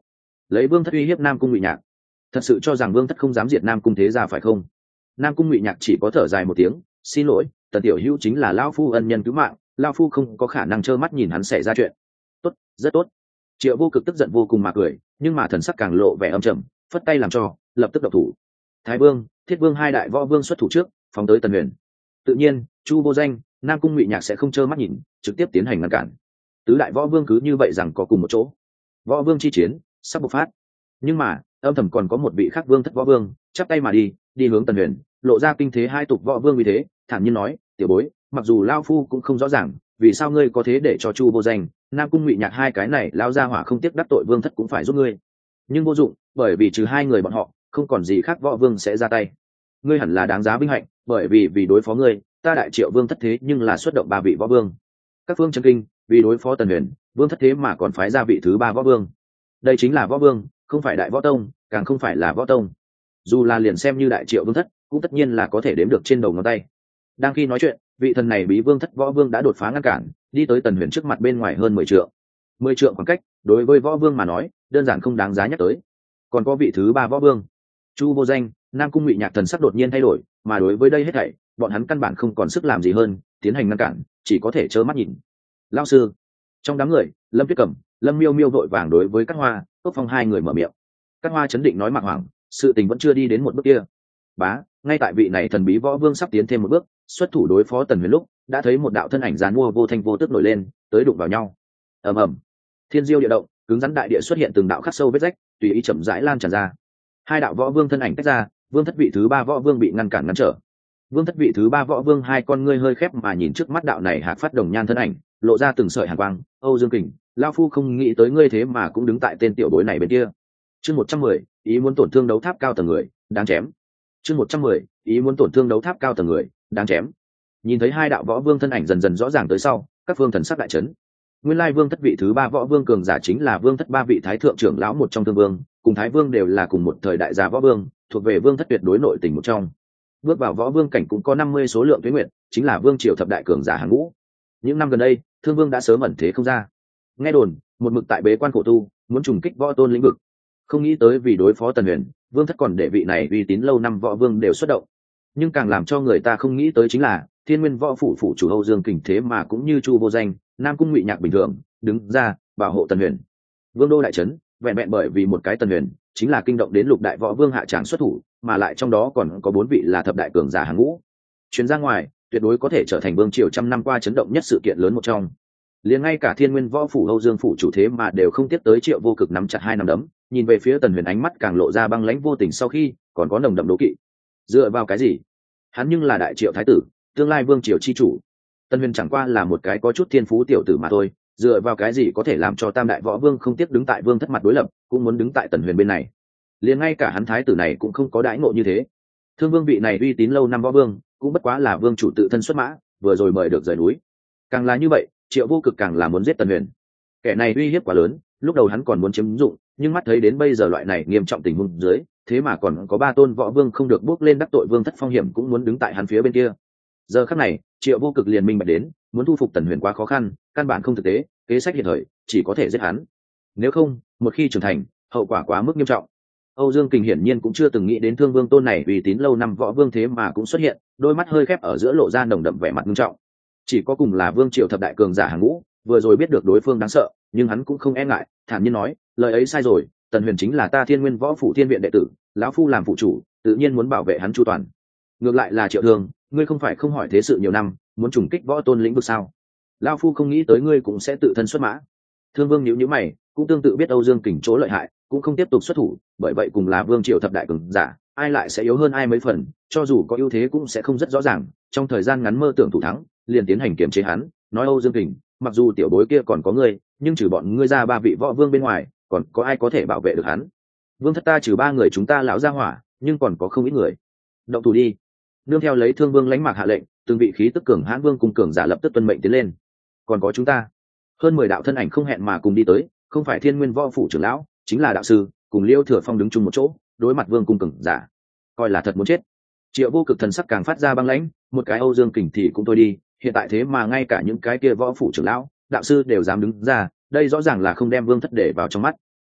lấy vương thất uy hiếp nam cung ngụy nhạc, thật sự cho rằng vương thất không dám diệt nam cung thế gia phải không? Nam cung ngụy nhạc chỉ có thở dài một tiếng, xin lỗi, tần tiểu hữu chính là lão phu ân nhân cứu mạng, lão phu không có khả năng trơ mắt nhìn hắn xảy ra chuyện. Tốt, rất tốt. Triệu Vô Cực tức giận vô cùng mà cười, nhưng mà thần sắc càng lộ vẻ âm trầm, phất tay làm cho, lập tức động thủ. Thái Vương, Thiết Vương hai đại võ vương xuất thủ trước, phóng tới Tần Huyền. Tự nhiên, Chu Vô Danh, Nam cung ngụy nhạc sẽ không trơ mắt nhìn, trực tiếp tiến hành ngăn cản. Tứ đại võ vương cứ như vậy rằng có cùng một chỗ. Võ vương chi chiến sắp bộc phát. Nhưng mà, âm thầm còn có một vị khác vương thất võ vương, chắp tay mà đi hướng Tần Huyền, lộ ra kinh thế hai tục võ vương vì thế, thản nhiên nói, tiểu bối, mặc dù lao phu cũng không rõ ràng, vì sao ngươi có thế để cho Chu Vô Danh, Nam cung ngụy nhạc hai cái này lao ra hỏa không tiếc đắc tội vương thất cũng phải giúp ngươi. Nhưng vô dụng, bởi vì trừ hai người bọn họ, không còn gì khác võ vương sẽ ra tay. Ngươi hẳn là đáng giá vinh hạnh, bởi vì đối phó ngươi, ta đại triệu vương thất thế nhưng là xuất động ba vị võ vương. Các phương chân kinh, vì đối phó Tần Huyền, vương thất thế mà còn phái ra vị thứ ba võ vương. Đây chính là võ vương, không phải đại võ tông, càng không phải là võ tông. Dù là liền xem như đại triệu vương thất, cũng tất nhiên là có thể đếm được trên đầu ngón tay. Đang khi nói chuyện, vị thần này bí vương thất võ vương đã đột phá ngăn cản, đi tới Tần Huyền trước mặt bên ngoài hơn 10 trượng. 10 trượng khoảng cách, đối với võ vương mà nói, đơn giản không đáng giá nhắc tới. Còn có vị thứ ba võ vương, Chu Vô Danh, Nam cung ngụy nhạc thần sắc đột nhiên thay đổi, mà đối với đây hết thảy, bọn hắn căn bản không còn sức làm gì hơn, tiến hành ngăn cản, chỉ có thể trơ mắt nhìn. Lão sư, trong đám người, Lâm Tuyết Cẩm, Lâm Miêu Miêu vội vàng đối với Cát Hoa, Cốc Phong hai người mở miệng. Cát Hoa chấn định nói Mạc Hoàng, sự tình vẫn chưa đi đến một bước kia. Bá, ngay tại vị này thần bí võ vương sắp tiến thêm một bước, xuất thủ đối phó Tần Huyền lúc, đã thấy một đạo thân ảnh giàn mua vô thanh vô tức nổi lên, tới đụng vào nhau. Ầm ầm, thiên diêu địa động, cứng rắn đại địa xuất hiện từng đạo khắc sâu vết rách, tùy ý chậm rãi lan tràn ra. Hai đạo võ vương thân ảnh tách ra, vương thất vị thứ ba võ vương bị ngăn cản ngăn trở. Vương thất vị thứ ba võ vương hai con ngươi hơi khép mà nhìn trước mắt đạo này hạc phát đồng nhan thân ảnh, lộ ra từng sợi hàn quang. Âu Dương Kình, lao phu không nghĩ tới ngươi thế mà cũng đứng tại tên tiểu bối này bên kia. Chương 110, ý muốn tổn thương đấu tháp cao tầng người, đáng chém. Chương 110, ý muốn tổn thương đấu tháp cao tầng người, đáng chém. Nhìn thấy hai đạo võ vương thân ảnh dần dần rõ ràng tới sau, các phương thần sắc đại chấn. Nguyên lai vương thất vị thứ ba võ vương cường giả chính là vương thất ba vị thái thượng trưởng lão một trong Thương Vương, cùng Thái Vương đều là cùng một thời đại gia võ vương, thuộc về vương thất tuyệt đối nội tình một trong. Bước vào võ vương cảnh cũng có 50 số lượng tuế nguyệt, chính là vương triều thập đại cường giả hàng ngũ. Những năm gần đây, Thương Vương đã sớm ẩn thế không ra. Nghe đồn, một mực tại bế quan khổ tu, muốn trùng kích võ tôn lĩnh vực. Không nghĩ tới vì đối phó Tần Huyền, vương thất còn để vị này uy tín lâu năm võ vương đều xuất động. Nhưng càng làm cho người ta không nghĩ tới chính là, Thiên Nguyên Võ phủ phủ chủ Âu Dương Kình thế mà cũng như Chu Vô Danh, Nam cung ngụy nhạc bình thường, đứng ra bảo hộ Tần Huyền. Vương đô đại trấn, vẹn vẹn bởi vì một cái Tần Huyền, chính là kinh động đến lục đại võ vương hạ tràng xuất thủ, mà lại trong đó còn có 4 vị là thập đại cường giả hàng ngũ. Chuyến ra ngoài, tuyệt đối có thể trở thành vương triều trăm năm qua chấn động nhất sự kiện lớn một trong. Liền ngay cả Thiên Nguyên Võ phủ Âu Dương phủ chủ thế mà đều không tiếp tới Triệu Vô Cực nắm chặt hai nắm đấm, nhìn về phía Tần Huyền ánh mắt càng lộ ra băng lãnh vô tình, sau khi còn có nồng đậm đố kỵ. Dựa vào cái gì? Hắn nhưng là đại triệu thái tử, tương lai vương triều chi chủ. Tần Huyền chẳng qua là một cái có chút thiên phú tiểu tử mà thôi, dựa vào cái gì có thể làm cho tam đại võ vương không tiếc đứng tại vương thất mặt đối lập, cũng muốn đứng tại Tần Huyền bên này. Liền ngay cả hắn thái tử này cũng không có đãi ngộ như thế. Thương Vương vị này uy tín lâu năm võ vương, cũng bất quá là vương chủ tự thân xuất mã, vừa rồi mời được rời núi. Càng là như vậy, Triệu Vô Cực càng là muốn giết Tần Huyền. Kẻ này uy hiếp quá lớn, lúc đầu hắn còn muốn chiếm dụng, nhưng mắt thấy đến bây giờ loại này nghiêm trọng tình huống dưới, thế mà còn có 3 tôn võ vương không được bước lên đắc tội vương thất phong hiểm cũng muốn đứng tại hắn phía bên kia. Giờ khắc này, Triệu Vô Cực liền minh bạch đến, muốn thu phục Tần Huyền quá khó khăn, căn bản không thực tế, kế sách hiện thời chỉ có thể giết hắn. Nếu không, một khi trưởng thành, hậu quả quá mức nghiêm trọng. Âu Dương Kình hiển nhiên cũng chưa từng nghĩ đến Thương Vương tôn này uy tín lâu năm võ vương thế mà cũng xuất hiện, đôi mắt hơi khép ở giữa lộ ra nồng đậm vẻ mặt nghiêm trọng. Chỉ có cùng là vương triều thập đại cường giả hàng ngũ, vừa rồi biết được đối phương đáng sợ, nhưng hắn cũng không e ngại, thản nhiên nói, lời ấy sai rồi, Tần Huyền chính là ta Thiên Nguyên Võ phủ Thiên viện đệ tử, lão phu làm phụ chủ, tự nhiên muốn bảo vệ hắn chu toàn. Ngược lại là Triệu Thương, ngươi không phải không hỏi thế sự nhiều năm, muốn trùng kích võ tôn lĩnh vực sao? Lão phu không nghĩ tới ngươi cũng sẽ tự thân xuất mã. Thương Vương nhíu nhíu mày, cũng tương tự biết Âu Dương Kình chỗ lợi hại, cũng không tiếp tục xuất thủ, bởi vậy cùng là vương triều thập đại cường giả, ai lại sẽ yếu hơn ai mấy phần, cho dù có ưu thế cũng sẽ không rất rõ ràng, trong thời gian ngắn mơ tưởng thủ thắng, liền tiến hành kiềm chế hắn, nói Âu Dương Kình, mặc dù tiểu bối kia còn có ngươi, nhưng trừ bọn ngươi ra 3 vị võ vương bên ngoài, còn có ai có thể bảo vệ được hắn? Vương thất ta trừ 3 người chúng ta lão gia hỏa, nhưng còn có không ít người. Động thủ đi. Nương theo lấy Thương Vương lãnh mạc hạ lệnh, từng vị khí tức cường hãn vương cùng cường giả lập tức tuân mệnh tiến lên. Còn có chúng ta, hơn 10 đạo thân ảnh không hẹn mà cùng đi tới, không phải Thiên Nguyên Võ phủ trưởng lão, chính là đạo sư, cùng Liêu Thừa Phong đứng chung một chỗ, đối mặt vương cung cường giả, coi là thật muốn chết. Triệu Vô Cực thần sắc càng phát ra băng lãnh, một cái Âu Dương Kình thì cũng thôi đi, hiện tại thế mà ngay cả những cái kia võ phủ trưởng lão, đạo sư đều dám đứng ra, đây rõ ràng là không đem vương thất để vào trong mắt.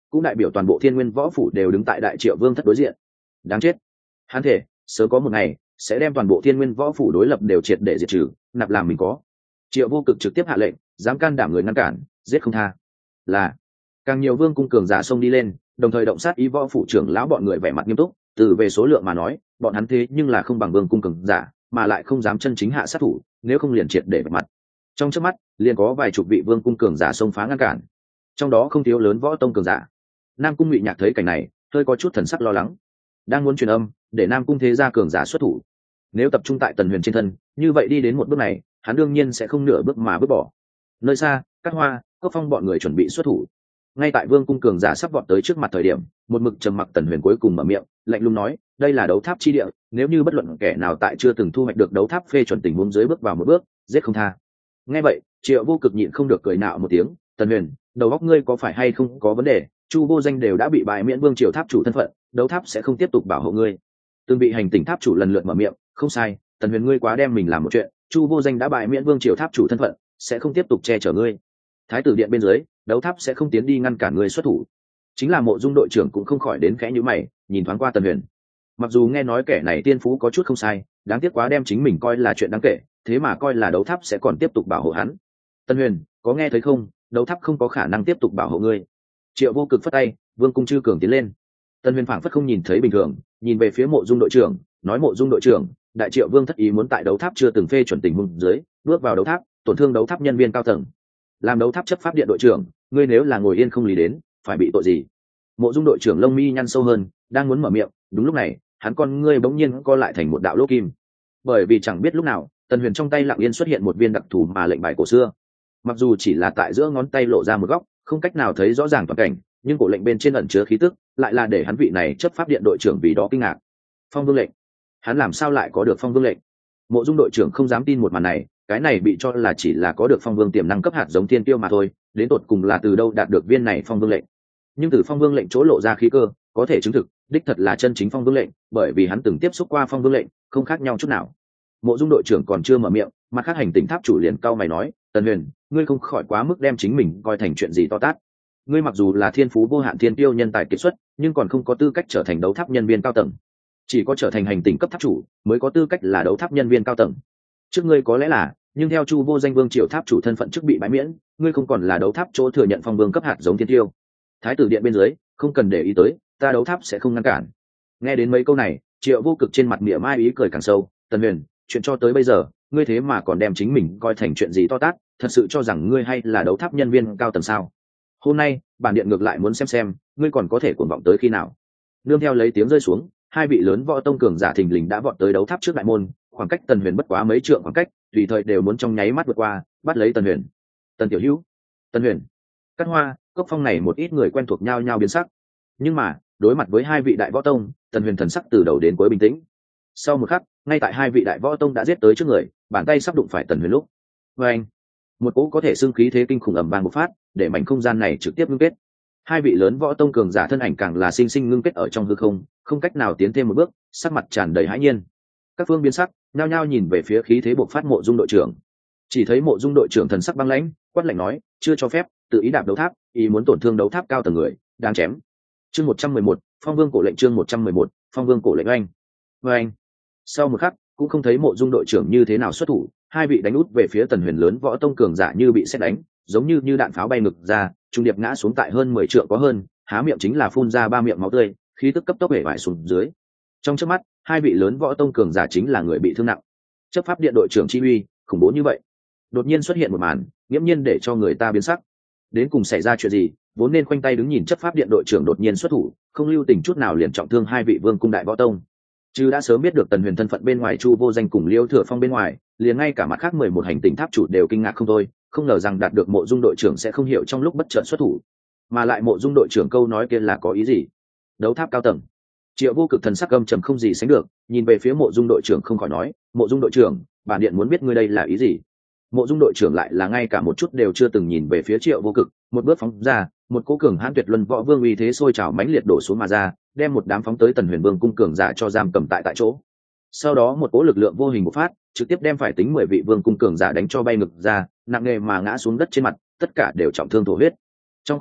cũng đại biểu toàn bộ thiên nguyên võ phủ đều đứng tại đại triệu vương thất đối diện. Đáng chết, hắn thể sớm có một ngày sẽ đem toàn bộ thiên nguyên võ phủ đối lập đều triệt để diệt trừ, nạp làm mình có. Triệu Vô Cực trực tiếp hạ lệnh, dám can đảm người ngăn cản, giết không tha. Là càng nhiều vương cung cường giả xông đi lên, đồng thời động sát ý võ phủ trưởng lão bọn người vẻ mặt nghiêm túc. Từ về số lượng mà nói, bọn hắn thế nhưng là không bằng vương cung cường giả, mà lại không dám chân chính hạ sát thủ, nếu không liền triệt để vạch mặt. Trong chớp mắt, liền có vài chục vị vương cung cường giả xông phá ngăn cản, trong đó không thiếu lớn võ tông cường giả. Nam cung Ngụy Nhạc thấy cảnh này, hơi có chút thần sắc lo lắng, đang muốn truyền âm để Nam cung thế gia cường giả xuất thủ. Nếu tập trung tại Tần Huyền trên thân, như vậy đi đến một bước này, hắn đương nhiên sẽ không nửa bước mà bước bỏ. Nơi xa, Cát Hoa, Cốc Phong bọn người chuẩn bị xuất thủ. Ngay tại vương cung cường giả sắp vọt tới trước mặt thời điểm, một mực trầm mặc Tần Huyền cuối cùng mở miệng, lạnh lùng nói, đây là đấu tháp chi địa, nếu như bất luận kẻ nào tại chưa từng thu hoạch được đấu tháp phê chuẩn tình huống dưới bước vào một bước, giết không tha. Nghe vậy, Triệu Vô Cực nhịn không được cười nạo một tiếng, Tần Huyền, đầu óc ngươi có phải hay không có vấn đề? Chu Vô Danh đều đã bị bại miễn vương triều tháp chủ thân phận, đấu tháp sẽ không tiếp tục bảo hộ ngươi. Từng bị hành tỉnh tháp chủ lần lượt mở miệng, không sai, Tần Huyền ngươi quá đem mình làm một chuyện, Chu Vô Danh đã bại miễn vương triều tháp chủ thân phận, sẽ không tiếp tục che chở ngươi. Thái tử điện bên dưới, đấu tháp sẽ không tiến đi ngăn cản ngươi xuất thủ. Chính là Mộ Dung đội trưởng cũng không khỏi đến khẽ nhíu mày, nhìn thoáng qua Tần Huyền. Mặc dù nghe nói kẻ này tiên phú có chút không sai, đáng tiếc quá đem chính mình coi là chuyện đáng kể, thế mà coi là đấu tháp sẽ còn tiếp tục bảo hộ hắn. Tần Huyền, có nghe thấy không, đấu tháp không có khả năng tiếp tục bảo hộ ngươi. Triệu Vô Cực phất tay, vương cung chư cường tiến lên. Tần Huyền phảng phất không nhìn thấy bình thường, nhìn về phía Mộ Dung đội trưởng, nói Mộ Dung đội trưởng, đại triệu vương thất ý muốn tại đấu tháp chưa từng phê chuẩn tình huống dưới bước vào đấu tháp, tổn thương đấu tháp nhân viên cao tầng. Làm đấu tháp chấp pháp điện đội trưởng, ngươi nếu là ngồi yên không lý đến, phải bị tội gì? Mộ Dung đội trưởng lông mi nhăn sâu hơn, đang muốn mở miệng, đúng lúc này, hắn con ngươi bỗng nhiên co lại thành một đạo lỗ kim. Bởi vì chẳng biết lúc nào, Tần Huyền trong tay lặng yên xuất hiện một viên đặc thù mà lệnh bài cổ xưa. Mặc dù chỉ là tại giữa ngón tay lộ ra một góc, không cách nào thấy rõ ràng toàn cảnh, nhưng cổ lệnh bên trên ẩn chứa khí tức, lại là để hắn vị này chấp pháp điện đội trưởng vì đó kinh ngạc. Phong vương lệnh, hắn làm sao lại có được phong vương lệnh? Mộ Dung đội trưởng không dám tin một màn này, cái này bị cho là chỉ là có được phong vương tiềm năng cấp hạt giống thiên tiêu mà thôi, đến tột cùng là từ đâu đạt được viên này phong vương lệnh? Nhưng từ phong vương lệnh chỗ lộ ra khí cơ, có thể chứng thực đích thật là chân chính phong vương lệnh, bởi vì hắn từng tiếp xúc qua phong vương lệnh, không khác nhau chút nào. Mộ Dung đội trưởng còn chưa mở miệng, mặt khác hành tỉnh tháp chủ liền cau mày nói, Tần Huyền, ngươi không khỏi quá mức đem chính mình coi thành chuyện gì to tát. Ngươi mặc dù là thiên phú vô hạn thiên tiêu nhân tài kiệt xuất, nhưng còn không có tư cách trở thành đấu tháp nhân viên cao tầng. Chỉ có trở thành hành tỉnh cấp tháp chủ mới có tư cách là đấu tháp nhân viên cao tầng. Trước ngươi có lẽ là, nhưng theo Chu Vô Danh vương triều tháp chủ thân phận trước bị bãi miễn, ngươi không còn là đấu tháp chỗ thừa nhận phong vương cấp hạt giống thiên tiêu. Thái tử điện bên dưới, không cần để ý tới, ta đấu tháp sẽ không ngăn cản. Nghe đến mấy câu này, Triệu Vô Cực trên mặt mỉa mai ý cười càng sâu. Tần Huyền, chuyện cho tới bây giờ, ngươi thế mà còn đem chính mình coi thành chuyện gì to tát, thật sự cho rằng ngươi hay là đấu tháp nhân viên cao tầng sao? Hôm nay, bản điện ngược lại muốn xem ngươi còn có thể cuồng vọng tới khi nào. Nương theo lấy tiếng rơi xuống, hai vị lớn võ tông cường giả thình lình đã vọt tới đấu tháp trước đại môn, khoảng cách Tần Huyền bất quá mấy trượng khoảng cách, tùy thời đều muốn trong nháy mắt vượt qua, bắt lấy Tần Huyền. Tần tiểu hữu, Tần Huyền, Cát Hoa, Cốc Phong này một ít người quen thuộc nhau nhau biến sắc. Nhưng mà, đối mặt với hai vị đại võ tông, Tần Huyền thần sắc từ đầu đến cuối bình tĩnh. Sau một khắc, ngay tại hai vị đại võ tông đã giết tới trước người, bàn tay sắp đụng phải Tần Huyền lúc, anh, một cỗ có thể xưng khí thế kinh khủng ầm vang bộc phát, để mảnh không gian này trực tiếp ngưng kết. Hai vị lớn võ tông cường giả thân ảnh càng là sinh sinh ngưng kết ở trong hư không, không cách nào tiến thêm một bước, sắc mặt tràn đầy hãi nhiên. Các phương biến sắc, nhao nhao nhìn về phía khí thế bộc phát Mộ Dung đội trưởng. Chỉ thấy Mộ Dung đội trưởng thần sắc băng lãnh, quát lạnh nói, chưa cho phép, tự ý đạp đấu tháp, ý muốn tổn thương đấu tháp cao tầng người, đang chém. Chương 111, Phong Vương cổ lệnh chương 111, Phong Vương cổ lệnh oanh. Oanh. Sau một khắc, cũng không thấy Mộ Dung đội trưởng như thế nào xuất thủ, hai vị đánh út về phía Tần Huyền lớn võ tông cường giả như bị sét đánh, giống như đạn pháo bay ngược ra, trung điệp ngã xuống tại hơn 10 trượng có hơn, há miệng chính là phun ra ba miệng máu tươi, khí tức cấp tốc bể bại xuống dưới. Trong chớp mắt, hai vị lớn võ tông cường giả chính là người bị thương nặng. Chấp pháp điện đội trưởng chi uy, khủng bố như vậy. Đột nhiên xuất hiện một màn, nghiễm nhiên để cho người ta biến sắc. Đến cùng xảy ra chuyện gì, vốn nên khoanh tay đứng nhìn chấp pháp điện đội trưởng đột nhiên xuất thủ, không lưu tình chút nào liền trọng thương hai vị vương cung đại võ tông. Chứ đã sớm biết được Tần Huyền thân phận bên ngoài Chu Vô Danh cùng Liêu Thừa Phong bên ngoài, liền ngay cả mặt khác 11 hành tinh tháp chủ đều kinh ngạc không thôi, không ngờ rằng đạt được Mộ Dung đội trưởng sẽ không hiểu trong lúc bất chợt xuất thủ, mà lại Mộ Dung đội trưởng câu nói kia là có ý gì? Đấu tháp cao tầng. Triệu Vô Cực thần sắc âm trầm không gì sánh được, nhìn về phía Mộ Dung đội trưởng không khỏi nói, Mộ Dung đội trưởng, bản điện muốn biết ngươi đây là ý gì? Mộ Dung đội trưởng lại là ngay cả một chút đều chưa từng nhìn về phía Triệu Vô Cực, một bước phóng ra, một cỗ cường hãn tuyệt luân võ vương uy thế sôi trào mãnh liệt đổ xuống mà ra, đem một đám phóng tới Tần Huyền Vương cung cường giả cho giam cầm tại chỗ. Sau đó một cỗ lực lượng vô hình bộc phát, trực tiếp đem phải tính 10 vị vương cung cường giả đánh cho bay ngược ra, nặng nề mà ngã xuống đất trên mặt, tất cả đều trọng thương thổ huyết. Trong khoảnh khắc,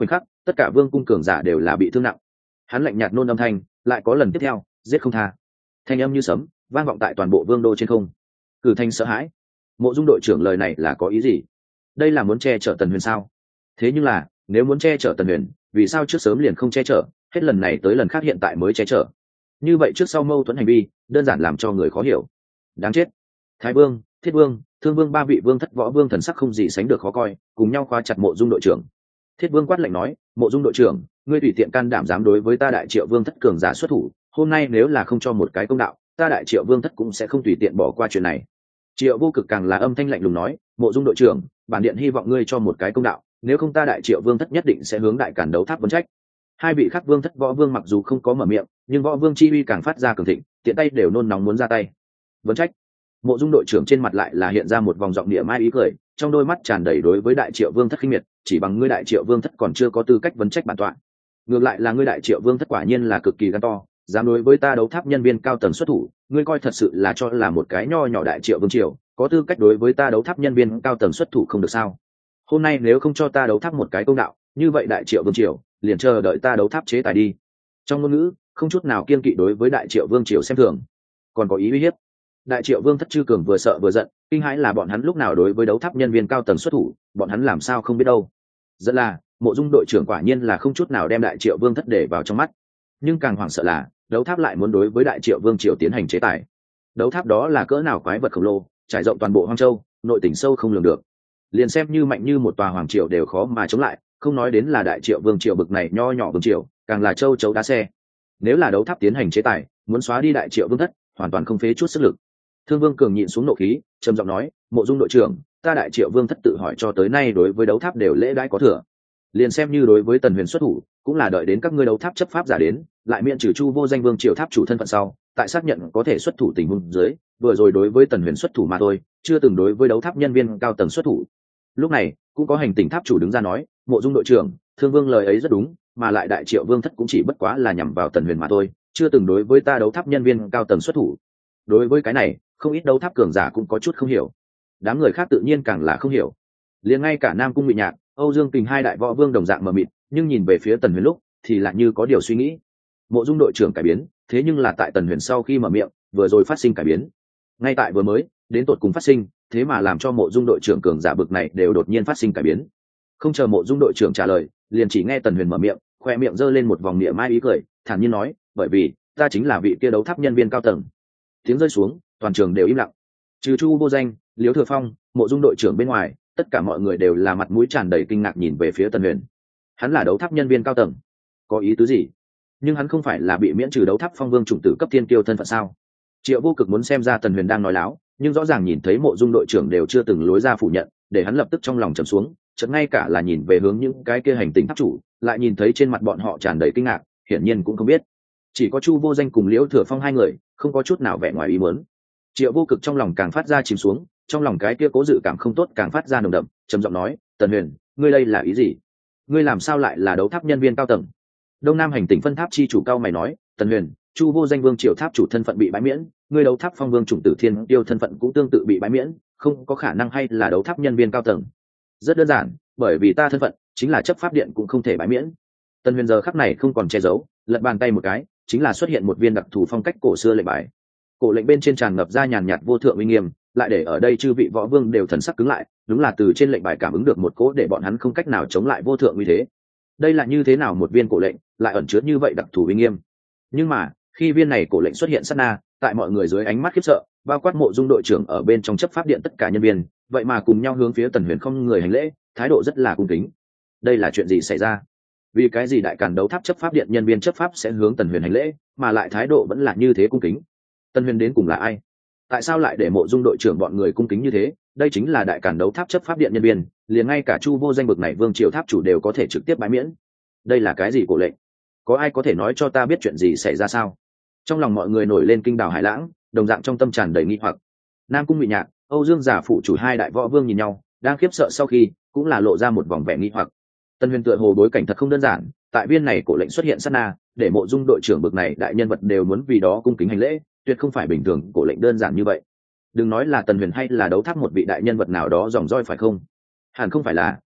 tất cả vương cung cường giả đều là bị thương nặng. Hắn lạnh nhạt nôn âm thanh, lại có lần tiếp theo giết không tha. Thanh âm như sấm vang vọng tại toàn bộ vương đô trên không. Cử Thanh sợ hãi. Mộ Dung đội trưởng lời này là có ý gì? Đây là muốn che chở Tần Huyền sao? Thế nhưng là nếu muốn che chở Tần Huyền, vì sao trước sớm liền không che chở, hết lần này tới lần khác hiện tại mới che chở? Như vậy trước sau mâu thuẫn hành vi đơn giản làm cho người khó hiểu. Đáng chết. Thái Vương, Thiết Vương, Thương Vương ba vị vương thất võ vương thần sắc không gì sánh được khó coi, cùng nhau khóa chặt Mộ Dung đội trưởng. Thiết Vương quát lạnh nói, Mộ Dung đội trưởng, ngươi tùy tiện can đảm dám đối với ta Đại Triệu Vương thất cường giả xuất thủ, hôm nay nếu là không cho một cái công đạo, ta Đại Triệu Vương thất cũng sẽ không tùy tiện bỏ qua chuyện này. Triệu Vô Cực càng là âm thanh lạnh lùng nói, Mộ Dung đội trưởng, bản điện hy vọng ngươi cho một cái công đạo, nếu không ta Đại Triệu Vương thất nhất định sẽ hướng đại cản đấu tháp vấn trách. Hai vị khác vương thất võ vương mặc dù không có mở miệng, nhưng võ vương chi uy càng phát ra cường thịnh, tiện tay đều nôn nóng muốn ra tay. Vấn trách. Mộ Dung đội trưởng trên mặt lại là hiện ra một vòng giọng địa mai ý cười, trong đôi mắt tràn đầy đối với Đại Triệu Vương thất khinh miệt, chỉ bằng ngươi Đại Triệu Vương thất còn chưa có tư cách vấn trách bản tọa. Ngược lại là ngươi Đại Triệu Vương thất quả nhiên là cực kỳ gan to, dám đối với ta đấu tháp nhân viên cao tầng xuất thủ, ngươi coi thật sự là cho là một cái nho nhỏ Đại Triệu Vương triều có tư cách đối với ta đấu tháp nhân viên cao tầng xuất thủ không được sao? Hôm nay nếu không cho ta đấu tháp một cái công đạo, như vậy Đại Triệu Vương triều liền chờ đợi ta đấu tháp chế tài đi. Trong ngôn ngữ không chút nào kiên kỵ đối với Đại Triệu Vương triều xem thường, còn có ý uy hiếp. Đại Triệu Vương thất chư cường vừa sợ vừa giận, kinh hãi là bọn hắn lúc nào đối với đấu tháp nhân viên cao tầng xuất thủ, bọn hắn làm sao không biết đâu. Rất là Mộ Dung đội trưởng quả nhiên là không chút nào đem Đại Triệu Vương thất để vào trong mắt, nhưng càng hoảng sợ là đấu tháp lại muốn đối với Đại Triệu Vương triều tiến hành chế tài. Đấu tháp đó là cỡ nào quái vật khổng lồ, trải rộng toàn bộ Hoang Châu, nội tình sâu không lường được, liền xem như mạnh như một tòa hoàng triều đều khó mà chống lại, không nói đến là Đại Triệu Vương triều bực này nho nhỏ vương triều, càng là châu chấu đá xe. Nếu là đấu tháp tiến hành chế tài, muốn xóa đi Đại Triệu Vương thất, hoàn toàn không phế chút sức lực. Thương Vương cường nhịn xuống nộ khí, trầm giọng nói, Mộ Dung đội trưởng, ta Đại Triệu Vương thất tự hỏi cho tới nay đối với đấu tháp đều lễ đãi có thừa, liền xem như đối với Tần Huyền xuất thủ, cũng là đợi đến các ngươi đấu tháp chấp pháp giả đến, lại miễn trừ Chu Vô Danh Vương triều tháp chủ thân phận sau, tại xác nhận có thể xuất thủ tình huống dưới, vừa rồi đối với Tần Huyền xuất thủ mà thôi, chưa từng đối với đấu tháp nhân viên cao tầng xuất thủ. Lúc này cũng có hành tỉnh tháp chủ đứng ra nói, Mộ Dung đội trưởng, Thương Vương lời ấy rất đúng, mà lại Đại Triệu Vương thất cũng chỉ bất quá là nhằm vào Tần Huyền mà thôi, chưa từng đối với ta đấu tháp nhân viên cao tầng xuất thủ. Đối với cái này, không ít đấu tháp cường giả cũng có chút không hiểu, đám người khác tự nhiên càng là không hiểu. Liền ngay cả Nam Cung Ngụy Nhạc, Âu Dương Kình hai đại võ vương đồng dạng mờ mịt, nhưng nhìn về phía Tần Huyền lúc thì lại như có điều suy nghĩ. Mộ Dung đội trưởng cải biến, thế nhưng là tại Tần Huyền sau khi mở miệng, vừa rồi phát sinh cải biến. Ngay tại vừa mới, đến tột cùng phát sinh, thế mà làm cho Mộ Dung đội trưởng cường giả bực này đều đột nhiên phát sinh cải biến. Không chờ Mộ Dung đội trưởng trả lời, liền chỉ nghe Tần Huyền mở miệng, khoe miệng giơ lên một vòng niệm mai ý cười, thản nhiên nói, bởi vì ta chính là vị kia đấu tháp nhân viên cao tầng. Tiếng rơi xuống, toàn trường đều im lặng, trừ Chu Vô Danh, Liễu Thừa Phong, Mộ Dung đội trưởng bên ngoài, tất cả mọi người đều là mặt mũi tràn đầy kinh ngạc nhìn về phía Tần Huyền. Hắn là đấu tháp nhân viên cao tầng, có ý tứ gì? Nhưng hắn không phải là bị miễn trừ đấu tháp phong vương chủng tử cấp thiên kiêu thân phận sao? Triệu Vô Cực muốn xem ra Tần Huyền đang nói láo, nhưng rõ ràng nhìn thấy Mộ Dung đội trưởng đều chưa từng lối ra phủ nhận, để hắn lập tức trong lòng trầm xuống, chợt ngay cả là nhìn về hướng những cái kia hành tinh tháp chủ, lại nhìn thấy trên mặt bọn họ tràn đầy kinh ngạc, hiển nhiên cũng không biết. Chỉ có Chu Vô Danh cùng Liễu Thừa Phong hai người, không có chút nào vẻ ngoài ý muốn. Triệu Vô Cực trong lòng càng phát ra chìm xuống, trong lòng cái kia cố dự cảm không tốt càng phát ra nồng đậm, trầm giọng nói, Tần Huyền, ngươi đây là ý gì? Ngươi làm sao lại là đấu tháp nhân viên cao tầng? Đông Nam hành tỉnh phân tháp chi chủ cao mày nói, Tần Huyền, Chu Vô Danh Vương triều tháp chủ thân phận bị bãi miễn, ngươi đấu tháp phong vương chủng tử thiên tiêu thân phận cũng tương tự bị bãi miễn, không có khả năng hay là đấu tháp nhân viên cao tầng. Rất đơn giản, bởi vì ta thân phận chính là chấp pháp điện cũng không thể bãi miễn. Tần Huyền giờ khắc này không còn che giấu, lật bàn tay một cái, chính là xuất hiện một viên đặc thù phong cách cổ xưa lệnh bài. Cổ lệnh bên trên tràn ngập ra nhàn nhạt vô thượng uy nghiêm, lại để ở đây chư vị võ vương đều thần sắc cứng lại, đúng là từ trên lệnh bài cảm ứng được một cỗ để bọn hắn không cách nào chống lại vô thượng uy thế. Đây là như thế nào một viên cổ lệnh lại ẩn chứa như vậy đặc thù uy nghiêm? Nhưng mà khi viên này cổ lệnh xuất hiện sát na, tại mọi người dưới ánh mắt khiếp sợ, bao quát Mộ Dung đội trưởng ở bên trong chấp pháp điện tất cả nhân viên, vậy mà cùng nhau hướng phía Tần Huyền không người hành lễ, thái độ rất là cung kính. Đây là chuyện gì xảy ra? Vì cái gì đại càn đấu tháp chấp pháp điện nhân viên chấp pháp sẽ hướng Tần Huyền hành lễ, mà lại thái độ vẫn là như thế cung kính? Tần Huyền đến cùng là ai? Tại sao lại để Mộ Dung đội trưởng bọn người cung kính như thế? Đây chính là đại càn đấu tháp chấp pháp điện nhân viên, liền ngay cả Chu Vô Danh bực này vương triều tháp chủ đều có thể trực tiếp bãi miễn. Đây là cái gì cổ lệnh? Có ai có thể nói cho ta biết chuyện gì xảy ra sao? Trong lòng mọi người nổi lên kinh đào hải lãng, đồng dạng trong tâm tràn đầy nghi hoặc. Nam Cung Ngụy Nhạc, Âu Dương giả phụ chủ hai đại võ vương nhìn nhau, đang khiếp sợ sau khi cũng là lộ ra một vòng vẻ nghi hoặc. Tần Huyền tựa hồ bối cảnh thật không đơn giản, tại viên này cổ lệnh xuất hiện sát na, để Mộ Dung đội trưởng bực này đại nhân vật đều muốn vì đó cung kính hành lễ, tuyệt không phải bình thường cổ lệnh đơn giản như vậy. Đừng nói là Tần Huyền hay là đấu tháp một vị đại nhân vật nào đó dòng roi phải không? Hẳn không phải là,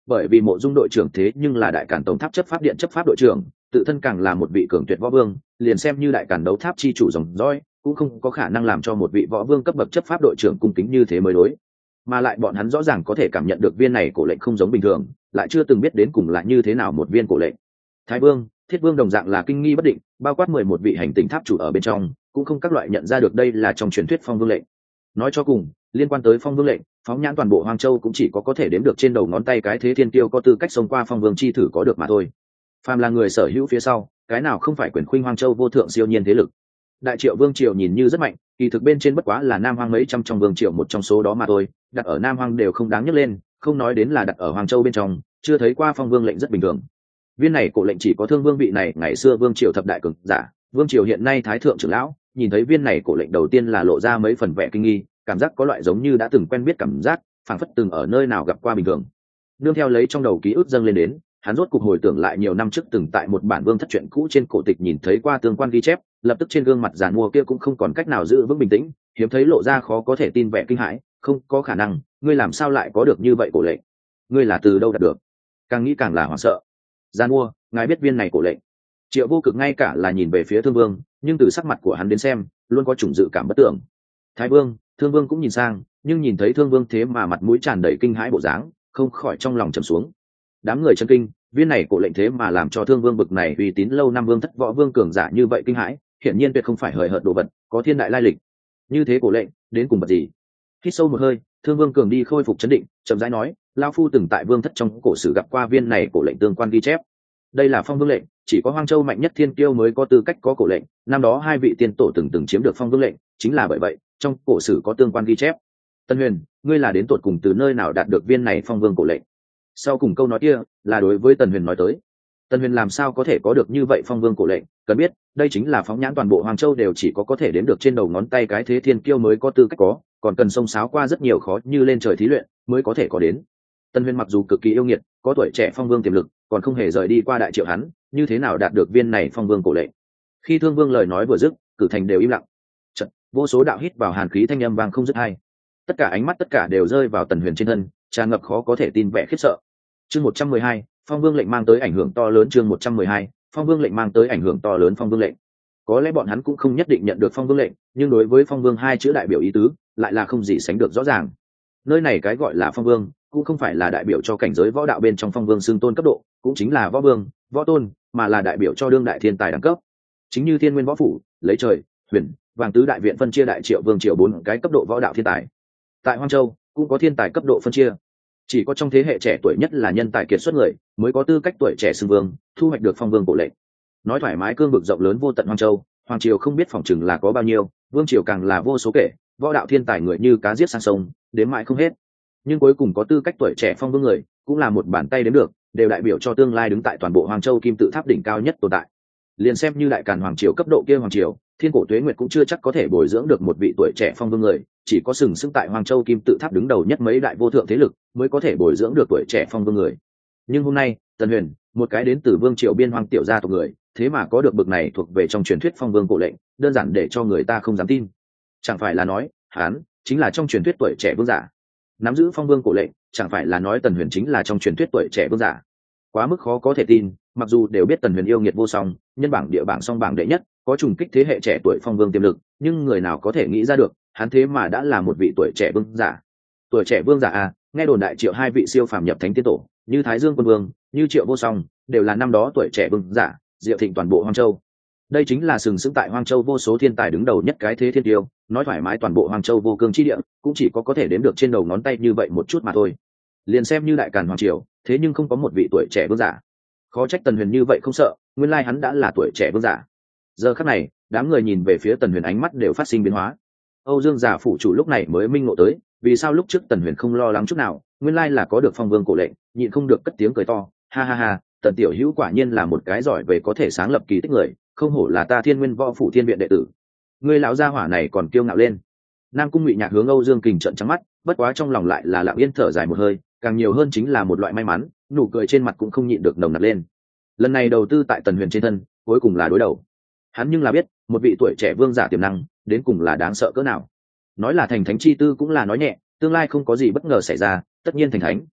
bởi vì Mộ Dung đội trưởng thế nhưng là Đại Càn Tổng tháp chấp pháp điện chấp pháp đội trưởng, tự thân càng là một vị cường tuyệt võ vương, liền xem như Đại Càn đấu tháp chi chủ dòng dõi cũng không có khả năng làm cho một vị võ vương cấp bậc chấp pháp đội trưởng cung kính như thế mới đối. Mà lại bọn hắn rõ ràng có thể cảm nhận được viên này cổ lệnh không giống bình thường, lại chưa từng biết đến cùng là như thế nào một viên cổ lệnh. Thái Vương, Thiết Vương đồng dạng là kinh nghi bất định, bao quát 11 vị hành tinh tháp chủ ở bên trong, cũng không các loại nhận ra được đây là trong truyền thuyết Phong Vương lệnh. Nói cho cùng, liên quan tới Phong Vương lệnh, phóng nhãn toàn bộ Hoang Châu cũng chỉ có thể đếm được trên đầu ngón tay cái thế thiên tiêu có tư cách xông qua Phong Vương chi thử có được mà thôi. Phàm là người sở hữu phía sau, cái nào không phải quyền khuynh Hoang Châu vô thượng siêu nhiên thế lực. Đại Triệu Vương triều nhìn như rất mạnh, kỳ thực bên trên bất quá là Nam Hoang mấy trăm trong vương triều một trong số đó mà thôi, đặt ở Nam Hoang đều không đáng nhắc lên, không nói đến là đặt ở Hoang Châu bên trong, chưa thấy qua Phong Vương lệnh rất bình thường. Viên này cổ lệnh chỉ có Thương Vương vị này ngày xưa vương triều thập đại cường giả, vương triều hiện nay thái thượng trưởng lão, nhìn thấy viên này cổ lệnh đầu tiên là lộ ra mấy phần vẻ kinh nghi, cảm giác có loại giống như đã từng quen biết cảm giác, phảng phất từng ở nơi nào gặp qua bình thường. Nương theo lấy trong đầu ký ức dâng lên đến, hắn rốt cục hồi tưởng lại nhiều năm trước từng tại một bản vương thất truyện cũ trên cổ tịch nhìn thấy qua tương quan ghi chép, lập tức trên gương mặt giàn mua kia cũng không còn cách nào giữ vững bình tĩnh, hiếm thấy lộ ra khó có thể tin vẻ kinh hãi. Không có khả năng, ngươi làm sao lại có được như vậy cổ lệnh? Ngươi là từ đâu đạt được? Càng nghĩ càng là hoảng sợ. Giàn mua, ngài biết viên này cổ lệnh? Triệu Vô Cực ngay cả là nhìn về phía Thương Vương, nhưng từ sắc mặt của hắn đến xem, luôn có chủng dự cảm bất tưởng. Thái Vương, Thương Vương cũng nhìn sang, nhưng nhìn thấy Thương Vương thế mà mặt mũi tràn đầy kinh hãi bộ dáng, không khỏi trong lòng trầm xuống. Đám người chân kinh, viên này cổ lệnh thế mà làm cho Thương Vương bực này uy tín lâu năm vương thất võ vương cường giả như vậy kinh hãi, hiển nhiên tuyệt không phải hời hợt đồ vật, có thiên đại lai lịch. Như thế cổ lệnh, đến cùng vật gì? Hít sâu một hơi, Thương Vương cường đi khôi phục chấn định, chậm rãi nói, lão phu từng tại vương thất trong cổ sử gặp qua viên này cổ lệnh tương quan ghi chép. Đây là Phong Vương lệnh, chỉ có Hoang Châu mạnh nhất thiên kiêu mới có tư cách có cổ lệnh, năm đó hai vị tiên tổ từng chiếm được Phong Vương lệnh, chính là bởi vậy, trong cổ sử có tương quan ghi chép. Tân Huyền, ngươi là đến tột cùng từ nơi nào đạt được viên này Phong Vương cổ lệnh? Sau cùng câu nói kia là đối với Tần Huyền nói tới. Tần Huyền làm sao có thể có được như vậy Phong Vương cổ lệnh, cần biết đây chính là phóng nhãn toàn bộ Hoàng Châu đều chỉ có thể đếm được trên đầu ngón tay cái thế thiên kiêu mới có tư cách có, còn cần xông xáo qua rất nhiều khó như lên trời thí luyện mới có thể có đến. Tần Huyền mặc dù cực kỳ yêu nghiệt, có tuổi trẻ Phong Vương tiềm lực, còn không hề rời đi qua Đại Triệu hắn, như thế nào đạt được viên này Phong Vương cổ lệnh? Khi Thương Vương lời nói vừa dứt, cử thành đều im lặng. Chợt, vô số đạo hít vào hàn khí thanh âm vang không dứt hay. Tất cả ánh mắt tất cả đều rơi vào Tần Huyền trên thân, tràn ngập khó có thể tin vẻ khiếp sợ. Chương 112, Phong Vương lệnh mang tới ảnh hưởng to lớn. Chương 112, Phong Vương lệnh mang tới ảnh hưởng to lớn. Phong Vương lệnh, có lẽ bọn hắn cũng không nhất định nhận được Phong Vương lệnh, nhưng đối với Phong Vương hai chữ đại biểu ý tứ lại là không gì sánh được rõ ràng. Nơi này cái gọi là Phong Vương cũng không phải là đại biểu cho cảnh giới võ đạo bên trong Phong Vương xưng tôn cấp độ, cũng chính là võ vương, võ tôn, mà là đại biểu cho đương đại thiên tài đẳng cấp. Chính như Thiên Nguyên Võ Phủ lấy trời, huyền, vàng tứ đại viện phân chia Đại Triệu Vương triều bốn cái cấp độ võ đạo thiên tài. Tại Hoang Châu cũng có thiên tài cấp độ phân chia, chỉ có trong thế hệ trẻ tuổi nhất là nhân tài kiệt xuất người mới có tư cách tuổi trẻ xưng vương, thu hoạch được Phong Vương cổ lệnh. Nói thoải mái, cương vực rộng lớn vô tận Hoang Châu, Hoàng triều không biết phòng chừng là có bao nhiêu, vương triều càng là vô số kể, võ đạo thiên tài người như cá giết sang sông, đến mãi không hết. Nhưng cuối cùng có tư cách tuổi trẻ Phong Vương người, cũng là một bàn tay đến được, đều đại biểu cho tương lai đứng tại toàn bộ Hoàng Châu kim tự tháp đỉnh cao nhất tồn tại. Liền xem như Đại Càn Hoàng triều cấp độ kia Hoàng triều, thiên cổ tuế nguyệt cũng chưa chắc có thể bồi dưỡng được một vị tuổi trẻ Phong Vương người, chỉ có sừng sững tại Hoàng Châu kim tự tháp đứng đầu nhất mấy đại vô thượng thế lực mới có thể bồi dưỡng được tuổi trẻ Phong Vương người. Nhưng hôm nay, Tần Huyền, một cái đến từ vương triều biên hoang tiểu gia tộc người, thế mà có được bực này thuộc về trong truyền thuyết Phong Vương cổ lệnh, đơn giản để cho người ta không dám tin. Chẳng phải là nói, hắn chính là trong truyền thuyết tuổi trẻ vương giả. Nắm giữ Phong Vương cổ lệnh, chẳng phải là nói Tần Huyền chính là trong truyền thuyết tuổi trẻ vương giả. Quá mức khó có thể tin, mặc dù đều biết Tần Huyền yêu nghiệt vô song, nhân bảng địa bảng song bảng đệ nhất, có trùng kích thế hệ trẻ tuổi Phong Vương tiềm lực, nhưng người nào có thể nghĩ ra được, hắn thế mà đã là một vị tuổi trẻ vương giả. Tuổi trẻ vương giả à, nghe đồn Đại Triệu hai vị siêu phàm nhập thánh tiên tổ, như Thái Dương Quân Vương, như Triệu Vô Song, đều là năm đó tuổi trẻ vương giả, diệu thịnh toàn bộ Hoang Châu. Đây chính là sừng sững tại Hoang Châu vô số thiên tài đứng đầu nhất cái thế thiên tiêu, nói thoải mái toàn bộ Hoang Châu vô cương chi địa, cũng chỉ có thể đếm được trên đầu ngón tay như vậy một chút mà thôi. Liền xem như Đại Càn Hoàng triều, thế nhưng không có một vị tuổi trẻ vương giả. Khó trách Tần Huyền như vậy không sợ, nguyên lai hắn đã là tuổi trẻ vương giả. Giờ khắc này, đám người nhìn về phía Tần Huyền ánh mắt đều phát sinh biến hóa. Âu Dương giả phủ chủ lúc này mới minh ngộ tới, vì sao lúc trước Tần Huyền không lo lắng chút nào, nguyên lai là có được Phong Vương cổ lệnh, nhịn không được cất tiếng cười to, ha ha ha, Tần tiểu hữu quả nhiên là một cái giỏi về có thể sáng lập kỳ tích người, không hổ là ta Thiên Nguyên Võ Phủ Thiên Viện đệ tử. Ngươi lão gia hỏa này còn kiêu ngạo lên. Nam Cung Ngụy Nhạc hướng Âu Dương Kình trợn trắng mắt, bất quá trong lòng lại là lặng yên thở dài một hơi, càng nhiều hơn chính là một loại may mắn, nụ cười trên mặt cũng không nhịn được nồng nặc lên. Lần này đầu tư tại Tần Huyền trên thân, cuối cùng là đối đầu. Hắn nhưng là biết, một vị tuổi trẻ vương giả tiềm năng, đến cùng là đáng sợ cỡ nào. Nói là thành thánh chi tư cũng là nói nhẹ, tương lai không có gì bất ngờ xảy ra, tất nhiên thành thánh,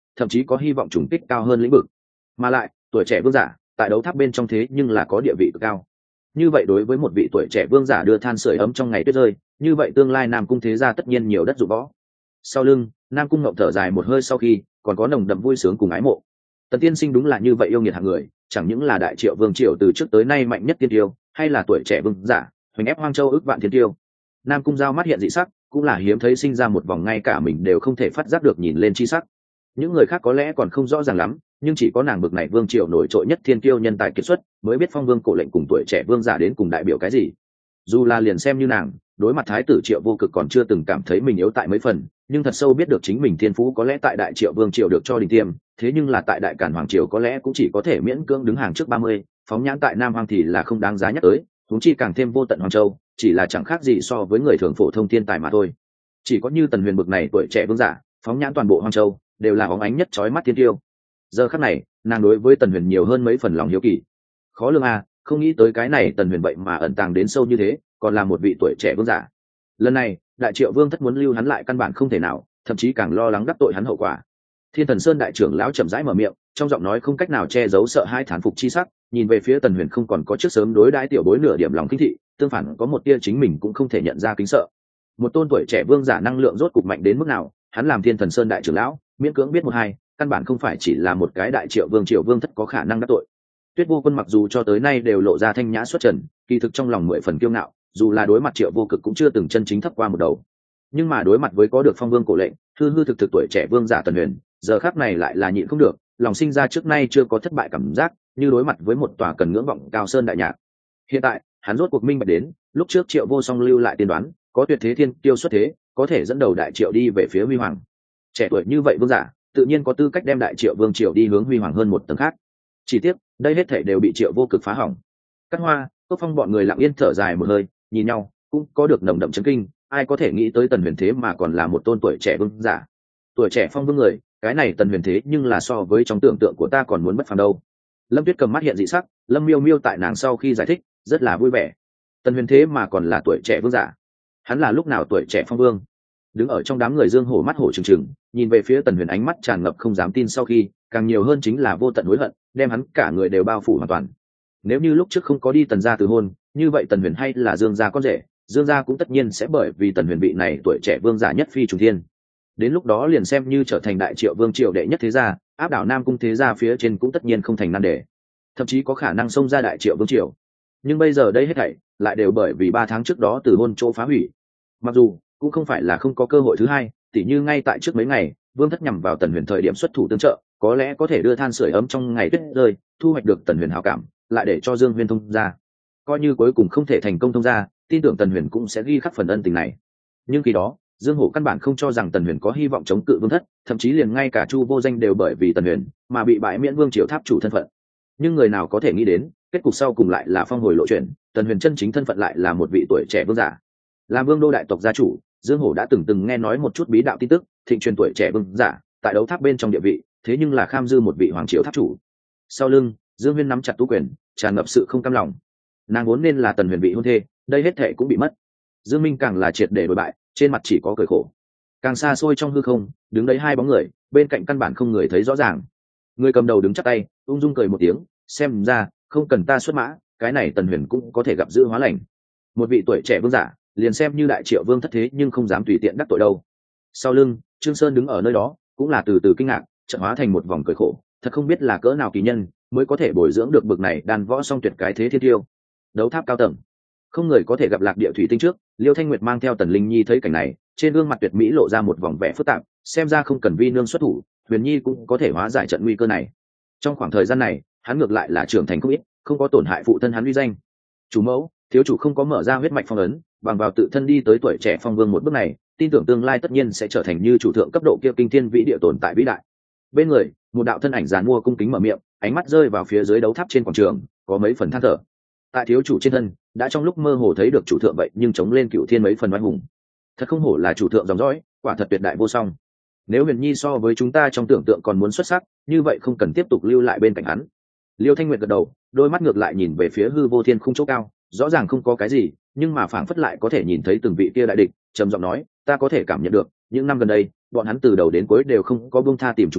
thậm chí có hy vọng trùng kích cao hơn lĩnh vực. Mà lại tuổi trẻ vương giả tại đấu tháp bên trong thế nhưng là có địa vị cực cao. Như vậy đối với một vị tuổi trẻ vương giả đưa than sưởi ấm trong ngày tuyết rơi, như vậy tương lai Nam Cung thế gia tất nhiên nhiều đất dụng võ. Sau lưng Nam Cung Ngộng thở dài một hơi, sau khi còn có nồng đậm vui sướng cùng ái mộ. Tần tiên sinh đúng là như vậy yêu nghiệt hạng người, chẳng những là đại triệu vương triều từ trước tới nay mạnh nhất tiên tiêu, hay là tuổi trẻ vương giả hoành ép Hoang Châu ước vạn thiên tiêu. Nam Cung Giao mắt hiện dị sắc, cũng là hiếm thấy sinh ra một vòng ngay cả mình đều không thể phát giác được nhìn lên chi sắc. Những người khác có lẽ còn không rõ ràng lắm, nhưng chỉ có nàng bực này vương triều nổi trội nhất thiên kiêu nhân tài kiệt xuất mới biết phong vương cổ lệnh cùng tuổi trẻ vương giả đến cùng đại biểu cái gì. Dù là liền xem như nàng đối mặt thái tử Triệu Vô Cực còn chưa từng cảm thấy mình yếu tại mấy phần, nhưng thật sâu biết được chính mình thiên phú có lẽ tại đại Triệu vương triều được cho đỉnh tiêm, thế nhưng là tại đại Càn hoàng triều có lẽ cũng chỉ có thể miễn cưỡng đứng hàng trước 30, phóng nhãn tại Nam Hoang thì là không đáng giá nhắc tới, huống chi càng thêm vô tận Hoang Châu, chỉ là chẳng khác gì so với người thường phổ thông thiên tài mà thôi. Chỉ có như Tần Huyền bực này tuổi trẻ vương giả, phóng nhãn toàn bộ Hoang Châu đều là óng ánh nhất chói mắt thiên tiêu. Giờ khắc này nàng đối với Tần Huyền nhiều hơn mấy phần lòng hiếu kỳ. Khó lường à, không nghĩ tới cái này Tần Huyền vậy mà ẩn tàng đến sâu như thế, còn là một vị tuổi trẻ vương giả. Lần này đại Triệu vương thất muốn lưu hắn lại căn bản không thể nào, thậm chí càng lo lắng đắc tội hắn hậu quả. Thiên Thần Sơn đại trưởng lão chậm rãi mở miệng, trong giọng nói không cách nào che giấu sợ hai thán phục chi sắc, nhìn về phía Tần Huyền không còn có trước sớm đối đãi tiểu bối nửa điểm lòng kinh thị, tương phản có một tia chính mình cũng không thể nhận ra kính sợ. Một tôn tuổi trẻ vương giả năng lượng rốt cục mạnh đến mức nào, hắn làm Thiên Thần Sơn đại trưởng lão miễn cưỡng biết một hai, căn bản không phải chỉ là một cái đại Triệu vương thất có khả năng đắc tội. Tuyết Vô Quân mặc dù cho tới nay đều lộ ra thanh nhã xuất trần, kỳ thực trong lòng 10 phần kiêu ngạo, dù là đối mặt Triệu Vô Cực cũng chưa từng chân chính thấp qua một đầu. Nhưng mà đối mặt với có được phong vương cổ lệnh, hư hư thực thực tuổi trẻ vương giả Tần Huyền, giờ khắc này lại là nhịn không được, lòng sinh ra trước nay chưa có thất bại cảm giác, như đối mặt với một tòa cần ngưỡng vọng cao sơn đại nhạc. Hiện tại hắn rốt cuộc minh bạch đến, lúc trước Triệu Vô Song lưu lại tiên đoán, có tuyệt thế thiên kiêu xuất thế, có thể dẫn đầu đại Triệu đi về phía huy hoàng. Trẻ tuổi như vậy vương giả tự nhiên có tư cách đem đại Triệu vương triều đi hướng huy hoàng hơn một tầng khác. Chỉ tiếc đây hết thể đều bị Triệu Vô Cực phá hỏng. Cát Hoa, Cốc Phong bọn người lặng yên thở dài một hơi, nhìn nhau cũng có được nồng đậm chấn kinh, ai có thể nghĩ tới Tần Huyền thế mà còn là một tôn tuổi trẻ vương giả. Tuổi trẻ phong vương người, cái này Tần Huyền thế nhưng là so với trong tưởng tượng của ta còn muốn bất phàm đâu. Lâm Tuyết cầm mắt hiện dị sắc, Lâm Miêu Miêu tại nàng sau khi giải thích rất là vui vẻ. Tần Huyền thế mà còn là tuổi trẻ vương giả, hắn là lúc nào tuổi trẻ phong vương? Đứng ở trong đám người Dương Hổ mắt hổ trừng trừng, nhìn về phía Tần Huyền ánh mắt tràn ngập không dám tin, sau khi càng nhiều hơn chính là vô tận hối hận, đem hắn cả người đều bao phủ hoàn toàn. Nếu như lúc trước không có đi Tần gia từ hôn, như vậy Tần Huyền hay là Dương gia con rể, Dương gia cũng tất nhiên sẽ bởi vì Tần Huyền vị này tuổi trẻ vương giả nhất phi trùng thiên. Đến lúc đó liền xem như trở thành đại Triệu vương triều đệ nhất thế gia, áp đảo Nam Cung thế gia phía trên cũng tất nhiên không thành nan đề, thậm chí có khả năng xông ra đại Triệu vương triều. Nhưng bây giờ đây hết thảy lại đều bởi vì 3 tháng trước đó từ hôn chỗ phá hủy. Mặc dù cũng không phải là không có cơ hội thứ hai, tỉ như ngay tại trước mấy ngày vương thất nhằm vào Tần Huyền thời điểm xuất thủ tương trợ, có lẽ có thể đưa than sưởi ấm trong ngày tuyết rơi, thu hoạch được Tần Huyền hảo cảm, lại để cho Dương Huyên thông ra. Coi như cuối cùng không thể thành công thông ra, tin tưởng Tần Huyền cũng sẽ ghi khắc phần ân tình này. Nhưng khi đó Dương Hổ căn bản không cho rằng Tần Huyền có hy vọng chống cự vương thất, thậm chí liền ngay cả Chu Vô Danh đều bởi vì Tần Huyền mà bị bãi miễn vương triều tháp chủ thân phận. Nhưng người nào có thể nghĩ đến, kết cục sau cùng lại là phong hồi lộ chuyển, Tần Huyền chân chính thân phận lại là một vị tuổi trẻ vương giả. Làm vương đô đại tộc gia chủ, Dương Hổ đã từng nghe nói một chút bí đạo tin tức, thịnh truyền tuổi trẻ vương giả tại đấu tháp bên trong địa vị, thế nhưng là kham dư một vị hoàng triều tháp chủ. Sau lưng Dương Huyên nắm chặt tú quyền, tràn ngập sự không cam lòng. Nàng vốn nên là Tần Huyền vị hôn thê, đây hết thệ cũng bị mất. Dương Minh càng là triệt để đối bại, trên mặt chỉ có cười khổ. Càng xa xôi trong hư không đứng đấy hai bóng người, bên cạnh căn bản không người thấy rõ ràng. Người cầm đầu đứng chắp tay ung dung cười một tiếng, xem ra không cần ta xuất mã, cái này Tần Huyền cũng có thể gặp dữ hóa lành. Một vị tuổi trẻ vương giả liền xem như đại Triệu vương thất thế nhưng không dám tùy tiện đắc tội đâu. Sau lưng Trương Sơn đứng ở nơi đó cũng là từ từ kinh ngạc, chợt hóa thành một vòng cười khổ, thật không biết là cỡ nào kỳ nhân mới có thể bồi dưỡng được bực này đàn võ song tuyệt cái thế thiên tiêu. Đấu tháp cao tầng không người có thể gặp lạc địa thủy tinh trước, Liêu Thanh Nguyệt mang theo Tần Linh Nhi thấy cảnh này, trên gương mặt tuyệt mỹ lộ ra một vòng vẻ phức tạp, xem ra không cần vi nương xuất thủ, Huyền Nhi cũng có thể hóa giải trận nguy cơ này. Trong khoảng thời gian này hắn ngược lại là trưởng thành không ít, không có tổn hại phụ thân hắn uy danh. Chủ mẫu, thiếu chủ không có mở ra huyết mạch phong ấn, bằng vào tự thân đi tới tuổi trẻ phong vương một bước này, tin tưởng tương lai tất nhiên sẽ trở thành như chủ thượng cấp độ kia kinh thiên vĩ địa tồn tại vĩ đại. Bên người một đạo thân ảnh giàn mua cung kính mở miệng, ánh mắt rơi vào phía dưới đấu tháp trên quảng trường, có mấy phần than thở. Tại thiếu chủ trên thân đã trong lúc mơ hồ thấy được chủ thượng vậy nhưng chống lên cựu thiên mấy phần oai hùng. Thật không hổ là chủ thượng dòng dõi, quả thật tuyệt đại vô song. Nếu Huyền Nhi so với chúng ta trong tưởng tượng còn muốn xuất sắc, như vậy không cần tiếp tục lưu lại bên cạnh hắn. Liêu Thanh Nguyệt gật đầu, đôi mắt ngược lại nhìn về phía hư vô thiên khung chỗ cao, rõ ràng không có cái gì, nhưng mà phảng phất lại có thể nhìn thấy từng vị kia đại địch, trầm giọng nói, ta có thể cảm nhận được những năm gần đây bọn hắn từ đầu đến cuối đều không có buông tha tìm chúng ta,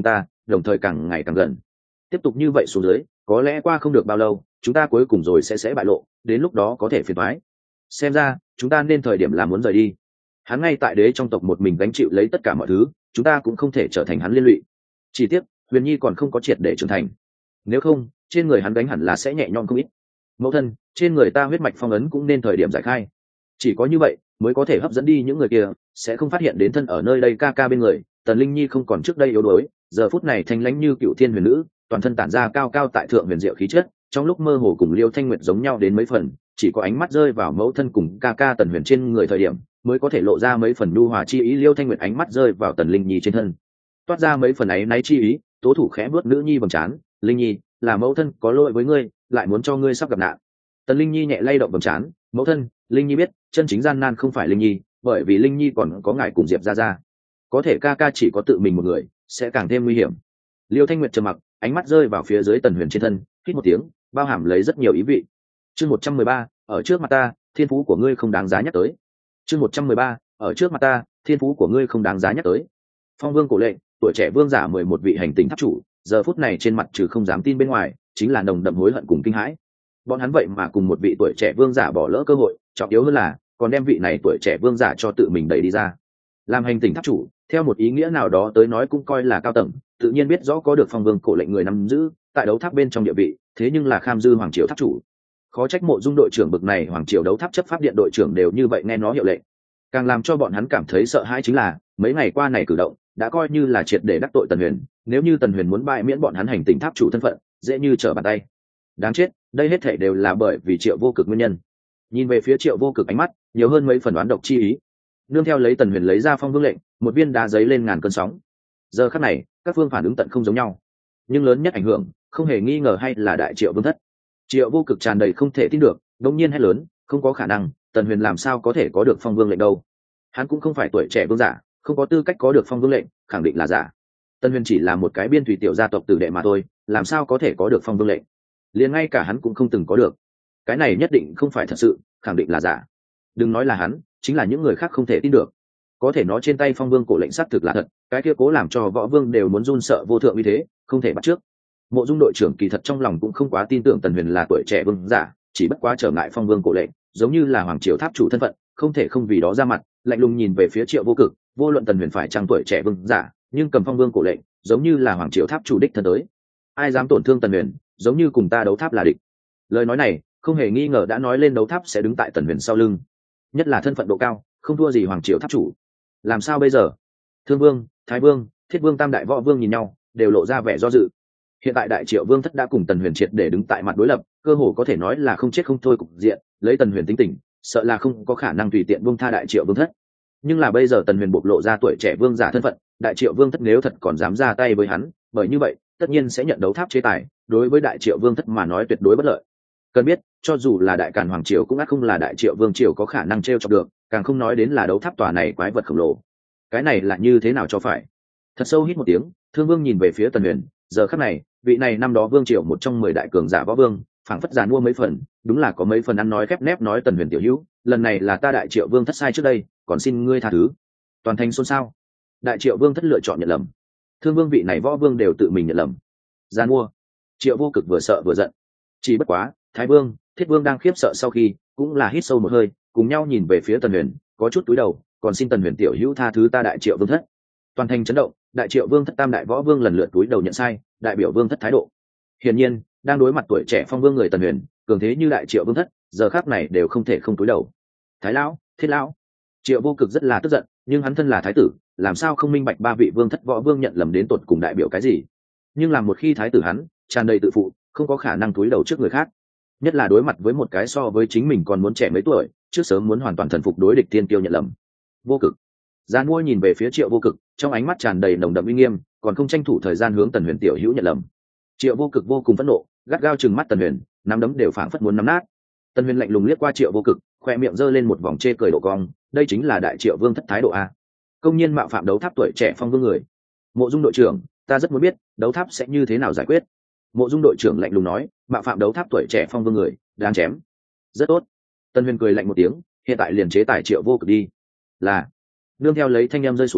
đồng thời càng ngày càng gần. Tiếp tục như vậy xuống dưới, có lẽ qua không được bao lâu chúng ta cuối cùng rồi sẽ bại lộ, đến lúc đó có thể phiền toái. Xem ra chúng ta nên thời điểm là muốn rời đi. Hắn ngay tại đế trong tộc một mình gánh chịu lấy tất cả mọi thứ, chúng ta cũng không thể trở thành hắn liên lụy. Chỉ tiếc Huyền Nhi còn không có triệt để trưởng thành, nếu không trên người hắn gánh hẳn là sẽ nhẹ nhõm không ít. Mẫu thân, trên người ta huyết mạch phong ấn cũng nên thời điểm giải khai, chỉ có như vậy mới có thể hấp dẫn đi những người kia, sẽ không phát hiện đến thân ở nơi đây ca ca bên người. Tần Linh Nhi không còn trước đây yếu đuối, giờ phút này thanh lãnh như cựu thiên huyền nữ, toàn thân tản ra cao cao tại thượng huyền diệu khí chất, trong lúc mơ hồ cùng Liêu Thanh Nguyệt giống nhau đến mấy phần, chỉ có ánh mắt rơi vào mẫu thân cùng ca ca Tần Huyền trên người thời điểm mới có thể lộ ra mấy phần nhu hòa chi ý. Liêu Thanh Nguyệt ánh mắt rơi vào Tần Linh Nhi trên thân, toát ra mấy phần ấy náy chi ý, tố thủ khẽ bước nữ nhi vầng trán. Linh Nhi, là mẫu thân có lỗi với ngươi, lại muốn cho ngươi sắp gặp nạn. Tần Linh Nhi nhẹ lay động vầng trán. Mẫu thân, Linh Nhi biết chân chính gian nan không phải Linh Nhi, bởi vì Linh Nhi còn có ngài cùng Diệp ra, có thể ca ca chỉ có tự mình một người sẽ càng thêm nguy hiểm. Liêu Thanh Nguyệt trầm mặc, ánh mắt rơi vào phía dưới Tần Huyền trên thân, hít một tiếng, bao hàm lấy rất nhiều ý vị. Chương 113, ở trước mặt ta, thiên phú của ngươi không đáng giá nhắc tới. Chương 113, ở trước mặt ta, thiên phú của ngươi không đáng giá nhắc tới. Phong Vương Cổ Lệnh, tuổi trẻ vương giả 11 vị hành tinh tháp chủ, giờ phút này trên mặt trừ không dám tin bên ngoài, chính là nồng đậm hối hận cùng kinh hãi. Bọn hắn vậy mà cùng một vị tuổi trẻ vương giả bỏ lỡ cơ hội, trọng yếu hơn là còn đem vị này tuổi trẻ vương giả cho tự mình đẩy đi ra. Làm hành tinh tháp chủ, theo một ý nghĩa nào đó tới nói cũng coi là cao tầng, tự nhiên biết rõ có được Phong Vương Cổ Lệnh người nắm giữ tại đấu tháp bên trong địa vị, thế nhưng là kham dư hoàng triều tháp chủ, khó trách Mộ Dung đội trưởng bực này hoàng triều đấu tháp chấp pháp điện đội trưởng đều như vậy nghe nó hiệu lệnh. Càng làm cho bọn hắn cảm thấy sợ hãi chính là mấy ngày qua này cử động đã coi như là triệt để đắc tội Tần Huyền, nếu như Tần Huyền muốn bãi miễn bọn hắn hành tinh tháp chủ thân phận, dễ như trở bàn tay. Đáng chết, đây hết thảy đều là bởi vì Triệu Vô Cực nguyên nhân. Nhìn về phía Triệu Vô Cực ánh mắt nhiều hơn mấy phần đoán độc chi ý. Nương theo lấy Tần Huyền lấy ra Phong Vương lệnh, một viên đá giấy lên ngàn cơn sóng. Giờ khắc này các phương phản ứng tận không giống nhau, nhưng lớn nhất ảnh hưởng không hề nghi ngờ hay là đại Triệu Vương thất. Triệu Vô Cực tràn đầy không thể tin được, đột nhiên hét lớn, không có khả năng, Tần Huyền làm sao có thể có được Phong Vương lệnh đâu? Hắn cũng không phải tuổi trẻ vương giả, không có tư cách có được Phong Vương lệnh, khẳng định là giả. Tần Huyền chỉ là một cái biên thủy tiểu gia tộc tử đệ mà thôi, làm sao có thể có được Phong Vương lệnh? Liền ngay cả hắn cũng không từng có được. Cái này nhất định không phải thật sự, khẳng định là giả. Đừng nói là hắn, chính là những người khác không thể tin được. Có thể nó trên tay Phong Vương cổ lệnh xác thực là thật, cái kia cố làm cho võ vương đều muốn run sợ vô thượng như thế, không thể bắt trước. Mộ Dung đội trưởng kỳ thật trong lòng cũng không quá tin tưởng Tần Huyền là tuổi trẻ vương giả, chỉ bất quá trở ngại Phong Vương cổ lệnh, giống như là hoàng triều tháp chủ thân phận, không thể không vì đó ra mặt, lạnh lùng nhìn về phía Triệu Vô Cực. Vô luận Tần Huyền phải trang tuổi trẻ vương giả, nhưng cầm Phong Vương cổ lệnh, giống như là hoàng triều tháp chủ đích thân tới. Ai dám tổn thương Tần Huyền, giống như cùng ta đấu tháp là địch. Lời nói này không hề nghi ngờ đã nói lên đấu tháp sẽ đứng tại Tần Huyền sau lưng, nhất là thân phận độ cao, không thua gì hoàng triều tháp chủ. Làm sao bây giờ? Thương Vương, Thái Vương, Thiết Vương tam đại võ vương nhìn nhau, đều lộ ra vẻ do dự. Hiện tại đại Triệu Vương thất đã cùng Tần Huyền triệt để đứng tại mặt đối lập, cơ hồ có thể nói là không chết không thôi cục diện, lấy Tần Huyền tính tình, sợ là không có khả năng tùy tiện buông tha đại Triệu Vương thất. Nhưng là bây giờ Tần Huyền bộc lộ ra tuổi trẻ vương giả thân phận, đại Triệu Vương thất nếu thật còn dám ra tay với hắn, bởi như vậy, tất nhiên sẽ nhận đấu tháp chế tài, đối với đại Triệu Vương thất mà nói tuyệt đối bất lợi. Cần biết, cho dù là đại Càn hoàng triều cũng ắt không là đại Triệu Vương triều có khả năng trêu chọc được, càng không nói đến là đấu tháp tòa này quái vật khổng lồ. Cái này là như thế nào cho phải? Thật sâu hít một tiếng, Thương Vương nhìn về phía Tần Huyền, giờ khắc này, vị này năm đó vương triều một trong 10 đại cường giả võ vương, phảng phất giàn mua mấy phần, đúng là có mấy phần ăn nói khép nép nói Tần Huyền tiểu hữu, lần này là ta đại Triệu Vương thất sai trước đây, còn xin ngươi tha thứ. Toàn thành xôn xao. Đại Triệu Vương thất lựa chọn nhận lầm. Thương Vương vị này võ vương đều tự mình nhận lầm. Giàn mua. Triệu Vô Cực vừa sợ vừa giận. Chỉ bất quá, Thái Vương, Thiết Vương đang khiếp sợ sau khi, cũng là hít sâu một hơi, cùng nhau nhìn về phía Tần Huyền, có chút cúi đầu, còn xin Tần Huyền tiểu hữu tha thứ ta đại Triệu Vương thất. Toàn thành chấn động, đại Triệu Vương thất tam đại võ vương lần lượt cúi đầu nhận sai, đại biểu vương thất thái độ. Hiển nhiên, đang đối mặt tuổi trẻ phong vương người Tần Huyền, cường thế như đại Triệu Vương thất, giờ khắc này đều không thể không cúi đầu. Thái lão, Thiết lão. Triệu Vô Cực rất là tức giận, nhưng hắn thân là thái tử, làm sao không minh bạch ba vị vương thất võ vương nhận lầm đến tột cùng đại biểu cái gì? Nhưng làm một khi thái tử hắn tràn đầy tự phụ, không có khả năng cúi đầu trước người khác, nhất là đối mặt với một cái so với chính mình còn muốn trẻ mấy tuổi, trước sớm muốn hoàn toàn thần phục đối địch tiên tiêu nhận lầm. Vô Cực. Giàn mua nhìn về phía Triệu Vô Cực, trong ánh mắt tràn đầy nồng đậm uy nghiêm, còn không tranh thủ thời gian hướng Tần Huyền tiểu hữu nhận lầm. Triệu Vô Cực vô cùng phẫn nộ, gắt gao trừng mắt Tần Huyền, nắm đấm đều phảng phất muốn nắm nát. Tần Huyền lạnh lùng liếc qua Triệu Vô Cực, khoe miệng giơ lên một vòng chê cười độ cong, đây chính là đại Triệu Vương thất thái độ a. Công nhiên mạo phạm đấu tháp tuổi trẻ phong vương người. Mộ Dung đội trưởng, ta rất muốn biết đấu tháp sẽ như thế nào giải quyết. Mộ Dung đội trưởng lạnh lùng nói, mạo phạm đấu tháp tuổi trẻ phong vương người, đáng chém. Rất tốt. Tần Huyền cười lạnh một tiếng, hiện tại liền chế tài Triệu Vô Cực đi. Là. Nương theo lấy thanh em rơi xuống,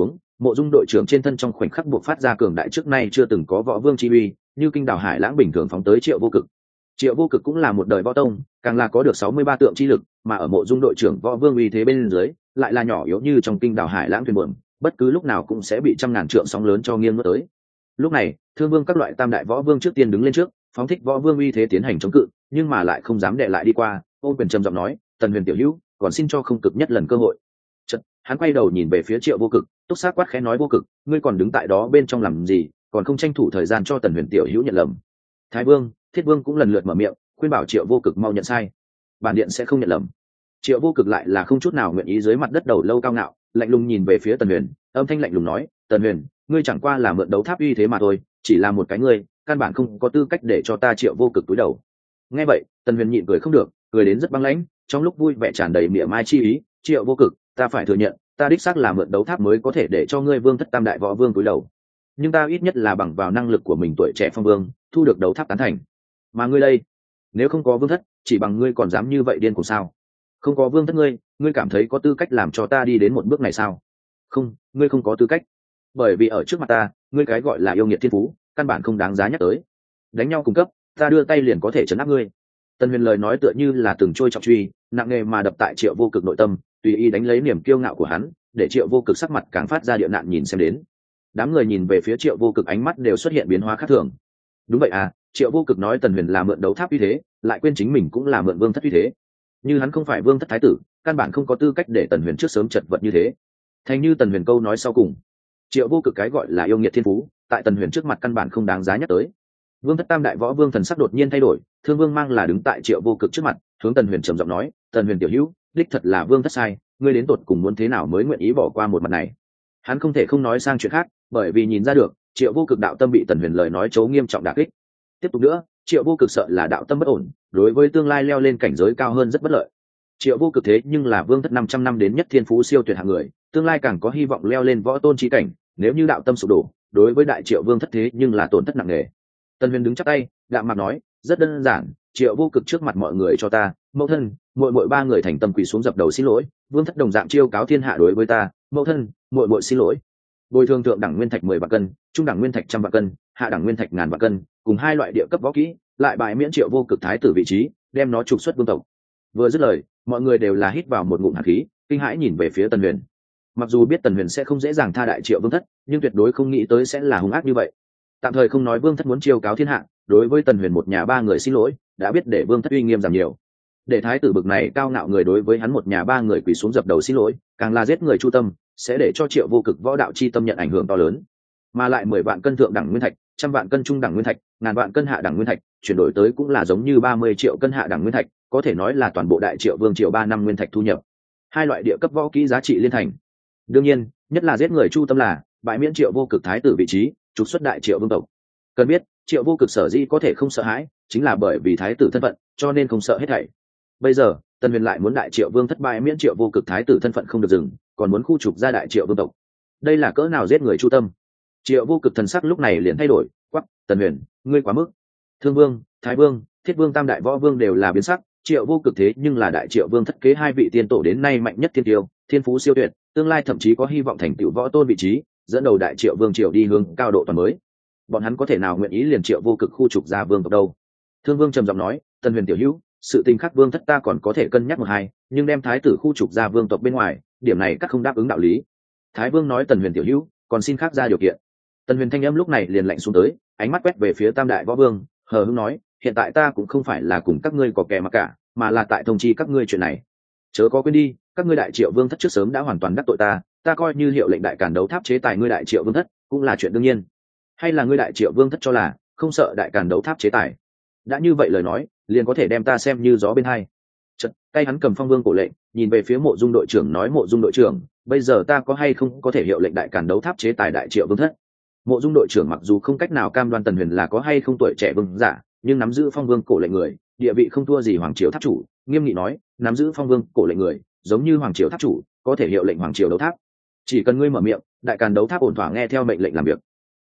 Mộ Dung đội trưởng trên thân trong khoảnh khắc buộc phát ra cường đại trước nay chưa từng có võ vương chi uy, như kinh đảo hải lãng bình thường phóng tới Triệu Vô Cực. Triệu Vô Cực cũng là một đời võ tông, càng là có được 63 tượng chi lực, mà ở Mộ Dung đội trưởng võ vương uy thế bên dưới, lại là nhỏ yếu như trong kinh đảo hải lãng thuyền buồm, bất cứ lúc nào cũng sẽ bị trăm ngàn trượng sóng lớn cho nghiêng ngược tới. Lúc này, Thương Vương các loại tam đại võ vương trước tiên đứng lên trước, phóng thích võ vương uy thế tiến hành chống cự, nhưng mà lại không dám đệ lại đi qua, ôn quyền trầm giọng nói, "Tần Huyền tiểu hữu, còn xin cho không cực nhất lần cơ hội." Chợt, hắn quay đầu nhìn về phía Triệu Vô Cực, túc sát quát khẽ nói, "Vô Cực, ngươi còn đứng tại đó bên trong làm gì, còn không tranh thủ thời gian cho Tần Huyền tiểu hữu nhận lầm." Thái Vương, Thiết Vương cũng lần lượt mở miệng, khuyên bảo Triệu Vô Cực mau nhận sai. Bản điện sẽ không nhận lầm. Triệu Vô Cực lại là không chút nào nguyện ý dưới mặt đất đầu lâu cao ngạo, lạnh lùng nhìn về phía Tần Huyền, âm thanh lạnh lùng nói, "Tần Huyền, ngươi chẳng qua là mượn đấu tháp uy thế mà thôi, chỉ là một cái ngươi, căn bản không có tư cách để cho ta Triệu Vô Cực cúi đầu." Nghe vậy, Tần Huyền nhịn cười không được, cười đến rất băng lãnh, trong lúc vui vẻ tràn đầy mỉa mai chi ý, "Triệu Vô Cực, ta phải thừa nhận, ta đích xác là mượn đấu tháp mới có thể để cho ngươi Vương thất tam đại võ vương cúi đầu. Nhưng ta ít nhất là bằng vào năng lực của mình tuổi trẻ phong vương, thu được đấu tháp tán thành. Mà ngươi đây, nếu không có Vương thất, chỉ bằng ngươi còn dám như vậy điên cuồng sao? Không có Vương thất ngươi cảm thấy có tư cách làm cho ta đi đến một bước này sao? Không, ngươi không có tư cách. Bởi vì ở trước mặt ta, ngươi cái gọi là yêu nghiệt thiên phú, căn bản không đáng giá nhắc tới. Đánh nhau cùng cấp, ta đưa tay liền có thể trấn áp ngươi." Tần Huyền lời nói tựa như là từng trôi trọng truy, nặng nề mà đập tại Triệu Vô Cực nội tâm, tùy ý đánh lấy niềm kiêu ngạo của hắn, để Triệu Vô Cực sắc mặt càng phát ra địa nạn nhìn xem đến. Đám người nhìn về phía Triệu Vô Cực ánh mắt đều xuất hiện biến hóa khác thường. Đúng vậy à, Triệu Vô Cực nói Tần Huyền là mượn đấu tháp uy thế, lại quên chính mình cũng là mượn Vương thất uy thế. Như hắn không phải Vương thất thái tử, căn bản không có tư cách để Tần Huyền trước sớm chật vật như thế. Thành như Tần Huyền câu nói sau cùng, Triệu Vô Cực cái gọi là yêu nghiệt thiên phú, tại Tần Huyền trước mặt căn bản không đáng giá nhắc tới. Vương thất tam đại võ vương thần sắc đột nhiên thay đổi, Thương Vương mang là đứng tại Triệu Vô Cực trước mặt, hướng Tần Huyền trầm giọng nói, "Tần Huyền tiểu hữu, đích thật là Vương thất sai, ngươi đến tột cùng muốn thế nào mới nguyện ý bỏ qua một mặt này?" Hắn không thể không nói sang chuyện khác, bởi vì nhìn ra được, Triệu Vô Cực đạo tâm bị Tần Huyền lời nói chấu nghiêm trọng đả kích. Tiếp tục nữa, Triệu Vô Cực sợ là đạo tâm bất ổn, đối với tương lai leo lên cảnh giới cao hơn rất bất lợi. Triệu Vô Cực thế nhưng là Vương thất 500 năm đến nhất thiên phú siêu tuyệt hạng người, tương lai càng có hy vọng leo lên võ tôn chí cảnh, nếu như đạo tâm sụp đổ, đối với đại Triệu Vương thất thế nhưng là tổn thất nặng nề. Tần Huyền đứng chắp tay, đạm mạc nói, "Rất đơn giản, Triệu Vô Cực trước mặt mọi người cho ta, mẫu thân, muội muội ba người thành tâm quỳ xuống dập đầu xin lỗi, Vương thất đồng dạng chiêu cáo thiên hạ đối với ta, mẫu thân, muội muội xin lỗi. Bồi thường thượng đẳng nguyên thạch 10 vạn cân, trung đẳng nguyên thạch 100 vạn cân, hạ đẳng nguyên thạch ngàn vạn cân, cùng hai loại địa cấp võ kỹ, lại bãi miễn Triệu Vô Cực thái tử vị trí, đem nó trục xuất vương tộc." Vừa dứt lời, mọi người đều là hít vào một ngụm hàn khí, kinh hãi nhìn về phía Tần Huyền. Mặc dù biết Tần Huyền sẽ không dễ dàng tha đại Triệu Vương thất, nhưng tuyệt đối không nghĩ tới sẽ là hung ác như vậy. Tạm thời không nói Vương thất muốn chiêu cáo thiên hạ, đối với Tần Huyền một nhà ba người xin lỗi, đã biết để Vương thất uy nghiêm giảm nhiều. Để thái tử bực này cao ngạo người đối với hắn một nhà ba người quỳ xuống dập đầu xin lỗi, càng là giết người chu tâm, sẽ để cho Triệu Vô Cực võ đạo chi tâm nhận ảnh hưởng to lớn. Mà lại 10 vạn cân thượng đẳng nguyên thạch, 100 vạn cân trung đẳng nguyên thạch, ngàn vạn cân hạ đẳng nguyên thạch, chuyển đổi tới cũng là giống như 30 triệu cân hạ đẳng nguyên thạch, có thể nói là toàn bộ đại Triệu Vương triều 3 năm nguyên thạch thu nhập. Hai loại địa cấp võ kỹ giá trị liên thành. Đương nhiên, nhất là giết người chu tâm là bãi miễn Triệu Vô Cực thái tử vị trí, trục xuất đại Triệu Vương tộc. Cần biết, Triệu Vô Cực sở dĩ có thể không sợ hãi, chính là bởi vì thái tử thân phận, cho nên không sợ hết thảy. Bây giờ, Tần Huyền lại muốn đại Triệu Vương thất bại miễn Triệu Vô Cực thái tử thân phận không được dừng, còn muốn khu trục ra đại Triệu Vương tộc. Đây là cỡ nào giết người chu tâm. Triệu Vô Cực thần sắc lúc này liền thay đổi, quắc, "Tần Huyền, ngươi quá mức." Thương Vương, Thái Vương, Thiết Vương tam đại võ vương đều là biến sắc, Triệu Vô Cực thế nhưng là đại Triệu Vương thất kế hai vị tiên tổ đến nay mạnh nhất thiên tiêu, thiên phú siêu tuyệt, tương lai thậm chí có hy vọng thành tựu võ tôn vị trí, dẫn đầu đại Triệu Vương triều đi hướng cao độ toàn mới. Bọn hắn có thể nào nguyện ý liền Triệu Vô Cực khu trục ra vương tộc đâu? Thương Vương trầm giọng nói, "Tần Huyền tiểu hữu, sự tình khác Vương thất ta còn có thể cân nhắc một hai, nhưng đem thái tử khu trục ra vương tộc bên ngoài, điểm này các không đáp ứng đạo lý." Thái Vương nói, "Tần Huyền tiểu hữu, còn xin khác ra điều kiện." Tần Huyền thanh âm lúc này liền lạnh xuống tới, ánh mắt quét về phía tam đại võ vương, hờ hững nói, "Hiện tại ta cũng không phải là cùng các ngươi có kẻ mà cả, mà là tại thông chi các ngươi chuyện này. Chớ có quên đi, các ngươi đại Triệu Vương thất trước sớm đã hoàn toàn đắc tội ta coi như hiệu lệnh đại càn đấu tháp chế tài ngươi đại Triệu Vương thất, cũng là chuyện đương nhiên. Hay là ngươi đại Triệu Vương thất cho là không sợ đại càn đấu tháp chế tài? Đã như vậy lời nói, liền có thể đem ta xem như gió bên hai." Chợt, tay hắn cầm phong vương cổ lệnh, nhìn về phía Mộ Dung đội trưởng nói, "Mộ Dung đội trưởng, bây giờ ta có hay không có thể hiệu lệnh đại càn đấu tháp chế tài đại Triệu Vương thất?" Mộ Dung đội trưởng mặc dù không cách nào cam đoan Tần Huyền là có hay không tuổi trẻ vương giả, nhưng nắm giữ phong vương cổ lệnh người, địa vị không thua gì hoàng triều tháp chủ, nghiêm nghị nói, "Nắm giữ phong vương cổ lệnh người, giống như hoàng triều tháp chủ, có thể hiệu lệnh hoàng triều đấu tháp. Chỉ cần ngươi mở miệng, đại càn đấu tháp ổn thỏa nghe theo mệnh lệnh làm việc."